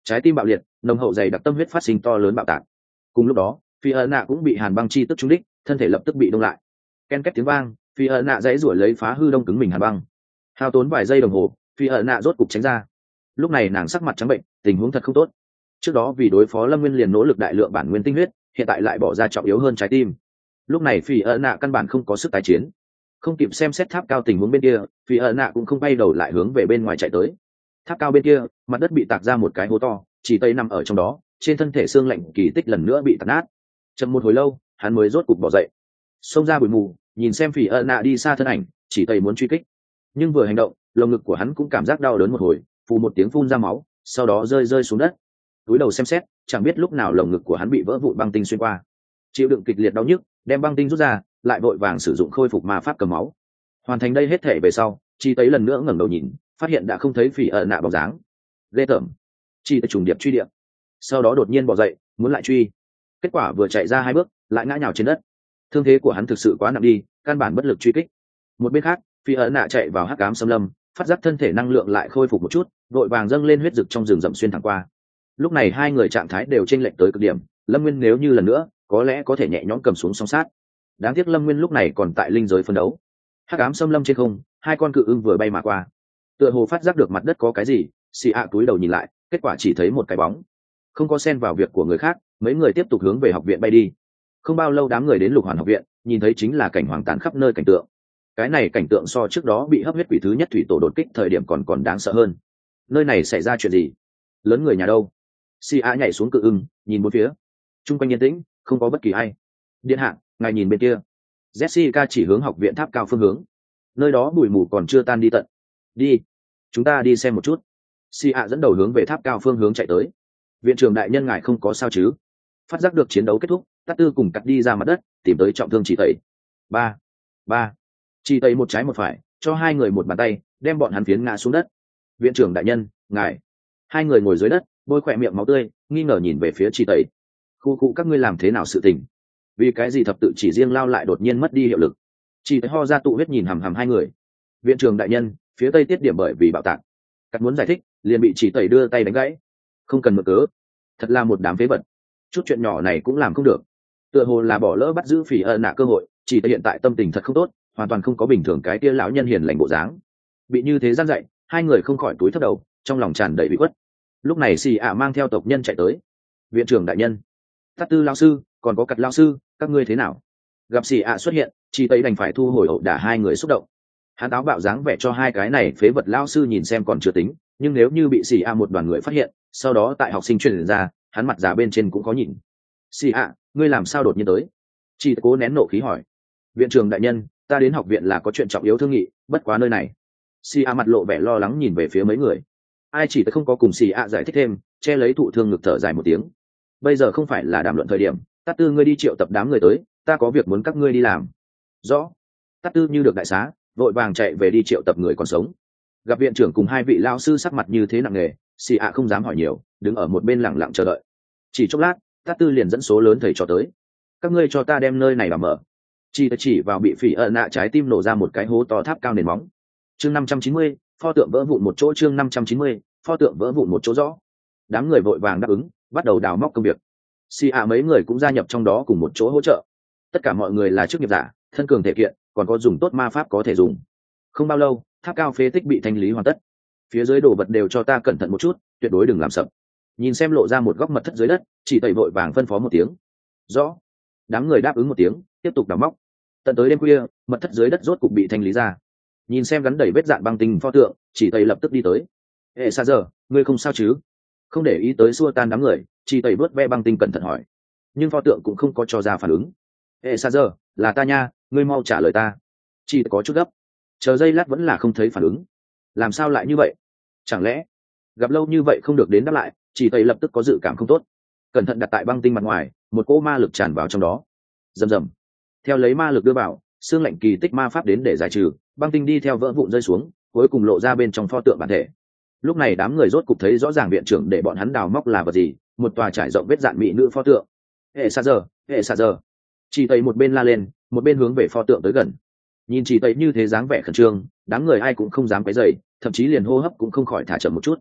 trái tim bạo liệt, nồng hậu dày đặc tâm huyết phát sinh to lớn bạo tạc. Cùng lúc đó phi ợ nạ cũng bị hàn băng chi tức trúng đích, thân thể lập tức bị đông lại. Ken két tiếng vang, phi ợ nạ dãy ruổi lấy phá hư đông cứng mình hàn băng. Hao tốn vài giây đồng hồ, phi ợ nạ rốt cục tránh ra. Lúc này nàng sắc mặt trắng bệnh, tình huống thật không tốt. Trước đó vì đối phó lâm nguyên liền nỗ lực đại lượng bản nguyên tinh huyết, hiện tại lại bỏ ra trọng yếu hơn trái tim. Lúc này phi ợ nạ căn bản không có sức tái chiến. Không kịp xem xét tháp cao tình huống bên kia, phi ợ nạ cũng không bay đầu lại hướng về bên ngoài chạy tới. Tháp cao bên kia, mặt đất bị tạc ra một cái hố to, chỉ tây nằm ở trong đó, trên thân thể xương lạnh kỳ tích lần nữa bị tạt nát. Chậm một hồi lâu, hắn mới rốt cục bỏ dậy, xông ra bụi mù, nhìn xem phi ợ nạ đi xa thân ảnh, chỉ tây muốn truy kích, nhưng vừa hành động, lồng ngực của hắn cũng cảm giác đau đớn một hồi, phù một tiếng phun ra máu, sau đó rơi rơi xuống đất. Túi đầu xem xét, chẳng biết lúc nào lồng ngực của hắn bị vỡ vụn băng tinh xuyên qua. Chịu đựng kịch liệt đau nhức, đem băng tinh rút ra, lại vội vàng sử dụng khôi phục ma pháp cầm máu. Hoàn thành đây hết thể về sau, chi tấy lần nữa ngẩng đầu nhìn, phát hiện đã không thấy phỉ ợ nạ bóng dáng. Ghê tởm. Chi tấy trùng điệp truy điệp, sau đó đột nhiên bỏ dậy, muốn lại truy. Kết quả vừa chạy ra hai bước, lại ngã nhào trên đất. Thương thế của hắn thực sự quá nặng đi, căn bản bất lực truy kích. Một bên khác, phỉ ợ nạ chạy vào hắc ám xâm lâm, phát giác thân thể năng lượng lại khôi phục một chút, vội vàng dâng lên huyết dực trong rừng rậm xuyên thẳng qua. Lúc này hai người trạng thái đều chênh lệch tới cực điểm, Lâm Nguyên nếu như lần nữa, có lẽ có thể nhẹ nhõm cầm xuống song sát. Đáng tiếc Lâm Nguyên lúc này còn tại linh giới phân đấu. Hắc ám xâm lâm trên không, hai con cự ưng vừa bay mà qua. Tựa hồ phát giác được mặt đất có cái gì, xì ạ túi đầu nhìn lại, kết quả chỉ thấy một cái bóng. Không có xen vào việc của người khác, mấy người tiếp tục hướng về học viện bay đi. Không bao lâu đám người đến Lục Hoàn học viện, nhìn thấy chính là cảnh hoàng tàn khắp nơi cảnh tượng. Cái này cảnh tượng so trước đó bị hấp huyết quỷ thứ nhất thủy tổ đột kích thời điểm còn còn đáng sợ hơn. Nơi này xảy ra chuyện gì? Lớn người nhà đâu? Si A nhảy xuống cự ưng, nhìn bốn phía. Trung quanh yên tĩnh, không có bất kỳ ai. Điện hạ, ngài nhìn bên kia. Jessica chỉ hướng học viện tháp cao phương hướng. Nơi đó bụi mù còn chưa tan đi tận. Đi, chúng ta đi xem một chút. Si A dẫn đầu hướng về tháp cao phương hướng chạy tới. Viện trưởng đại nhân ngài không có sao chứ? Phát giác được chiến đấu kết thúc, Tát Tư cùng cắt đi ra mặt đất, tìm tới trọng thương chỉ tẩy. Ba, ba. Chỉ tẩy một trái một phải, cho hai người một bàn tay, đem bọn hắn phiến ngã xuống đất. Viện trưởng đại nhân, ngài. Hai người ngồi dưới đất, bôi khỏe miệng máu tươi, nghi ngờ nhìn về phía chỉ tẩy. Khu cụ các ngươi làm thế nào sự tình? Vì cái gì thập tự chỉ riêng lao lại đột nhiên mất đi hiệu lực? Chỉ tẩy ho ra tụ huyết nhìn hằm hằm hai người. Viện trưởng đại nhân, phía tây tiết điểm bởi vì bạo tạc. Cắt muốn giải thích, liền bị chỉ tẩy đưa tay đánh gãy. Không cần mượn cớ, thật là một đám phế vật. Chút chuyện nhỏ này cũng làm không được. Tựa hồ là bỏ lỡ bắt giữ phỉ ợ nạ cơ hội, chỉ tẩy hiện tại tâm tình thật không tốt, hoàn toàn không có bình thường cái kia lão nhân hiền lành bộ dáng. Bị như thế gian dạy, hai người không khỏi túi thấp đầu, trong lòng tràn đầy bị khuất. Lúc này xì ạ mang theo tộc nhân chạy tới. Viện trưởng đại nhân, Tát Tư lão sư, còn có Cật lão sư, các ngươi thế nào? Gặp xì ạ xuất hiện, chỉ tây đành phải thu hồi ẩu đả hai người xúc động. Hắn táo bạo dáng vẻ cho hai cái này phế vật lão sư nhìn xem còn chưa tính, nhưng nếu như bị xì ạ một đoàn người phát hiện, sau đó tại học sinh truyền ra, hắn mặt già bên trên cũng có nhìn. Xì ạ, ngươi làm sao đột nhiên tới? Chỉ cố nén nộ khí hỏi. Viện trưởng đại nhân, ta đến học viện là có chuyện trọng yếu thương nghị, bất quá nơi này. Xì ạ mặt lộ vẻ lo lắng nhìn về phía mấy người. Ai chỉ tới không có cùng xì ạ giải thích thêm, che lấy thụ thương ngực thở dài một tiếng. Bây giờ không phải là đàm luận thời điểm, Tát Tư ngươi đi triệu tập đám người tới, ta có việc muốn các ngươi đi làm. Rõ. Tát Tư như được đại xá, vội vàng chạy về đi triệu tập người còn sống. Gặp viện trưởng cùng hai vị lao sư sắc mặt như thế nặng nề, xì ạ không dám hỏi nhiều, đứng ở một bên lặng lặng chờ đợi. Chỉ chốc lát, Tát Tư liền dẫn số lớn thầy trò tới. Các ngươi cho ta đem nơi này làm mở. Chỉ chỉ vào bị phỉ ợ nạ trái tim nổ ra một cái hố to tháp cao nền móng. Chương năm trăm chín mươi, pho tượng vỡ vụn một chỗ. Chương năm trăm chín mươi, pho tượng vỡ vụn một chỗ rõ. Đám người vội vàng đáp ứng, bắt đầu đào móc công việc. Si ạ mấy người cũng gia nhập trong đó cùng một chỗ hỗ trợ. Tất cả mọi người là chức nghiệp giả, thân cường thể kiện, còn có dùng tốt ma pháp có thể dùng. Không bao lâu, tháp cao phế tích bị thanh lý hoàn tất. Phía dưới đồ vật đều cho ta cẩn thận một chút, tuyệt đối đừng làm sập. Nhìn xem lộ ra một góc mật thất dưới đất, chỉ tẩy vội vàng phân phó một tiếng. Rõ. Đám người đáp ứng một tiếng, tiếp tục đào móc. Tận tới đêm khuya, mật thất dưới đất rốt cục bị thanh lý ra. Nhìn xem gắn đầy vết dạn băng tinh pho tượng, chỉ tẩy lập tức đi tới. Ê xa giờ, ngươi không sao chứ? Không để ý tới xua tan đám người, chỉ tẩy vớt ve băng tinh cẩn thận hỏi. Nhưng pho tượng cũng không có cho ra phản ứng. Ê xa giờ, là ta nha, ngươi mau trả lời ta. Chỉ có chút gấp. Chờ giây lát vẫn là không thấy phản ứng. Làm sao lại như vậy? Chẳng lẽ gặp lâu như vậy không được đến đáp lại? Chỉ tẩy lập tức có dự cảm không tốt. Cẩn thận đặt tại băng tinh mặt ngoài, một cỗ ma lực tràn vào trong đó. Rầm rầm. Theo lấy ma lực đưa vào, xương lạnh kỳ tích ma pháp đến để giải trừ, băng tinh đi theo vỡ vụn rơi xuống, cuối cùng lộ ra bên trong pho tượng bản thể. Lúc này đám người rốt cục thấy rõ ràng viện trưởng để bọn hắn đào móc là vật gì, một tòa trải rộng vết dạn mỹ nữ pho tượng. Hệ xa giờ, hệ xa giờ. Chỉ tẩy một bên la lên, một bên hướng về pho tượng tới gần. Nhìn chỉ tẩy như thế dáng vẻ khẩn trương, đám người ai cũng không dám quấy rầy, thậm chí liền hô hấp cũng không khỏi thả chậm một chút.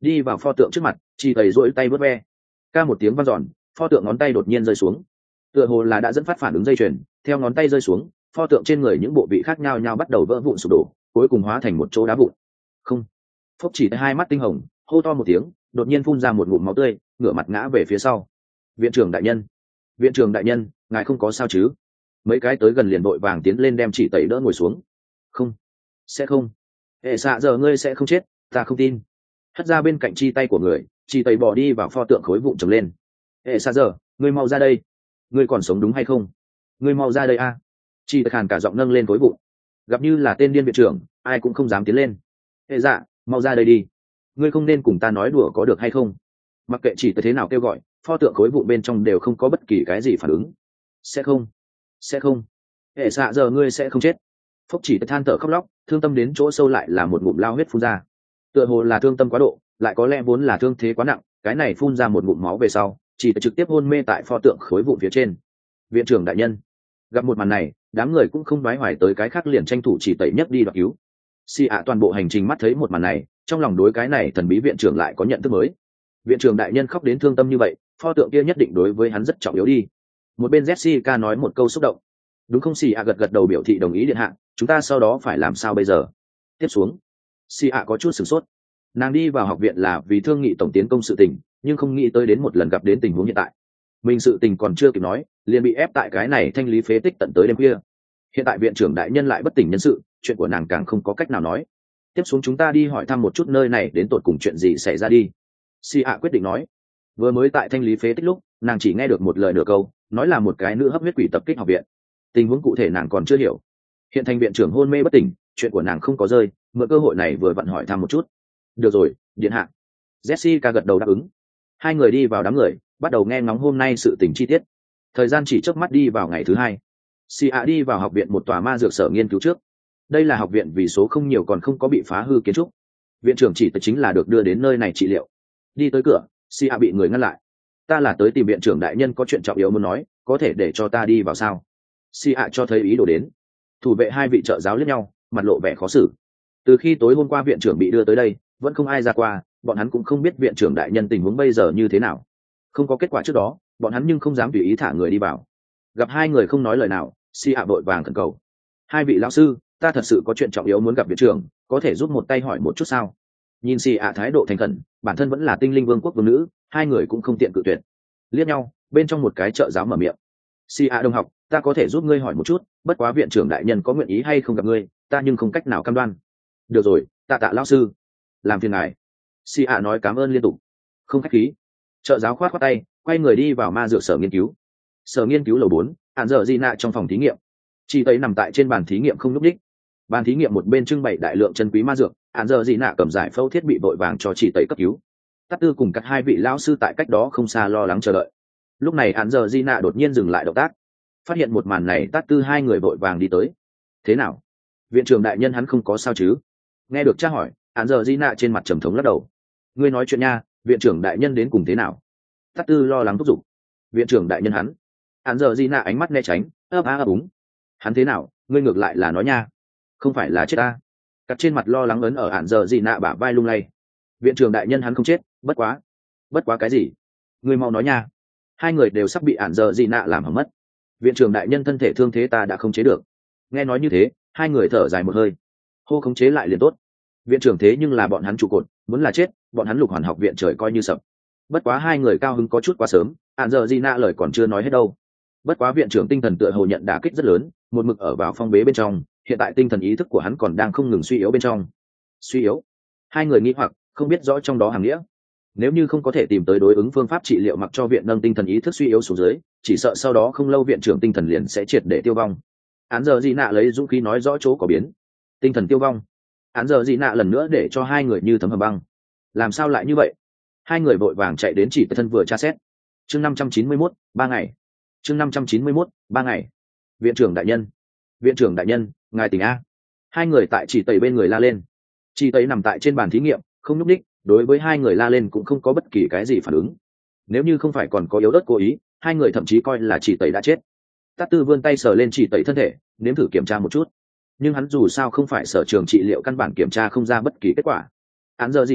đi vào pho tượng trước mặt, chỉ tẩy rỗi tay vớt ve. Ca một tiếng vang dọn, pho tượng ngón tay đột nhiên rơi xuống, tựa hồ là đã dẫn phát phản ứng dây chuyền. Theo ngón tay rơi xuống, pho tượng trên người những bộ vị khác nhau nhau bắt đầu vỡ vụn sụp đổ, cuối cùng hóa thành một chỗ đá vụn. Không. Phốc chỉ thấy hai mắt tinh hồng, hô to một tiếng, đột nhiên phun ra một ngụm máu tươi, ngửa mặt ngã về phía sau. Viện trưởng đại nhân, viện trưởng đại nhân, ngài không có sao chứ? Mấy cái tới gần liền vội vàng tiến lên đem chỉ tẩy đỡ ngồi xuống. Không, sẽ không. Hệ xạ giờ ngươi sẽ không chết, ta không tin. Hất ra bên cạnh chi tay của người, chỉ tẩy bỏ đi vào pho tượng khối vụn trồng lên. Hệ xạ giờ, ngươi mau ra đây. Ngươi còn sống đúng hay không? Ngươi mau ra đây a. À? Chi khàn cả giọng nâng lên khối vụn. Gặp như là tên điên viện trưởng, ai cũng không dám tiến lên. Hệ dạ, mau ra đây đi. Ngươi không nên cùng ta nói đùa có được hay không? Mặc kệ chỉ tới thế nào kêu gọi, pho tượng khối vụn bên trong đều không có bất kỳ cái gì phản ứng. Sẽ không, sẽ không. Hệ xạ giờ ngươi sẽ không chết. Phúc chỉ than thở khóc lóc, thương tâm đến chỗ sâu lại là một ngụm lao huyết phun ra. Tựa hồ là thương tâm quá độ, lại có lẽ vốn là thương thế quá nặng, cái này phun ra một ngụm máu về sau, chỉ trực tiếp hôn mê tại pho tượng khối vụn phía trên. Viện trưởng đại nhân, gặp một màn này, đám người cũng không đoái hoài tới cái khác, liền tranh thủ chỉ tẩy nhất đi đoạt cứu. Si ạ toàn bộ hành trình mắt thấy một màn này, trong lòng đối cái này thần bí viện trưởng lại có nhận thức mới. Viện trưởng đại nhân khóc đến thương tâm như vậy, pho tượng kia nhất định đối với hắn rất trọng yếu đi. Một bên Jessica nói một câu xúc động. Đúng không? Si ạ gật gật đầu biểu thị đồng ý điện hạ. Chúng ta sau đó phải làm sao bây giờ? Tiếp xuống, Si ạ có chút sửng sốt. Nàng đi vào học viện là vì thương nghị tổng tiến công sự tình, nhưng không nghĩ tới đến một lần gặp đến tình huống hiện tại. Mình sự tình còn chưa kịp nói, liền bị ép tại cái này thanh lý phế tích tận tới đêm khuya. Hiện tại viện trưởng đại nhân lại bất tỉnh nhân sự, chuyện của nàng càng không có cách nào nói. Tiếp xuống chúng ta đi hỏi thăm một chút nơi này đến tột cùng chuyện gì xảy ra đi. Si ạ quyết định nói. Vừa mới tại thanh lý phế tích lúc, nàng chỉ nghe được một lời nửa câu, nói là một cái nữ hấp huyết quỷ tập kích học viện. Tình huống cụ thể nàng còn chưa hiểu. Hiện thành viện trưởng hôn mê bất tỉnh, chuyện của nàng không có rơi, mượn cơ hội này vừa vặn hỏi thăm một chút. Được rồi, điện hạ. Jessica gật đầu đáp ứng. Hai người đi vào đám người, bắt đầu nghe ngóng hôm nay sự tình chi tiết. Thời gian chỉ chớp mắt đi vào ngày thứ hai. Si ạ đi vào học viện một tòa ma dược sở nghiên cứu trước. Đây là học viện vì số không nhiều còn không có bị phá hư kiến trúc. Viện trưởng chỉ tới chính là được đưa đến nơi này trị liệu. Đi tới cửa, Si ạ bị người ngăn lại. Ta là tới tìm viện trưởng đại nhân có chuyện trọng yếu muốn nói, có thể để cho ta đi vào sao? Si ạ cho thấy ý đồ đến. Thủ vệ hai vị trợ giáo liếc nhau, mặt lộ vẻ khó xử. Từ khi tối hôm qua viện trưởng bị đưa tới đây, vẫn không ai ra qua, bọn hắn cũng không biết viện trưởng đại nhân tình huống bây giờ như thế nào. Không có kết quả trước đó, bọn hắn nhưng không dám tùy ý thả người đi vào. Gặp hai người không nói lời nào, Si ạ vội vàng khẩn cầu. Hai vị lão sư, ta thật sự có chuyện trọng yếu muốn gặp viện trưởng, có thể giúp một tay hỏi một chút sao? Nhìn Si ạ thái độ thành khẩn, bản thân vẫn là tinh linh vương quốc vương nữ, hai người cũng không tiện cự tuyệt. Liếc nhau, bên trong một cái trợ giáo mở miệng. Si ạ đồng học, ta có thể giúp ngươi hỏi một chút, bất quá viện trưởng đại nhân có nguyện ý hay không gặp ngươi, ta nhưng không cách nào cam đoan. Được rồi, tạ tạ lão sư, làm phiền ngài. Si ạ nói cảm ơn liên tục. Không khách khí. Trợ giáo khoát khoát tay, quay người đi vào ma dược sở nghiên cứu. Sở nghiên cứu lầu bốn, hạn dở di nạ trong phòng thí nghiệm. Chị tây nằm tại trên bàn thí nghiệm không nhúc nhích. Bàn thí nghiệm một bên trưng bày đại lượng chân quý ma dược, hạn dở di nạ cầm giải phẫu thiết bị vội vàng cho chị tây cấp cứu. Tát tư cùng các hai vị lão sư tại cách đó không xa lo lắng chờ đợi. Lúc này hạn dở di nạ đột nhiên dừng lại động tác. Phát hiện một màn này, Tát tư hai người vội vàng đi tới. Thế nào? Viện trưởng đại nhân hắn không có sao chứ? Nghe được tra hỏi, hạn dở di nạ trên mặt trầm thống lắc đầu. Ngươi nói chuyện nha, viện trưởng đại nhân đến cùng thế nào? Tát tư lo lắng thúc giục. Viện trưởng đại nhân hắn. Hạn dở di nạ ánh mắt né tránh, ấp á ấp úng. Hắn thế nào? Ngươi ngược lại là nói nha. Không phải là chết ta? Cắt trên mặt lo lắng ấn ở hạn dở di nạ bả vai lung lay. Viện trưởng đại nhân hắn không chết, bất quá. Bất quá cái gì? Ngươi mau nói nha. Hai người đều sắp bị hạn dở di nạ làm hỏng mất. Viện trưởng đại nhân thân thể thương thế ta đã không chế được. Nghe nói như thế, hai người thở dài một hơi. Hô khống chế lại liền tốt. Viện trưởng thế nhưng là bọn hắn trụ cột, muốn là chết, bọn hắn lục hoàn học viện trời coi như sập. Bất quá hai người cao hứng có chút quá sớm, hạn dở di nạ lời còn chưa nói hết đâu. Bất quá viện trưởng tinh thần tựa hồ nhận đả kích rất lớn, một mực ở vào phong bế bên trong, hiện tại tinh thần ý thức của hắn còn đang không ngừng suy yếu bên trong. Suy yếu? Hai người nghĩ hoặc không biết rõ trong đó hàng nghĩa. Nếu như không có thể tìm tới đối ứng phương pháp trị liệu mặc cho viện nâng tinh thần ý thức suy yếu xuống dưới, chỉ sợ sau đó không lâu viện trưởng tinh thần liền sẽ triệt để tiêu vong. Án giờ gì nạ lấy dũng khí nói rõ chỗ có biến. Tinh thần tiêu vong. Án giờ gì nạ lần nữa để cho hai người như thấm hầm băng. Làm sao lại như vậy? Hai người vội vàng chạy đến chỉ thân vừa tra xét. Chương năm trăm chín mươi mốt, ba ngày. Chương năm trăm chín mươi mốt, ba ngày. Viện trưởng đại nhân. Viện trưởng đại nhân, ngài tỉnh a. Hai người tại chỉ tẩy bên người la lên. Chỉ tẩy nằm tại trên bàn thí nghiệm, không nhúc nhích, đối với hai người la lên cũng không có bất kỳ cái gì phản ứng. Nếu như không phải còn có yếu ớt cố ý, hai người thậm chí coi là chỉ tẩy đã chết. Tát tư vươn tay sờ lên chỉ tẩy thân thể, nếm thử kiểm tra một chút. Nhưng hắn dù sao không phải sở trường trị liệu, căn bản kiểm tra không ra bất kỳ kết quả. Án giờ gì nạ,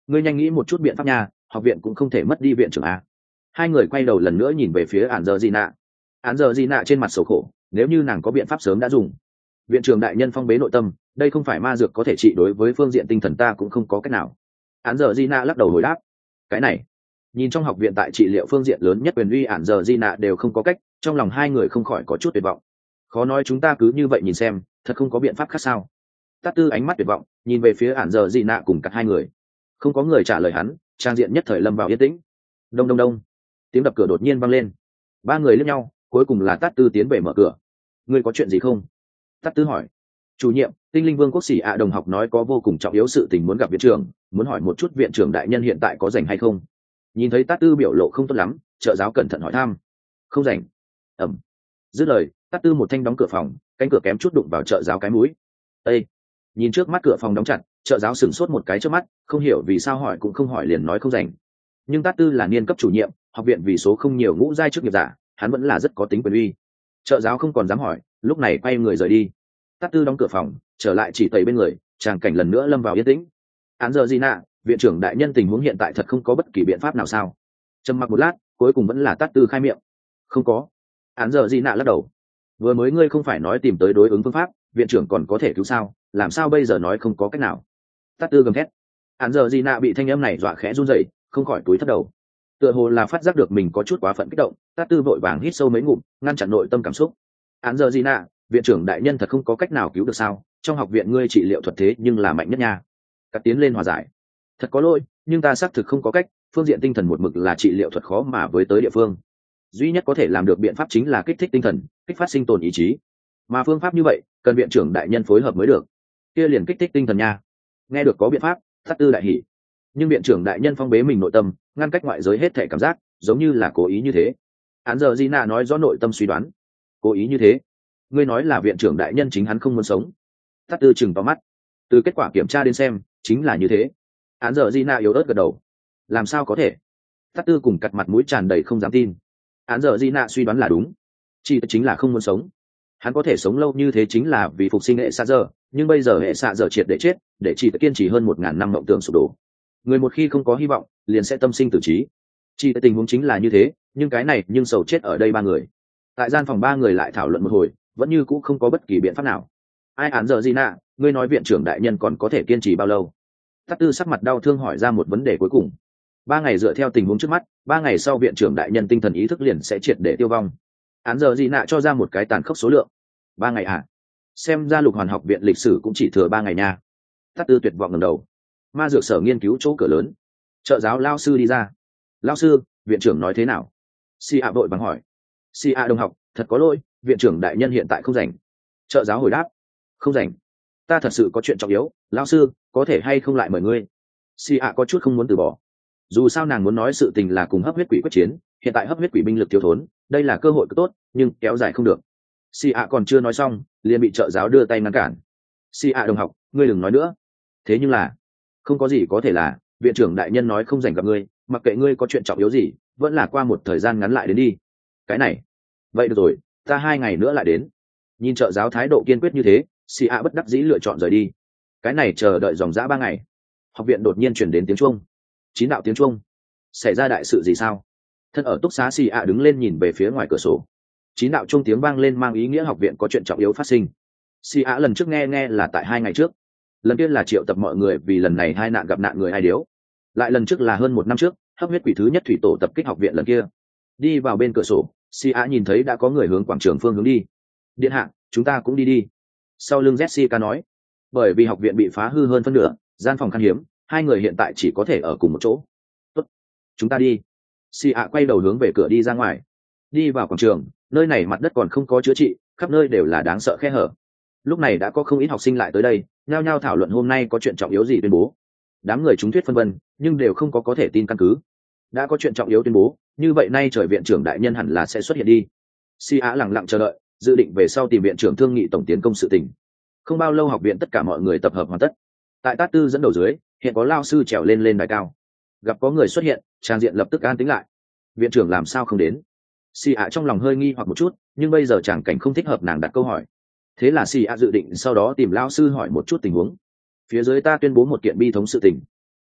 ngươi nhanh nghĩ một chút biện pháp nha, học viện cũng không thể mất đi viện trưởng a. Hai người quay đầu lần nữa nhìn về phía ản giờ gì nạ. Ản giờ gì nạ trên mặt sầu khổ, nếu như nàng có biện pháp sớm đã dùng. Viện trưởng đại nhân phong bế nội tâm, đây không phải ma dược có thể trị đối với phương diện tinh thần, ta cũng không có cách nào. Ản giờ gì nạ lắc đầu hồi đáp, cái này nhìn trong học viện tại trị liệu phương diện lớn nhất quyền uy ản giờ di nạ đều không có cách, trong lòng hai người không khỏi có chút tuyệt vọng. Khó nói chúng ta cứ như vậy nhìn xem, thật không có biện pháp khác sao? Tát Tư ánh mắt tuyệt vọng nhìn về phía ản giờ di nạ cùng cắt hai người, không có người trả lời hắn, trang diện nhất thời lâm vào yên tĩnh. Đông đông đông, tiếng đập cửa đột nhiên vang lên. Ba người liếc nhau, cuối cùng là Tát Tư tiến về mở cửa. Ngươi có chuyện gì không? Tát Tư hỏi. Chủ nhiệm, tinh linh vương quốc sĩ ạ đồng học nói có vô cùng trọng yếu sự tình muốn gặp viện trưởng, muốn hỏi một chút viện trưởng đại nhân hiện tại có rảnh hay không. Nhìn thấy Tát Tư biểu lộ không tốt lắm, trợ giáo cẩn thận hỏi thăm. Không rảnh. Ẩm. Dứt lời, Tát Tư một thanh đóng cửa phòng, cánh cửa kém chút đụng vào trợ giáo cái mũi. Ê! Nhìn trước mắt cửa phòng đóng chặt, trợ giáo sửng sốt một cái trước mắt, không hiểu vì sao hỏi cũng không hỏi liền nói không rảnh. Nhưng Tát Tư là niên cấp chủ nhiệm, học viện vì số không nhiều ngũ giai chức nghiệp giả, hắn vẫn là rất có tính quyền uy. Trợ giáo không còn dám hỏi, lúc này quay người rời đi. Tát Tư đóng cửa phòng, trở lại chỉ tẩy bên người, tràng cảnh lần nữa lâm vào yên tĩnh. Án giờ gì nạ, viện trưởng đại nhân tình huống hiện tại thật không có bất kỳ biện pháp nào sao? Trầm mặc một lát, cuối cùng vẫn là Tát Tư khai miệng. Không có. Án giờ gì nạ lắc đầu. Vừa mới ngươi không phải nói tìm tới đối ứng phương pháp, viện trưởng còn có thể cứu sao? Làm sao bây giờ nói không có cách nào? Tát Tư gầm thét. Án giờ gì nạ bị thanh âm này dọa khẽ run rẩy, không khỏi túi thấp đầu. Tựa hồ là phát giác được mình có chút quá phận kích động, Tát Tư vội vàng hít sâu mấy ngụm, ngăn chặn nội tâm cảm xúc. Án giờ gì nạ, viện trưởng đại nhân thật không có cách nào cứu được sao? Trong học viện ngươi trị liệu thuật thế nhưng là mạnh nhất nha. Cắt tiến lên hòa giải. Thật có lỗi, nhưng ta xác thực không có cách, phương diện tinh thần một mực là trị liệu thuật khó mà với tới địa phương. Duy nhất có thể làm được biện pháp chính là kích thích tinh thần, kích phát sinh tồn ý chí. Mà phương pháp như vậy, cần viện trưởng đại nhân phối hợp mới được. Kia liền kích thích tinh thần nha. Nghe được có biện pháp, Tát Tư đại hỉ. Nhưng viện trưởng đại nhân phong bế mình nội tâm, ngăn cách ngoại giới hết thể cảm giác, giống như là cố ý như thế. Án giờ Gina nói rõ nội tâm suy đoán. Cố ý như thế? Ngươi nói là viện trưởng đại nhân chính hắn không muốn sống? Tát Tư chừng vào mắt. Từ kết quả kiểm tra đến xem, chính là như thế. Án giờ Gina yếu ớt gật đầu. Làm sao có thể? Tát Tư cùng cặt mặt mũi tràn đầy không dám tin. Án giờ Gina suy đoán là đúng. Chỉ chính là không muốn sống. Hắn có thể sống lâu như thế chính là vì phục sinh hệ xạ giờ, nhưng bây giờ hệ xạ giờ triệt để chết, để chỉ kiên trì hơn một ngàn năm mộng tưởng sụp đổ. Người một khi không có hy vọng, liền sẽ tâm sinh tử trí. Chỉ tình huống chính là như thế, nhưng cái này nhưng sầu chết ở đây ba người. Tại gian phòng ba người lại thảo luận một hồi, vẫn như cũ không có bất kỳ biện pháp nào. Ai án giờ Gina, ngươi nói viện trưởng đại nhân còn có thể kiên trì bao lâu? Tát Tư sắc mặt đau thương hỏi ra một vấn đề cuối cùng. Ba ngày dựa theo tình huống trước mắt, ba ngày sau viện trưởng đại nhân tinh thần ý thức liền sẽ triệt để tiêu vong. Án giờ gì nạ cho ra một cái tàn khốc số lượng. Ba ngày à? Xem ra Lục Hoàn học viện lịch sử cũng chỉ thừa ba ngày nha. Tát Tư tuyệt vọng ngẩng đầu. Ma dược sở nghiên cứu chỗ cửa lớn. Trợ giáo lao sư đi ra. Lao sư, viện trưởng nói thế nào? Si ạ vội bằng hỏi. Si ạ đồng học, thật có lỗi, viện trưởng đại nhân hiện tại không rảnh. Trợ giáo hồi đáp. Không rảnh. Ta thật sự có chuyện trọng yếu, lao sư, có thể hay không lại mời ngươi? Si ạ có chút không muốn từ bỏ. Dù sao nàng muốn nói sự tình là cùng hấp huyết quỷ quyết chiến, hiện tại hấp huyết quỷ binh lực thiếu thốn, đây là cơ hội tốt, nhưng kéo dài không được. Si ạ còn chưa nói xong, liền bị trợ giáo đưa tay ngăn cản. Si ạ đồng học, ngươi đừng nói nữa. Thế nhưng là, không có gì có thể là, viện trưởng đại nhân nói không rảnh gặp ngươi, mặc kệ ngươi có chuyện trọng yếu gì, vẫn là qua một thời gian ngắn lại đến đi. Cái này, vậy được rồi, ta hai ngày nữa lại đến. Nhìn trợ giáo thái độ kiên quyết như thế, Si ạ bất đắc dĩ lựa chọn rời đi. Cái này chờ đợi dòng dã ba ngày. Học viện đột nhiên chuyển đến tiếng chuông. Chín đạo tiếng chuông. Xảy ra đại sự gì sao? Thân ở túc xá Si ạ đứng lên nhìn về phía ngoài cửa sổ. Chín đạo chuông tiếng vang lên mang ý nghĩa học viện có chuyện trọng yếu phát sinh. Si ạ lần trước nghe nghe là tại hai ngày trước. Lần kia là triệu tập mọi người vì lần này hai nạn gặp nạn người ai điếu. Lại lần trước là hơn một năm trước, hấp huyết quỷ thứ nhất thủy tổ tập kích học viện lần kia. Đi vào bên cửa sổ, Si ạ nhìn thấy đã có người hướng quảng trường phương hướng đi. Điện hạ, chúng ta cũng đi đi. Sau lưng Jessica nói. Bởi vì học viện bị phá hư hơn phân nửa, gian phòng khan hiếm, hai người hiện tại chỉ có thể ở cùng một chỗ. Tốt, chúng ta đi. Si ạ quay đầu hướng về cửa đi ra ngoài. Đi vào quảng trường, nơi này mặt đất còn không có chữa trị, khắp nơi đều là đáng sợ khe hở. Lúc này đã có không ít học sinh lại tới đây, nhao nhao thảo luận hôm nay có chuyện trọng yếu gì tuyên bố. Đám người chúng thuyết phân vân, nhưng đều không có có thể tin căn cứ. Đã có chuyện trọng yếu tuyên bố, như vậy nay trời viện trưởng đại nhân hẳn là sẽ xuất hiện đi. Si ạ lặng lặng chờ đợi, dự định về sau tìm viện trưởng thương nghị tổng tiến công sự tình. Không bao lâu học viện tất cả mọi người tập hợp hoàn tất. Tại Tát Tư dẫn đầu dưới, hiện có lao sư trèo lên lên đài cao. Gặp có người xuất hiện, trang diện lập tức an tĩnh lại. Viện trưởng làm sao không đến? Si ạ trong lòng hơi nghi hoặc một chút, nhưng bây giờ chẳng cảnh không thích hợp nàng đặt câu hỏi. Thế là Si ạ dự định sau đó tìm lao sư hỏi một chút tình huống. Phía dưới ta tuyên bố một kiện bi thống sự tình.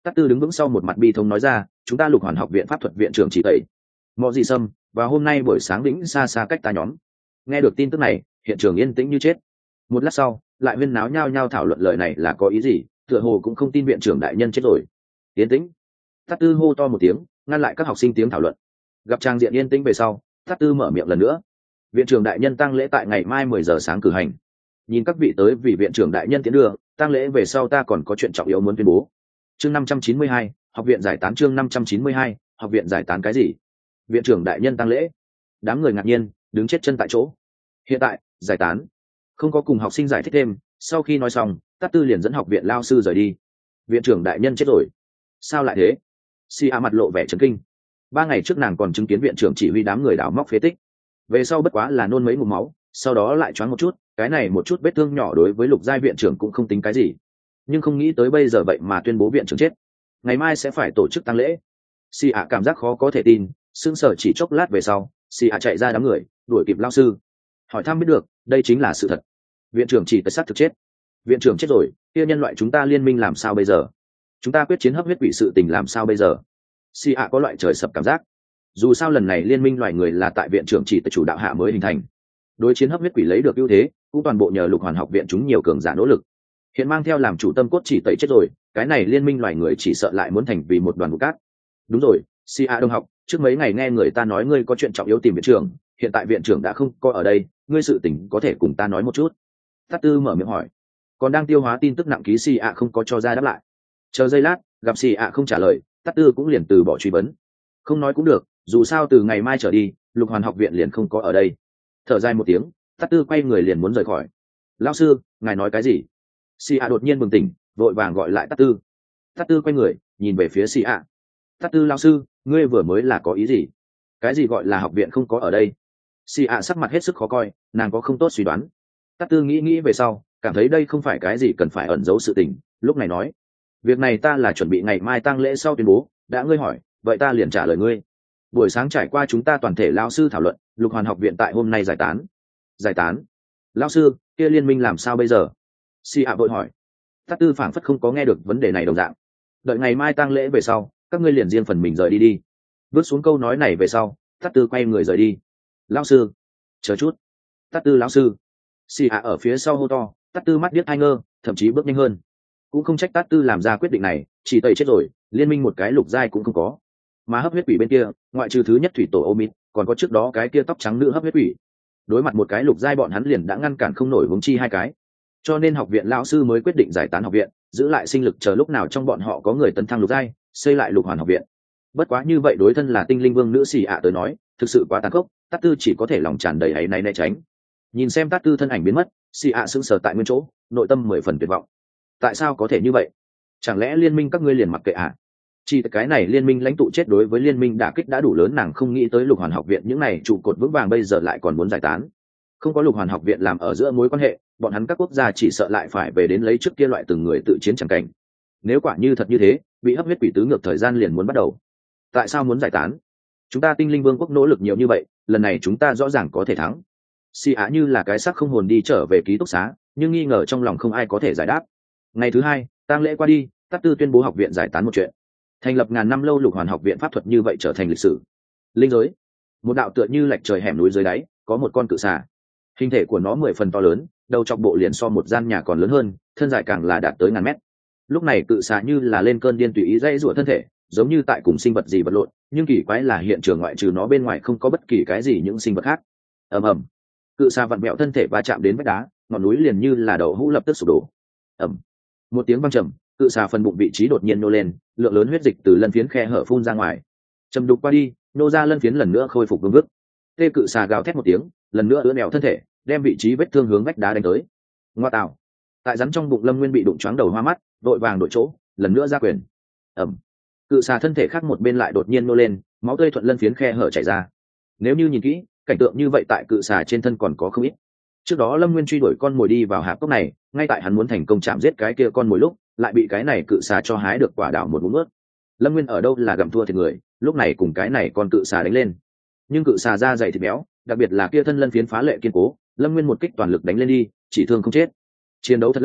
Tát Tư đứng vững sau một mặt bi thống nói ra, chúng ta Lục Hoàn học viện pháp thuật viện trưởng chỉ tẩy mọi gì sâm và hôm nay buổi sáng đỉnh xa xa cách ta nhóm. Nghe được tin tức này, hiện trường yên tĩnh như chết. Một lát sau, lại viên náo nhao nhao thảo luận lời này là có ý gì, tựa hồ cũng không tin viện trưởng đại nhân chết rồi. Yên tĩnh. Tát Tư hô to một tiếng, ngăn lại các học sinh tiếng thảo luận. Gặp trang diện yên tĩnh về sau, Tát Tư mở miệng lần nữa. Viện trưởng đại nhân tang lễ tại ngày mai mười giờ sáng cử hành. Nhìn các vị tới vì viện trưởng đại nhân tiến đưa, tang lễ về sau ta còn có chuyện trọng yếu muốn tuyên bố. Chương năm trăm chín mươi hai, học viện giải tán. Chương năm trăm chín mươi hai, học viện giải tán cái gì? Viện trưởng đại nhân tang lễ. Đám người ngạc nhiên, đứng chết chân tại chỗ. Hiện tại, giải tán. Không có cùng học sinh giải thích thêm, sau khi nói xong, Tát Tư liền dẫn học viện lao sư rời đi. Viện trưởng đại nhân chết rồi. Sao lại thế? Si A mặt lộ vẻ chấn kinh. Ba ngày trước nàng còn chứng kiến viện trưởng chỉ huy đám người đào móc phế tích. Về sau bất quá là nôn mấy ngụm máu, sau đó lại choáng một chút, cái này một chút vết thương nhỏ đối với Lục giai viện trưởng cũng không tính cái gì. Nhưng không nghĩ tới bây giờ vậy mà tuyên bố viện trưởng chết. Ngày mai sẽ phải tổ chức tang lễ. Si A cảm giác khó có thể tin, sững sờ chỉ chốc lát về sau, Si A chạy ra đám người, đuổi kịp lao sư. Hỏi thăm biết được, đây chính là sự thật. Viện trưởng chỉ tới sát thực chết. Viện trưởng chết rồi, kia nhân loại chúng ta liên minh làm sao bây giờ? Chúng ta quyết chiến hấp huyết quỷ sự tình làm sao bây giờ? Si A có loại trời sập cảm giác. Dù sao lần này liên minh loài người là tại viện trưởng chỉ tới chủ đạo hạ mới hình thành. Đối chiến hấp huyết quỷ lấy được ưu thế, cũng toàn bộ nhờ Lục Hoàn học viện chúng nhiều cường giả nỗ lực. Hiện mang theo làm chủ tâm cốt chỉ tẩy chết rồi, cái này liên minh loài người chỉ sợ lại muốn thành vì một đoàn vụ cát. Đúng rồi, Si A đồng học, trước mấy ngày nghe người ta nói ngươi có chuyện trọng yếu tìm viện trưởng, hiện tại viện trưởng đã không có ở đây, ngươi sự tình có thể cùng ta nói một chút. Tát Tư mở miệng hỏi. Còn đang tiêu hóa tin tức nặng ký Si A không có cho ra đáp lại. Chờ giây lát, gặp Si A không trả lời, Tát Tư cũng liền từ bỏ truy vấn. Không nói cũng được, dù sao từ ngày mai trở đi, Lục Hoàn học viện liền không có ở đây. Thở dài một tiếng, Tát Tư quay người liền muốn rời khỏi. Lão sư, ngài nói cái gì? Si A đột nhiên bừng tỉnh, vội vàng gọi lại Tát Tư. Tát Tư quay người, nhìn về phía Si A. Tát Tư lão sư, ngươi vừa mới là có ý gì? Cái gì gọi là học viện không có ở đây? Si A sắc mặt hết sức khó coi, nàng có không tốt suy đoán. Tát Tư nghĩ nghĩ về sau, cảm thấy đây không phải cái gì cần phải ẩn giấu sự tình, lúc này nói: việc này ta là chuẩn bị ngày mai tang lễ sau tuyên bố, đã ngươi hỏi, vậy ta liền trả lời ngươi. Buổi sáng trải qua chúng ta toàn thể lao sư thảo luận, Lục Hoàn học viện tại hôm nay giải tán. Giải tán? Lao sư, kia liên minh làm sao bây giờ? Si A vội hỏi. Tát Tư phảng phất không có nghe được vấn đề này đồng dạng. Đợi ngày mai tang lễ về sau, các ngươi liền riêng phần mình rời đi đi. Bước xuống câu nói này về sau, Tát Tư quay người rời đi. Lao sư, chờ chút. Tát Tư lão sư. Si A ở phía sau hô to, Tát Tư mắt điếc hai ngơ, thậm chí bước nhanh hơn. Cũng không trách Tát Tư làm ra quyết định này, chỉ tẩy chết rồi, liên minh một cái lục giai cũng không có. Mà hấp huyết quỷ bên kia, ngoại trừ thứ nhất thủy tổ Omid, còn có trước đó cái kia tóc trắng nữ hấp huyết quỷ. Đối mặt một cái lục giai bọn hắn liền đã ngăn cản không nổi huống chi hai cái. Cho nên học viện lão sư mới quyết định giải tán học viện, giữ lại sinh lực chờ lúc nào trong bọn họ có người tấn thăng lục giai, xây lại Lục Hoàn học viện. Bất quá như vậy đối thân là tinh linh vương nữ xì ạ tới nói, thực sự quá tàn khốc, Tát Tư chỉ có thể lòng tràn đầy áy náy né tránh. Nhìn xem Tát Tư thân ảnh biến mất, xì ạ sững sờ tại nguyên chỗ, nội tâm mười phần tuyệt vọng. Tại sao có thể như vậy? Chẳng lẽ liên minh các ngươi liền mặc kệ à? Chỉ cái này liên minh lãnh tụ chết đối với liên minh đả kích đã đủ lớn, nàng không nghĩ tới Lục Hoàn học viện những này trụ cột vững vàng bây giờ lại còn muốn giải tán. Không có Lục Hoàn học viện làm ở giữa mối quan hệ, bọn hắn các quốc gia chỉ sợ lại phải về đến lấy trước kia loại từng người tự chiến chẳng cảnh. Nếu quả như thật như thế, bị hấp huyết quỷ tứ ngược thời gian liền muốn bắt đầu. Tại sao muốn giải tán? Chúng ta tinh linh vương quốc nỗ lực nhiều như vậy, lần này chúng ta rõ ràng có thể thắng. Si Á như là cái xác không hồn đi trở về ký túc xá, nhưng nghi ngờ trong lòng không ai có thể giải đáp. Ngày thứ hai, tang lễ qua đi, Tát Tư tuyên bố học viện giải tán một chuyện. Thành lập ngàn năm lâu Lục Hoàn học viện pháp thuật như vậy trở thành lịch sử. Linh giới, một đạo tựa như lệch trời hẻm núi dưới đáy, có một con cự xà. Hình thể của nó mười phần to lớn, đầu chọc bộ liền so một gian nhà còn lớn hơn, thân dài càng là đạt tới ngàn mét. Lúc này cự xà như là lên cơn điên tùy ý dãy rủa thân thể, giống như tại cùng sinh vật gì vật lộn, nhưng kỳ quái là hiện trường ngoại trừ nó bên ngoài không có bất kỳ cái gì những sinh vật khác. Ầm ầm, cự xà vặn vẹo thân thể va chạm đến vách đá, ngọn núi liền như là đậu hũ lập tức sụp đổ. Ầm, một tiếng vang trầm, cự xà phần bụng vị trí đột nhiên nô lên, lượng lớn huyết dịch từ lân phiến khe hở phun ra ngoài. Trầm đục qua đi, nô ra lân phiến lần nữa khôi phục vương vức. Tê cự xà gào thét một tiếng, lần nữa ưỡn nẹo thân thể, đem vị trí vết thương hướng vách đá đánh tới. Ngoa tạo! Tại rắn trong bụng Lâm Nguyên bị đụng choáng đầu hoa mắt, đội vàng đội chỗ, lần nữa ra quyền. Ẩm! Cự xà thân thể khác một bên lại đột nhiên nô lên, máu tươi thuận lân phiến khe hở chảy ra. Nếu như nhìn kỹ, cảnh tượng như vậy tại cự xà trên thân còn có không ít. Trước đó Lâm Nguyên truy đuổi con mồi đi vào hạp cốc này, ngay tại hắn muốn thành công chạm giết cái kia con mồi lúc, lại bị cái này cự xà cho hái được quả đảo một ngụm ướt. Lâm Nguyên ở đâu là gặm thua thiệt người, lúc này cùng cái này con cự xà đánh lên. Nhưng cự xà da dày thịt béo, đặc biệt là kia thân lân phiến phá lệ kiên cố, Lâm Nguyên một kích toàn lực đánh lên đi, chỉ thương không chết. Chiến đấu thật lâu,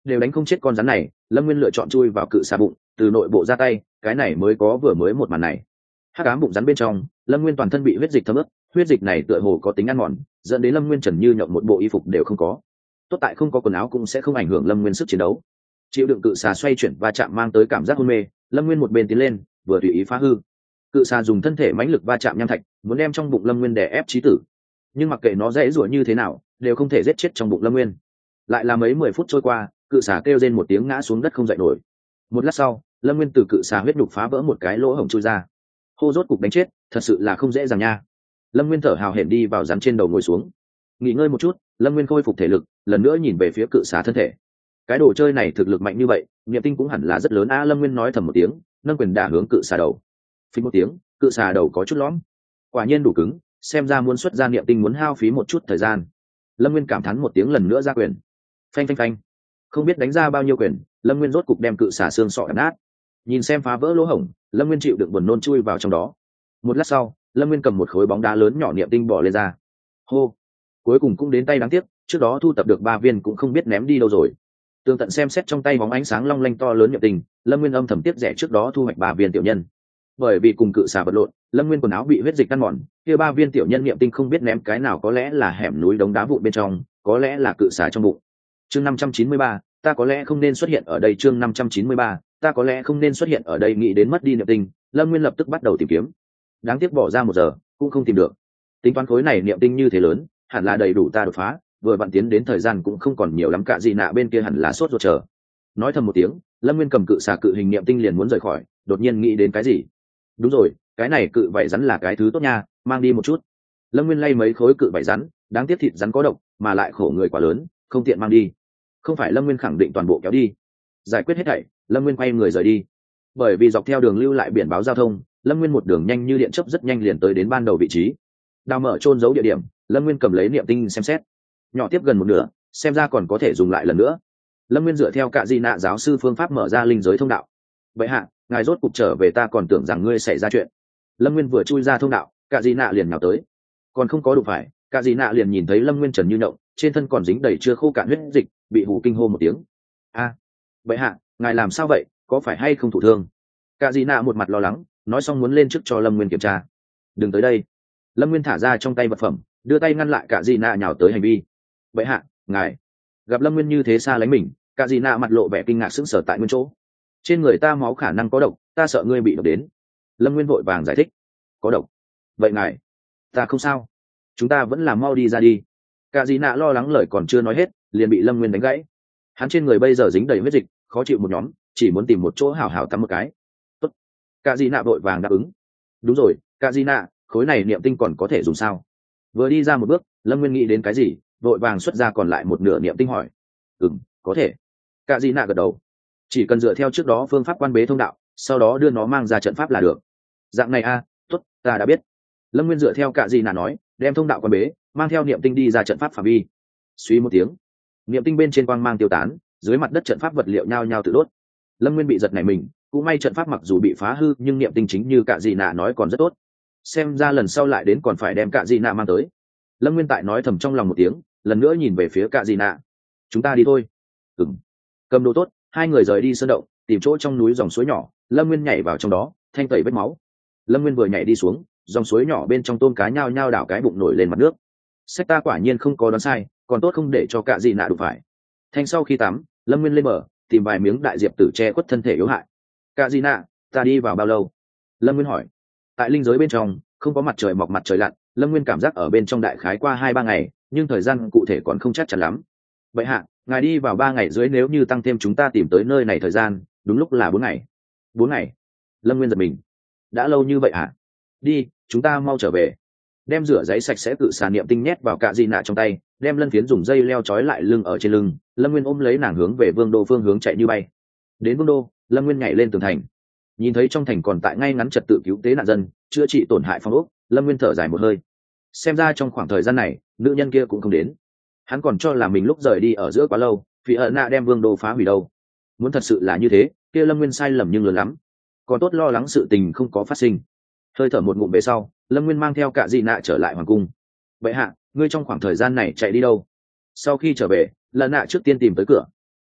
đều đánh không chết con rắn này, lâm nguyên lựa chọn chui vào cự xà bụng, từ nội bộ ra tay, cái này mới có vừa mới một màn này. Hắc ám bụng rắn bên trong, lâm nguyên toàn thân bị huyết dịch thấm ướt, huyết dịch này tựa hồ có tính ăn mòn, dẫn đến lâm nguyên trần như nhộng một bộ y phục đều không có. Tốt tại không có quần áo cũng sẽ không ảnh hưởng lâm nguyên sức chiến đấu. Chịu đựng cự xà xoay chuyển va chạm mang tới cảm giác hôn mê, lâm nguyên một bên tiến lên vừa tùy ý phá hư. Cự xà dùng thân thể mãnh lực va chạm nham thạch, muốn đem trong bụng lâm nguyên đè ép chí tử, nhưng mặc kệ nó dễ rủa như thế nào đều không thể giết chết trong bụng lâm nguyên. Lại là mấy mười phút trôi qua, cự xà kêu rên một tiếng ngã xuống đất không dậy nổi. Một lát sau, lâm nguyên từ cự xà huyết đục phá vỡ một cái lỗ hổng chui ra. Hô, rốt cục đánh chết, thật sự là không dễ dàng nha. Lâm nguyên thở hào hển đi vào rắn trên đầu ngồi xuống, nghỉ ngơi một chút. Lâm nguyên khôi phục thể lực, lần nữa nhìn về phía cự xà thân thể. Cái đồ chơi này thực lực mạnh như vậy, niệm tinh cũng hẳn là rất lớn a. Lâm nguyên nói thầm một tiếng, nâng quyền đả hướng cự xà đầu. Phí một tiếng, cự xà đầu có chút lõm, quả nhiên đủ cứng, xem ra muốn xuất ra niệm tinh muốn hao phí một chút thời gian. Lâm nguyên cảm thán một tiếng, lần nữa ra quyền. Phanh phanh phanh, không biết đánh ra bao nhiêu quyền, lâm nguyên rốt cục đem cự xà xương sọ đập nát. Nhìn xem phá vỡ lỗ hổng, lâm nguyên chịu đựng buồn nôn chui vào trong đó. Một lát sau, lâm nguyên cầm một khối bóng đá lớn nhỏ niệm tinh bỏ lên ra. Hô, cuối cùng cũng đến tay, đáng tiếc trước đó thu tập được ba viên cũng không biết ném đi đâu rồi. Tường tận xem xét trong tay bóng ánh sáng long lanh to lớn niệm tinh, lâm nguyên âm thầm tiếc rẻ trước đó thu hoạch ba viên tiểu nhân. Bởi vì cùng cự xà vật lộn, lâm nguyên quần áo bị huyết dịch ăn mòn, kia ba viên tiểu nhân niệm tinh không biết ném cái nào, có lẽ là hẻm núi đống đá vụn bên trong, có lẽ là cự xà trong bụng. Chương năm trăm chín mươi ba, ta có lẽ không nên xuất hiện ở đây. Chương năm trăm chín mươi ba, ta có lẽ không nên xuất hiện ở đây. Nghĩ đến mất đi niệm tinh, lâm nguyên lập tức bắt đầu tìm kiếm. Đáng tiếc bỏ ra một giờ cũng không tìm được. Tính toán khối này niệm tinh như thế lớn, hẳn là đầy đủ ta đột phá, vừa vặn tiến đến thời gian cũng không còn nhiều lắm. Cả gì nạ bên kia hẳn là sốt ruột chờ. Nói thầm một tiếng, lâm nguyên cầm cự xà cự hình niệm tinh liền muốn rời khỏi, đột nhiên nghĩ đến cái gì. Đúng rồi, cái này cự vảy rắn là cái thứ tốt nha, mang đi một chút. Lâm nguyên lay mấy khối cự vảy rắn, đáng tiếc thịt rắn có độc, mà lại khổ người quá lớn, không tiện mang đi. Không phải lâm nguyên khẳng định toàn bộ kéo đi. Giải quyết hết thảy, lâm nguyên quay người rời đi. Bởi vì dọc theo đường lưu lại biển báo giao thông, lâm nguyên một đường nhanh như điện chớp rất nhanh liền tới đến ban đầu vị trí. Đào mở trôn giấu địa điểm, lâm nguyên cầm lấy niệm tinh xem xét, nhỏ tiếp gần một nửa, xem ra còn có thể dùng lại lần nữa. Lâm nguyên dựa theo cả di nạ giáo sư phương pháp mở ra linh giới thông đạo. Vậy hạ, ngài rốt cục trở về, ta còn tưởng rằng ngươi xảy ra chuyện. Lâm nguyên vừa chui ra thông đạo, cả di nạ liền nhào tới, còn không có đụng phải, cả di nạ liền nhìn thấy lâm nguyên trần như nhộng, trên thân còn dính đầy chưa khô cạn huyết dịch, bị hù kinh hô một tiếng. A, vậy hạ, ngài làm sao vậy, có phải hay không thụ thương? Cả di nạ một mặt lo lắng, nói xong muốn lên trước cho lâm nguyên kiểm tra. Đừng tới đây. Lâm nguyên thả ra trong tay vật phẩm, đưa tay ngăn lại cả di nạ nhào tới hành vi. Vậy hạ, ngài. Gặp lâm nguyên như thế xa lánh mình, cả di nạ mặt lộ vẻ kinh ngạc sững sờ tại nguyên chỗ. Trên người ta máu khả năng có độc, ta sợ ngươi bị độc đến. Lâm nguyên vội vàng giải thích. Có độc? Vậy ngài, ta không sao, chúng ta vẫn làm mau đi ra đi. Cả dì nạ lo lắng lời còn chưa nói hết, liền bị lâm nguyên đánh gãy. Hắn trên người bây giờ dính đầy huyết dịch, khó chịu một nhóm, chỉ muốn tìm một chỗ hảo hảo tắm một cái. Tốt. Cả dì nạ vội vàng đáp ứng. Đúng rồi, cả dì nạ, khối này niệm tinh còn có thể dùng sao? Vừa đi ra một bước, lâm nguyên nghĩ đến cái gì, vội vàng xuất ra còn lại một nửa niệm tinh hỏi. Ừ, có thể. Cả dì nạ gật đầu. Chỉ cần dựa theo trước đó phương pháp quan bế thông đạo, sau đó đưa nó mang ra trận pháp là được. Dạng này a, à, tốt, ta đã biết. Lâm nguyên dựa theo cả gì nà nói, đem thông đạo quan bế, mang theo niệm tinh đi ra trận pháp phạm vi. Suy một tiếng, niệm tinh bên trên quang mang tiêu tán, dưới mặt đất trận pháp vật liệu nhao nhao tự đốt. Lâm nguyên bị giật nảy mình, cũng may trận pháp mặc dù bị phá hư nhưng niệm tinh chính như cả gì nà nói còn rất tốt. Xem ra lần sau lại đến còn phải đem cả gì nà mang tới. Lâm nguyên tại nói thầm trong lòng một tiếng, lần nữa nhìn về phía cả gì nà. Chúng ta đi thôi. Ừm. Cầm đồ tốt, hai người rời đi sơn động, tìm chỗ trong núi dòng suối nhỏ. Lâm nguyên nhảy vào trong đó, thanh tẩy vết máu. Lâm nguyên vừa nhảy đi xuống, dòng suối nhỏ bên trong tôm cá nhao nhao đảo cái bụng nổi lên mặt nước. Sách ta quả nhiên không có đoán sai, còn tốt không để cho cả gì nạ đụng phải. Thanh sau khi tắm, lâm nguyên lên bờ, tìm vài miếng đại diệp tử che khuất thân thể yếu hại. Cả gì nạ, ta đi vào bao lâu? Lâm nguyên hỏi. Tại linh giới bên trong không có mặt trời mọc mặt trời lặn, lâm nguyên cảm giác ở bên trong đại khái qua hai ba ngày, nhưng thời gian cụ thể còn không chắc chắn lắm. Vậy hạ, ngài đi vào ba ngày dưới, nếu như tăng thêm chúng ta tìm tới nơi này thời gian, đúng lúc là bốn ngày. Bốn ngày? Lâm nguyên giật mình. Đã lâu như vậy hả? Đi, chúng ta mau trở về. Đem rửa giấy sạch sẽ, tự xà niệm tinh nhét vào cạ di nạ trong tay, đem lân phiến dùng dây leo trói lại lưng ở trên lưng. Lâm nguyên ôm lấy nàng hướng về vương đô phương hướng chạy như bay. Đến vương đô, lâm nguyên nhảy lên tường thành, nhìn thấy trong thành còn tại ngay ngắn trật tự cứu tế nạn dân, chữa trị tổn hại phong ốc. Lâm nguyên thở dài một hơi, xem ra trong khoảng thời gian này nữ nhân kia cũng không đến. Hắn còn cho là mình lúc rời đi ở giữa quá lâu, vì ợ nạ đem vương đô phá hủy đâu. Muốn thật sự là như thế, kia lâm nguyên sai lầm nhưng lớn lắm. Còn tốt lo lắng sự tình không có phát sinh. Hơi thở một ngụm về sau, lâm nguyên mang theo cả dị nạ trở lại hoàng cung. Vậy hạ, ngươi trong khoảng thời gian này chạy đi đâu? Sau khi trở về, lần nạ trước tiên tìm tới cửa.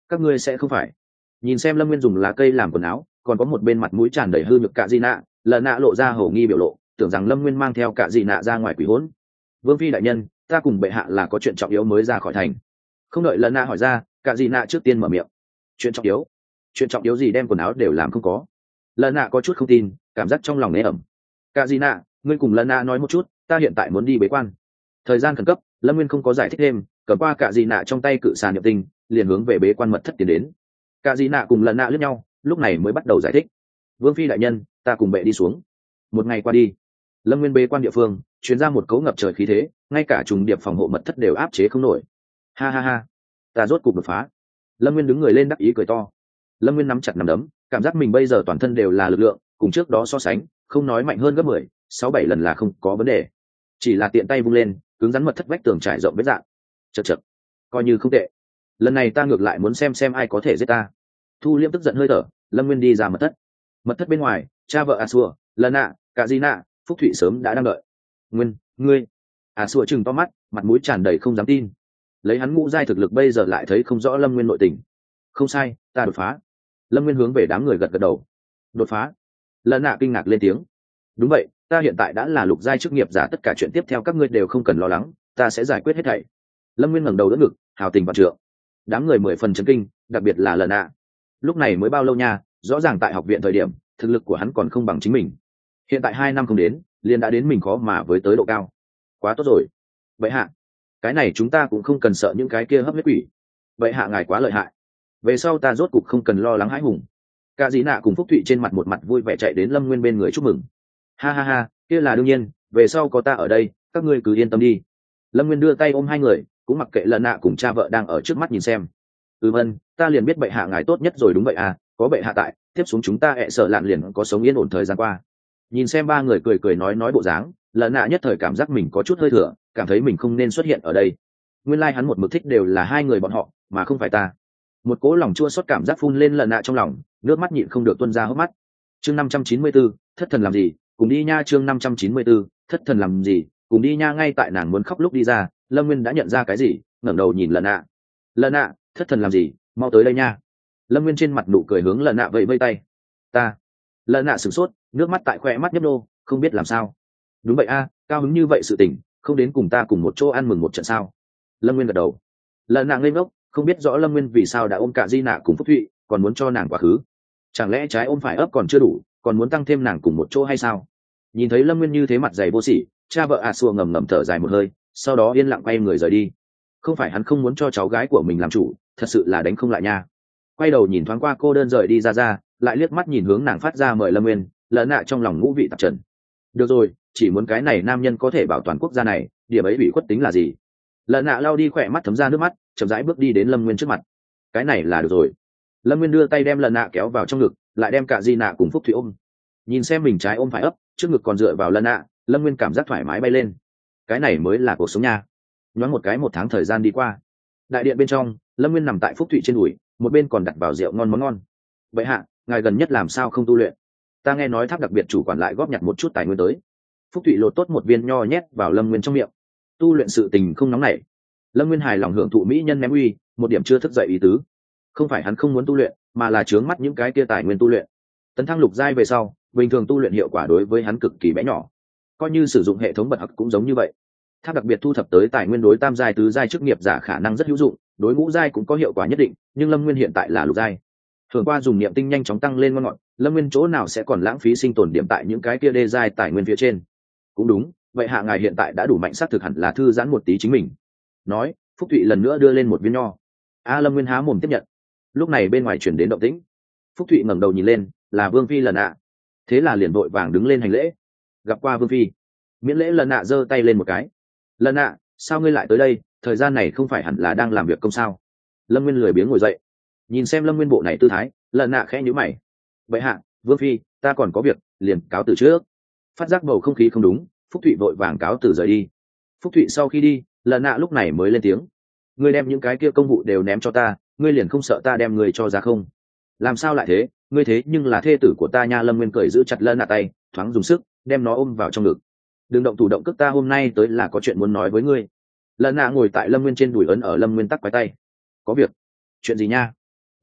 các ngươi sẽ không phải nhìn xem lâm nguyên dùng lá cây làm quần áo, còn có một bên mặt mũi tràn đầy hư nhược cạ di nạ, lợn nạ lộ ra hầu nghi biểu lộ, tưởng rằng lâm nguyên mang theo cạ di nạ ra ngoài quỷ hỗn. Vương phi đại nhân, ta cùng bệ hạ là có chuyện trọng yếu mới ra khỏi thành. Không đợi lợn nạ hỏi ra, cạ di nạ trước tiên mở miệng. Chuyện trọng yếu? Chuyện trọng yếu gì đem quần áo đều làm không có? Lợn nạ có chút không tin, cảm giác trong lòng nế ẩm. Cạ di nạ, ngươi cùng lợn nạ nói một chút, ta hiện tại muốn đi bế quan. Thời gian khẩn cấp, lâm nguyên không có giải thích thêm, cầm qua cạ di nạ trong tay cự xà niệm tinh, liền hướng về bế quan mật thất tiến đến. Cạ di nạ cùng lợn nạ lướt nhau, lúc này mới bắt đầu giải thích. Vương phi đại nhân, ta cùng bệ đi xuống. Một ngày qua đi, lâm nguyên bế quan địa phương chuyến ra một cấu ngập trời khí thế, ngay cả trùng điệp phòng hộ mật thất đều áp chế không nổi. Ha ha ha, ta rốt cục đột phá. Lâm nguyên đứng người lên đắc ý cười to. Lâm nguyên nắm chặt nắm đấm, cảm giác mình bây giờ toàn thân đều là lực lượng, cùng trước đó so sánh không nói mạnh hơn gấp mười sáu bảy lần là không có vấn đề, chỉ là tiện tay vung lên cứng rắn mật thất vách tường trải rộng vết dạng. Chật chật, coi như không tệ. Lần này ta ngược lại muốn xem xem ai có thể giết ta. Thu liễm tức giận hơi thở, lâm nguyên đi ra mật thất. Mật thất bên ngoài, cha vợ a xua, lần nạ, cả di nạ, phúc thụy sớm đã đang đợi. Nguyên, ngươi? A xua chừng to mắt, mặt mũi tràn đầy không dám tin. Lấy hắn ngũ giai thực lực bây giờ lại thấy không rõ lâm nguyên nội tình. Không sai, ta đột phá. Lâm nguyên hướng về đám người gật gật đầu. Đột phá? Lần nạ kinh ngạc lên tiếng. Đúng vậy, ta hiện tại đã là lục giai chức nghiệp giả, tất cả chuyện tiếp theo các ngươi đều không cần lo lắng, ta sẽ giải quyết hết thảy. Lâm nguyên ngẩng đầu đỡ ngực, hào tình vạn trượng. Đám người mười phần chấn kinh, đặc biệt là lần nạ. Lúc này mới bao lâu nha, rõ ràng tại học viện thời điểm thực lực của hắn còn không bằng chính mình, hiện tại hai năm không đến liền đã đến mình khó mà với tới độ cao. Quá tốt rồi. Vậy hạ, cái này chúng ta cũng không cần sợ những cái kia hấp huyết quỷ. Vậy hạ ngài quá lợi hại, về sau ta rốt cục không cần lo lắng hãi hùng. Cả dĩ nạ cùng phúc thụy trên mặt một mặt vui vẻ chạy đến lâm nguyên bên người chúc mừng. Ha ha ha, kia là đương nhiên, về sau có ta ở đây các ngươi cứ yên tâm đi. Lâm nguyên đưa tay ôm hai người, cũng mặc kệ lần nạ cùng cha vợ đang ở trước mắt nhìn xem. Ừ vâng, ta liền biết bệ hạ ngài tốt nhất rồi. Đúng vậy à, có bệ hạ tại tiếp xuống chúng ta hẹ sợ lạn liền có sống yên ổn thời gian qua. Nhìn xem ba người cười cười nói nói bộ dáng, lần nạ nhất thời cảm giác mình có chút hơi thừa, cảm thấy mình không nên xuất hiện ở đây. Nguyên lai hắn một mực thích đều là hai người bọn họ mà không phải ta. Một cỗ lòng chua xót cảm giác phun lên lần nạ trong lòng, nước mắt nhịn không được tuôn ra hốc mắt. Chương năm trăm chín mươi bốn, thất thần làm gì cùng đi nha. Chương năm trăm chín mươi bốn, thất thần làm gì cùng đi nha. Ngay tại nàng muốn khóc lúc đi ra, lâm nguyên đã nhận ra cái gì, ngẩng đầu nhìn lần nạ. Lần nạ, thất thần làm gì, mau tới đây nha. Lâm nguyên trên mặt nụ cười hướng lần nạ vẫy vây tay. Ta. Lần nạ sửng sốt, nước mắt tại khoe mắt nhấp nô, không biết làm sao. Đúng vậy a, cao hứng như vậy sự tình, không đến cùng ta cùng một chỗ ăn mừng một trận sao? Lâm nguyên gật đầu. Lần nạ ngây ngốc, không biết rõ lâm nguyên vì sao đã ôm cả di nạ cùng phúc thụy, còn muốn cho nàng quá khứ. Chẳng lẽ trái ôm phải ấp còn chưa đủ, còn muốn tăng thêm nàng cùng một chỗ hay sao? Nhìn thấy lâm nguyên như thế mặt dày vô sỉ, cha vợ a xua ngầm ngầm thở dài một hơi, sau đó yên lặng quay người rời đi. Không phải hắn không muốn cho cháu gái của mình làm chủ, thật sự là đánh không lại nha. Quay đầu nhìn thoáng qua cô đơn rời đi ra ra, lại liếc mắt nhìn hướng nàng phát ra mời lâm nguyên, lợn nạ trong lòng ngũ vị tạp trần. Được rồi, chỉ muốn cái này nam nhân có thể bảo toàn quốc gia này, điểm ấy bị khuất tính là gì? Lợn nạ lau đi khỏe mắt thấm ra nước mắt, chậm rãi bước đi đến lâm nguyên trước mặt. Cái này là được rồi. Lâm nguyên đưa tay đem lợn nạ kéo vào trong ngực, lại đem cả di nạ cùng phúc thủy ôm. Nhìn xem mình trái ôm phải ấp, trước ngực còn dựa vào lợn nạ, lâm nguyên cảm giác thoải mái bay lên. Cái này mới là cuộc sống nha. Nhoáng một cái một tháng thời gian đi qua. Đại điện bên trong, lâm nguyên nằm tại phúc thụy trên đùi, một bên còn đặt vào rượu ngon món ngon. Vậy hạ, ngài gần nhất làm sao không tu luyện? Ta nghe nói tháp đặc biệt chủ quản lại góp nhặt một chút tài nguyên tới. Phúc thụy lột tốt một viên nho nhét vào lâm nguyên trong miệng. Tu luyện sự tình không nóng nảy. Lâm nguyên hài lòng hưởng thụ mỹ nhân ném uy, một điểm chưa thức dậy ý tứ. Không phải hắn không muốn tu luyện, mà là trướng mắt những cái kia tài nguyên tu luyện. Tấn thăng lục giai về sau, bình thường tu luyện hiệu quả đối với hắn cực kỳ bé nhỏ. Coi như sử dụng hệ thống bật học cũng giống như vậy. Tháp đặc biệt thu thập tới tài nguyên đối tam giai tứ giai chức nghiệp giả khả năng rất hữu dụng, đối ngũ giai cũng có hiệu quả nhất định, nhưng lâm nguyên hiện tại là lục giai. Thường qua dùng niệm tinh nhanh chóng tăng lên ngon ngọt, lâm nguyên chỗ nào sẽ còn lãng phí sinh tồn điểm tại những cái kia đê giai tài nguyên phía trên. Cũng đúng, vậy hạ ngài hiện tại đã đủ mạnh, xác thực hẳn là thư giãn một tí chính mình. Nói, phúc thụy lần nữa đưa lên một viên nho. A lâm nguyên há mồm tiếp nhận. Lúc này bên ngoài chuyển đến động tĩnh. Phúc thụy ngẩng đầu nhìn lên, là vương phi lần ạ. Thế là liền vội vàng đứng lên hành lễ. Gặp qua vương phi. Miễn lễ lần ạ giơ tay lên một cái. Lần ạ, sao ngươi lại tới đây, thời gian này không phải hẳn là đang làm việc công sao? Lâm nguyên lười biếng ngồi dậy. Nhìn xem lâm nguyên bộ này tư thái, lần ạ khẽ nhíu mày. Vậy hạ, vương phi, ta còn có việc, liền cáo từ trước. Phát giác bầu không khí không đúng, phúc thụy vội vàng cáo từ rời đi. Phúc thụy sau khi đi, lần ạ lúc này mới lên tiếng. Ngươi đem những cái kia công vụ đều ném cho ta, ngươi liền không sợ ta đem người cho ra không? Làm sao lại thế, ngươi thế nhưng là thê tử của ta nha. Lâm nguyên cười giữ chặt lần ạ tay, thoáng dùng sức đem nó ôm vào trong ngực. Đừng động thủ động cước, ta hôm nay tới là có chuyện muốn nói với ngươi. Lần nạ ngồi tại lâm nguyên trên đùi, ấn ở lâm nguyên tắc quái tay. Có việc? Chuyện gì nha?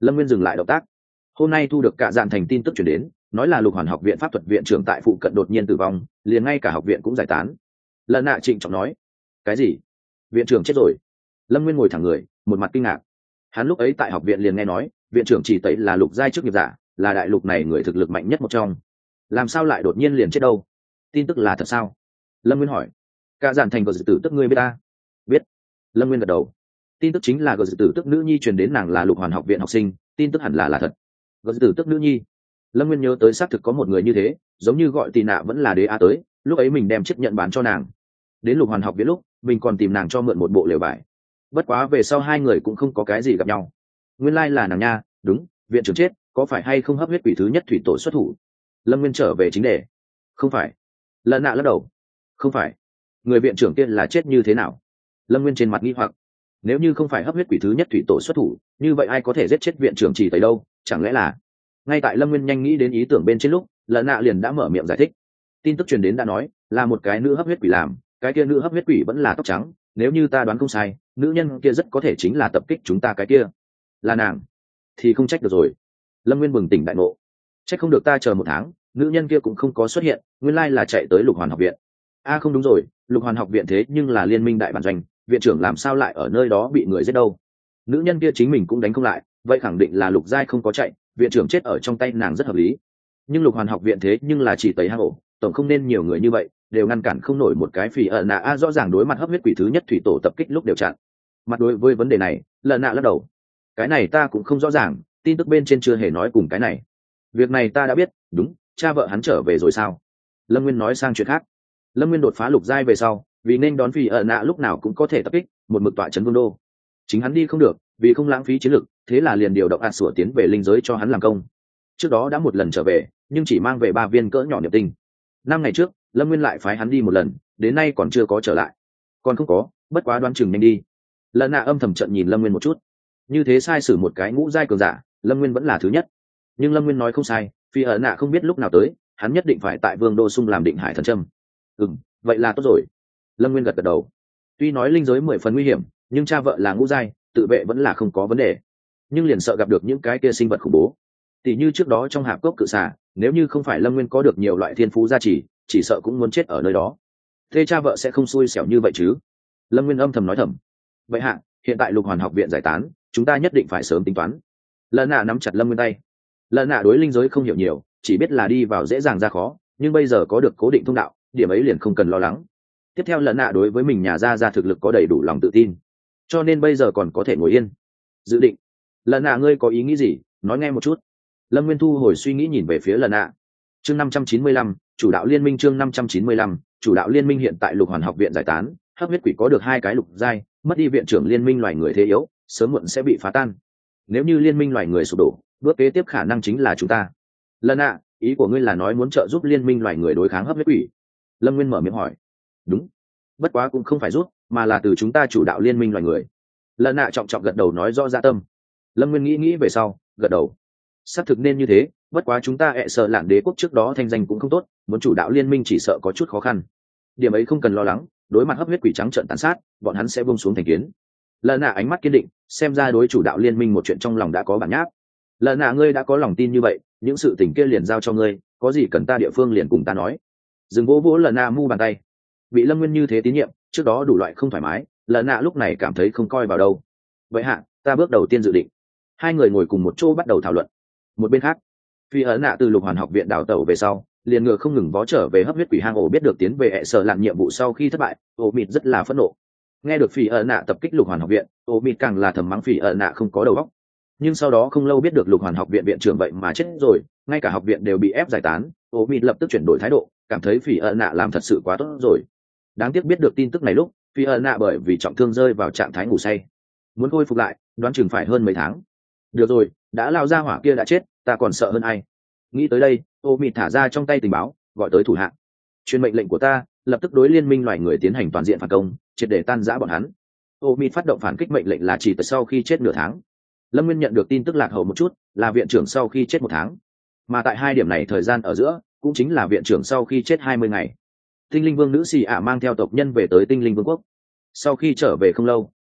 Lâm Nguyên dừng lại động tác. Hôm nay thu được cả dạn thành tin tức chuyển đến, nói là Lục Hoàn học viện pháp thuật viện trưởng tại phụ cận đột nhiên tử vong, liền ngay cả học viện cũng giải tán. Lần nạ trịnh trọng nói. Cái gì? Viện trưởng chết rồi? Lâm Nguyên ngồi thẳng người, một mặt kinh ngạc. Hắn lúc ấy tại học viện liền nghe nói viện trưởng chỉ tẩy là lục giai chức nghiệp giả, là đại lục này người thực lực mạnh nhất một trong, làm sao lại đột nhiên liền chết đâu? Tin tức là thật sao? Lâm Nguyên hỏi. Cả dạn thành của dự tử tức ngươi biết ta? Biết. Lâm Nguyên gật đầu. Tin tức chính là gờ dự tử tức nữ nhi truyền đến nàng là Lục Hoàn học viện học sinh, tin tức hẳn là là thật. Gờ dự tử tức nữ nhi. Lâm Nguyên nhớ tới xác thực có một người như thế, giống như gọi tì nạ vẫn là đế a tới, lúc ấy mình đem chấp nhận bán cho nàng. Đến Lục Hoàn học viện lúc mình còn tìm nàng cho mượn một bộ lều vải, bất quá về sau hai người cũng không có cái gì gặp nhau. Nguyên lai là nàng nha. Đúng, viện trưởng chết, có phải hay không hấp huyết quỷ thứ nhất thủy tổ xuất thủ? Lâm Nguyên trở về chính đề. Không phải. Lần nạ lắc đầu. Không phải. Người viện trưởng kia là chết như thế nào? Lâm Nguyên trên mặt nghi hoặc. Nếu như không phải hấp huyết quỷ thứ nhất thủy tổ xuất thủ, như vậy ai có thể giết chết viện trưởng chỉ tới đâu? Chẳng lẽ là... Ngay tại Lâm Nguyên nhanh nghĩ đến ý tưởng bên trên lúc, lần nạ liền đã mở miệng giải thích. Tin tức truyền đến đã nói là một cái nữ hấp huyết quỷ làm, cái kia nữ hấp huyết quỷ vẫn là tóc trắng, nếu như ta đoán không sai, nữ nhân kia rất có thể chính là tập kích chúng ta cái kia. Là nàng thì không trách được rồi. Lâm Nguyên bừng tỉnh đại ngộ. Trách không được ta chờ một tháng, nữ nhân kia cũng không có xuất hiện, nguyên lai là chạy tới Lục Hoàn học viện. A à, không đúng rồi, Lục Hoàn học viện thế nhưng là liên minh đại bản doanh, viện trưởng làm sao lại ở nơi đó bị người giết đâu? Nữ nhân kia chính mình cũng đánh không lại, vậy khẳng định là Lục giai không có chạy, viện trưởng chết ở trong tay nàng rất hợp lý. Nhưng Lục Hoàn học viện thế nhưng là chỉ tẩy hang ổ, tổng không nên nhiều người như vậy đều ngăn cản không nổi một cái phỉ ẩn nạ. A rõ ràng đối mặt hấp huyết quỷ thứ nhất thủy tổ tập kích lúc đều chặn. Mặt đối với vấn đề này, lần nạ lắc đầu. Cái này ta cũng không rõ ràng, tin tức bên trên chưa hề nói cùng cái này. Việc này ta đã biết. Đúng, cha vợ hắn trở về rồi sao? Lâm Nguyên nói sang chuyện khác. Lâm Nguyên đột phá lục giai về sau, vì nên đón phỉ ẩn nạ lúc nào cũng có thể tập kích, một mực tọa trấn vương đô. Chính hắn đi không được, vì không lãng phí chiến lực, thế là liền điều động a sủa tiến về linh giới cho hắn làm công. Trước đó đã một lần trở về, nhưng chỉ mang về ba viên cỡ nhỏ niệm tinh. Năm ngày trước, Lâm Nguyên lại phái hắn đi một lần, đến nay còn chưa có trở lại. Còn không có, bất quá đoán chừng nhanh đi. Lần nạ âm thầm trận nhìn Lâm Nguyên một chút. Như thế sai sử một cái ngũ giai cường giả, Lâm Nguyên vẫn là thứ nhất. Nhưng Lâm Nguyên nói không sai, phi ẩn nạ không biết lúc nào tới, hắn nhất định phải tại Vương Đô Sung làm định hải thần châm. Ừ, vậy là tốt rồi. Lâm Nguyên gật gật đầu. Tuy nói linh giới mười phần nguy hiểm, nhưng cha vợ là ngũ giai, tự vệ vẫn là không có vấn đề. Nhưng liền sợ gặp được những cái kia sinh vật khủng bố. Tỷ như trước đó trong hạp cốc cự xà, nếu như không phải Lâm Nguyên có được nhiều loại thiên phú gia trì, chỉ sợ cũng muốn chết ở nơi đó. Thế cha vợ sẽ không xui xẻo như vậy chứ? Lâm Nguyên âm thầm nói thầm. Vậy hạ, hiện tại Lục Hoàn học viện giải tán, chúng ta nhất định phải sớm tính toán. Lần nạ nắm chặt Lâm Nguyên tay. Lần nạ đối linh giới không hiểu nhiều, chỉ biết là đi vào dễ dàng ra khó, nhưng bây giờ có được cố định thông đạo, điểm ấy liền không cần lo lắng. Tiếp theo lần nạ đối với mình nhà ra ra thực lực có đầy đủ lòng tự tin, cho nên bây giờ còn có thể ngồi yên dự định. Lần nạ ngươi có ý nghĩ gì, nói nghe một chút. Lâm Nguyên thu hồi suy nghĩ nhìn về phía lần nạ. Chương năm trăm chín mươi lăm, chủ đạo liên minh. Chương năm trăm chín mươi lăm, chủ đạo liên minh. Hiện tại Lục Hoàn học viện giải tán, hấp huyết quỷ có được hai cái lục giai, mất đi viện trưởng liên minh loài người thế yếu, sớm muộn sẽ bị phá tan. Nếu như liên minh loài người sụp đổ, bước kế tiếp khả năng chính là chúng ta. Lần nạ, ý của ngươi là nói muốn trợ giúp liên minh loài người đối kháng hấp huyết quỷ? Lâm Nguyên mở miệng hỏi. Đúng, bất quá cũng không phải giúp, mà là từ chúng ta chủ đạo liên minh loài người. Lần nạ trọng trọng gật đầu nói rõ dạ tâm. Lâm Nguyên nghĩ nghĩ về sau, gật đầu. Xác thực nên như thế, bất quá chúng ta ẹ sợ lạn đế quốc trước đó thanh danh cũng không tốt, muốn chủ đạo liên minh chỉ sợ có chút khó khăn. Điểm ấy không cần lo lắng, đối mặt hấp huyết quỷ trắng trợn tàn sát, bọn hắn sẽ buông xuống thành kiến. Lần nạ ánh mắt kiên định, xem ra đối chủ đạo liên minh một chuyện trong lòng đã có bản nháp. Lần nạ ngươi đã có lòng tin như vậy, những sự tình kia liền giao cho ngươi, có gì cần ta địa phương liền cùng ta nói. Dừng vỗ vỗ lần nạ mu bàn tay. Bị Lâm Nguyên như thế tín nhiệm, trước đó đủ loại không thoải mái, lần nạ lúc này cảm thấy không coi vào đâu. Vậy hạ, ta bước đầu tiên dự định. Hai người ngồi cùng một chỗ bắt đầu thảo luận. Một bên khác, phi ấn nạ từ Lục Hoàn học viện đào tẩu về sau, liền ngựa không ngừng vó trở về hấp huyết quỷ hang ổ. Biết được tiến về ẹ sợ làm nhiệm vụ sau khi thất bại, ổ mịt rất là phẫn nộ. Nghe được phi ấn nạ tập kích Lục Hoàn học viện, ổ mịt càng là thầm mắng phi ấn nạ không có đầu óc. Nhưng sau đó không lâu biết được Lục Hoàn học viện viện trưởng vậy mà chết rồi, ngay cả học viện đều bị ép giải tán, ổ mịt lập tức chuyển đổi thái độ, cảm thấy phi ấn nạ làm thật sự quá tốt rồi. Đáng tiếc biết được tin tức này lúc, phi ấn nạ bởi vì trọng thương rơi vào trạng thái ngủ say, muốn khôi phục lại đoán chừng phải hơn mấy tháng. Được rồi, đã lao ra hỏa kia đã chết, ta còn sợ hơn ai. Nghĩ tới đây, ô mịt thả ra trong tay tình báo, gọi tới thủ hạ. Truyền mệnh lệnh của ta, lập tức đối liên minh loài người tiến hành toàn diện phản công, triệt để tan rã bọn hắn. Ô mịt phát động phản kích mệnh lệnh là chỉ từ sau khi chết nửa tháng. Lâm Nguyên nhận được tin tức lạc hậu một chút, là viện trưởng sau khi chết một tháng, mà tại hai điểm này thời gian ở giữa cũng chính là viện trưởng sau khi chết hai mươi ngày. Tinh linh vương nữ xì ả mang theo tộc nhân về tới tinh linh vương quốc. Sau khi trở về không lâu,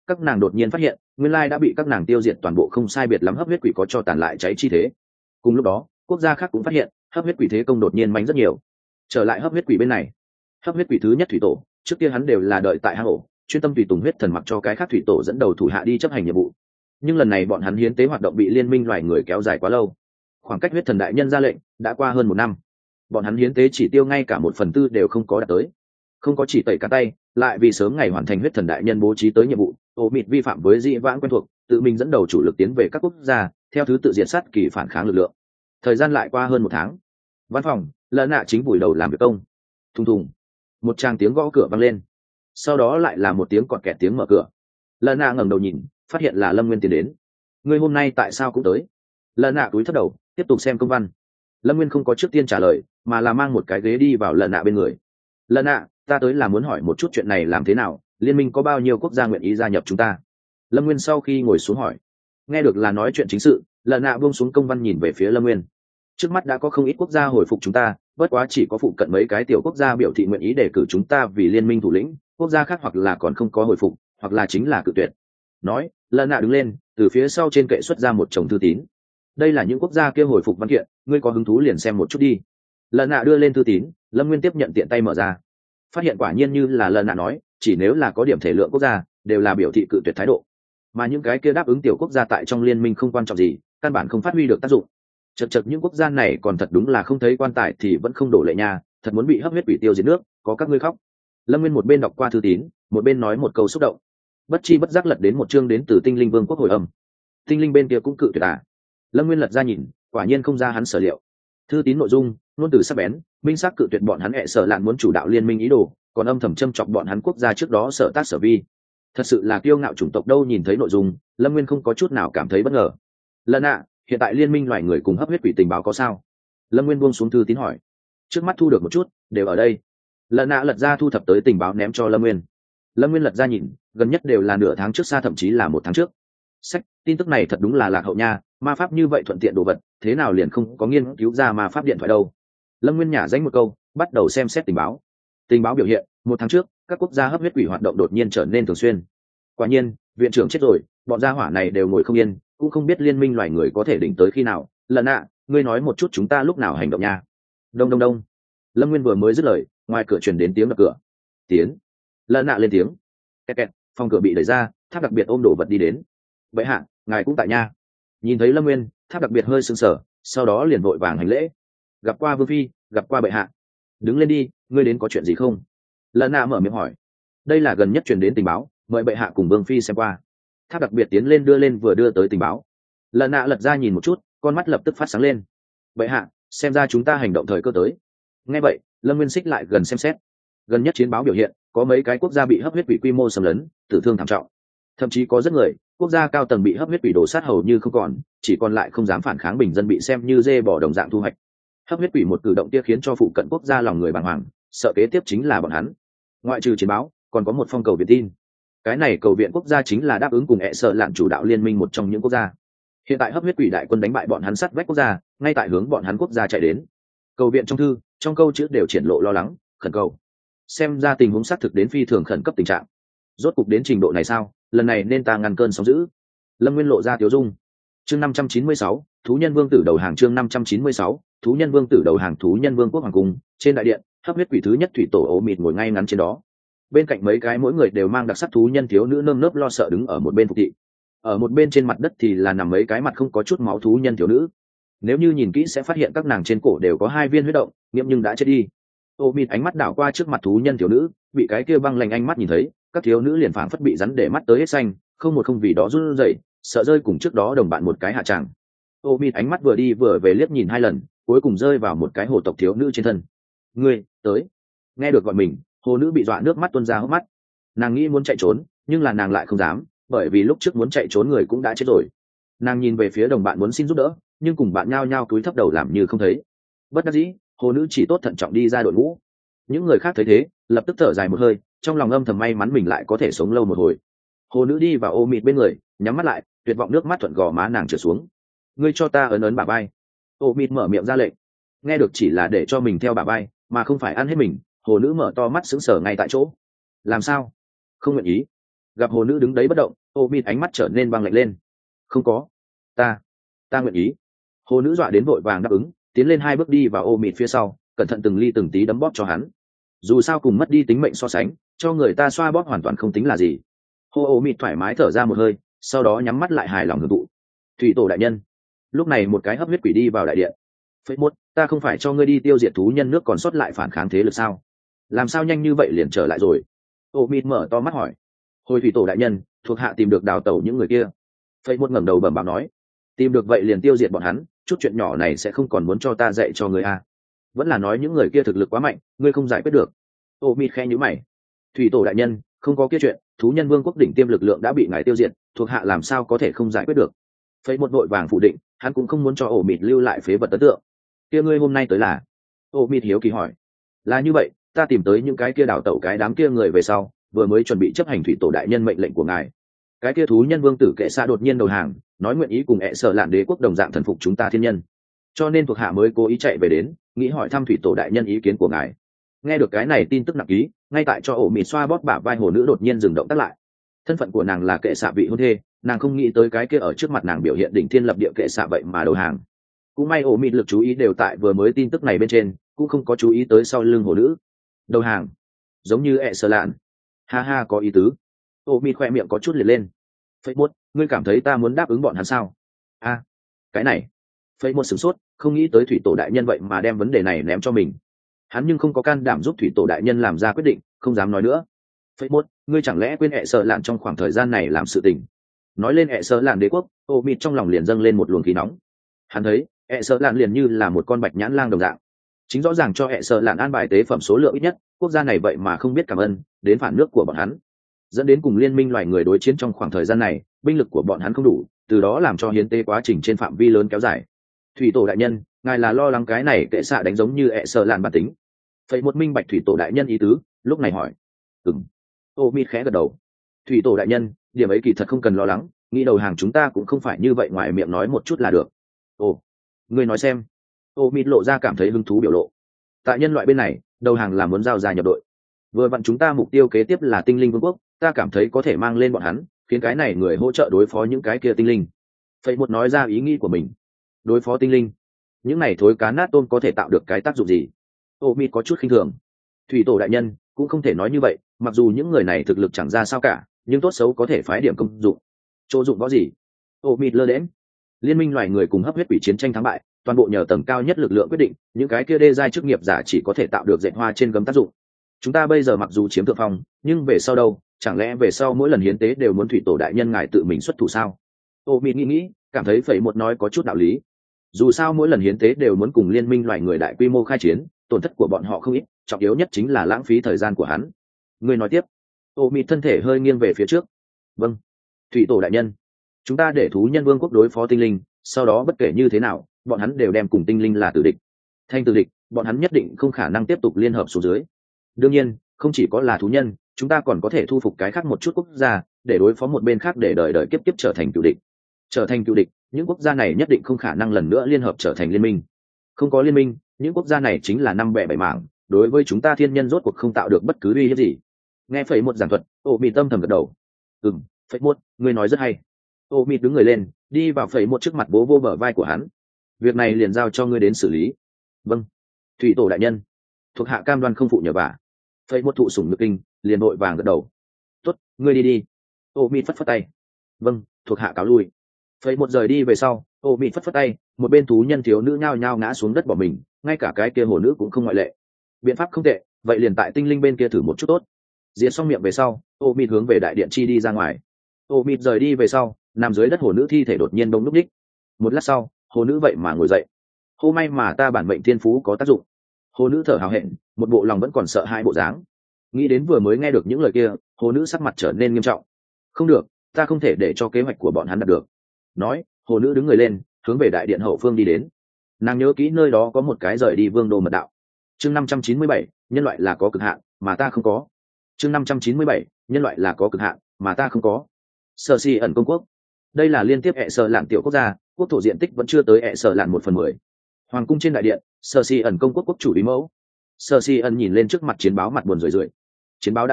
các nàng đột nhiên phát hiện nguyên lai đã bị các nàng tiêu diệt toàn bộ, không sai biệt lắm hấp huyết quỷ có cho tàn lại cháy chi thế. Cùng lúc đó quốc gia khác cũng phát hiện hấp huyết quỷ thế công đột nhiên mạnh rất nhiều. Trở lại hấp huyết quỷ bên này, hấp huyết quỷ thứ nhất thủy tổ trước kia hắn đều là đợi tại hang ổ chuyên tâm tùy tùng huyết thần, mặc cho cái khác thủy tổ dẫn đầu thủ hạ đi chấp hành nhiệm vụ. Nhưng lần này bọn hắn hiến tế hoạt động bị liên minh loài người kéo dài quá lâu, khoảng cách huyết thần đại nhân ra lệnh đã qua hơn một năm, bọn hắn hiến tế chỉ tiêu ngay cả một phần tư đều không có đạt tới. Không có chỉ tẩy cả tay, lại vì sớm ngày hoàn thành huyết thần đại nhân bố trí tới nhiệm vụ, ô mịt vi phạm với dị vãng quen thuộc, tự mình dẫn đầu chủ lực tiến về các quốc gia theo thứ tự diệt sát kỳ phản kháng lực lượng. Thời gian lại qua hơn một tháng, văn phòng lợn nạ chính vùi đầu làm việc công. Thùng thùng, một tràng tiếng gõ cửa vang lên, sau đó lại là một tiếng cọt kẹt tiếng mở cửa. Lợn nạ ngẩng đầu nhìn, phát hiện là Lâm Nguyên tiến đến. Ngươi hôm nay tại sao cũng tới? Lợn nạ cúi thấp đầu tiếp tục xem công văn. Lâm Nguyên không có trước tiên trả lời, mà là mang một cái ghế đi vào lợn nạ bên người. Lợn nạ, ta tới là muốn hỏi một chút chuyện này làm thế nào, liên minh có bao nhiêu quốc gia nguyện ý gia nhập chúng ta? Lâm Nguyên sau khi ngồi xuống hỏi. Nghe được là nói chuyện chính sự, lợn nạ buông xuống công văn nhìn về phía Lâm Nguyên. Trước mắt đã có không ít quốc gia hồi phục chúng ta, bất quá chỉ có phụ cận mấy cái tiểu quốc gia biểu thị nguyện ý đề cử chúng ta vì liên minh thủ lĩnh, quốc gia khác hoặc là còn không có hồi phục, hoặc là chính là cự tuyệt. Nói, lợn nạ đứng lên, từ phía sau trên kệ xuất ra một chồng thư tín. Đây là những quốc gia kia hồi phục văn kiện, ngươi có hứng thú liền xem một chút đi. Lợn nạ đưa lên thư tín, Lâm Nguyên tiếp nhận tiện tay mở ra, phát hiện quả nhiên như là lợn nạ nói, chỉ nếu là có điểm thể lượng quốc gia đều là biểu thị cự tuyệt thái độ, mà những cái kia đáp ứng tiểu quốc gia tại trong liên minh không quan trọng gì, căn bản không phát huy được tác dụng. Chật chật những quốc gia này còn thật đúng là không thấy quan tài thì vẫn không đổ lệ nha, thật muốn bị hấp huyết quỷ tiêu diệt nước, có các ngươi khóc. Lâm Nguyên một bên đọc qua thư tín, một bên nói một câu xúc động. Bất chi bất giác lật đến một chương đến từ Tinh Linh Vương quốc hồi âm. Tinh Linh bên kia cũng cự tuyệt à? Lâm Nguyên lật ra nhìn, quả nhiên không ra hắn sở liệu. Thư tín nội dung luôn từ sắc bén, minh xác cự tuyệt bọn hắn hệ sở lạn muốn chủ đạo liên minh ý đồ, còn âm thầm châm chọc bọn hắn quốc gia trước đó sở tác sở vi. Thật sự là kiêu ngạo chủng tộc đâu. Nhìn thấy nội dung, Lâm Nguyên không có chút nào cảm thấy bất ngờ. Lần ạ, hiện tại liên minh loài người cùng hấp huyết quỷ tình báo có sao? Lâm Nguyên buông xuống thư tín hỏi. Trước mắt thu được một chút, đều ở đây. Lần ạ lật ra thu thập tới tình báo ném cho Lâm Nguyên. Lâm Nguyên lật ra nhìn, gần nhất đều là nửa tháng trước xa, thậm chí là một tháng trước. Sách, tin tức này thật đúng là lạc hậu nha, ma pháp như vậy thuận tiện đồ vật, thế nào liền không có nghiên cứu ra ma pháp điện thoại đâu? Lâm Nguyên nhả danh một câu, bắt đầu xem xét tình báo. Tình báo biểu hiện, một tháng trước, các quốc gia hấp huyết quỷ hoạt động đột nhiên trở nên thường xuyên. Quả nhiên, viện trưởng chết rồi, bọn gia hỏa này đều ngồi không yên, cũng không biết liên minh loài người có thể đỉnh tới khi nào. Lần ạ, ngươi nói một chút chúng ta lúc nào hành động nha? Đông đông đông. Lâm Nguyên vừa mới dứt lời, ngoài cửa truyền đến tiếng đập cửa. Tiến. Lần ạ lên tiếng. Kẹt kẹt, phòng cửa bị đẩy ra, tháp đặc biệt ôm đồ vật đi đến. Vậy hạ, ngài cũng tại nha. Nhìn thấy Lâm Nguyên, tháp đặc biệt hơi sững sờ, sau đó liền vội vàng hành lễ. Gặp qua vương phi, gặp qua bệ hạ. Đứng lên đi, ngươi đến có chuyện gì không? Lần ạ mở miệng hỏi. Đây là gần nhất truyền đến tình báo, mời bệ hạ cùng vương phi xem qua. Tháp đặc biệt tiến lên đưa lên vừa đưa tới tình báo. Lần ạ lật ra nhìn một chút, con mắt lập tức phát sáng lên. Bệ hạ, xem ra chúng ta hành động thời cơ tới. Nghe vậy, Lâm Nguyên xích lại gần xem xét. Gần nhất chiến báo biểu hiện, có mấy cái quốc gia bị hấp huyết quỷ quy mô xâm lấn, tử thương thảm trọng. Thậm chí có rất người, quốc gia cao tầng bị hấp huyết quỷ đổ sát hầu như không còn, chỉ còn lại không dám phản kháng, bình dân bị xem như dê bỏ đồng dạng thu hoạch. Hấp huyết quỷ một cử động kia khiến cho phụ cận quốc gia lòng người bàng hoàng, sợ kế tiếp chính là bọn hắn. Ngoại trừ chiến báo, còn có một phong cầu viện tin. Cái này cầu viện quốc gia chính là đáp ứng cùng hệ sợ lạn chủ đạo liên minh một trong những quốc gia. Hiện tại hấp huyết quỷ đại quân đánh bại bọn hắn sát vách quốc gia, ngay tại hướng bọn hắn quốc gia chạy đến. Cầu viện trong thư, trong câu chữ đều triển lộ lo lắng, khẩn cầu. Xem ra tình huống xác thực đến phi thường khẩn cấp tình trạng. Rốt cục đến trình độ này sao? Lần này nên ta ngăn cơn sóng dữ. Lâm Nguyên lộ ra tiếu dung. Chương năm trăm chín mươi sáu, thú nhân vương tử đầu hàng. Chương năm trăm chín mươi sáu, thú nhân vương tử đầu hàng. Thú nhân vương quốc hoàng cung, trên đại điện, hấp huyết quỷ thứ nhất thủy tổ ố mịt ngồi ngay ngắn trên đó. Bên cạnh mấy cái mỗi người đều mang đặc sắc thú nhân thiếu nữ nơm nớp lo sợ đứng ở một bên phục thị. Ở một bên trên mặt đất thì là nằm mấy cái mặt không có chút máu thú nhân thiếu nữ. Nếu như nhìn kỹ sẽ phát hiện các nàng trên cổ đều có hai viên huyết động, nghiệm nhưng đã chết đi. Ô mịt ánh mắt đảo qua trước mặt thú nhân thiếu nữ, bị cái kia băng lạnh ánh mắt nhìn thấy, các thiếu nữ liền phảng phất bị rắn để mắt tới hết xanh, không một không vì đó run rẩy, sợ rơi cùng trước đó đồng bạn một cái hạ tràng. Ô mịt ánh mắt vừa đi vừa về liếc nhìn hai lần, cuối cùng rơi vào một cái hồ tộc thiếu nữ trên thân. Ngươi tới. Nghe được gọi mình, hồ nữ bị dọa nước mắt tuôn ra hốc mắt. Nàng nghĩ muốn chạy trốn, nhưng là nàng lại không dám, bởi vì lúc trước muốn chạy trốn người cũng đã chết rồi. Nàng nhìn về phía đồng bạn muốn xin giúp đỡ, nhưng cùng bạn nhao nhao cúi thấp đầu làm như không thấy. Bất đắc dĩ, hồ nữ chỉ tốt thận trọng đi ra đội ngũ. Những người khác thấy thế, lập tức thở dài một hơi, trong lòng âm thầm may mắn mình lại có thể sống lâu một hồi. Hồ nữ đi vào ô mịt bên người, nhắm mắt lại, tuyệt vọng nước mắt thuận gò má nàng trượt xuống. Ngươi cho ta ấn ấn bả vai. Ô mịt mở miệng ra lệnh. Nghe được chỉ là để cho mình theo bả vai, mà không phải ăn hết mình. Hồ nữ mở to mắt sững sờ ngay tại chỗ. Làm sao? Không nguyện ý. Gặp hồ nữ đứng đấy bất động, ô mịt ánh mắt trở nên băng lạnh lên. Không có, ta ta nguyện ý. Hồ nữ dọa đến vội vàng đáp ứng, tiến lên hai bước đi vào ô mịt phía sau, cẩn thận từng ly từng tí đấm bóp cho hắn. Dù sao cùng mất đi tính mệnh so sánh, cho người ta xoa bóp hoàn toàn không tính là gì. Hồ ô mịt thoải mái thở ra một hơi, sau đó nhắm mắt lại hài lòng hưởng thụ. Thủy tổ đại nhân. Lúc này một cái hấp huyết quỷ đi vào đại điện. Phế mốt, ta không phải cho ngươi đi tiêu diệt thú nhân nước còn sót lại phản kháng thế lực sao? Làm sao nhanh như vậy liền trở lại rồi? Ô mịt mở to mắt hỏi. Hồi thủy tổ đại nhân, thuộc hạ tìm được đào tẩu những người kia. Phế mốt ngẩng đầu bẩm báo nói. Tìm được vậy liền tiêu diệt bọn hắn, chút chuyện nhỏ này sẽ không còn muốn cho ta dạy cho ngươi à? Vẫn là nói những người kia thực lực quá mạnh, ngươi không giải quyết được. Ô mịt khẽ nhíu mày. Thủy tổ đại nhân, không có kia chuyện, thú nhân vương quốc đỉnh tiêm lực lượng đã bị ngài tiêu diệt, thuộc hạ làm sao có thể không giải quyết được? Phế một vội vàng phủ định, hắn cũng không muốn cho ổ mịt lưu lại phế vật ấn tượng. Kia ngươi hôm nay tới là? Ổ mịt hiếu kỳ hỏi. Là như vậy, ta tìm tới những cái kia đào tẩu cái đám kia người về sau, vừa mới chuẩn bị chấp hành thủy tổ đại nhân mệnh lệnh của ngài. Cái kia thú nhân vương tử kệ xa đột nhiên đầu hàng, nói nguyện ý cùng ẹ sợ lạn đế quốc đồng dạng thần phục chúng ta thiên nhân. Cho nên thuộc hạ mới cố ý chạy về đến, nghĩ hỏi thăm thủy tổ đại nhân ý kiến của ngài. Nghe được cái này tin tức nặng ký, ngay tại cho ổ mịt xoa bóp bả vai hồ nữ đột nhiên dừng động tác lại. Thân phận của nàng là kệ xạ vị hôn thê, nàng không nghĩ tới cái kia ở trước mặt nàng biểu hiện đỉnh thiên lập địa kệ xạ vậy mà đầu hàng. Cũng may ổ mịt lực chú ý đều tại vừa mới tin tức này bên trên, cũng không có chú ý tới sau lưng hồ nữ. Đầu hàng, giống như ẹ sơ lạn. Ha ha, có ý tứ. Ổ mịt khoe miệng có chút liệt lên. Phây mốt, ngươi cảm thấy ta muốn đáp ứng bọn hắn sao? A, à, cái này. Phây mốt sửng sốt, không nghĩ tới thủy tổ đại nhân vậy mà đem vấn đề này ném cho mình. Hắn nhưng không có can đảm giúp thủy tổ đại nhân làm ra quyết định, không dám nói nữa. Phây mốt, ngươi chẳng lẽ quên ẹ sợ lạn trong khoảng thời gian này làm sự tình? Nói lên ẹ sợ lạn đế quốc, ô mịt trong lòng liền dâng lên một luồng khí nóng. Hắn thấy ẹ sợ lạn liền như là một con bạch nhãn lang đồng dạng, chính rõ ràng cho ẹ sợ lạn an bài tế phẩm số lượng ít nhất, quốc gia này vậy mà không biết cảm ơn đến phản nước của bọn hắn, dẫn đến cùng liên minh loài người đối chiến trong khoảng thời gian này, binh lực của bọn hắn không đủ, từ đó làm cho hiến tế quá trình trên phạm vi lớn kéo dài. Thủy tổ đại nhân, ngài là lo lắng cái này kệ xạ đánh giống như ẹ sợ lạn bản tính? Phẩy một minh bạch thủy tổ đại nhân ý tứ, lúc này hỏi. Ừm. Ô mịt khẽ gật đầu. Thủy tổ đại nhân, điểm ấy kỳ thật không cần lo lắng, nghĩ đầu hàng chúng ta cũng không phải như vậy, ngoài miệng nói một chút là được. Ồ, ngươi nói xem. Ô mịt lộ ra cảm thấy hứng thú biểu lộ. Tại nhân loại bên này, đầu hàng là muốn giao ra nhập đội. Vừa vặn chúng ta mục tiêu kế tiếp là tinh linh vương quốc, ta cảm thấy có thể mang lên bọn hắn, khiến cái này người hỗ trợ đối phó những cái kia tinh linh. Phẩy một nói ra ý nghĩ của mình. Đối phó tinh linh, những này thối cá nát tôm có thể tạo được cái tác dụng gì? Ô mịt có chút khinh thường. Thủy tổ đại nhân, cũng không thể nói như vậy, mặc dù những người này thực lực chẳng ra sao cả, nhưng tốt xấu có thể phái điểm công dụng. Chỗ dụng có gì? Ô mịt lơ đễm. Liên minh loài người cùng hấp huyết quỷ chiến tranh thắng bại, toàn bộ nhờ tầng cao nhất lực lượng quyết định, những cái kia đê giai chức nghiệp giả chỉ có thể tạo được dệt hoa trên gấm tác dụng. Chúng ta bây giờ mặc dù chiếm thượng phong, nhưng về sau đâu, chẳng lẽ về sau mỗi lần hiến tế đều muốn thủy tổ đại nhân ngài tự mình xuất thủ sao? Ô mịt nghĩ nghĩ, cảm thấy phẩy một nói có chút đạo lý. Dù sao mỗi lần hiến tế đều muốn cùng liên minh loài người đại quy mô khai chiến, tổn thất của bọn họ không ít, trọng yếu nhất chính là lãng phí thời gian của hắn. Người nói tiếp. Ô mịt thân thể hơi nghiêng về phía trước. Vâng. Thủy tổ đại nhân, chúng ta để thú nhân vương quốc đối phó tinh linh, sau đó bất kể như thế nào, bọn hắn đều đem cùng tinh linh là tử địch. Thanh tử địch, bọn hắn nhất định không khả năng tiếp tục liên hợp xuống dưới. Đương nhiên, không chỉ có là thú nhân, chúng ta còn có thể thu phục cái khác một chút quốc gia, để đối phó một bên khác, để đời đời kiếp kiếp trở thành cựu địch. Trở thành cựu địch, những quốc gia này nhất định không khả năng lần nữa liên hợp trở thành liên minh. Không có liên minh, những quốc gia này chính là năm bẻ bảy mảng, đối với chúng ta thiên nhân rốt cuộc không tạo được bất cứ uy hiếp gì. Nghe phẩy một giảng thuật, ô mịt tâm thầm gật đầu. Ừm, phẩy một, ngươi nói rất hay. Ô mịt đứng người lên, đi vào phẩy một trước mặt bố vô bờ vai của hắn. Việc này liền giao cho ngươi đến xử lý. Vâng. Thủy tổ đại nhân, thuộc hạ cam đoan không phụ nhờ vả. Phẩy một thụ sủng nhược kinh, liền vội vàng gật đầu. Tốt, ngươi đi đi. Ô mịt phất phất tay. Vâng, thuộc hạ cáo lui. Phẩy một rời đi về sau, ô mịt phất phất tay, một bên thú nhân thiếu nữ nhao nhao ngã xuống đất bỏ mình, ngay cả cái kia hồ nữ cũng không ngoại lệ. Biện pháp không tệ, vậy liền tại tinh linh bên kia thử một chút tốt. Diệt xong miệng về sau, ô mịt hướng về đại điện chi đi ra ngoài. Ô mịt rời đi về sau, nằm dưới đất hồ nữ thi thể đột nhiên đông núp đích. Một lát sau, hồ nữ vậy mà ngồi dậy. Hô may mà ta bản mệnh thiên phú có tác dụng. Hồ nữ thở hào hẹn, một bộ lòng vẫn còn sợ hai bộ dáng. Nghĩ đến vừa mới nghe được những lời kia, hồ nữ sắc mặt trở nên nghiêm trọng. Không được, ta không thể để cho kế hoạch của bọn hắn đạt được. Nói, hồ nữ đứng người lên, hướng về đại điện hậu phương đi đến. Nàng nhớ kỹ nơi đó có một cái rời đi vương đô mật đạo. Chương năm trăm chín mươi bảy, nhân loại là có cực hạn, mà ta không có. Chương năm trăm chín mươi bảy, nhân loại là có cực hạn, mà ta không có. Sở Si ẩn công quốc. Đây là liên tiếp ẹ sở lạn tiểu quốc gia, quốc thổ diện tích vẫn chưa tới ẹ sở lạn một phần mười. Hoàng cung trên đại điện, Sở Si ẩn công quốc quốc chủ bí mẫu. Sở Si ẩn nhìn lên trước mặt chiến báo mặt buồn rười rượi. Chiến báo đã nói,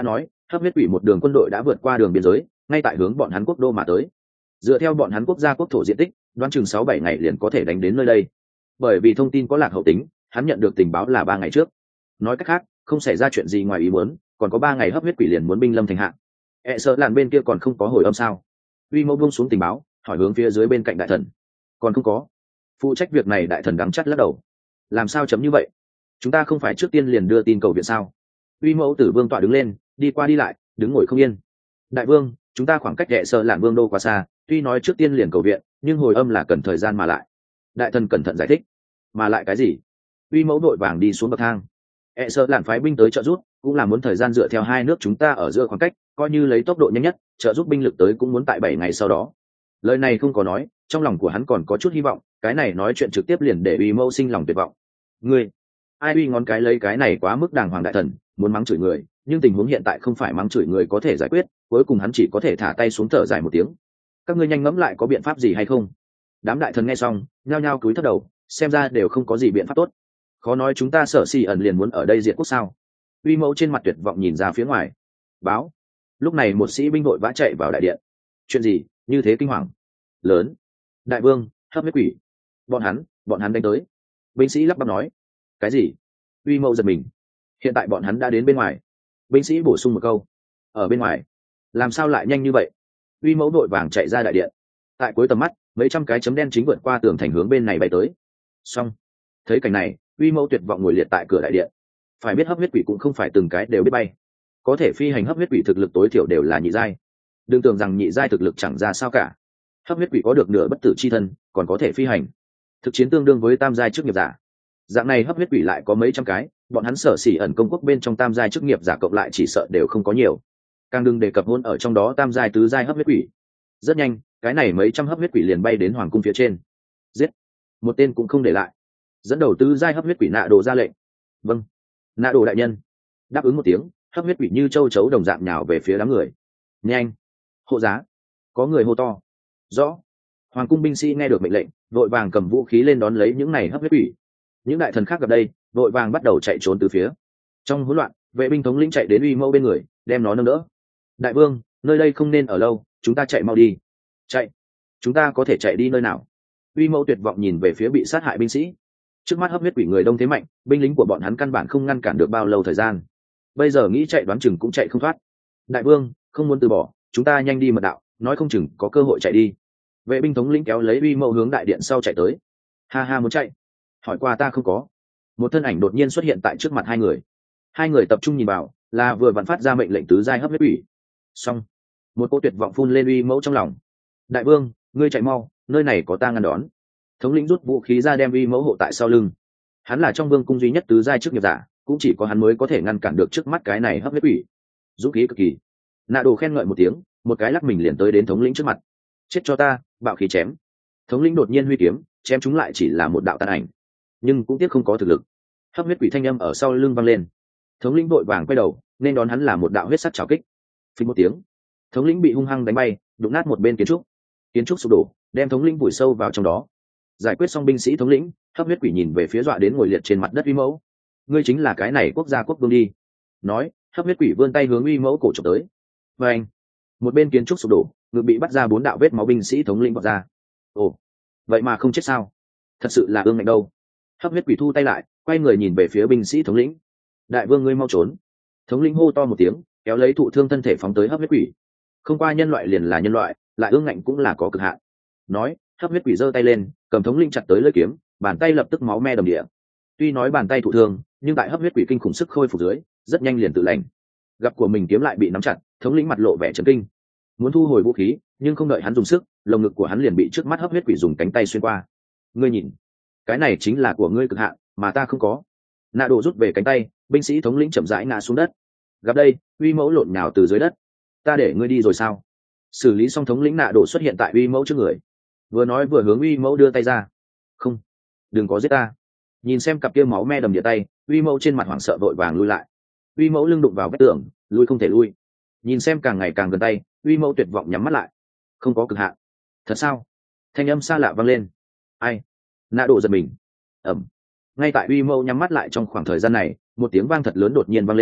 Hấp huyết quỷ một đường quân đội đã vượt qua đường biên giới, ngay tại hướng bọn hắn quốc đô mà tới. Dựa theo bọn hắn quốc gia quốc thổ diện tích, đoán chừng sáu bảy ngày liền có thể đánh đến nơi đây. Bởi vì thông tin có lạc hậu tính, hắn nhận được tình báo là ba ngày trước. Nói cách khác, không xảy ra chuyện gì ngoài ý muốn, còn có ba ngày hấp huyết quỷ liền muốn binh lâm thành hạ. E sợ làn bên kia còn không có hồi âm sao? Uy Mẫu buông xuống tình báo, hỏi hướng phía dưới bên cạnh đại thần. Còn không có. Phụ trách việc này đại thần đắng chắt lắc đầu. Làm sao chấm như vậy? Chúng ta không phải trước tiên liền đưa tin cầu viện sao? Uy Mẫu Tử Vương tọa đứng lên, đi qua đi lại, đứng ngồi không yên. Đại vương, chúng ta khoảng cách E sợ làn vương đô quá xa, tuy nói trước tiên liền cầu viện, nhưng hồi âm là cần thời gian mà lại. Đại thần cẩn thận giải thích. Mà lại cái gì? Uy Mẫu đội vàng đi xuống bậc thang. E sợ làn phái binh tới trợ giúp, cũng là muốn thời gian dựa theo hai nước chúng ta ở giữa khoảng cách, coi như lấy tốc độ nhanh nhất, trợ giúp binh lực tới cũng muốn tại bảy ngày sau đó. Lời này không có nói, trong lòng của hắn còn có chút hy vọng, cái này nói chuyện trực tiếp liền để Uy Mẫu sinh lòng tuyệt vọng. Ngươi, ai uy ngón cái lấy cái này quá mức đàng hoàng đại thần, muốn mắng chửi người, nhưng tình huống hiện tại không phải mắng chửi người có thể giải quyết, cuối cùng hắn chỉ có thể thả tay xuống thở dài một tiếng. Các ngươi nhanh ngẫm lại có biện pháp gì hay không? Đám đại thần nghe xong, nhao nhao cúi thấp đầu, xem ra đều không có gì biện pháp tốt. Khó nói chúng ta Sở Xỉ ẩn liền muốn ở đây diệt quốc sao? Uy Mẫu trên mặt tuyệt vọng nhìn ra phía ngoài. Báo. Lúc này một sĩ binh đội vã chạy vào đại điện. Chuyện gì như thế kinh hoàng? Lớn. Đại vương, hấp huyết quỷ. Bọn hắn, bọn hắn đánh tới. Binh sĩ lắp bắp nói. Cái gì? Uy Mẫu giật mình. Hiện tại bọn hắn đã đến bên ngoài. Binh sĩ bổ sung một câu. Ở bên ngoài. Làm sao lại nhanh như vậy? Uy Mẫu đội vàng chạy ra đại điện. Tại cuối tầm mắt, mấy trăm cái chấm đen chính vượt qua tường thành hướng bên này bay tới. Xong. Thấy cảnh này, Uy Mẫu tuyệt vọng ngồi liệt tại cửa đại điện. Phải biết hấp huyết quỷ cũng không phải từng cái đều biết bay, có thể phi hành hấp huyết quỷ thực lực tối thiểu đều là nhị giai. Đừng tưởng rằng nhị giai thực lực chẳng ra sao cả. Hấp huyết quỷ có được nửa bất tử chi thân, còn có thể phi hành, thực chiến tương đương với tam giai chức nghiệp giả. Dạng này hấp huyết quỷ lại có mấy trăm cái, bọn hắn Sở Xỉ ẩn công quốc bên trong tam giai chức nghiệp giả cộng lại chỉ sợ đều không có nhiều. Càng đừng đề cập hôn ở trong đó tam giai tứ giai hấp huyết quỷ. Rất nhanh, cái này mấy trăm hấp huyết quỷ liền bay đến hoàng cung phía trên. Giết, một tên cũng không để lại. Dẫn đầu tứ giai hấp huyết quỷ Nạ Đồ ra lệnh. Vâng. Nạ Đồ đại nhân. Đáp ứng một tiếng, hấp huyết quỷ như châu chấu đồng dạng nhào về phía đám người. Nhanh, hộ giá. Có người hô to. Rõ. Hoàng cung binh sĩ nghe được mệnh lệnh, vội vàng cầm vũ khí lên đón lấy những này hấp huyết quỷ. Những đại thần khác gặp đây, vội vàng bắt đầu chạy trốn từ phía. Trong hỗn loạn, vệ binh thống lĩnh chạy đến Uy Mẫu bên người, đem nó nâng đỡ. Đại vương, nơi đây không nên ở lâu, chúng ta chạy mau đi. Chạy? Chúng ta có thể chạy đi nơi nào? Uy Mẫu tuyệt vọng nhìn về phía bị sát hại binh sĩ. Trước mắt hấp huyết quỷ người đông thế mạnh, binh lính của bọn hắn căn bản không ngăn cản được bao lâu thời gian. Bây giờ nghĩ chạy đoán chừng cũng chạy không thoát. Đại vương, không muốn từ bỏ, chúng ta nhanh đi mật đạo, nói không chừng có cơ hội chạy đi. Vệ binh thống lĩnh kéo lấy Uy Mẫu hướng đại điện sau chạy tới. Ha ha, muốn chạy? Hỏi qua ta không có. Một thân ảnh đột nhiên xuất hiện tại trước mặt hai người. Hai người tập trung nhìn vào, là vừa vặn phát ra mệnh lệnh tứ giai hấp huyết quỷ. Xong, một cỗ tuyệt vọng phun lên Uy Mẫu trong lòng. Đại vương, ngươi chạy mau, nơi này có ta ngăn đón. Thống lĩnh rút vũ khí ra đem Uy Mẫu hộ tại sau lưng. Hắn là trong vương cung duy nhất tứ giai chức nghiệp giả, cũng chỉ có hắn mới có thể ngăn cản được trước mắt cái này hấp huyết quỷ. Dũng khí cực kỳ. Nạ Đồ khen ngợi một tiếng, một cái lắc mình liền tới đến thống lĩnh trước mặt. Chết cho ta, bạo khí chém. Thống lĩnh đột nhiên huy kiếm, chém chúng lại chỉ là một đạo tàn ảnh, nhưng cũng tiếc không có thực lực. Hấp huyết quỷ thanh âm ở sau lưng vang lên. Thống lĩnh vội vàng quay đầu, nên đón hắn là một đạo huyết sắc trảo kích. Phình một tiếng, thống lĩnh bị hung hăng đánh bay, đụng nát một bên kiến trúc. Kiến trúc sụp đổ, đem thống lĩnh vùi sâu vào trong đó. Giải quyết xong binh sĩ thống lĩnh, hấp huyết quỷ nhìn về phía dọa đến ngồi liệt trên mặt đất Uy Mẫu. Ngươi chính là cái này quốc gia quốc vương đi. Nói, hấp huyết quỷ vươn tay hướng Uy Mẫu cổ chụp tới. Và anh, một bên kiến trúc sụp đổ, ngực bị bắt ra bốn đạo vết máu binh sĩ thống lĩnh vọt ra. Ồ, vậy mà không chết sao? Thật sự là ương ngạnh đâu. Hấp huyết quỷ thu tay lại, quay người nhìn về phía binh sĩ thống lĩnh. Đại vương, ngươi mau trốn. Thống lĩnh hô to một tiếng, kéo lấy thụ thương thân thể phóng tới hấp huyết quỷ. Không qua nhân loại liền là nhân loại, lại ương ngạnh cũng là có cực hạn. Nói, hấp huyết quỷ giơ tay lên, cầm thống lĩnh chặt tới lưỡi kiếm, bàn tay lập tức máu me đầm địa. Tuy nói bàn tay thụ thương, nhưng tại hấp huyết quỷ kinh khủng sức khôi phục dưới, rất nhanh liền tự lành. Gặp của mình kiếm lại bị nắm chặt, thống lĩnh mặt lộ vẻ chấn kinh, muốn thu hồi vũ khí, nhưng không đợi hắn dùng sức, lồng ngực của hắn liền bị trước mắt hấp huyết quỷ dùng cánh tay xuyên qua. Ngươi nhìn, cái này chính là của ngươi cực hạn, mà ta không có. Nạ Đồ rút về cánh tay, binh sĩ thống lĩnh chậm rãi ngã xuống đất. Gặp đây, Uy Mẫu lộn nhào từ dưới đất. Ta để ngươi đi rồi sao? Xử lý xong thống lĩnh Nạ Đồ xuất hiện tại Uy Mẫu trước người, vừa nói vừa hướng Uy Mẫu đưa tay ra. Không, đừng có giết ta. Nhìn xem cặp kia máu me đầm địa tay, Uy Mẫu trên mặt hoảng sợ vội vàng lui lại. Uy Mẫu lưng đụng vào vách tường, lui không thể lui. Nhìn xem càng ngày càng gần tay, Uy Mẫu tuyệt vọng nhắm mắt lại. Không có cực hạn. Thật sao? Thanh âm xa lạ vang lên. Ai? Nạ Đồ giật mình. Ẩm. Ngay tại Uy Mẫu nhắm mắt lại trong khoảng thời gian này, một tiếng vang thật lớn đột nhiên vang lên,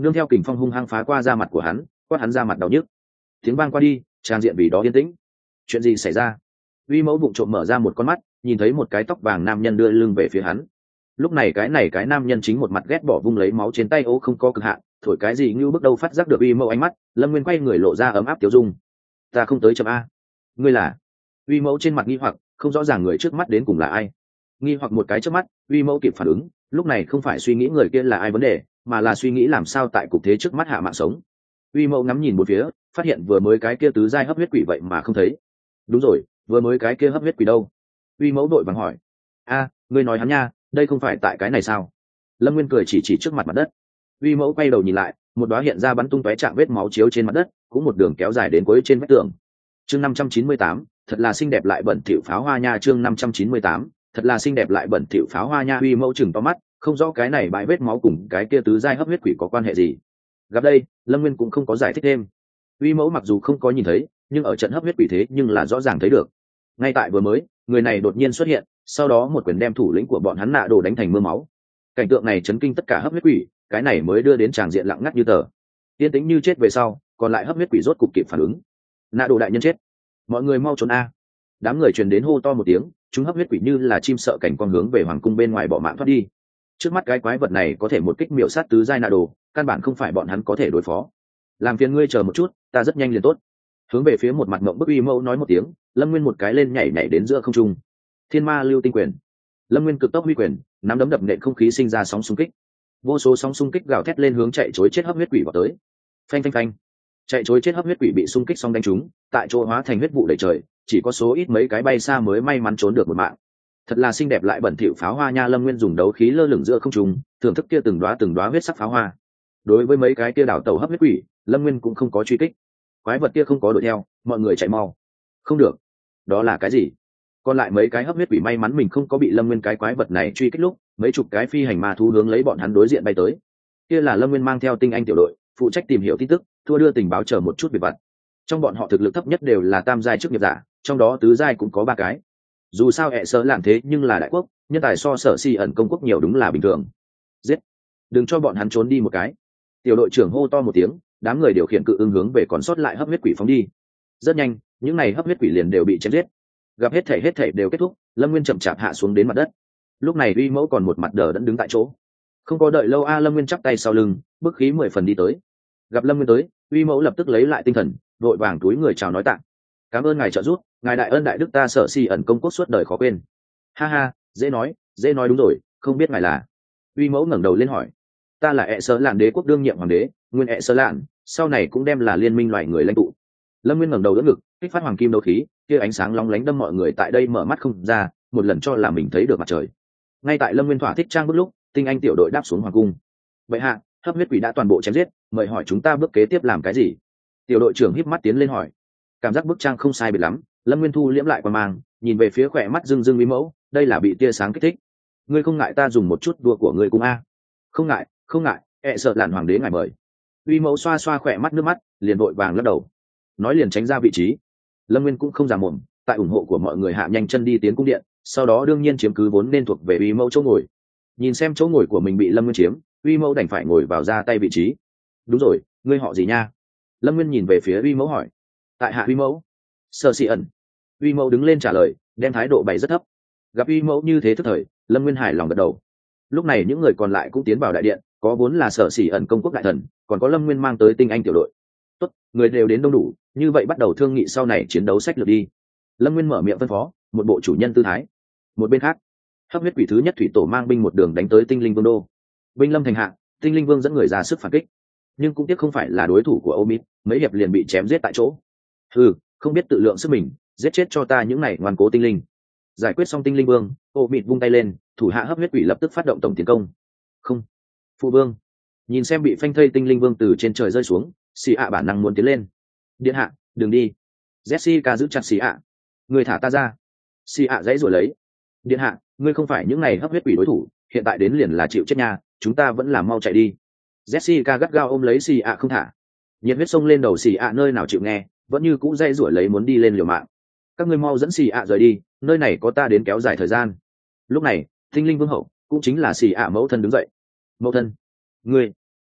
nương theo kình phong hung hăng phá qua da mặt của hắn, quát hắn ra mặt đau nhức. Tiếng vang qua đi, trang diện vì đó yên tĩnh. Chuyện gì xảy ra? Uy Mẫu vụng trộm mở ra một con mắt, nhìn thấy một cái tóc vàng nam nhân đưa lưng về phía hắn. Lúc này cái này cái nam nhân chính một mặt ghét bỏ vung lấy máu trên tay, ố không có cực hạn, thổi cái gì như bước đâu phát giác được Uy Mẫu ánh mắt, Lâm Nguyên quay người lộ ra ấm áp tiểu dung. Ta không tới chậm a. Ngươi là? Uy Mẫu trên mặt nghi hoặc, không rõ ràng người trước mắt đến cùng là ai. Nghi hoặc một cái trước mắt, Uy Mẫu kịp phản ứng, lúc này không phải suy nghĩ người kia là ai vấn đề, mà là suy nghĩ làm sao tại cục thế trước mắt hạ mạng sống. Uy Mẫu ngắm nhìn một phía, phát hiện vừa mới cái kia tứ giai hấp huyết quỷ vậy mà không thấy. Đúng rồi, vừa mới cái kia hấp huyết quỷ đâu? Uy Mẫu đội vàng hỏi. A, ngươi nói hắn nha, đây không phải tại cái này sao? Lâm Nguyên cười chỉ chỉ trước mặt mặt đất. Uy Mẫu quay đầu nhìn lại, một đóa hiện ra bắn tung tóe chạm vết máu chiếu trên mặt đất, cũng một đường kéo dài đến cuối trên vách tường. Chương năm trăm chín mươi tám, thật là xinh đẹp lại bẩn thỉu pháo hoa nha. Chương năm trăm chín mươi tám, thật là xinh đẹp lại bẩn thỉu pháo hoa nha. Uy Mẫu chừng to mắt, không rõ cái này bãi vết máu cùng cái kia tứ giai hấp huyết quỷ có quan hệ gì. Gặp đây, Lâm Nguyên cũng không có giải thích thêm. Uy Mẫu mặc dù không có nhìn thấy, nhưng ở trận hấp huyết quỷ thế nhưng là rõ ràng thấy được. Ngay tại vừa mới, người này đột nhiên xuất hiện, sau đó một quyền đem thủ lĩnh của bọn hắn nạ đồ đánh thành mưa máu. Cảnh tượng này chấn kinh tất cả hấp huyết quỷ, cái này mới đưa đến tràng diện lặng ngắt như tờ. Yên tĩnh như chết về sau, còn lại hấp huyết quỷ rốt cục kịp phản ứng. Nạ đồ đại nhân chết, mọi người mau trốn a. Đám người truyền đến hô to một tiếng, chúng hấp huyết quỷ như là chim sợ cảnh con hướng về hoàng cung bên ngoài bỏ mạng thoát đi. Trước mắt cái quái vật này có thể một kích miểu sát tứ giai nạ đồ, căn bản không phải bọn hắn có thể đối phó. Làm phiền ngươi chờ một chút, ta rất nhanh liền tốt. Hướng về phía một mặt ngậm bức Uy Mẫu nói một tiếng, Lâm Nguyên một cái lên nhảy nhảy đến giữa không trung. Thiên ma lưu tinh quyền. Lâm Nguyên cực tốc huy quyền, nắm đấm đập nện không khí sinh ra sóng xung kích. Vô số sóng xung kích gào thét lên hướng chạy trối chết hấp huyết quỷ vào tới. Phanh phanh phanh. Chạy trối chết hấp huyết quỷ bị xung kích xong đánh trúng, tại chỗ hóa thành huyết vụ đầy trời, chỉ có số ít mấy cái bay xa mới may mắn trốn được một mạng. Thật là xinh đẹp lại bẩn thỉu pháo hoa nha. Lâm Nguyên dùng đấu khí lơ lửng giữa không trung, thưởng thức kia từng đóa từng đóa huyết sắc pháo hoa. Đối với mấy cái kia đảo tàu hấp huyết quỷ, Lâm Nguyên cũng không có truy kích. Quái vật kia không có đuổi theo, mọi người chạy mau. Không được. Đó là cái gì? Còn lại mấy cái hấp huyết quỷ may mắn mình không có bị Lâm Nguyên cái quái vật này truy kích lúc, mấy chục cái phi hành ma thú hướng lấy bọn hắn đối diện bay tới. Kia là Lâm Nguyên mang theo tinh anh tiểu đội, phụ trách tìm hiểu tin tức, thua đưa tình báo chờ một chút việc vặt. Trong bọn họ thực lực thấp nhất đều là tam giai chức nghiệp giả, trong đó tứ giai cũng có ba cái. Dù sao hệ sơ lạn thế nhưng là đại quốc, nhân tài so sở si ẩn công quốc nhiều đúng là bình thường. Giết, đừng cho bọn hắn trốn đi một cái. Tiểu đội trưởng hô to một tiếng, đám người điều khiển cự ưng hướng về còn sót lại hấp huyết quỷ phóng đi. Rất nhanh, những này hấp huyết quỷ liền đều bị chém giết. Gặp hết thể hết thể đều kết thúc, Lâm Nguyên chậm chạp hạ xuống đến mặt đất. Lúc này Uy Mẫu còn một mặt đờ đẫn đứng tại chỗ. Không có đợi lâu a, Lâm Nguyên chắp tay sau lưng, bức khí mười phần đi tới. Gặp Lâm Nguyên tới, Uy Mẫu lập tức lấy lại tinh thần, vội vàng túi người chào nói tạ. Cảm ơn ngài trợ giúp, ngài đại ân đại đức ta sở si ẩn công quốc suốt đời khó quên. Ha ha, dễ nói, dễ nói đúng rồi, không biết ngài là? Uy Mẫu ngẩng đầu lên hỏi. Ta là ẹ sơ lạn đế quốc đương nhiệm hoàng đế, nguyên ẹ sơ lạn, sau này cũng đem là liên minh loài người lãnh tụ. Lâm Nguyên ngẩng đầu đỡ ngực, kích phát hoàng kim đấu khí, kia ánh sáng long lánh đâm mọi người tại đây mở mắt không ra, một lần cho là mình thấy được mặt trời. Ngay tại Lâm Nguyên thỏa thích trang bước lúc, tinh anh tiểu đội đáp xuống hoàng cung. Vậy hạ, hấp huyết quỷ đã toàn bộ chém giết, mời hỏi chúng ta bước kế tiếp làm cái gì? Tiểu đội trưởng híp mắt tiến lên hỏi. Cảm giác bức trang không sai biệt lắm, Lâm Nguyên thu liễm lại qua mang, nhìn về phía khỏe mắt rưng rưng Uy Mẫu, đây là bị tia sáng kích thích. Ngươi không ngại ta dùng một chút đùa của ngươi cùng a? Không ngại, không ngại, ẹ sợ lạn hoàng đế ngài mời. Uy Mẫu xoa xoa khỏe mắt nước mắt, liền vội vàng lắc đầu. Nói liền tránh ra vị trí. Lâm Nguyên cũng không giả mồm, tại ủng hộ của mọi người hạ nhanh chân đi tiến cung điện, sau đó đương nhiên chiếm cứ vốn nên thuộc về Uy Mẫu chỗ ngồi. Nhìn xem chỗ ngồi của mình bị Lâm Nguyên chiếm, Uy Mẫu đành phải ngồi vào ra tay vị trí. Đúng rồi, ngươi họ gì nha? Lâm Nguyên nhìn về phía Uy Mẫu hỏi. Tại hạ Uy Mẫu. Sở Si ẩn. Uy Mẫu đứng lên trả lời, đem thái độ bày rất thấp. Gặp Uy Mẫu như thế thức thời, Lâm Nguyên hài lòng gật đầu. Lúc này những người còn lại cũng tiến vào đại điện, có vốn là Sở Si ẩn công quốc đại thần, còn có Lâm Nguyên mang tới tinh anh tiểu đội. Tốt, người đều đến đông đủ, như vậy bắt đầu thương nghị sau này chiến đấu sách lược đi. Lâm Nguyên mở miệng phân phó, một bộ chủ nhân tư thái. Một bên khác, hấp huyết quỷ thứ nhất thủy tổ mang binh một đường đánh tới tinh linh vương đô. Binh lâm thành hạ, tinh linh vương dẫn người ra sức phản kích, nhưng cũng tiếc không phải là đối thủ của Omid, mấy hiệp liền bị chém giết tại chỗ. Hừ, không biết tự lượng sức mình, giết chết cho ta những này ngoan cố tinh linh. Giải quyết xong tinh linh vương, Omid vung tay lên, thủ hạ hấp huyết quỷ lập tức phát động tổng tiến công. Không, phụ vương. Nhìn xem bị phanh thây tinh linh vương từ trên trời rơi xuống, xì ạ bản năng muốn tiến lên. Điện hạ, đừng đi. Jessica giữ chặt xì ạ. Người thả ta ra. Xì ạ dãy rồi lấy. Điện hạ, ngươi không phải những ngày hấp huyết quỷ đối thủ, hiện tại đến liền là chịu chết nha, chúng ta vẫn làm mau chạy đi. Jessica gắt gao ôm lấy xì ạ không thả. Nhiệt huyết sông lên đầu xì ạ nơi nào chịu nghe, vẫn như cũ dãy rủi lấy muốn đi lên liều mạng. Các ngươi mau dẫn xì ạ rời đi, nơi này có ta đến kéo dài thời gian. Lúc này, tinh linh vương hậu, cũng chính là xì ạ mẫu thân đứng dậy. Mẫu thân, ngươi,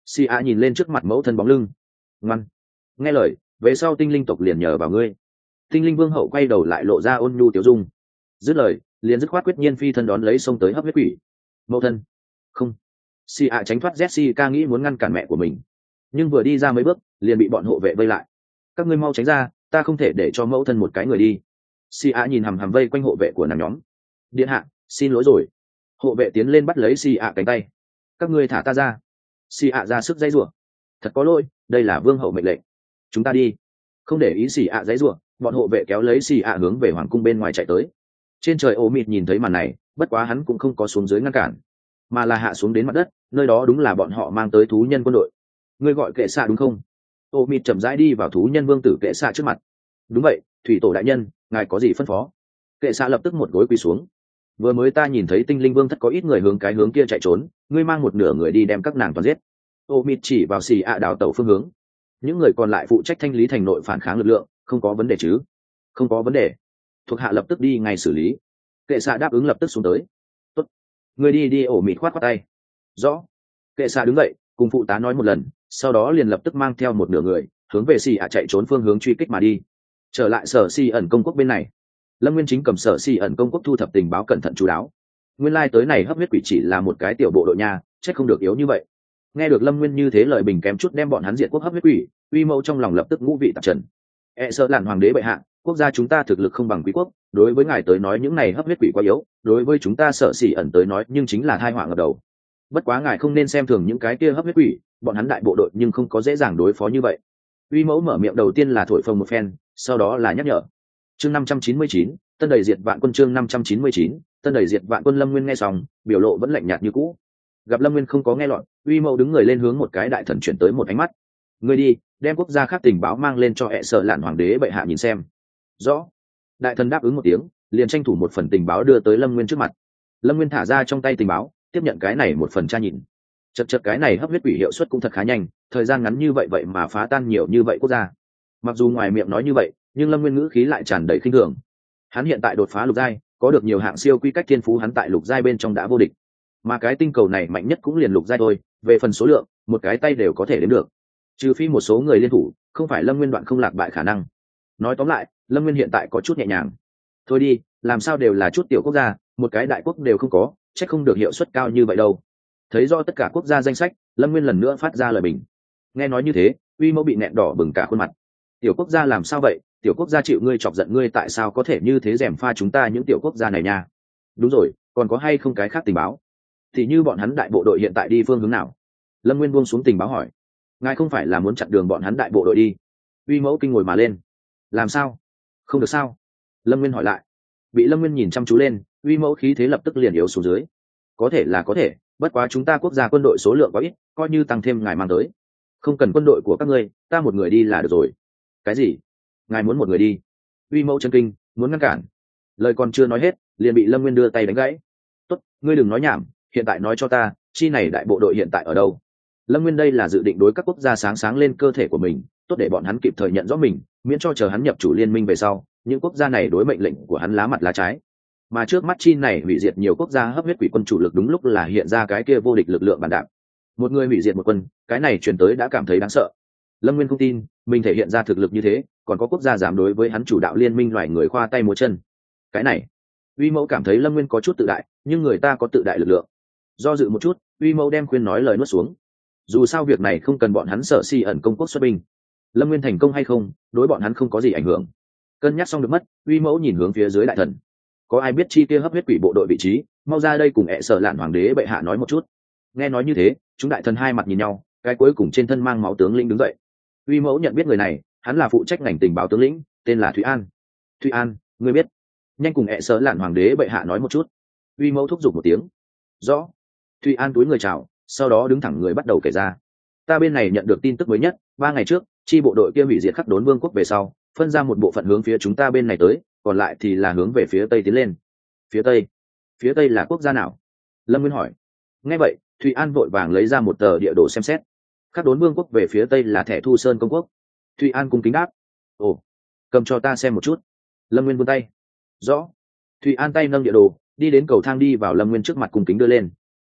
Si A nhìn lên trước mặt mẫu thân bóng lưng. Ngoan, nghe lời, về sau tinh linh tộc liền nhờ vào ngươi. Tinh linh vương hậu quay đầu lại lộ ra ôn nhu tiểu dung. Dứt lời, liền dứt khoát quyết nhiên phi thân đón lấy xông tới hấp huyết quỷ. Mẫu thân, không. Si A tránh thoát Jessica nghĩ muốn ngăn cản mẹ của mình, nhưng vừa đi ra mấy bước, liền bị bọn hộ vệ vây lại. Các ngươi mau tránh ra, ta không thể để cho mẫu thân một cái người đi. Si A nhìn hằm hằm vây quanh hộ vệ của nàng nhóm. Điện hạ, xin lỗi rồi. Hộ vệ tiến lên bắt lấy Si A cánh tay. Các ngươi thả ta ra. Si A ra sức dãy rủa. Thật có lỗi, đây là vương hậu mệnh lệnh. Chúng ta đi. Không để ý Si A dãy rủa, bọn hộ vệ kéo lấy Si A hướng về hoàng cung bên ngoài chạy tới. Trên trời ô mịt nhìn thấy màn này, bất quá hắn cũng không có xuống dưới ngăn cản, mà là hạ xuống đến mặt đất, nơi đó đúng là bọn họ mang tới thú nhân quân đội. Ngươi gọi kệ xạ đúng không? Ô mịt chậm rãi đi vào thú nhân vương tử kệ xạ trước mặt. Đúng vậy, thủy tổ đại nhân, ngài có gì phân phó? Kệ xạ lập tức một gối quỳ xuống. Vừa mới ta nhìn thấy tinh linh vương thất có ít người hướng cái hướng kia chạy trốn, ngươi mang một nửa người đi đem các nàng toàn giết. Ô mịt chỉ vào xì ạ đào tàu phương hướng. Những người còn lại phụ trách thanh lý thành nội phản kháng lực lượng, không có vấn đề chứ? Không có vấn đề. Thuộc hạ lập tức đi ngay xử lý. Kệ xạ đáp ứng lập tức xuống tới. Tốt, người đi đi. Ổ mịt khoát khoát tay. Rõ. Kệ xạ đứng dậy, cùng phụ tá nói một lần, sau đó liền lập tức mang theo một nửa người hướng về xì ạ chạy trốn phương hướng truy kích mà đi. Trở lại sở xì ẩn công quốc bên này, Lâm Nguyên chính cầm sở xì ẩn công quốc thu thập tình báo cẩn thận chú đáo. Nguyên lai tới này hấp huyết quỷ chỉ là một cái tiểu bộ đội nha, chắc không được yếu như vậy. Nghe được Lâm Nguyên như thế lời bình kém chút đem bọn hắn diệt quốc hấp huyết quỷ, uy mẫu trong lòng lập tức ngũ vị tạp trần. E sợ làn hoàng đế bệ hạ, quốc gia chúng ta thực lực không bằng quý quốc, đối với ngài tới nói những này hấp huyết quỷ quá yếu, đối với chúng ta sở xỉ ẩn tới nói nhưng chính là tai họa ngập đầu. Bất quá ngài không nên xem thường những cái kia hấp huyết quỷ, bọn hắn đại bộ đội nhưng không có dễ dàng đối phó như vậy. Uy mẫu mở miệng đầu tiên là thổi phồng một phen, sau đó là nhắc nhở. Chương năm trăm chín mươi chín, tân đầy diệt vạn quân. Chương năm trăm chín mươi chín, tân đầy diệt vạn quân. Lâm Nguyên nghe xong, biểu lộ vẫn lạnh nhạt như cũ. Gặp Lâm Nguyên không có nghe lọt, uy mẫu đứng người lên hướng một cái đại thần chuyển tới một ánh mắt. Ngươi đi, đem quốc gia khác tình báo mang lên cho hệ sợ lạn hoàng đế bệ hạ nhìn xem. Rõ. Đại thần đáp ứng một tiếng, liền tranh thủ một phần tình báo đưa tới Lâm Nguyên trước mặt. Lâm Nguyên thả ra trong tay tình báo, tiếp nhận cái này một phần tra nhìn. Chật chật, cái này hấp huyết quỷ hiệu suất cũng thật khá nhanh, thời gian ngắn như vậy vậy mà phá tan nhiều như vậy quốc gia. Mặc dù ngoài miệng nói như vậy, nhưng Lâm Nguyên ngữ khí lại tràn đầy khinh thường. Hắn hiện tại đột phá lục giai, có được nhiều hạng siêu quy cách thiên phú, hắn tại lục giai bên trong đã vô địch. Mà cái tinh cầu này mạnh nhất cũng liền lục giai thôi, về phần số lượng, một cái tay đều có thể đến được. Trừ phi một số người liên thủ, không phải Lâm Nguyên đoạn không lạc bại khả năng. Nói tóm lại, Lâm Nguyên hiện tại có chút nhẹ nhàng. Thôi đi, làm sao đều là chút tiểu quốc gia, một cái đại quốc đều không có, chắc không được hiệu suất cao như vậy đâu. Thấy do tất cả quốc gia danh sách, Lâm Nguyên lần nữa phát ra lời bình. Nghe nói như thế, uy mẫu bị nẹn đỏ bừng cả khuôn mặt. Tiểu quốc gia làm sao vậy? Tiểu quốc gia chịu ngươi chọc giận ngươi, tại sao có thể như thế gièm pha chúng ta những tiểu quốc gia này nha? Đúng rồi, còn có hay không cái khác tình báo? Thì như bọn hắn đại bộ đội hiện tại đi phương hướng nào? Lâm Nguyên buông xuống tình báo hỏi. Ngài không phải là muốn chặn đường bọn hắn đại bộ đội đi? Uy mẫu kinh ngồi mà lên. Làm sao? Không được sao? Lâm Nguyên hỏi lại. Bị Lâm Nguyên nhìn chăm chú lên, uy mẫu khí thế lập tức liền yếu xuống dưới. Có thể là có thể, bất quá chúng ta quốc gia quân đội số lượng có ít, coi như tăng thêm ngài mang tới. Không cần quân đội của các ngươi, ta một người đi là được rồi. Cái gì? Ngài muốn một người đi? Uy mẫu chân kinh, muốn ngăn cản. Lời còn chưa nói hết, liền bị Lâm Nguyên đưa tay đánh gãy. Tốt, ngươi đừng nói nhảm, hiện tại nói cho ta, chi này đại bộ đội hiện tại ở đâu? Lâm Nguyên đây là dự định đối các quốc gia sáng sáng lên cơ thể của mình, tốt để bọn hắn kịp thời nhận rõ mình, miễn cho chờ hắn nhập chủ liên minh về sau, những quốc gia này đối mệnh lệnh của hắn lá mặt lá trái. Mà trước mắt chi này hủy diệt nhiều quốc gia hấp huyết quỷ quân chủ lực đúng lúc là hiện ra cái kia vô địch lực lượng bàn đạp. Một người hủy diệt một quân, cái này truyền tới đã cảm thấy đáng sợ. Lâm Nguyên không tin, mình thể hiện ra thực lực như thế, còn có quốc gia dám đối với hắn chủ đạo liên minh loài người khoa tay múa chân. Cái này, Uy Mẫu cảm thấy Lâm Nguyên có chút tự đại, nhưng người ta có tự đại lực lượng. Do dự một chút, Uy Mẫu đem khuyên nói lời nuốt xuống. Dù sao việc này không cần bọn hắn sợ si ẩn công quốc xuất binh. Lâm Nguyên thành công hay không, đối bọn hắn không có gì ảnh hưởng. Cân nhắc xong được mất, Uy Mẫu nhìn hướng phía dưới đại thần. Có ai biết chi kia hấp huyết quỷ bộ đội vị trí, mau ra đây cùng ẹ sợ lạn hoàng đế bệ hạ nói một chút. Nghe nói như thế, chúng đại thần hai mặt nhìn nhau, cái cuối cùng trên thân mang máu tướng lĩnh đứng dậy. Uy Mẫu nhận biết người này, hắn là phụ trách ngành tình báo tướng lĩnh, tên là Thụy An. Thụy An, ngươi biết? Nhanh cùng ẹ sợ lạn hoàng đế bệ hạ nói một chút. Uy Mẫu thúc giục một tiếng. Rõ. Thụy An túi người chào, sau đó đứng thẳng người bắt đầu kể ra. Ta bên này nhận được tin tức mới nhất, ba ngày trước, chi bộ đội kia hủy diệt khắc đốn vương quốc về sau, phân ra một bộ phận hướng phía chúng ta bên này tới, còn lại thì là hướng về phía tây tiến lên. Phía tây? Phía tây là quốc gia nào? Lâm Nguyên hỏi. Nghe vậy, Thụy An vội vàng lấy ra một tờ địa đồ xem xét. Khắc đốn vương quốc về phía tây là Thẻ Thu Sơn công quốc. Thụy An cung kính đáp. Ồ, cầm cho ta xem một chút. Lâm Nguyên vươn tay. Rõ. Thụy An tay nâng địa đồ, đi đến cầu thang đi vào Lâm Nguyên trước mặt cung kính đưa lên.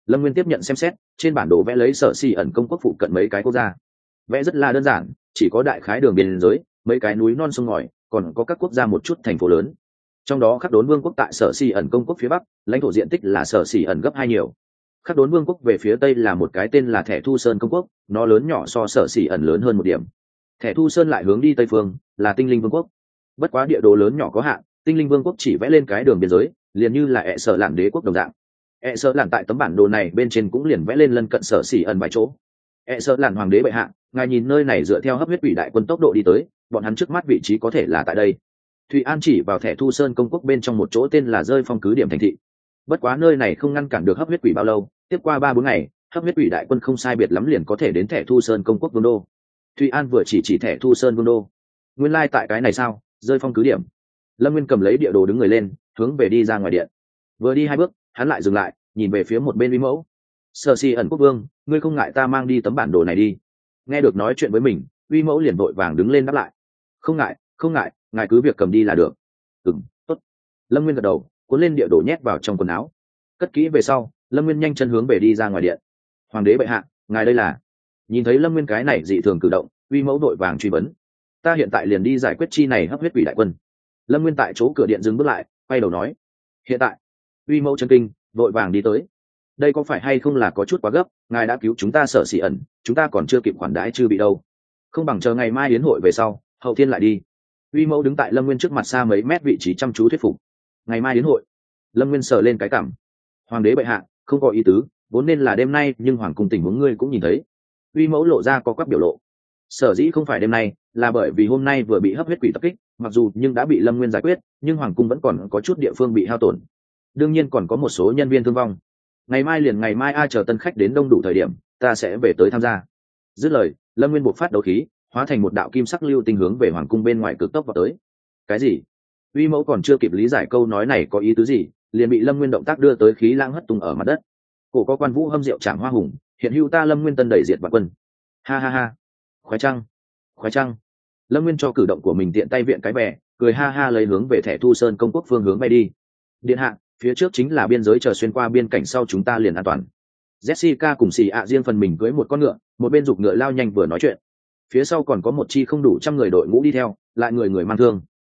Lâm Nguyên tiếp nhận xem xét, trên bản đồ vẽ lấy Sở Xỉ ẩn công quốc phụ cận mấy cái quốc gia. Vẽ rất là đơn giản, chỉ có đại khái đường biên giới, mấy cái núi non sông ngòi, còn có các quốc gia một chút thành phố lớn. Trong đó Khắc Đốn Vương quốc tại Sở Xỉ ẩn công quốc phía bắc, lãnh thổ diện tích là Sở Xỉ ẩn gấp hai nhiều. Khắc Đốn Vương quốc về phía tây là một cái tên là Thẻ Thu Sơn công quốc, nó lớn nhỏ so Sở Xỉ ẩn lớn hơn một điểm. Thẻ Thu Sơn lại hướng đi tây phương, là Tinh Linh Vương quốc. Bất quá địa đồ lớn nhỏ có hạn, Tinh Linh Vương quốc chỉ vẽ lên cái đường biên giới, liền như là ẹ sợ lạn đế quốc đồng dạng. ẹ sợ lạn tại tấm bản đồ này bên trên cũng liền vẽ lên lân cận Sở Xỉ ẩn vài chỗ. ẹ sợ lạn hoàng đế bệ hạ, ngài nhìn nơi này dựa theo hấp huyết quỷ đại quân tốc độ đi tới, bọn hắn trước mắt vị trí có thể là tại đây. Thụy An chỉ vào Thẻ Thu Sơn công quốc bên trong một chỗ tên là rơi phong cứ điểm thành thị. Bất quá nơi này không ngăn cản được hấp huyết quỷ bao lâu, tiếp qua ba bốn ngày, hấp huyết quỷ đại quân không sai biệt lắm liền có thể đến Thẻ Thu Sơn công quốc vương đô. Thụy An vừa chỉ chỉ Thẻ Thu Sơn vương đô. Nguyên lai like tại cái này sao? Rơi phong cứ điểm. Lâm Nguyên cầm lấy địa đồ đứng người lên, hướng về đi ra ngoài điện. Vừa đi hai bước, hắn lại dừng lại, nhìn về phía một bên uy mẫu. Sở Xỉ ẩn quốc vương, ngươi không ngại ta mang đi tấm bản đồ này đi? Nghe được nói chuyện với mình, uy mẫu liền vội vàng đứng lên đáp lại. Không ngại, không ngại, ngài cứ việc cầm đi là được. Ừm, tốt. Lâm Nguyên gật đầu, cuốn lên địa đồ nhét vào trong quần áo. Cất kỹ về sau, Lâm Nguyên nhanh chân hướng về đi ra ngoài điện. Hoàng đế bệ hạ, ngài đây là? Nhìn thấy Lâm Nguyên cái này dị thường cử động, uy mẫu đội vàng truy vấn. Ta hiện tại liền đi giải quyết chi này hấp huyết quỷ đại quân. Lâm Nguyên tại chỗ cửa điện dừng bước lại, quay đầu nói. Hiện tại? Uy mẫu chân kinh, vội vàng đi tới. Đây có phải hay không là có chút quá gấp, ngài đã cứu chúng ta Sở Xỉ ẩn, chúng ta còn chưa kịp khoản đãi chưa bị đâu. Không bằng chờ ngày mai yến hội về sau, hậu thiên lại đi. Uy mẫu đứng tại Lâm Nguyên trước mặt xa mấy mét vị trí chăm chú thuyết phục. Ngày mai yến hội? Lâm Nguyên sờ lên cái cảm. Hoàng đế bệ hạ, không có ý tứ, vốn nên là đêm nay, nhưng hoàng cung tình huống ngươi cũng nhìn thấy. Uy mẫu lộ ra có quắc biểu lộ. Sở dĩ không phải đêm nay, là bởi vì hôm nay vừa bị hấp huyết quỷ tập kích, mặc dù nhưng đã bị Lâm Nguyên giải quyết, nhưng hoàng cung vẫn còn có chút địa phương bị hao tổn. Đương nhiên còn có một số nhân viên thương vong. Ngày mai liền ngày mai ai chờ tân khách đến đông đủ thời điểm, ta sẽ về tới tham gia. Dứt lời, Lâm Nguyên buộc phát đấu khí, hóa thành một đạo kim sắc lưu tinh hướng về hoàng cung bên ngoài cực tốc vào tới. Cái gì? Uy mẫu còn chưa kịp lý giải câu nói này có ý tứ gì, liền bị Lâm Nguyên động tác đưa tới khí lãng hất tung ở mặt đất. Cổ có quan vũ hâm rượu trảm hoa hùng, hiện hữu ta Lâm Nguyên tân đẩy diệt vạn quân. Ha ha ha. Khoái trăng, khoái trăng. Lâm Nguyên cho cử động của mình tiện tay viện cái bè, cười ha ha lấy hướng về Thẻ Thu Sơn công quốc phương hướng bay đi. Điện hạ, phía trước chính là biên giới, chờ xuyên qua biên cảnh sau chúng ta liền an toàn. Jessica cùng xì ạ riêng phần mình cưới một con ngựa, một bên giục ngựa lao nhanh vừa nói chuyện. Phía sau còn có một chi không đủ trăm người đội ngũ đi theo, lại người người mang thương.